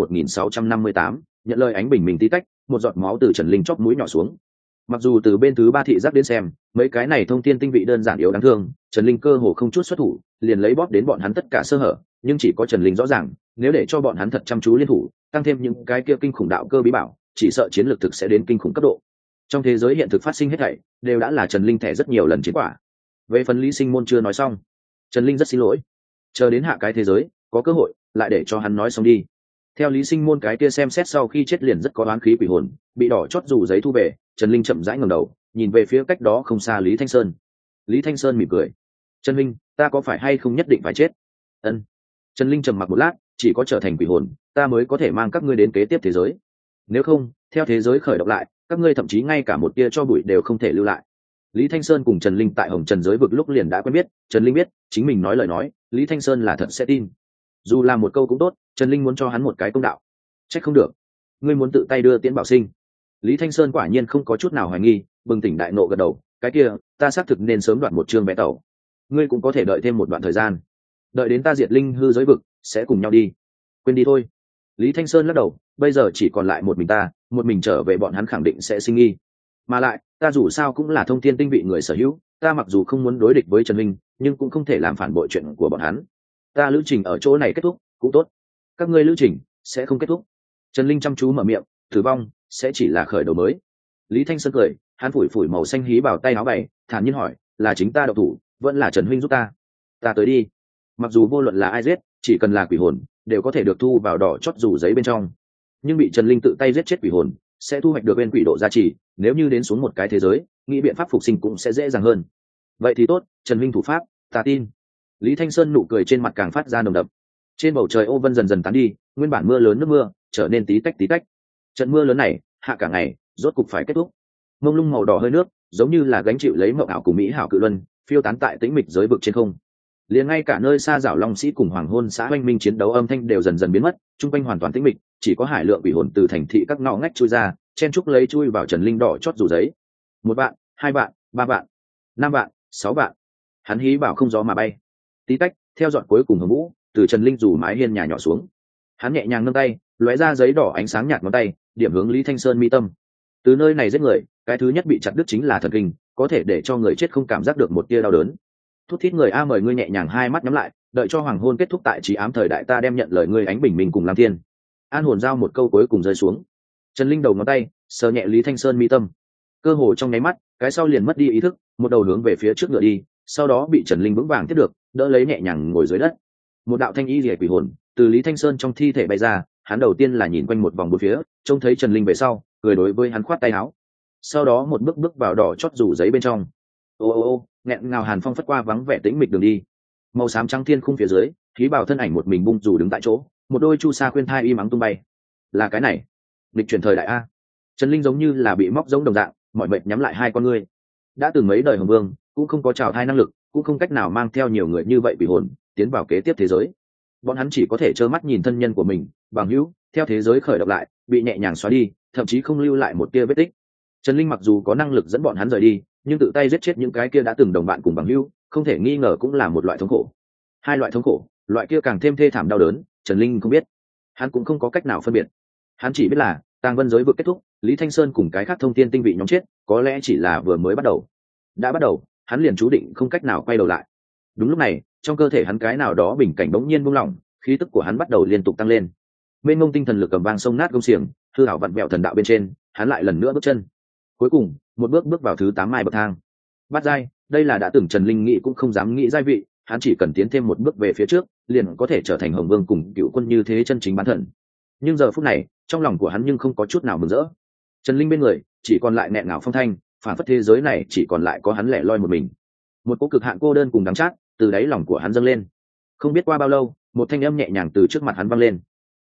1658, nhận lời ánh bình minh. Tí tách, một giọt máu từ Trần Linh chóp mũi nhỏ xuống. Mặc dù từ bên thứ ba thị giác đến xem, mấy cái này thông tin tinh vị đơn giản yếu đáng thương, Trần Linh cơ hồ không chút xuất thủ liền lấy bóp đến bọn hắn tất cả sơ hở, nhưng chỉ có Trần Linh rõ ràng, nếu để cho bọn hắn thật chăm chú liên thủ, tăng thêm những cái kia kinh khủng đạo cơ bí bảo, chỉ sợ chiến lược thực sẽ đến kinh khủng cấp độ. Trong thế giới hiện thực phát sinh hết thảy đều đã là Trần Linh thẻ rất nhiều lần chiến quả. Về phần Lý Sinh Môn chưa nói xong, Trần Linh rất xin lỗi, chờ đến hạ cái thế giới có cơ hội lại để cho hắn nói xong đi. Theo Lý Sinh Môn cái kia xem xét sau khi chết liền rất có oán khí quỷ hồn bị đỏ chót dù giấy thu về, Trần Linh chậm rãi ngẩng đầu nhìn về phía cách đó không xa Lý Thanh Sơn. Lý Thanh Sơn mỉm cười, Trần Linh, ta có phải hay không nhất định phải chết? Ân. Trần Linh trầm mặc một lát, chỉ có trở thành quỷ hồn ta mới có thể mang các ngươi đến kế tiếp thế giới, nếu không theo thế giới khởi động lại các ngươi thậm chí ngay cả một tia cho bụi đều không thể lưu lại. Lý Thanh Sơn cùng Trần Linh tại Hồng Trần giới vực lúc liền đã quen biết, Trần Linh biết chính mình nói lời nói Lý Thanh Sơn là thật sẽ tin, dù là một câu cũng tốt. Trần Linh muốn cho hắn một cái công đạo. Trách không được, ngươi muốn tự tay đưa Tiễn Bảo Sinh. Lý Thanh Sơn quả nhiên không có chút nào hoài nghi, bừng tỉnh đại nộ gật đầu, cái kia ta xác thực nên sớm đoạn một chương vé tàu, ngươi cũng có thể đợi thêm một đoạn thời gian, đợi đến ta diệt linh hư giới vực sẽ cùng nhau đi. Quên đi thôi. Lý Thanh Sơn lắc đầu, bây giờ chỉ còn lại một mình ta, một mình trở về bọn hắn khẳng định sẽ sinh nghi, mà lại ta dù sao cũng là thông thiên tinh vị người sở hữu, ta mặc dù không muốn đối địch với Trần Linh nhưng cũng không thể làm phản bội chuyện của bọn hắn. Ta lữ trình ở chỗ này kết thúc cũng tốt, các ngươi lữ trình sẽ không kết thúc. Trần Linh chăm chú mở miệng, tử vong sẽ chỉ là khởi đầu mới. Lý Thanh Sơn cười, hắn phủi phủi màu xanh hí bảo tay áo bày, thản nhiên hỏi, là chính ta độc thủ vẫn là Trần huynh giúp ta? Ta tới đi. Mặc dù vô luận là ai giết, chỉ cần là quỷ hồn đều có thể được thu vào đỏ chót dù giấy bên trong, nhưng bị Trần Linh tự tay giết chết quỷ hồn sẽ thu hoạch được bên quỷ độ gia trì, nếu như đến xuống một cái thế giới nghĩ biện pháp phục sinh cũng sẽ dễ dàng hơn. Vậy thì tốt, Trần huynh thủ pháp ta tin. Lý Thanh Sơn nụ cười trên mặt càng phát ra nồng đậm. Trên bầu trời ô vân dần dần tán đi, nguyên bản mưa lớn nước mưa trở nên tí tách tí tách. Trận mưa lớn này hạ cả ngày rốt cục phải kết thúc. Mông lung màu đỏ hơi nước giống như là gánh chịu lấy mộng ảo của mỹ hảo cự luân phiêu tán tại tĩnh mịch giới vực trên không. Liền ngay cả nơi xa dạo Long Sĩ cùng Hoàng Hôn xã oanh minh chiến đấu âm thanh đều dần dần biến mất, trung quanh hoàn toàn tĩnh mịch, chỉ có hải lượng quỷ hồn từ thành thị các ngõ ngách chui ra, chen trúc lấy chui vào Trần Linh đỏ chót dù giấy. 1 vạn, 2 vạn, 3 vạn, 5 vạn, 6 vạn. Hắn hí bảo không gió mà bay. Tí tách, theo dọn cuối cùng hồng vũ từ Trần Linh dù mái hiên nhà nhỏ xuống. Hắn nhẹ nhàng nâng tay, lóe ra giấy đỏ ánh sáng nhạt ngón tay, điểm hướng Lý Thanh Sơn mi tâm. Từ nơi này giết người, cái thứ nhất bị chặt đứt chính là thần kinh, có thể để cho người chết không cảm giác được một tia đau đớn. Thút thít người a, mời ngươi nhẹ nhàng hai mắt nhắm lại, đợi cho hoàng hôn kết thúc tại trí ám thời đại ta đem nhận lời ngươi ánh bình minh cùng Lam Thiên. An hồn giao một câu cuối cùng rơi xuống. Trần Linh đầu ngón tay sờ nhẹ Lý Thanh Sơn mi tâm, cơ hồ trong nháy mắt cái sau liền mất đi ý thức, một đầu hướng về phía trước ngựa đi, sau đó bị Trần Linh vững vàng tiếp được, đỡ lấy nhẹ nhàng ngồi dưới đất. Một đạo thanh y rỉa quỷ hồn từ Lý Thanh Sơn trong thi thể bay ra, hắn đầu tiên là nhìn quanh một vòng bốn phía, trông thấy Trần Linh về sau cười đối với hắn khoát tay áo, sau đó một bước bước vào đỏ chót rủ giấy bên trong. Ô ô ô, nghẹn ngào hàn phong phất qua vắng vẻ tĩnh mịch đường đi, màu xám trắng thiên khung phía dưới khí bảo thân ảnh một mình bung dù đứng tại chỗ, một đôi chu sa khuyên thai y mắng tung bay. Là cái này lịch chuyển thời đại a. Trần Linh giống như là bị móc giống đồng dạng, mọi mệt nhắm lại hai con ngươi. Đã từng mấy đời hồng vương cũng không có trào thai năng lực, cũng không cách nào mang theo nhiều người như vậy bị hồn tiến vào kế tiếp thế giới. Bọn hắn chỉ có thể trơ mắt nhìn thân nhân của mình bằng hữu theo thế giới khởi động lại bị nhẹ nhàng xóa đi, thậm chí không lưu lại một tia vết tích. Trần Linh mặc dù có năng lực dẫn bọn hắn rời đi, nhưng tự tay giết chết những cái kia đã từng đồng bạn cùng bằng hữu, không thể nghi ngờ cũng là một loại thống khổ. Hai loại thống khổ, loại kia càng thêm thê thảm đau đớn, Trần Linh không biết, hắn cũng không có cách nào phân biệt. Hắn chỉ biết là tàng vân giới vừa kết thúc, Lý Thanh Sơn cùng cái khác thông thiên tinh vị nhóm chết, có lẽ chỉ là vừa mới bắt đầu. Đã bắt đầu, hắn liền chú định không cách nào quay đầu lại. Đúng lúc này, trong cơ thể hắn cái nào đó bình cảnh bỗng nhiên buông lỏng, khí tức của hắn bắt đầu liên tục tăng lên. Mênh mông tinh thần lực cầm vang sông nát gông xiềng, hư ảo vặn vẹo thần đạo bên trên, hắn lại lần nữa bước chân. Cuối cùng, một bước bước vào thứ 8 mai bậc thang. Bát giai, đây là đã từng Trần Linh nghĩ cũng không dám nghĩ giai vị, hắn chỉ cần tiến thêm một bước về phía trước, liền có thể trở thành Hồng Vương cùng Cựu Quân như thế chân chính bán thần. Nhưng giờ phút này, trong lòng của hắn nhưng không có chút nào mừng rỡ. Trần Linh bên người chỉ còn lại nghẹn ngào phong thanh, phản phất thế giới này chỉ còn lại có hắn lẻ loi một mình. Một cỗ cực hạn cô đơn cùng đắng chát từ đáy lòng của hắn dâng lên. Không biết qua bao lâu, một thanh âm nhẹ nhàng từ trước mặt hắn vang lên.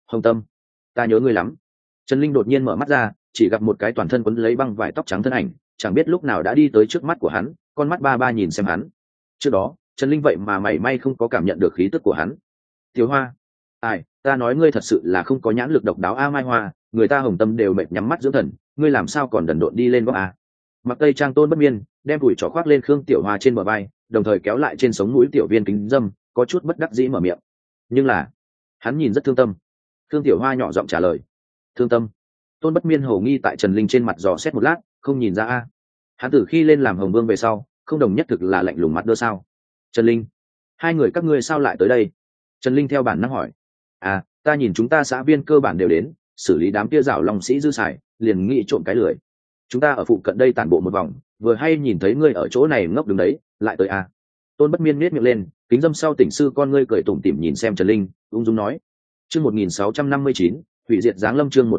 Hồng Tâm, ta nhớ ngươi lắm. Trần Linh đột nhiên mở mắt ra, chỉ gặp một cái toàn thân quấn lấy băng vải tóc trắng thân ảnh, chẳng biết lúc nào đã đi tới trước mắt của hắn, con mắt ba ba nhìn xem hắn. Trước đó Trần Linh vậy mà mảy may không có cảm nhận được khí tức của hắn. Tiểu Hoa, ai, ta nói ngươi thật sự là không có nhãn lực độc đáo a. Mai Hoa, người ta Hồng Tâm đều mệt nhắm mắt dưỡng thần, ngươi làm sao còn đần độn đi lên góc a. Mặc tây trang Tôn Bất Miên đem đùi trỏ khoác lên Khương Tiểu Hoa trên bờ vai, đồng thời kéo lại trên sống mũi tiểu viên kính dâm, có chút bất đắc dĩ mở miệng. Nhưng là hắn nhìn rất thương tâm. Khương Tiểu Hoa nhỏ giọng trả lời. Thương tâm? Tôn Bất Miên hầu nghi tại Trần Linh trên mặt dò xét một lát, không nhìn ra a. Hắn từ khi lên làm Hồng Vương về sau, không đồng nhất thực là lạnh lùng mắt đơ sao? Trần Linh, hai người các ngươi sao lại tới đây? Trần Linh theo bản năng hỏi. À, ta nhìn chúng ta xã viên cơ bản đều đến, xử lý đám kia rảo lòng sĩ dư xài, liền nghĩ trộm cái lười. Chúng ta ở phụ cận đây tản bộ một vòng, vừa hay nhìn thấy ngươi ở chỗ này ngốc đứng đấy, lại tới à. Tôn Bất Miên nhếch miệng lên, kính dâm sau tỉnh sư con ngươi cười tủm tỉm nhìn xem Trần Linh, ung dung nói. Chương 1659, hủy diệt giáng lâm. Chương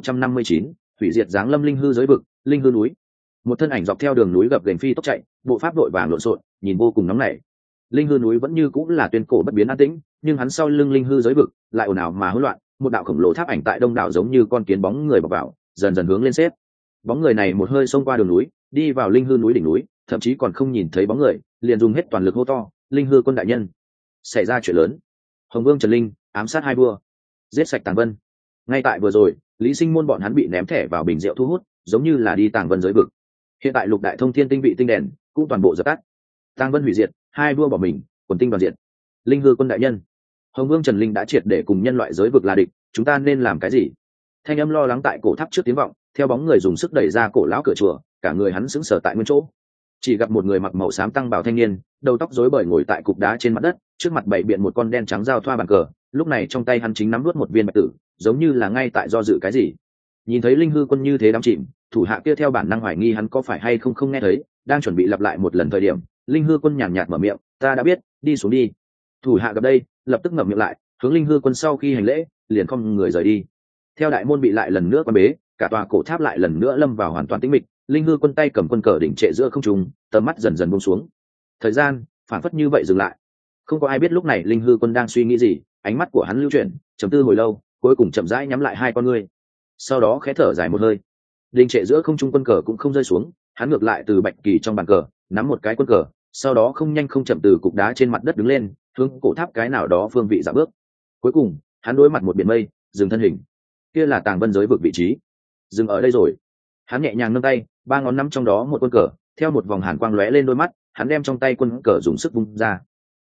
1659, hủy diệt giáng lâm. Linh hư giới vực, linh hư núi. Một thân ảnh dọc theo đường núi gập ghềnh phi tốc chạy, bộ pháp đội vàng lộn xộn, nhìn vô cùng nóng nảy. Linh hư núi vẫn như cũng là tuyên cổ bất biến an tĩnh, nhưng hắn sau lưng linh hư giới vực lại ồn ào mà hỗn loạn, một đạo khổng lồ tháp ảnh tại đông đảo giống như con kiến bóng người bọc vào, dần dần hướng lên xếp. Bóng người này một hơi xông qua đường núi, đi vào linh hư núi đỉnh núi, thậm chí còn không nhìn thấy bóng người, liền dùng hết toàn lực hô to, linh hư quân đại nhân, xảy ra chuyện lớn. Hồng Vương Trần Linh ám sát hai vua, giết sạch Tàng Vân. Ngay tại vừa rồi, Lý Sinh Môn bọn hắn bị ném thẻ vào bình rượu thu hút, giống như là đi Tàng Vân giới vực. Hiện tại lục đại thông thiên tinh vị tinh đèn cũng toàn bộ dập tắt. Tàng Vân hủy diệt, hai vua bỏ mình, quần tinh đoàn diệt. Linh hư quân đại nhân, Hồng Vương Trần Linh đã triệt để cùng nhân loại giới vực là địch, chúng ta nên làm cái gì? Thanh âm lo lắng tại cổ tháp trước tiếng vọng, theo bóng người dùng sức đẩy ra cổ lão cửa chùa, cả người hắn sững sờ tại nguyên chỗ. Chỉ gặp một người mặc màu xám tăng bào thanh niên, đầu tóc rối bời ngồi tại cục đá trên mặt đất, trước mặt bày biện một con đen trắng giao thoa bàn cờ, lúc này trong tay hắn chính nắm nuốt một viên bạch tử, giống như là ngay tại do dự cái gì. Nhìn thấy linh hư quân như thế đắm chìm, thủ hạ kia theo bản năng hoài nghi hắn có phải hay không nghe thấy, đang chuẩn bị lặp lại một lần thời điểm, linh hư quân nhàn nhạt mở miệng, ta đã biết, đi xuống đi. Thủ hạ gặp đây, lập tức ngậm miệng lại, hướng linh hư quân sau khi hành lễ, liền không người rời đi. Theo đại môn bị lại lần nữa quan bế, cả tòa cổ tháp lại lần nữa lâm vào hoàn toàn tĩnh mịch, linh hư quân tay cầm quân cờ đỉnh trệ giữa không trung, tầm mắt dần dần buông xuống. Thời gian phản phất như vậy dừng lại, không có ai biết lúc này linh hư quân đang suy nghĩ gì. Ánh mắt của hắn lưu chuyển, trầm tư hồi lâu, cuối cùng chậm rãi nhắm lại hai con ngươi, sau đó khẽ thở dài một hơi. Đỉnh trệ giữa không trung quân cờ cũng không rơi xuống, hắn ngược lại từ bạch kỳ trong bàn cờ nắm một cái quân cờ, sau đó không nhanh không chậm từ cục đá trên mặt đất đứng lên, hướng cổ tháp cái nào đó phương vị dạo bước. Cuối cùng hắn đối mặt một biển mây, dừng thân hình. Kia là Tàng Vân giới vực vị trí. Dừng ở đây rồi. Hắn nhẹ nhàng nâng tay, ba ngón nắm trong đó một quân cờ, theo một vòng hàn quang lóe lên đôi mắt, hắn đem trong tay quân cờ dùng sức vung ra.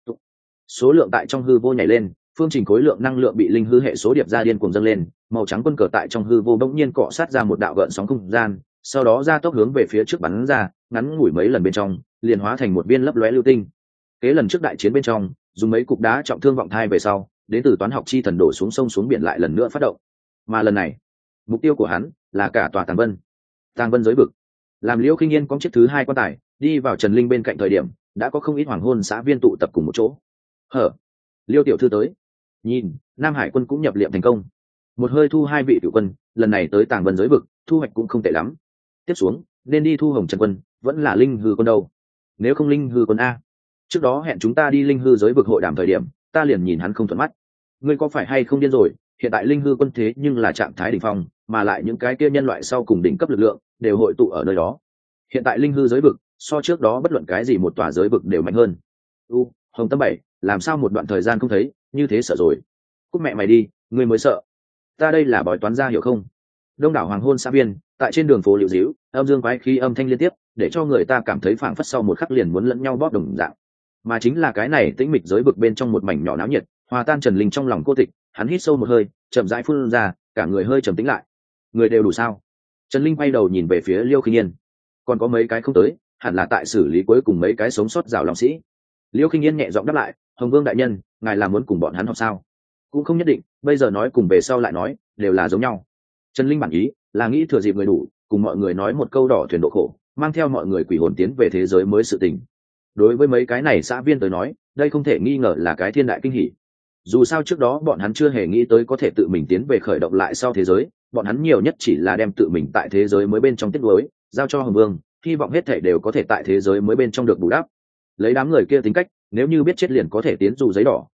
Số lượng tại trong hư vô nhảy lên, phương trình khối lượng năng lượng bị linh hư hệ số điệp ra điên cuồng dâng lên, màu trắng quân cờ tại trong hư vô bỗng nhiên cọ sát ra một đạo gợn sóng không gian, sau đó ra tốc hướng về phía trước bắn ra, ngắn ngủi mấy lần bên trong, liền hóa thành một viên lấp lóe lưu tinh. Kế lần trước đại chiến bên trong, dùng mấy cục đá trọng thương vọng thai về sau, đến từ toán học chi thần đổ xuống sông xuống biển lại lần nữa phát động. Mà lần này, mục tiêu của hắn là cả tòa Tàng Vân giới vực. Làm Liễu Khinh Yên có chiếc thứ hai quan tài đi vào Trần Linh bên cạnh thời điểm, đã có không ít hoàng hôn xã viên tụ tập cùng một chỗ. Liêu tiểu thư tới. Nhìn, Nam Hải quân cũng nhập liệm thành công, một hơi thu hai vị tiểu quân, lần này tới Tàng Vân giới vực, thu hoạch cũng không tệ lắm. Tiếp xuống, nên đi thu Hồng Trần quân, vẫn là linh hư quân đâu? Nếu không linh hư quân a, trước đó hẹn chúng ta đi linh hư giới vực hội đàm thời điểm, ta liền nhìn hắn không thuận mắt. Ngươi có phải hay không điên rồi? Hiện tại linh hư quân thế nhưng là trạng thái đỉnh phong, mà lại những cái kia nhân loại sau cùng đỉnh cấp lực lượng đều hội tụ ở nơi đó. Hiện tại linh hư giới vực so trước đó bất luận cái gì một tòa giới vực đều mạnh hơn. Hồng Tâm Bảy, làm sao một đoạn thời gian không thấy, như thế sợ rồi. Cút mẹ mày đi, ngươi mới sợ. Ta đây là bói toán ra hiểu không? Đông đảo hoàng hôn xã viên tại trên đường phố liễu díu, âm dương quái khí âm thanh liên tiếp, để cho người ta cảm thấy phảng phất sau một khắc liền muốn lẫn nhau bóp đồng dạng. Mà chính là cái này tĩnh mịch giới vực bên trong một mảnh nhỏ náo nhiệt, hòa tan Trần Linh trong lòng cô tịch. Hắn hít sâu một hơi, chậm rãi phun ra, cả người hơi trầm tĩnh lại. Người đều đủ sao? Trần Linh quay đầu nhìn về phía Liêu Khinh Yên. Còn có mấy cái không tới, hẳn là tại xử lý cuối cùng mấy cái sống sót rào lòng sĩ. Liêu Khinh Yên nhẹ giọng đáp lại, Hồng Vương đại nhân, ngài là muốn cùng bọn hắn học sao? Cũng không nhất định, bây giờ nói cùng về sau lại nói, đều là giống nhau. Trần Linh bản ý là nghĩ thừa dịp người đủ, cùng mọi người nói một câu đỏ thuyền độ khổ, mang theo mọi người quỷ hồn tiến về thế giới mới sự tình. Đối với mấy cái này xã viên tới nói, đây không thể nghi ngờ là cái thiên đại kinh hỉ. Dù sao trước đó bọn hắn chưa hề nghĩ tới có thể tự mình tiến về khởi động lại sau thế giới, bọn hắn nhiều nhất chỉ là đem tự mình tại thế giới mới bên trong tiết đối giao cho Hồng Vương, hy vọng hết thể đều có thể tại thế giới mới bên trong được bù đắp. Lấy đám người kia tính cách, nếu như biết chết liền có thể tiến dù giấy đỏ,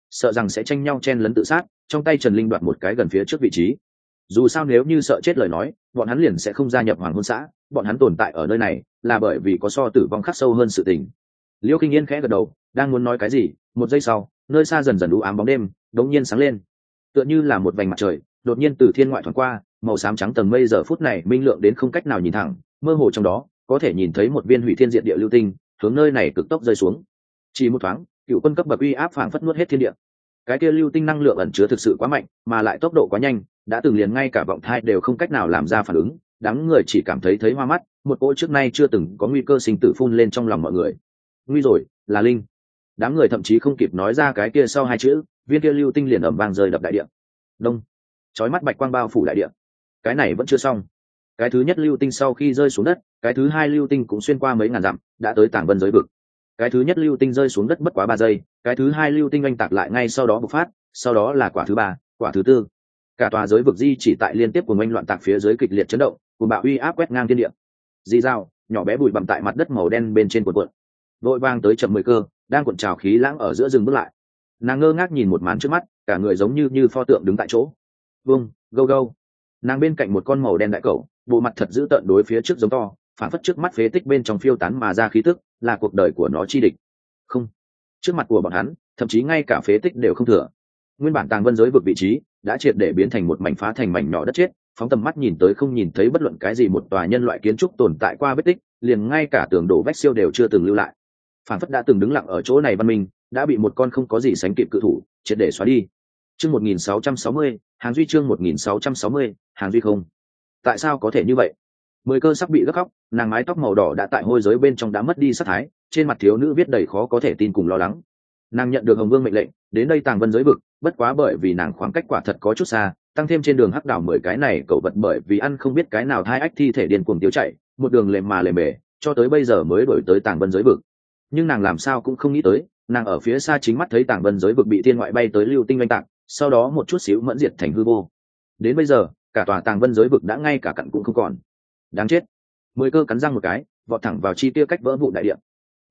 sợ rằng sẽ tranh nhau chen lấn tự sát. Trong tay Trần Linh đoạt một cái gần phía trước vị trí. Dù sao nếu như sợ chết lời nói, bọn hắn liền sẽ không gia nhập Hoàng Hôn xã, bọn hắn tồn tại ở nơi này là bởi vì có so tử vong khắc sâu hơn sự tình. Liễu Kinh Yên khẽ gật đầu, đang muốn nói cái gì, một giây sau, nơi xa dần dần u ám bóng đêm đống nhiên sáng lên, tựa như là một vành mặt trời đột nhiên từ thiên ngoại thoáng qua, màu xám trắng tầng mây giờ phút này minh lượng đến không cách nào nhìn thẳng, mơ hồ trong đó có thể nhìn thấy một viên hủy thiên diệt địa lưu tinh hướng nơi này cực tốc rơi xuống. Chỉ một thoáng, cựu quân cấp bậc uy áp phảng phất nuốt hết thiên địa. Cái kia lưu tinh năng lượng ẩn chứa thực sự quá mạnh, mà lại tốc độ quá nhanh, đã từng liền ngay cả vọng thai đều không cách nào làm ra phản ứng, đám người chỉ cảm thấy hoa mắt, một cỗ trước nay chưa từng có nguy cơ sinh tử phun lên trong lòng mọi người. Nguy rồi, là linh. Đám người thậm chí không kịp nói ra cái kia sau hai chữ, viên kia lưu tinh liền ầm vang rơi đập đại địa. Đông. Chói mắt bạch quang bao phủ đại địa. Cái này vẫn chưa xong. Cái thứ nhất lưu tinh sau khi rơi xuống đất, cái thứ hai lưu tinh cũng xuyên qua mấy ngàn dặm, đã tới Tàng Vân giới vực. Cái thứ nhất lưu tinh rơi xuống đất bất quá 3 giây, cái thứ hai lưu tinh oanh tạc lại ngay sau đó bộc phát, sau đó là quả thứ ba, quả thứ tư. Cả tòa giới vực di chỉ tại liên tiếp của oanh loạn tạc phía dưới kịch liệt chấn động, cùng bạo uy áp quét ngang thiên địa. Di dao, nhỏ bé bụi bặm tại mặt đất màu đen bên trên cuộn cuộn. Vội vang tới chậm 10 cơ, đang cuộn trào khí lãng ở giữa rừng bước lại. Nàng ngơ ngác nhìn một màn trước mắt, cả người giống như pho tượng đứng tại chỗ. Vung, gâu gâu. Nàng bên cạnh một con màu đen đại cẩu, bộ mặt thật dữ tợn đối phía trước giống to, phản phất trước mắt phế tích bên trong phiêu tán mà ra khí tức, là cuộc đời của nó chi địch. Không, trước mặt của bọn hắn, thậm chí ngay cả phế tích đều không thừa. Nguyên bản Tàng Vân giới vực vị trí đã triệt để biến thành một mảnh phá thành mảnh nhỏ đất chết, phóng tầm mắt nhìn tới không nhìn thấy bất luận cái gì một tòa nhân loại kiến trúc tồn tại qua vết tích, liền ngay cả tường đổ vách siêu đều chưa từng lưu lại. Phản phất đã từng đứng lặng ở chỗ này văn minh, đã bị một con không có gì sánh kịp cự thủ triệt để xóa đi. Chương 1660, Hàng Duy chương 1660, Hàng Duy không. Tại sao có thể như vậy? 10 cơ sắp bị gấp khóc, nàng mái tóc màu đỏ đã tại hôi giới bên trong đã mất đi sắc thái, trên mặt thiếu nữ viết đầy khó có thể tin cùng lo lắng. Nàng nhận được Hồng Vương mệnh lệnh, đến đây Tàng Vân giới vực, bất quá bởi vì nàng khoảng cách quả thật có chút xa, tăng thêm trên đường hắc đảo 10 cái này cậu vật bởi vì ăn không biết cái nào thai ách thi thể điên cuồng tiêu chạy, một đường lềm mà lềm bề, cho tới bây giờ mới đổi tới Tàng Vân giới vực. Nhưng nàng làm sao cũng không nghĩ tới, nàng ở phía xa chính mắt thấy Tàng Vân giới vực bị thiên ngoại bay tới lưu tinh oanh tạc, sau đó một chút xíu mẫn diệt thành hư vô. Đến bây giờ, cả tòa Tàng Vân giới vực đã ngay cả cặn cũng không còn. Đáng chết. 10 cơ cắn răng một cái, vọt thẳng vào chi tiêu cách vỡ vụ đại địa.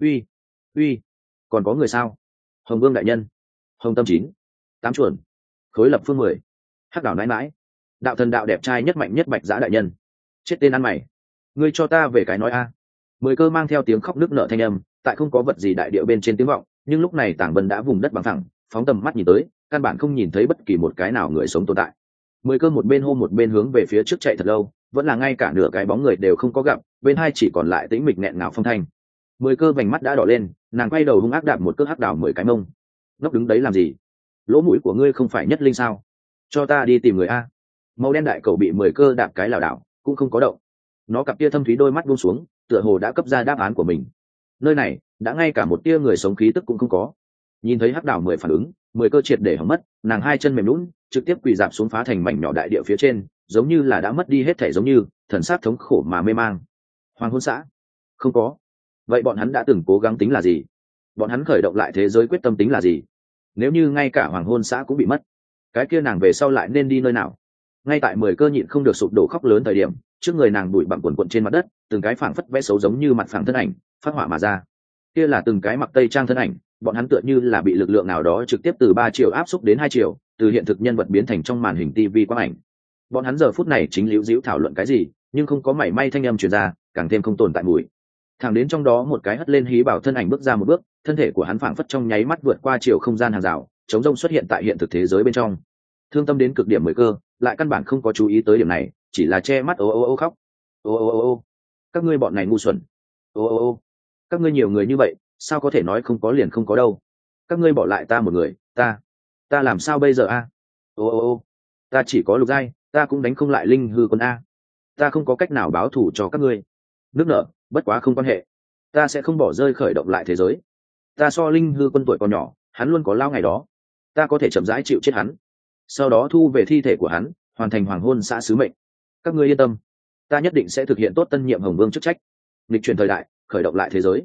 Uy, còn có người sao? Hồng Vương đại nhân, Hồng Tâm 9, 8 chuẩn, Khối Lập Phương 10, Hắc Đảo nãi nãi, đạo thần đạo đẹp trai nhất mạnh nhất Bạch Giã đại nhân. Chết tên ăn mày, ngươi cho ta về cái nói a. 10 cơ mang theo tiếng khóc nức nở thanh âm, tại không có vật gì đại địa bên trên tiếng vọng, nhưng lúc này Tàng Vân đã vùng đất bằng phẳng, phóng tầm mắt nhìn tới, căn bản không nhìn thấy bất kỳ một cái nào người sống tồn tại. 10 cơ một bên hô một bên hướng về phía trước chạy thật lâu, vẫn là ngay cả nửa cái bóng người đều không có gặp, bên hai chỉ còn lại tĩnh mịch nghẹn ngào phong thanh. 10 cơ vành mắt đã đỏ lên, nàng quay đầu hung ác đạp một cước Hắc Đảo 10 cái mông. Ngốc đứng đấy làm gì? Lỗ mũi của ngươi không phải nhất linh sao? Cho ta đi tìm người a. Màu đen đại cầu bị 10 cơ đạp cái lảo đảo, cũng không có động. Nó cặp tia thâm thúy đôi mắt buông xuống, tựa hồ đã cấp ra đáp án của mình. Nơi này đã ngay cả một tia người sống khí tức cũng không có. Nhìn thấy Hắc Đảo 10 phản ứng, 10 cơ triệt để hỏng mất, nàng hai chân mềm nhũn, trực tiếp quỳ rạp xuống phá thành mảnh nhỏ đại địa phía trên, giống như là đã mất đi hết thể, giống như thần sát thống khổ mà mê mang. Hoàng Hôn xã? Không có. Vậy bọn hắn đã từng cố gắng tính là gì? Bọn hắn khởi động lại thế giới quyết tâm tính là gì? Nếu như ngay cả Hoàng Hôn xã cũng bị mất, cái kia nàng về sau lại nên đi nơi nào? Ngay tại 10 cơ nhịn không được sụp đổ khóc lớn thời điểm, trước người nàng bụi bặm quần quần trên mặt đất, từng cái phảng phất vẽ xấu giống như mặt phẳng thân ảnh phát họa mà ra. Kia là từng cái mặc tây trang thân ảnh, bọn hắn tựa như là bị lực lượng nào đó trực tiếp từ 3 triệu áp xúc đến 2 triệu, từ hiện thực nhân vật biến thành trong màn hình TV quang ảnh. Bọn hắn giờ phút này chính liễu díu thảo luận cái gì, nhưng không có mảy may thanh âm truyền ra, càng thêm không tồn tại mùi. Thẳng đến trong đó một cái hất lên hí bảo thân ảnh bước ra một bước, thân thể của hắn phảng phất trong nháy mắt vượt qua chiều không gian hàng rào, chống rông xuất hiện tại hiện thực thế giới bên trong. Thương tâm đến cực điểm 10 cơ, lại căn bản không có chú ý tới điểm này, chỉ là che mắt ô khóc. Ô, các ngươi bọn này ngu xuẩn. Ô, các ngươi nhiều người như vậy, sao có thể nói không có liền không có đâu? Các ngươi bỏ lại ta một người, ta làm sao bây giờ a? Ô, ta chỉ có lục giai, ta cũng đánh không lại linh hư quân a. Ta không có cách nào báo thù cho các ngươi. Nước nở, bất quá không quan hệ, ta sẽ không bỏ rơi khởi động lại thế giới. Ta so linh hư quân tuổi còn nhỏ, hắn luôn có lao ngày đó, ta có thể chậm rãi chịu chết hắn, sau đó thu về thi thể của hắn, hoàn thành Hoàng Hôn xã sứ mệnh. Các ngươi yên tâm, ta nhất định sẽ thực hiện tốt tân nhiệm Hồng Vương chức trách, nghịch chuyển thời đại, khởi động lại thế giới.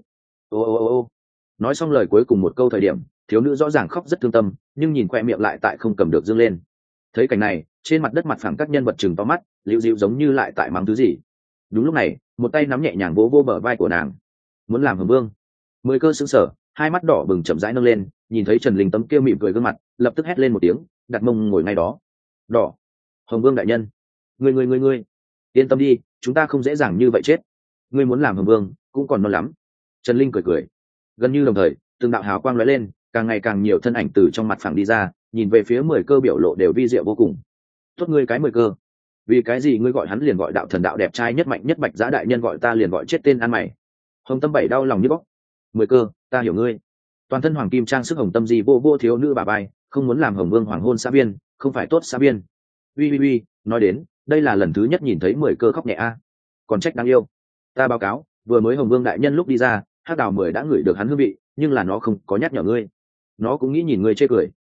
Ô. Nói xong lời cuối cùng một câu thời điểm, thiếu nữ rõ ràng khóc rất thương tâm, nhưng nhìn khoe miệng lại tại không cầm được dương lên. Thấy cảnh này, trên mặt đất mặt phẳng các nhân vật chừng to mắt, liễu dịu giống như lại tại mắng thứ gì. Đúng lúc này, một tay nắm nhẹ nhàng vỗ vô bờ vai của nàng. Muốn làm Hồng Vương? 10 cơ sững sờ, hai mắt đỏ bừng chậm rãi nâng lên, nhìn thấy Trần Linh tấm kia mỉm cười gương mặt, lập tức hét lên một tiếng, đặt mông ngồi ngay đó. Đỏ, Hồng Vương đại nhân, ngươi, yên tâm đi, chúng ta không dễ dàng như vậy chết. Ngươi muốn làm Hồng Vương cũng còn non lắm. Trần Linh cười. Gần như đồng thời, từng đạo hào quang lóe lên, càng ngày càng nhiều thân ảnh từ trong mặt phẳng đi ra, nhìn về phía 10 cơ biểu lộ đều vi diệu vô cùng. Tốt ngươi cái 10 cơ, vì cái gì ngươi gọi hắn liền gọi đạo thần đạo đẹp trai nhất mạnh nhất Bạch Giá đại nhân gọi ta liền gọi chết tên ăn mày. Hồng Tâm bảy đau lòng như bóc. 10 cơ, ta hiểu ngươi. Toàn thân hoàng kim trang sức Hồng Tâm gì vô thiếu nữ bà bay, không muốn làm Hồng Vương hoàng hôn xã viên, không phải tốt xã viên. Uy, nói đến, đây là lần thứ nhất nhìn thấy 10 cơ khóc nhẹ a. Còn trách đáng yêu. Ta báo cáo, vừa mới Hồng Vương đại nhân lúc đi ra, Hắc Đào 10 đã ngửi được hắn hương vị, nhưng là nó không có nhắc nhở ngươi. Nó cũng nghĩ nhìn ngươi chê cười.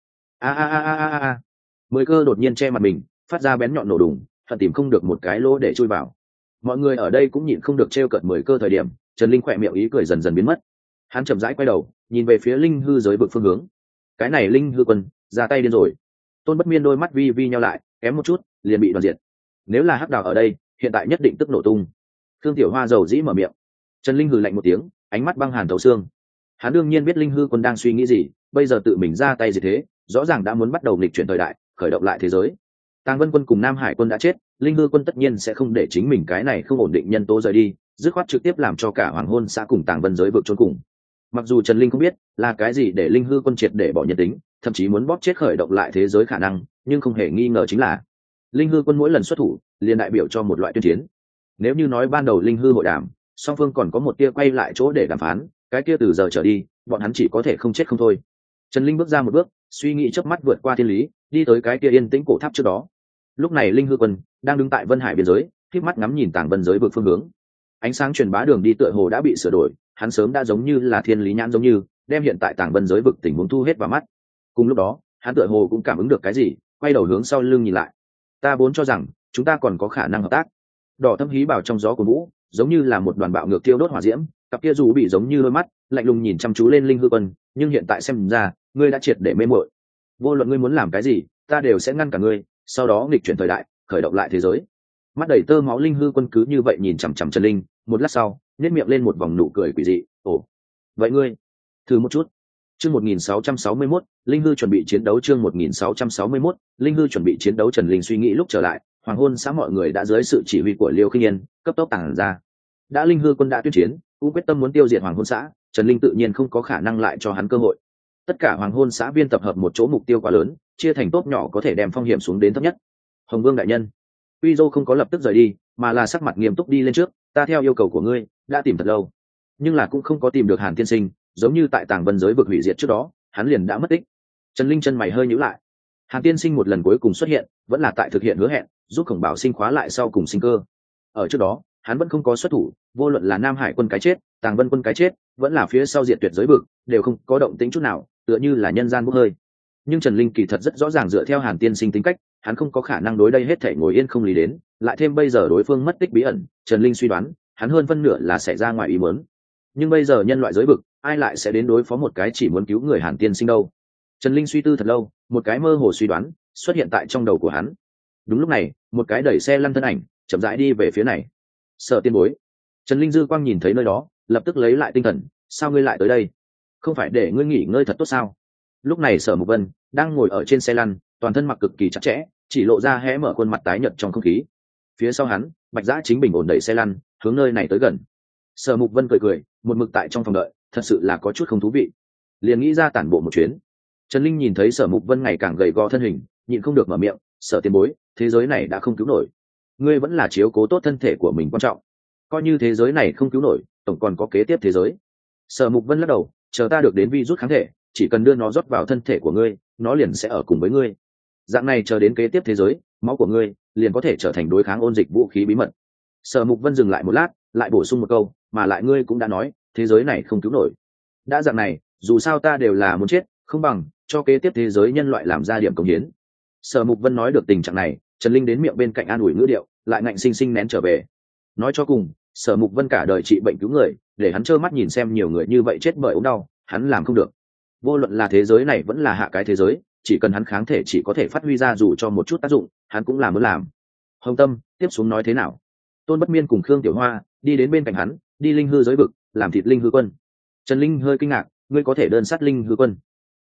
A. 10 cơ đột nhiên che mặt mình, phát ra bén nhọn nổ đùng, hận tìm không được một cái lỗ để chui vào. Mọi người ở đây cũng nhịn không được trêu cợt 10 cơ thời điểm, Trần Linh khỏe miệng ý cười dần dần biến mất. Hắn chậm rãi quay đầu, nhìn về phía linh hư giới vực phương hướng. Cái này linh hư quân ra tay điên rồi. Tôn Bất Miên đôi mắt vi nhau lại, kém một chút liền bị đoàn diệt. Nếu là Hắc Đào ở đây, hiện tại nhất định tức nổ tung. Thương Tiểu Hoa dầu dĩ mở miệng. Trần Linh hừ lạnh một tiếng, ánh mắt băng hàn thấu xương. Hắn đương nhiên biết linh hư quân đang suy nghĩ gì, bây giờ tự mình ra tay gì thế, rõ ràng đã muốn bắt đầu nghịch chuyển thời đại, khởi động lại thế giới. Tàng Vân quân cùng Nam Hải quân đã chết, linh hư quân tất nhiên sẽ không để chính mình cái này không ổn định nhân tố rời đi, dứt khoát trực tiếp làm cho cả Hoàng Hôn xã cùng Tàng Vân giới vực chôn cùng. Mặc dù Trần Linh không biết là cái gì để linh hư quân triệt để bỏ nhân tính, thậm chí muốn bóp chết khởi động lại thế giới khả năng, nhưng không hề nghi ngờ chính là linh hư quân mỗi lần xuất thủ liền đại biểu cho một loại tuyên chiến. Nếu như nói ban đầu linh hư hội đàm, song phương còn có một tia quay lại chỗ để đàm phán, cái kia từ giờ trở đi bọn hắn chỉ có thể không chết không thôi. Trần Linh bước ra một bước, suy nghĩ chớp mắt vượt qua thiên lý, đi tới cái kia yên tĩnh cổ tháp trước đó. Lúc này linh hư quân đang đứng tại Vân Hải biên giới, khép mắt ngắm nhìn Tàng Vân giới vực phương hướng. Ánh sáng truyền bá đường đi tựa hồ đã bị sửa đổi, hắn sớm đã giống như là thiên lý nhãn giống như đem hiện tại Tàng Vân giới vực tình huống thu hết vào mắt. Cùng lúc đó hắn tựa hồ cũng cảm ứng được cái gì, quay đầu hướng sau lưng nhìn lại. Ta vốn cho rằng chúng ta còn có khả năng hợp tác. Đỏ thâm hí bảo trong gió của vũ, giống như là một đoàn bạo ngược tiêu đốt hỏa diễm, cặp kia dù bị giống như đôi mắt lạnh lùng nhìn chăm chú lên linh hư quân, nhưng hiện tại xem ra ngươi đã triệt để mê muội. Vô luận ngươi muốn làm cái gì, ta đều sẽ ngăn cả ngươi, sau đó nghịch chuyển thời đại, khởi động lại thế giới. Mắt đầy tơ máu linh hư quân cứ như vậy nhìn chằm chằm Trần Linh, một lát sau nhếch miệng lên một vòng nụ cười quỷ dị. Ồ, vậy ngươi thử một chút. Chương 1661, linh hư chuẩn bị chiến đấu. Chương 1661, linh hư chuẩn bị chiến đấu. Trần Linh suy nghĩ lúc trở lại, Hoàng Hôn xã mọi người đã dưới sự chỉ huy của Liêu Khinh Yên cấp tốc tàng ra. Đã linh hư quân đã tuyên chiến, cũng quyết tâm muốn tiêu diệt Hoàng Hôn xã, Trần Linh tự nhiên không có khả năng lại cho hắn cơ hội. Tất cả Hoàng Hôn xã viên tập hợp một chỗ, mục tiêu quá lớn, chia thành tốt nhỏ có thể đem phong hiểm xuống đến thấp nhất. Hồng Vương đại nhân, Uy Dô không có lập tức rời đi, mà là sắc mặt nghiêm túc đi lên trước. Ta theo yêu cầu của ngươi đã tìm thật lâu, nhưng là cũng không có tìm được Hàn tiên sinh, giống như tại Tàng Vân giới vực hủy diệt trước đó, hắn liền đã mất tích. Trần Linh chân mày hơi nhíu lại. Hàn tiên sinh một lần cuối cùng xuất hiện, vẫn là tại thực hiện hứa hẹn, giúp Khổng Bảo Sinh khóa lại sau cùng sinh cơ. Ở trước đó, hắn vẫn không có xuất thủ, vô luận là Nam Hải quân cái chết, Tàng Vân quân cái chết, vẫn là phía sau diệt tuyệt giới vực, đều không có động tĩnh chút nào, tựa như là nhân gian bốc hơi. Nhưng Trần Linh kỳ thật rất rõ ràng dựa theo Hàn tiên sinh tính cách, hắn không có khả năng đối đây hết thảy ngồi yên không lý đến, lại thêm bây giờ đối phương mất tích bí ẩn, Trần Linh suy đoán, hắn hơn phân nửa là xảy ra ngoài ý muốn. Nhưng bây giờ nhân loại giới vực, ai lại sẽ đến đối phó một cái chỉ muốn cứu người Hàn tiên sinh đâu? Trần Linh suy tư thật lâu, một cái mơ hồ suy đoán xuất hiện tại trong đầu của hắn. Đúng lúc này, một cái đẩy xe lăn thân ảnh chậm rãi đi về phía này. Sở Tiên Bối. Trần Linh dư quang nhìn thấy nơi đó, lập tức lấy lại tinh thần. Sao ngươi lại tới đây? Không phải để ngươi nghỉ ngơi thật tốt sao? Lúc này Sở Mục Vân đang ngồi ở trên xe lăn, toàn thân mặc cực kỳ chặt chẽ, chỉ lộ ra hé mở khuôn mặt tái nhợt trong không khí. Phía sau hắn, Bạch Dã chính bình ổn đẩy xe lăn hướng nơi này tới gần. Sở Mục Vân cười, một mực tại trong phòng đợi, thật sự là có chút không thú vị, liền nghĩ ra tản bộ một chuyến. Trần Linh nhìn thấy Sở Mục Vân ngày càng gầy gò thân hình, nhịn không được mở miệng. Sở Tiên Bối, thế giới này đã không cứu nổi, ngươi vẫn là chiếu cố tốt thân thể của mình quan trọng. Coi như thế giới này không cứu nổi, tổng còn có kế tiếp thế giới. Sở Mục Vân lắc đầu, chờ ta được đến virus kháng thể, chỉ cần đưa nó rót vào thân thể của ngươi, nó liền sẽ ở cùng với ngươi. Dạng này chờ đến kế tiếp thế giới, máu của ngươi liền có thể trở thành đối kháng ôn dịch vũ khí bí mật. Sở Mục Vân dừng lại một lát, lại bổ sung một câu, mà lại ngươi cũng đã nói, thế giới này không cứu nổi. Đã dạng này, dù sao ta đều là muốn chết, không bằng cho kế tiếp thế giới nhân loại làm ra điểm công hiến. Sở Mục Vân nói được tình trạng này, Trần Linh đến miệng bên cạnh an ủi ngữ điệu, lại ngạnh sinh sinh nén trở về. Nói cho cùng, Sở Mục Vân cả đời trị bệnh cứu người, để hắn trơ mắt nhìn xem nhiều người như vậy chết bởi ốm đau, hắn làm không được. Vô luận là thế giới này vẫn là hạ cái thế giới, chỉ cần hắn kháng thể chỉ có thể phát huy ra dù cho một chút tác dụng, hắn cũng làm muốn làm. Hồng Tâm, tiếp xuống nói thế nào? Tôn Bất Miên cùng Khương Tiểu Hoa đi đến bên cạnh hắn, đi linh hư giới vực, làm thịt linh hư quân. Trần Linh hơi kinh ngạc, ngươi có thể đơn sát linh hư quân?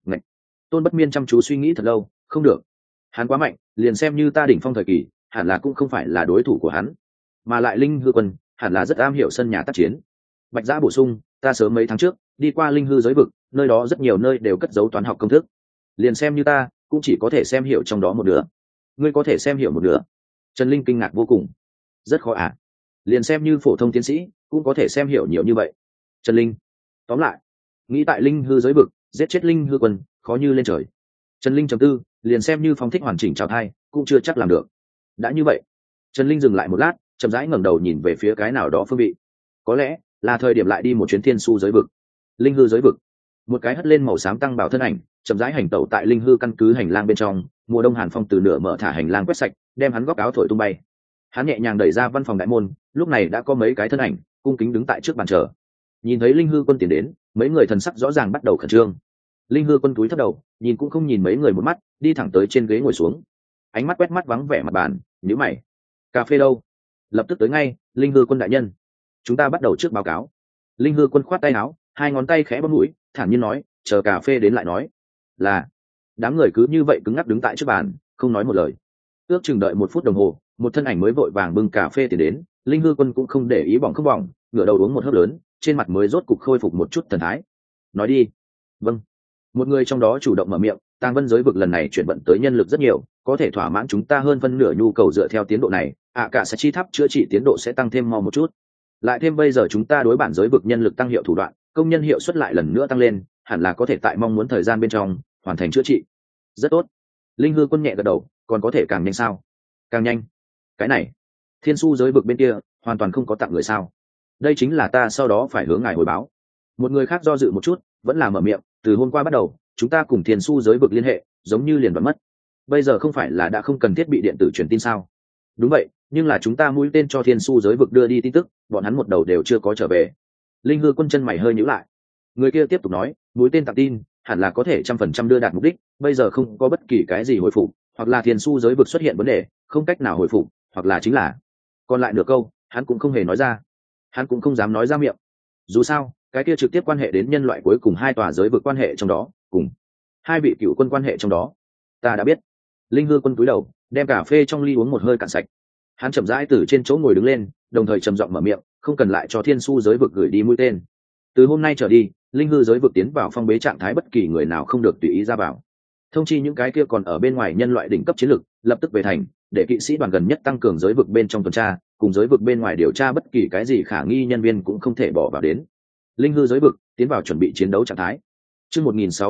Ngậy. Tôn Bất Miên chăm chú suy nghĩ thật lâu, không được, hắn quá mạnh, liền xem như ta đỉnh phong thời kỳ hẳn là cũng không phải là đối thủ của hắn, mà lại linh hư quân hẳn là rất am hiểu sân nhà tác chiến. Bạch Giã bổ sung, ta sớm mấy tháng trước đi qua linh hư giới vực, nơi đó rất nhiều nơi đều cất giấu toán học công thức, liền xem như ta cũng chỉ có thể xem hiểu trong đó một nửa. Ngươi có thể xem hiểu một nửa? Trần Linh kinh ngạc vô cùng. Rất khó à? Liền xem như phổ thông tiến sĩ cũng có thể xem hiểu nhiều như vậy. Trần Linh, tóm lại, nghĩ tại linh hư giới vực giết chết linh hư quân khó như lên trời. Trần Linh trầm tư, liền xem như phong thích hoàn chỉnh trào thai cũng chưa chắc làm được. Đã như vậy, Trần Linh dừng lại một lát, chậm rãi ngẩng đầu nhìn về phía cái nào đó phương vị. Có lẽ là thời điểm lại đi một chuyến thiên su giới vực, linh hư giới vực. Một cái hất lên màu xám tăng bảo thân ảnh chậm rãi hành tẩu tại linh hư căn cứ hành lang bên trong. Mùa đông hàn phong từ nửa mở thả hành lang quét sạch, đem hắn góc áo thổi tung bay. Hắn nhẹ nhàng đẩy ra văn phòng đại môn, lúc này đã có mấy cái thân ảnh cung kính đứng tại trước bàn chờ. Nhìn thấy linh hư quân tiến đến, mấy người thần sắc rõ ràng bắt đầu khẩn trương. Linh hư quân túi thấp đầu, nhìn cũng không nhìn mấy người một mắt, đi thẳng tới trên ghế ngồi xuống. Ánh mắt quét mắt vắng vẻ mặt bàn, nhíu mày. Cà phê đâu? Lập tức tới ngay, linh hư quân đại nhân. Chúng ta bắt đầu trước báo cáo. Linh hư quân khoát tay áo, hai ngón tay khẽ bấm mũi, thản nhiên nói, chờ cà phê đến lại nói. Là. Đám người cứ như vậy cứng ngắc đứng tại trước bàn, không nói một lời. Ước chừng đợi 1 phút đồng hồ, một thân ảnh mới vội vàng bưng cà phê tiến đến. Linh hư quân cũng không để ý bỏng không bỏng, ngửa đầu uống một hớp lớn, trên mặt mới rốt cục khôi phục một chút thần thái. Nói đi. Vâng. Một người trong đó chủ động mở miệng, Tàng Vân giới vực lần này chuyển vận tới nhân lực rất nhiều, có thể thỏa mãn chúng ta hơn phân nửa nhu cầu. Dựa theo tiến độ này, cả sẽ chi tháp chữa trị tiến độ sẽ tăng thêm mau một chút. Lại thêm bây giờ chúng ta đối bản giới vực nhân lực tăng hiệu thủ đoạn, công nhân hiệu suất lại lần nữa tăng lên, hẳn là có thể tại mong muốn thời gian bên trong hoàn thành chữa trị. Rất tốt. Linh hư quân nhẹ gật đầu, còn có thể càng nhanh sao? Càng nhanh? Cái này, thiên su giới vực bên kia hoàn toàn không có tặng người sao? Đây chính là ta sau đó phải hướng ngài hồi báo. Một người khác do dự một chút, vẫn là mở miệng, từ hôm qua bắt đầu chúng ta cùng thiên su giới vực liên hệ giống như liền đoạn mất. Bây giờ không phải là đã không cần thiết bị điện tử truyền tin sao? Đúng vậy, nhưng là chúng ta mũi tên cho thiên su giới vực đưa đi tin tức, bọn hắn một đầu đều chưa có trở về. Linh hư quân chân mày hơi nhíu lại. Người kia tiếp tục nói, mũi tên tặng tin hẳn là có thể 100% đưa đạt mục đích, bây giờ không có bất kỳ cái gì hồi phục, hoặc là thiên su giới vực xuất hiện vấn đề không cách nào hồi phục, hoặc là chính là còn lại nửa câu hắn cũng không hề nói ra. Hắn cũng không dám nói ra miệng, dù sao cái kia trực tiếp quan hệ đến nhân loại cuối cùng 2 tòa giới vực quan hệ trong đó, cùng 2 vị cựu quân quan hệ trong đó. Ta đã biết. Linh hư quân cúi đầu, đem cà phê trong ly uống một hơi cạn sạch. Hắn chậm rãi từ trên chỗ ngồi đứng lên, đồng thời trầm giọng mở miệng, không cần lại cho thiên su giới vực gửi đi mũi tên. Từ hôm nay trở đi, linh hư giới vực tiến vào phong bế trạng thái, bất kỳ người nào không được tùy ý ra vào. Thông chi những cái kia còn ở bên ngoài nhân loại đỉnh cấp chiến lực lập tức về thành, để kỵ sĩ đoàn gần nhất tăng cường giới vực bên trong tuần tra, cùng giới vực bên ngoài điều tra bất kỳ cái gì khả nghi nhân viên cũng không thể bỏ vào đến. Linh hư giới vực tiến vào chuẩn bị chiến đấu trạng thái. Chương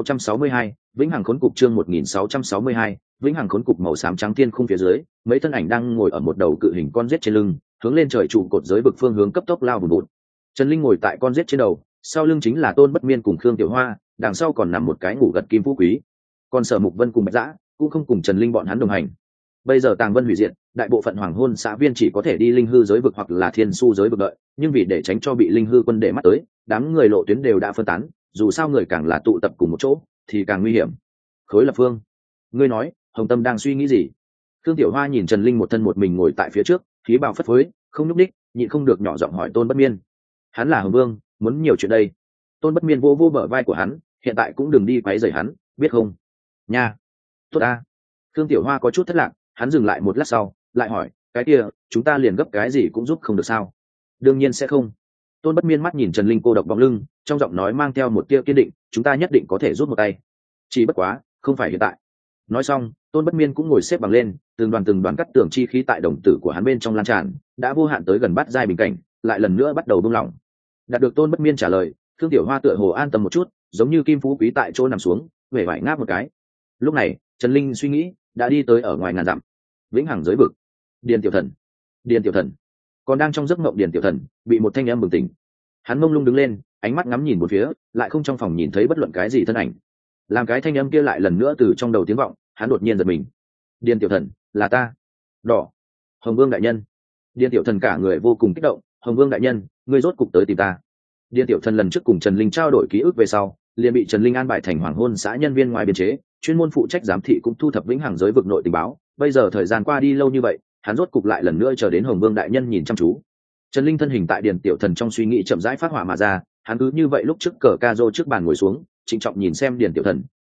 1662, vĩnh hằng khốn cục. Chương 1662, vĩnh hằng khốn cục. Màu xám trắng thiên khung phía dưới, mấy thân ảnh đang ngồi ở một đầu cự hình con rết trên lưng, hướng lên trời trụ cột giới vực phương hướng cấp tốc lao vùn vụt. Trần Linh ngồi tại con rết trên đầu, sau lưng chính là Tôn Bất Miên cùng Khương Tiểu Hoa, đằng sau còn nằm một cái ngủ gật Kim Phú Quý. Còn Sở Mục Vân cùng Bạch Dã cũng không cùng Trần Linh bọn hắn đồng hành. Bây giờ Tàng Vân hủy diệt, đại bộ phận hoàng hôn xã viên chỉ có thể đi linh hư giới vực hoặc là thiên su giới vực đợi, nhưng vì để tránh cho bị linh hư quân để mắt tới, đám người lộ tuyến đều đã phân tán, dù sao người càng là tụ tập cùng một chỗ thì càng nguy hiểm. Khối Lập Phương, ngươi nói Hồng Tâm đang suy nghĩ gì? Khương Tiểu Hoa nhìn Trần Linh một thân một mình ngồi tại phía trước, khí bào phất phới, không nhúc đích, nhịn không được nhỏ giọng hỏi Tôn Bất Miên. Hắn là Hồng Vương, muốn nhiều chuyện đây. Tôn Bất Miên vô vô bờ vai của hắn, hiện tại cũng đừng đi quấy rầy hắn, biết không? Nha. Tốt a. Khương Tiểu Hoa có chút thất lạc, hắn dừng lại một lát sau, lại hỏi, cái kia, chúng ta liền gấp cái gì cũng giúp không được sao? Đương nhiên sẽ không. Tôn Bất Miên mắt nhìn Trần Linh cô độc bóng lưng, trong giọng nói mang theo một tia kiên định, chúng ta nhất định có thể rút một tay. Chỉ bất quá, không phải hiện tại. Nói xong, Tôn Bất Miên cũng ngồi xếp bằng lên, từng đoàn cắt tưởng chi khí tại đồng tử của hắn bên trong lan tràn, đã vô hạn tới gần bát giai bình cảnh, lại lần nữa bắt đầu buông lỏng. Đạt được Tôn Bất Miên trả lời, Khương Tiểu Hoa tựa hồ an tâm một chút, giống như Kim Phú Quý tại chỗ nằm xuống, vẻ vải ngáp một cái. Lúc này, Trần Linh suy nghĩ, đã đi tới ở ngoài ngàn dặm, vĩnh hằng giới vực. Điền Tiểu Thần, Điền Tiểu Thần, còn đang trong giấc mộng Điền Tiểu Thần bị một thanh âm bừng tỉnh. Hắn mông lung đứng lên, ánh mắt ngắm nhìn một phía, lại không trong phòng nhìn thấy bất luận cái gì thân ảnh. Làm cái thanh âm kia lại lần nữa từ trong đầu tiếng vọng, hắn đột nhiên giật mình. Điền Tiểu Thần, là ta. Đỏ. Hồng Vương đại nhân. Điền Tiểu Thần cả người vô cùng kích động, Hồng Vương đại nhân, ngươi rốt cục tới tìm ta. Điền Tiểu Thần lần trước cùng Trần Linh trao đổi ký ức về sau, liền bị Trần Linh an bài thành hoàng hôn xã nhân viên ngoài biên chế, chuyên môn phụ trách giám thị cũng thu thập vĩnh hằng giới vực nội tình báo. Bây giờ thời gian qua đi lâu như vậy, hắn rốt cục lại lần nữa chờ đến Hồng Vương đại nhân nhìn chăm chú. Trần Linh thân hình tại Điền Tiểu Thần trong suy nghĩ chậm rãi phát hỏa mà ra, hắn cứ như vậy lúc trước cờ ca rô trước bàn ngồi xuống, trịnh trọng nhìn xem Điền Tiểu Thần,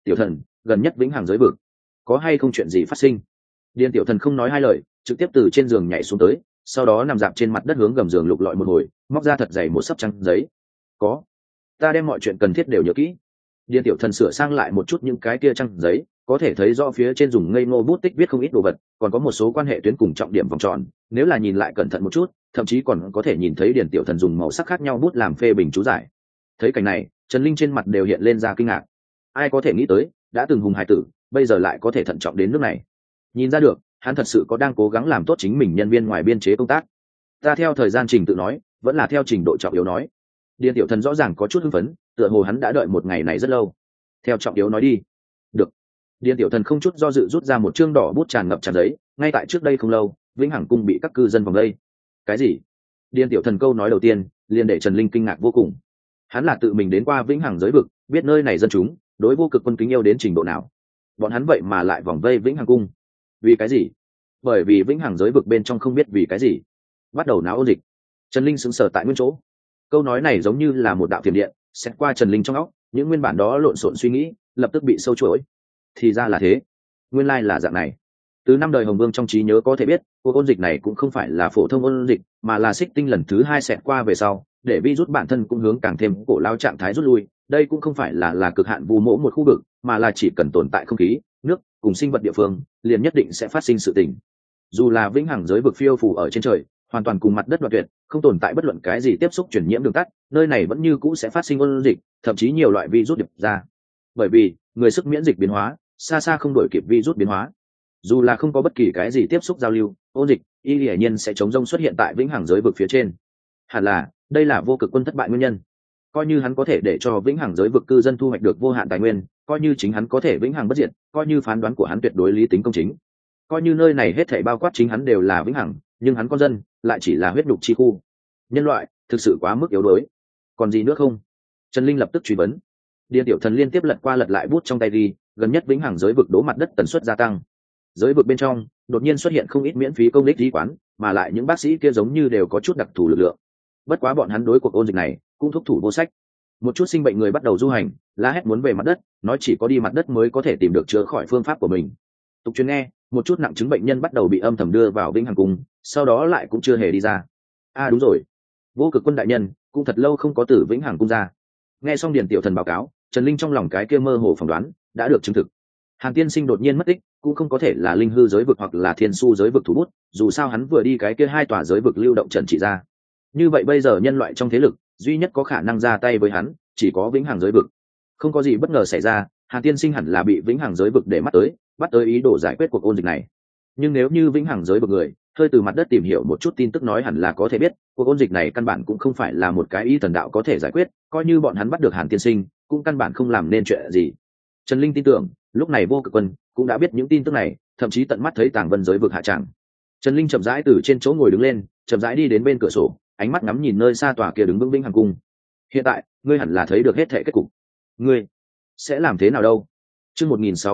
tiểu thần, gần nhất vĩnh hằng giới vực có hay không chuyện gì phát sinh? Điền tiểu thần không nói hai lời, trực tiếp từ trên giường nhảy xuống tới, sau đó nằm dạp trên mặt đất hướng gầm giường lục lọi một hồi, móc ra thật dày một sấp trắng giấy. Có, ta đem mọi chuyện cần thiết đều nhớ kỹ. Điền tiểu thần sửa sang lại một chút những cái kia trắng giấy, có thể thấy rõ phía trên dùng ngây ngô bút tích viết không ít đồ vật, còn có một số quan hệ tuyến cùng trọng điểm vòng tròn, nếu là nhìn lại cẩn thận một chút, thậm chí còn có thể nhìn thấy Điền tiểu thần dùng màu sắc khác nhau bút làm phê bình chú giải. Thấy cảnh này, Trần Linh trên mặt đều hiện lên ra kinh ngạc. Ai có thể nghĩ tới, đã từng hùng hải tử, bây giờ lại có thể thận trọng đến nước này. Nhìn ra được, hắn thật sự có đang cố gắng làm tốt chính mình nhân viên ngoài biên chế công tác. Ta theo thời gian trình tự nói, vẫn là theo trình độ trọng yếu nói. Điền tiểu thần rõ ràng có chút hưng phấn, tựa hồ hắn đã đợi một ngày này rất lâu. Theo trọng yếu nói đi. Được. Điền tiểu thần không chút do dự rút ra một chương đỏ bút tràn ngập tràn giấy, ngay tại trước đây không lâu, vĩnh hằng cung bị các cư dân vòng đây. Cái gì? Điền tiểu thần câu nói đầu tiên liền để Trần Linh kinh ngạc vô cùng. Hắn là tự mình đến qua vĩnh hằng giới vực, biết nơi này dân chúng đối vô cực quân kính yêu đến trình độ nào. Bọn hắn vậy mà lại vòng vây vĩnh hằng cung. Vì cái gì? Bởi vì vĩnh hằng giới vực bên trong không biết vì cái gì bắt đầu náo ôn dịch. Trần Linh sững sờ tại nguyên chỗ. Câu nói này giống như là một đạo thiểm điện xét qua Trần Linh trong óc, những nguyên bản đó lộn xộn suy nghĩ lập tức bị sâu chuỗi. Thì ra là thế, nguyên lai là dạng này. Từ năm đời Hồng Vương trong trí nhớ có thể biết, cuộc ôn dịch này cũng không phải là phổ thông ôn dịch, mà là xích tinh lần thứ 2 xẹt qua về sau, để virus bản thân cũng hướng càng thêm cổ lao trạng thái rút lui. Đây cũng không phải là cực hạn vu mỗ một khu vực, mà là chỉ cần tồn tại không khí, nước cùng sinh vật địa phương, liền nhất định sẽ phát sinh sự tình. Dù là vĩnh hằng giới vực phiêu phù ở trên trời, hoàn toàn cùng mặt đất đoạn tuyệt, không tồn tại bất luận cái gì tiếp xúc truyền nhiễm đường tắt, nơi này vẫn như cũ sẽ phát sinh ôn dịch, thậm chí nhiều loại virus điệp ra. Bởi vì người sức miễn dịch biến hóa xa xa không đổi kịp virus biến hóa. Dù là không có bất kỳ cái gì tiếp xúc giao lưu, ôn dịch hiển nhiên sẽ chống rông xuất hiện tại vĩnh hằng giới vực phía trên. Hẳn là đây là vô cực quân thất bại nguyên nhân. Coi như hắn có thể để cho vĩnh hằng giới vực cư dân thu hoạch được vô hạn tài nguyên, coi như chính hắn có thể vĩnh hằng bất diệt, coi như phán đoán của hắn tuyệt đối lý tính công chính, coi như nơi này hết thảy bao quát chính hắn đều là vĩnh hằng, nhưng hắn con dân lại chỉ là huyết nhục chi khu. Nhân loại thực sự quá mức yếu đuối. Còn gì nữa không? Trần Linh lập tức truy vấn. Điền tiểu thần liên tiếp lật qua lật lại bút trong tay ghi, gần nhất vĩnh hằng giới vực đố mặt đất tần suất gia tăng. Giới vực bên trong đột nhiên xuất hiện không ít miễn phí công đích lý quán, mà lại những bác sĩ kia giống như đều có chút đặc thù lực lượng. Bất quá bọn hắn đối cuộc ôn dịch này cũng thúc thủ vô sách. Một chút sinh bệnh người bắt đầu du hành, la hét muốn về mặt đất, nói chỉ có đi mặt đất mới có thể tìm được chữa khỏi phương pháp của mình. Tục truyền nghe, một chút nặng chứng bệnh nhân bắt đầu bị âm thầm đưa vào vĩnh hằng cung, sau đó lại cũng chưa hề đi ra. Đúng rồi, vô cực quân đại nhân cũng thật lâu không có từ vĩnh hằng cung ra. Nghe xong Điền tiểu thần báo cáo, Trần Linh trong lòng cái kia mơ hồ phỏng đoán đã được chứng thực. Hàn tiên sinh đột nhiên mất tích cũng không có thể là linh hư giới vực hoặc là thiên su giới vực thủ bút, dù sao hắn vừa đi cái kia 2 tòa giới vực lưu động trần trị ra. Như vậy bây giờ nhân loại trong thế lực duy nhất có khả năng ra tay với hắn chỉ có vĩnh hằng giới vực. Không có gì bất ngờ xảy ra, Hàn tiên sinh hẳn là bị vĩnh hằng giới vực để bắt tới ý đồ giải quyết cuộc ôn dịch này. Nhưng nếu như vĩnh hằng giới vực người hơi từ mặt đất tìm hiểu một chút tin tức nói, hẳn là có thể biết cuộc ôn dịch này căn bản cũng không phải là một cái ý thần đạo có thể giải quyết, coi như bọn hắn bắt được Hàn tiên sinh cũng căn bản không làm nên chuyện gì. Trần Linh tin tưởng lúc này vô cực quân cũng đã biết những tin tức này, thậm chí tận mắt thấy tàng vân giới vực hạ tràng. Trần Linh chậm rãi từ trên chỗ ngồi đứng lên, chậm rãi đi đến bên cửa sổ, ánh mắt ngắm nhìn nơi xa tòa kia đứng vững vĩnh hằng cung. Hiện tại ngươi hẳn là thấy được hết thảy kết cục, ngươi sẽ làm thế nào đâu? Chương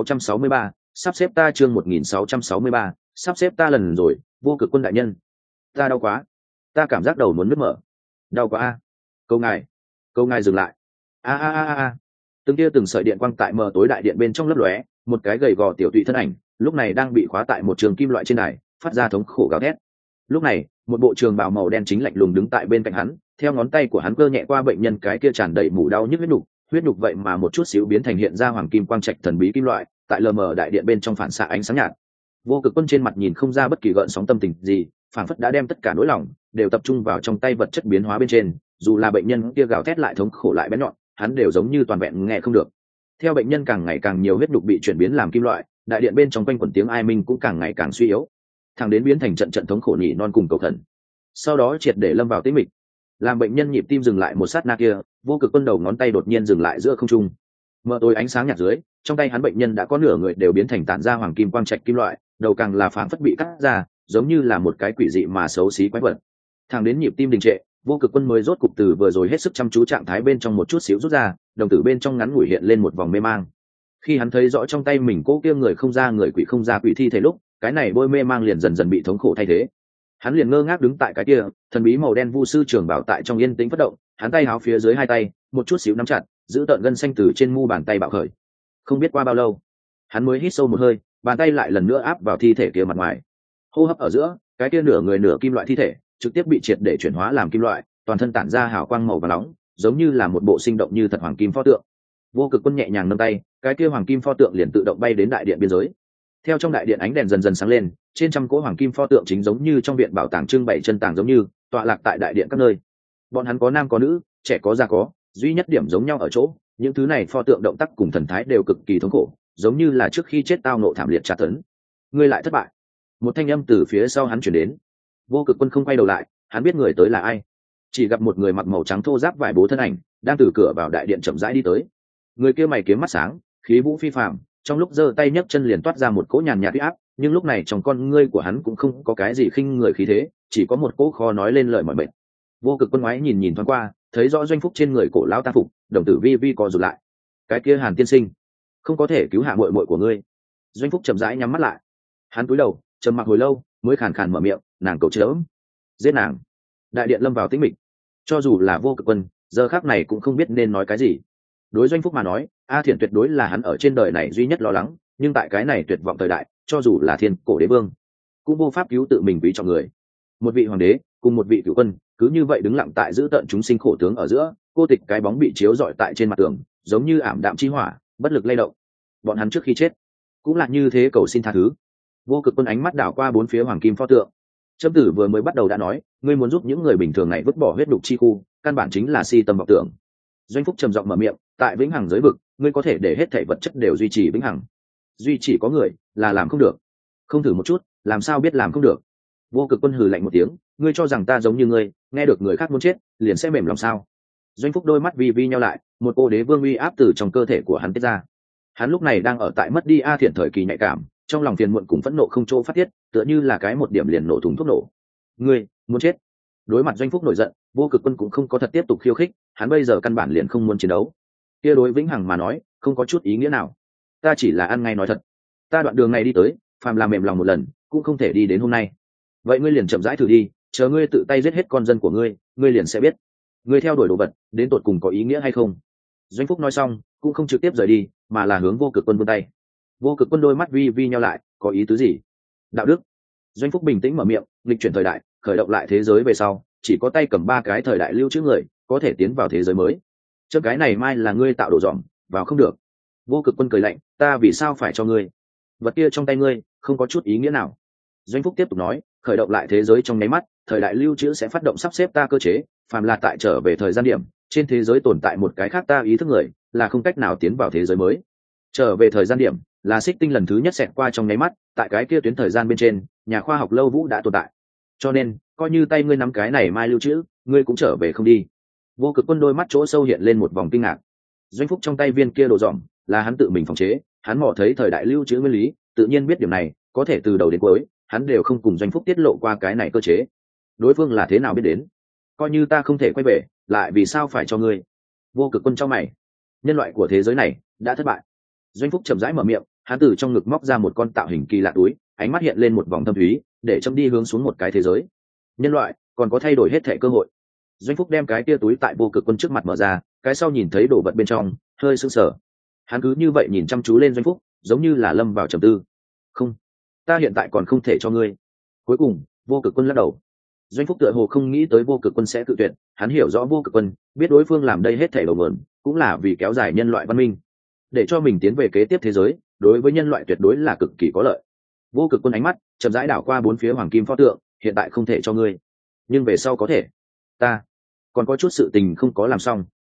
1663, sắp xếp ta. Chương 1663, sắp xếp ta. Lần rồi, vô cực quân đại nhân, ta đau quá, ta cảm giác đầu muốn nứt mở. Đau quá a. Câu ngài dừng lại. Từng tia từng sợi điện quang tại mờ tối đại điện bên trong lấp lóe, một cái gầy gò tiểu tụy thân ảnh lúc này đang bị khóa tại một trường kim loại trên đài, phát ra thống khổ gào thét. Lúc này một bộ trường bào màu đen chính lạnh lùng đứng tại bên cạnh hắn, theo ngón tay của hắn cơ nhẹ qua bệnh nhân cái kia tràn đầy mủ đau nhức huyết nhục vậy mà một chút xíu biến thành hiện ra hoàng kim quang trạch thần bí kim loại, tại lờ mờ đại điện bên trong phản xạ ánh sáng nhạt. Vô cực quân trên mặt nhìn không ra bất kỳ gợn sóng tâm tình gì, phảng phất đã đem tất cả nỗi lòng đều tập trung vào trong tay vật chất biến hóa bên trên, dù là bệnh nhân kia gào thét lại thống khổ lại bén nhọn, hắn đều giống như toàn vẹn nghe không được. Theo bệnh nhân càng ngày càng nhiều huyết nhục bị chuyển biến làm kim loại, đại điện bên trong quanh quẩn tiếng ai minh cũng càng ngày càng suy yếu, thẳng đến biến thành trận trận thống khổ nhỉ non cùng cầu thần. Sau đó triệt để lâm vào tĩnh mịch. Làm bệnh nhân nhịp tim dừng lại một sát na kia, vô cực quân đầu ngón tay đột nhiên dừng lại giữa không trung. Mờ tối ánh sáng nhạt dưới, trong tay hắn bệnh nhân đã có nửa người đều biến thành tản ra hoàng kim quang trạch kim loại, đầu càng là phảng phất bị cắt ra, giống như là một cái quỷ dị mà xấu xí quái vật. Thẳng đến nhịp tim đình trệ, vô cực quân mới rốt cục từ vừa rồi hết sức chăm chú trạng thái bên trong một chút xíu rút ra, đồng tử bên trong ngắn ngủi hiện lên một vòng mê mang. Khi hắn thấy rõ trong tay mình cố kia người không ra người quỷ không ra quỷ thi thể lúc, cái này bôi mê mang liền dần dần bị thống khổ thay thế. Hắn liền ngơ ngác đứng tại cái kia, thần bí màu đen vu sư trường bảo tại trong yên tĩnh bất động, hắn tay háo phía dưới hai tay, một chút xíu nắm chặt, giữ tợn gân xanh từ trên mu bàn tay bạo khởi. Không biết qua bao lâu, hắn mới hít sâu một hơi, bàn tay lại lần nữa áp vào thi thể kia mặt ngoài. Hô hấp ở giữa, cái kia nửa người nửa kim loại thi thể trực tiếp bị triệt để chuyển hóa làm kim loại, toàn thân tản ra hào quang màu vàng nóng, giống như là một bộ sinh động như thật hoàng kim pho tượng. Vô Cực Quân nhẹ nhàng nâng tay, cái kia hoàng kim pho tượng liền tự động bay đến đại điện biên giới. Theo trong đại điện ánh đèn dần dần sáng lên, trên trăm cỗ hoàng kim pho tượng chính giống như trong viện bảo tàng trưng bày chân tàng giống như tọa lạc tại đại điện các nơi. Bọn hắn có nam có nữ, trẻ có già có, duy nhất điểm giống nhau ở chỗ, những thứ này pho tượng động tác cùng thần thái đều cực kỳ thống khổ, giống như là trước khi chết tao nộ thảm liệt tra tấn. Ngươi lại thất bại. Một thanh âm từ phía sau hắn truyền đến. Vô Cực Quân không quay đầu lại, hắn biết người tới là ai. Chỉ gặp một người mặc màu trắng thô ráp vải bố thân ảnh, đang từ cửa vào đại điện chậm rãi đi tới. Người kia mày kiếm mắt sáng, khí vũ phi phàm, trong lúc giơ tay nhấc chân liền toát ra một cỗ nhàn nhạt uy áp, nhưng lúc này trong con ngươi của hắn cũng không có cái gì khinh người khí thế, chỉ có một cỗ khó nói lên lời mỏi mệt. Vô Cực Quân ngoái nhìn nhìn thoáng qua, thấy rõ Doanh Phúc trên người cổ lão ta phục, đồng tử vi vi co rụt lại. Cái kia Hàn tiên sinh, không có thể cứu hạ muội muội của ngươi. Doanh Phúc chậm rãi nhắm mắt lại, hắn cúi đầu trầm mặc hồi lâu mới khàn khàn mở miệng, nàng cầu chớm giết nàng. Đại điện lâm vào tĩnh mịch, cho dù là Vô Cực Quân giờ khắc này cũng không biết nên nói cái gì. Đối Doanh Phúc mà nói, A Thiển tuyệt đối là hắn ở trên đời này duy nhất lo lắng, nhưng tại cái này tuyệt vọng thời đại, cho dù là thiên cổ đế vương cũng vô pháp cứu tự mình quý trọng người. Một vị hoàng đế cùng một vị cửu quân cứ như vậy đứng lặng tại giữ tận chúng sinh khổ tướng ở giữa, cô tịch cái bóng bị chiếu rọi tại trên mặt tường, giống như ảm đạm chi hỏa bất lực lay động. Bọn hắn trước khi chết cũng là như thế, cầu xin tha thứ. Vô Cực Quân ánh mắt đảo qua bốn phía hoàng kim pho tượng. Trâm Tử vừa mới bắt đầu đã nói, ngươi muốn giúp những người bình thường này vứt bỏ huyết đục chi khu, căn bản chính là si tâm vọng tưởng. Doanh Phúc trầm giọng mở miệng, tại vĩnh hằng giới vực, ngươi có thể để hết thảy vật chất đều duy trì vĩnh hằng, duy chỉ có người là làm không được. Không thử một chút làm sao biết làm không được. Vô Cực Quân hừ lạnh một tiếng, ngươi cho rằng ta giống như ngươi, nghe được người khác muốn chết liền sẽ mềm lòng sao? Doanh Phúc đôi mắt vi vi nhau lại, một ô đế vương uy áp từ trong cơ thể của hắn tiết ra. Hắn lúc này đang ở tại mất đi A Thiển thời kỳ nhạy cảm, trong lòng phiền muộn cùng phẫn nộ không chỗ phát tiết, tựa như là cái một điểm liền nổ thùng thuốc nổ. Ngươi muốn chết? Đối mặt Doanh Phúc nổi giận, Vô Cực Quân cũng không có thật tiếp tục khiêu khích, hắn bây giờ căn bản liền không muốn chiến đấu. Kia đối vĩnh hằng mà nói không có chút ý nghĩa nào. Ta chỉ là ăn ngay nói thật, ta đoạn đường này đi tới, phàm làm mềm lòng một lần cũng không thể đi đến hôm nay. Vậy ngươi liền chậm rãi thử đi, chờ ngươi tự tay giết hết con dân của ngươi, ngươi liền sẽ biết ngươi theo đuổi đồ vật đến tột cùng có ý nghĩa hay không. Doanh Phúc nói xong cũng không trực tiếp rời đi, mà là hướng Vô Cực Quân vươn tay. Vô Cực Quân đôi mắt vi vi nhau lại, có ý tứ gì? Đạo đức. Doanh Phúc bình tĩnh mở miệng, lịch chuyển thời đại, khởi động lại thế giới về sau, chỉ có tay cầm ba cái thời đại lưu trữ người có thể tiến vào thế giới mới. Trước cái này mai là ngươi tạo đồ dòm, vào không được. Vô Cực Quân cười lạnh, ta vì sao phải cho ngươi? Vật kia trong tay ngươi không có chút ý nghĩa nào. Doanh Phúc tiếp tục nói, khởi động lại thế giới trong nháy mắt, thời đại lưu trữ sẽ phát động sắp xếp ta cơ chế, phàm là tại trở về thời gian điểm, trên thế giới tồn tại một cái khác ta ý thức người, là không cách nào tiến vào thế giới mới. Trở về thời gian điểm là xích tinh lần thứ nhất xẹt qua trong nháy mắt, tại cái kia tuyến thời gian bên trên, nhà khoa học Lâu Vũ đã tồn tại. Cho nên, coi như tay ngươi nắm cái này mai lưu trữ, ngươi cũng trở về không đi. Vô Cực Quân đôi mắt chỗ sâu hiện lên một vòng kinh ngạc. Doanh Phúc trong tay viên kia đồ dòm là hắn tự mình phòng chế, hắn mò thấy thời đại lưu trữ nguyên lý, tự nhiên biết điểm này, có thể từ đầu đến cuối hắn đều không cùng Doanh Phúc tiết lộ qua cái này cơ chế. Đối phương là thế nào biết đến? Coi như ta không thể quay về, lại vì sao phải cho ngươi? Vô Cực Quân trong mày, nhân loại của thế giới này đã thất bại. Doanh Phúc chậm rãi mở miệng, hắn từ trong ngực móc ra một con tạo hình kỳ lạ túi, ánh mắt hiện lên một vòng thâm thúy, để châm đi hướng xuống một cái thế giới. Nhân loại còn có thay đổi hết thể cơ hội. Doanh Phúc đem cái tia túi tại Vô Cực Quân trước mặt mở ra, cái sau nhìn thấy đồ vật bên trong, hơi sững sờ. Hắn cứ như vậy nhìn chăm chú lên Doanh Phúc, giống như là lâm vào trầm tư. Không, ta hiện tại còn không thể cho ngươi. Cuối cùng, Vô Cực Quân lắc đầu. Doanh Phúc tựa hồ không nghĩ tới Vô Cực Quân sẽ cự tuyệt, hắn hiểu rõ Vô Cực Quân, biết đối phương làm đây hết thảy đầu mượn, cũng là vì kéo dài nhân loại văn minh, để cho mình tiến về kế tiếp thế giới, đối với nhân loại tuyệt đối là cực kỳ có lợi. Vô Cực Quân ánh mắt chậm rãi đảo qua bốn phía hoàng kim pho tượng, hiện tại không thể cho ngươi, nhưng về sau có thể. Ta còn có chút sự tình không có làm xong.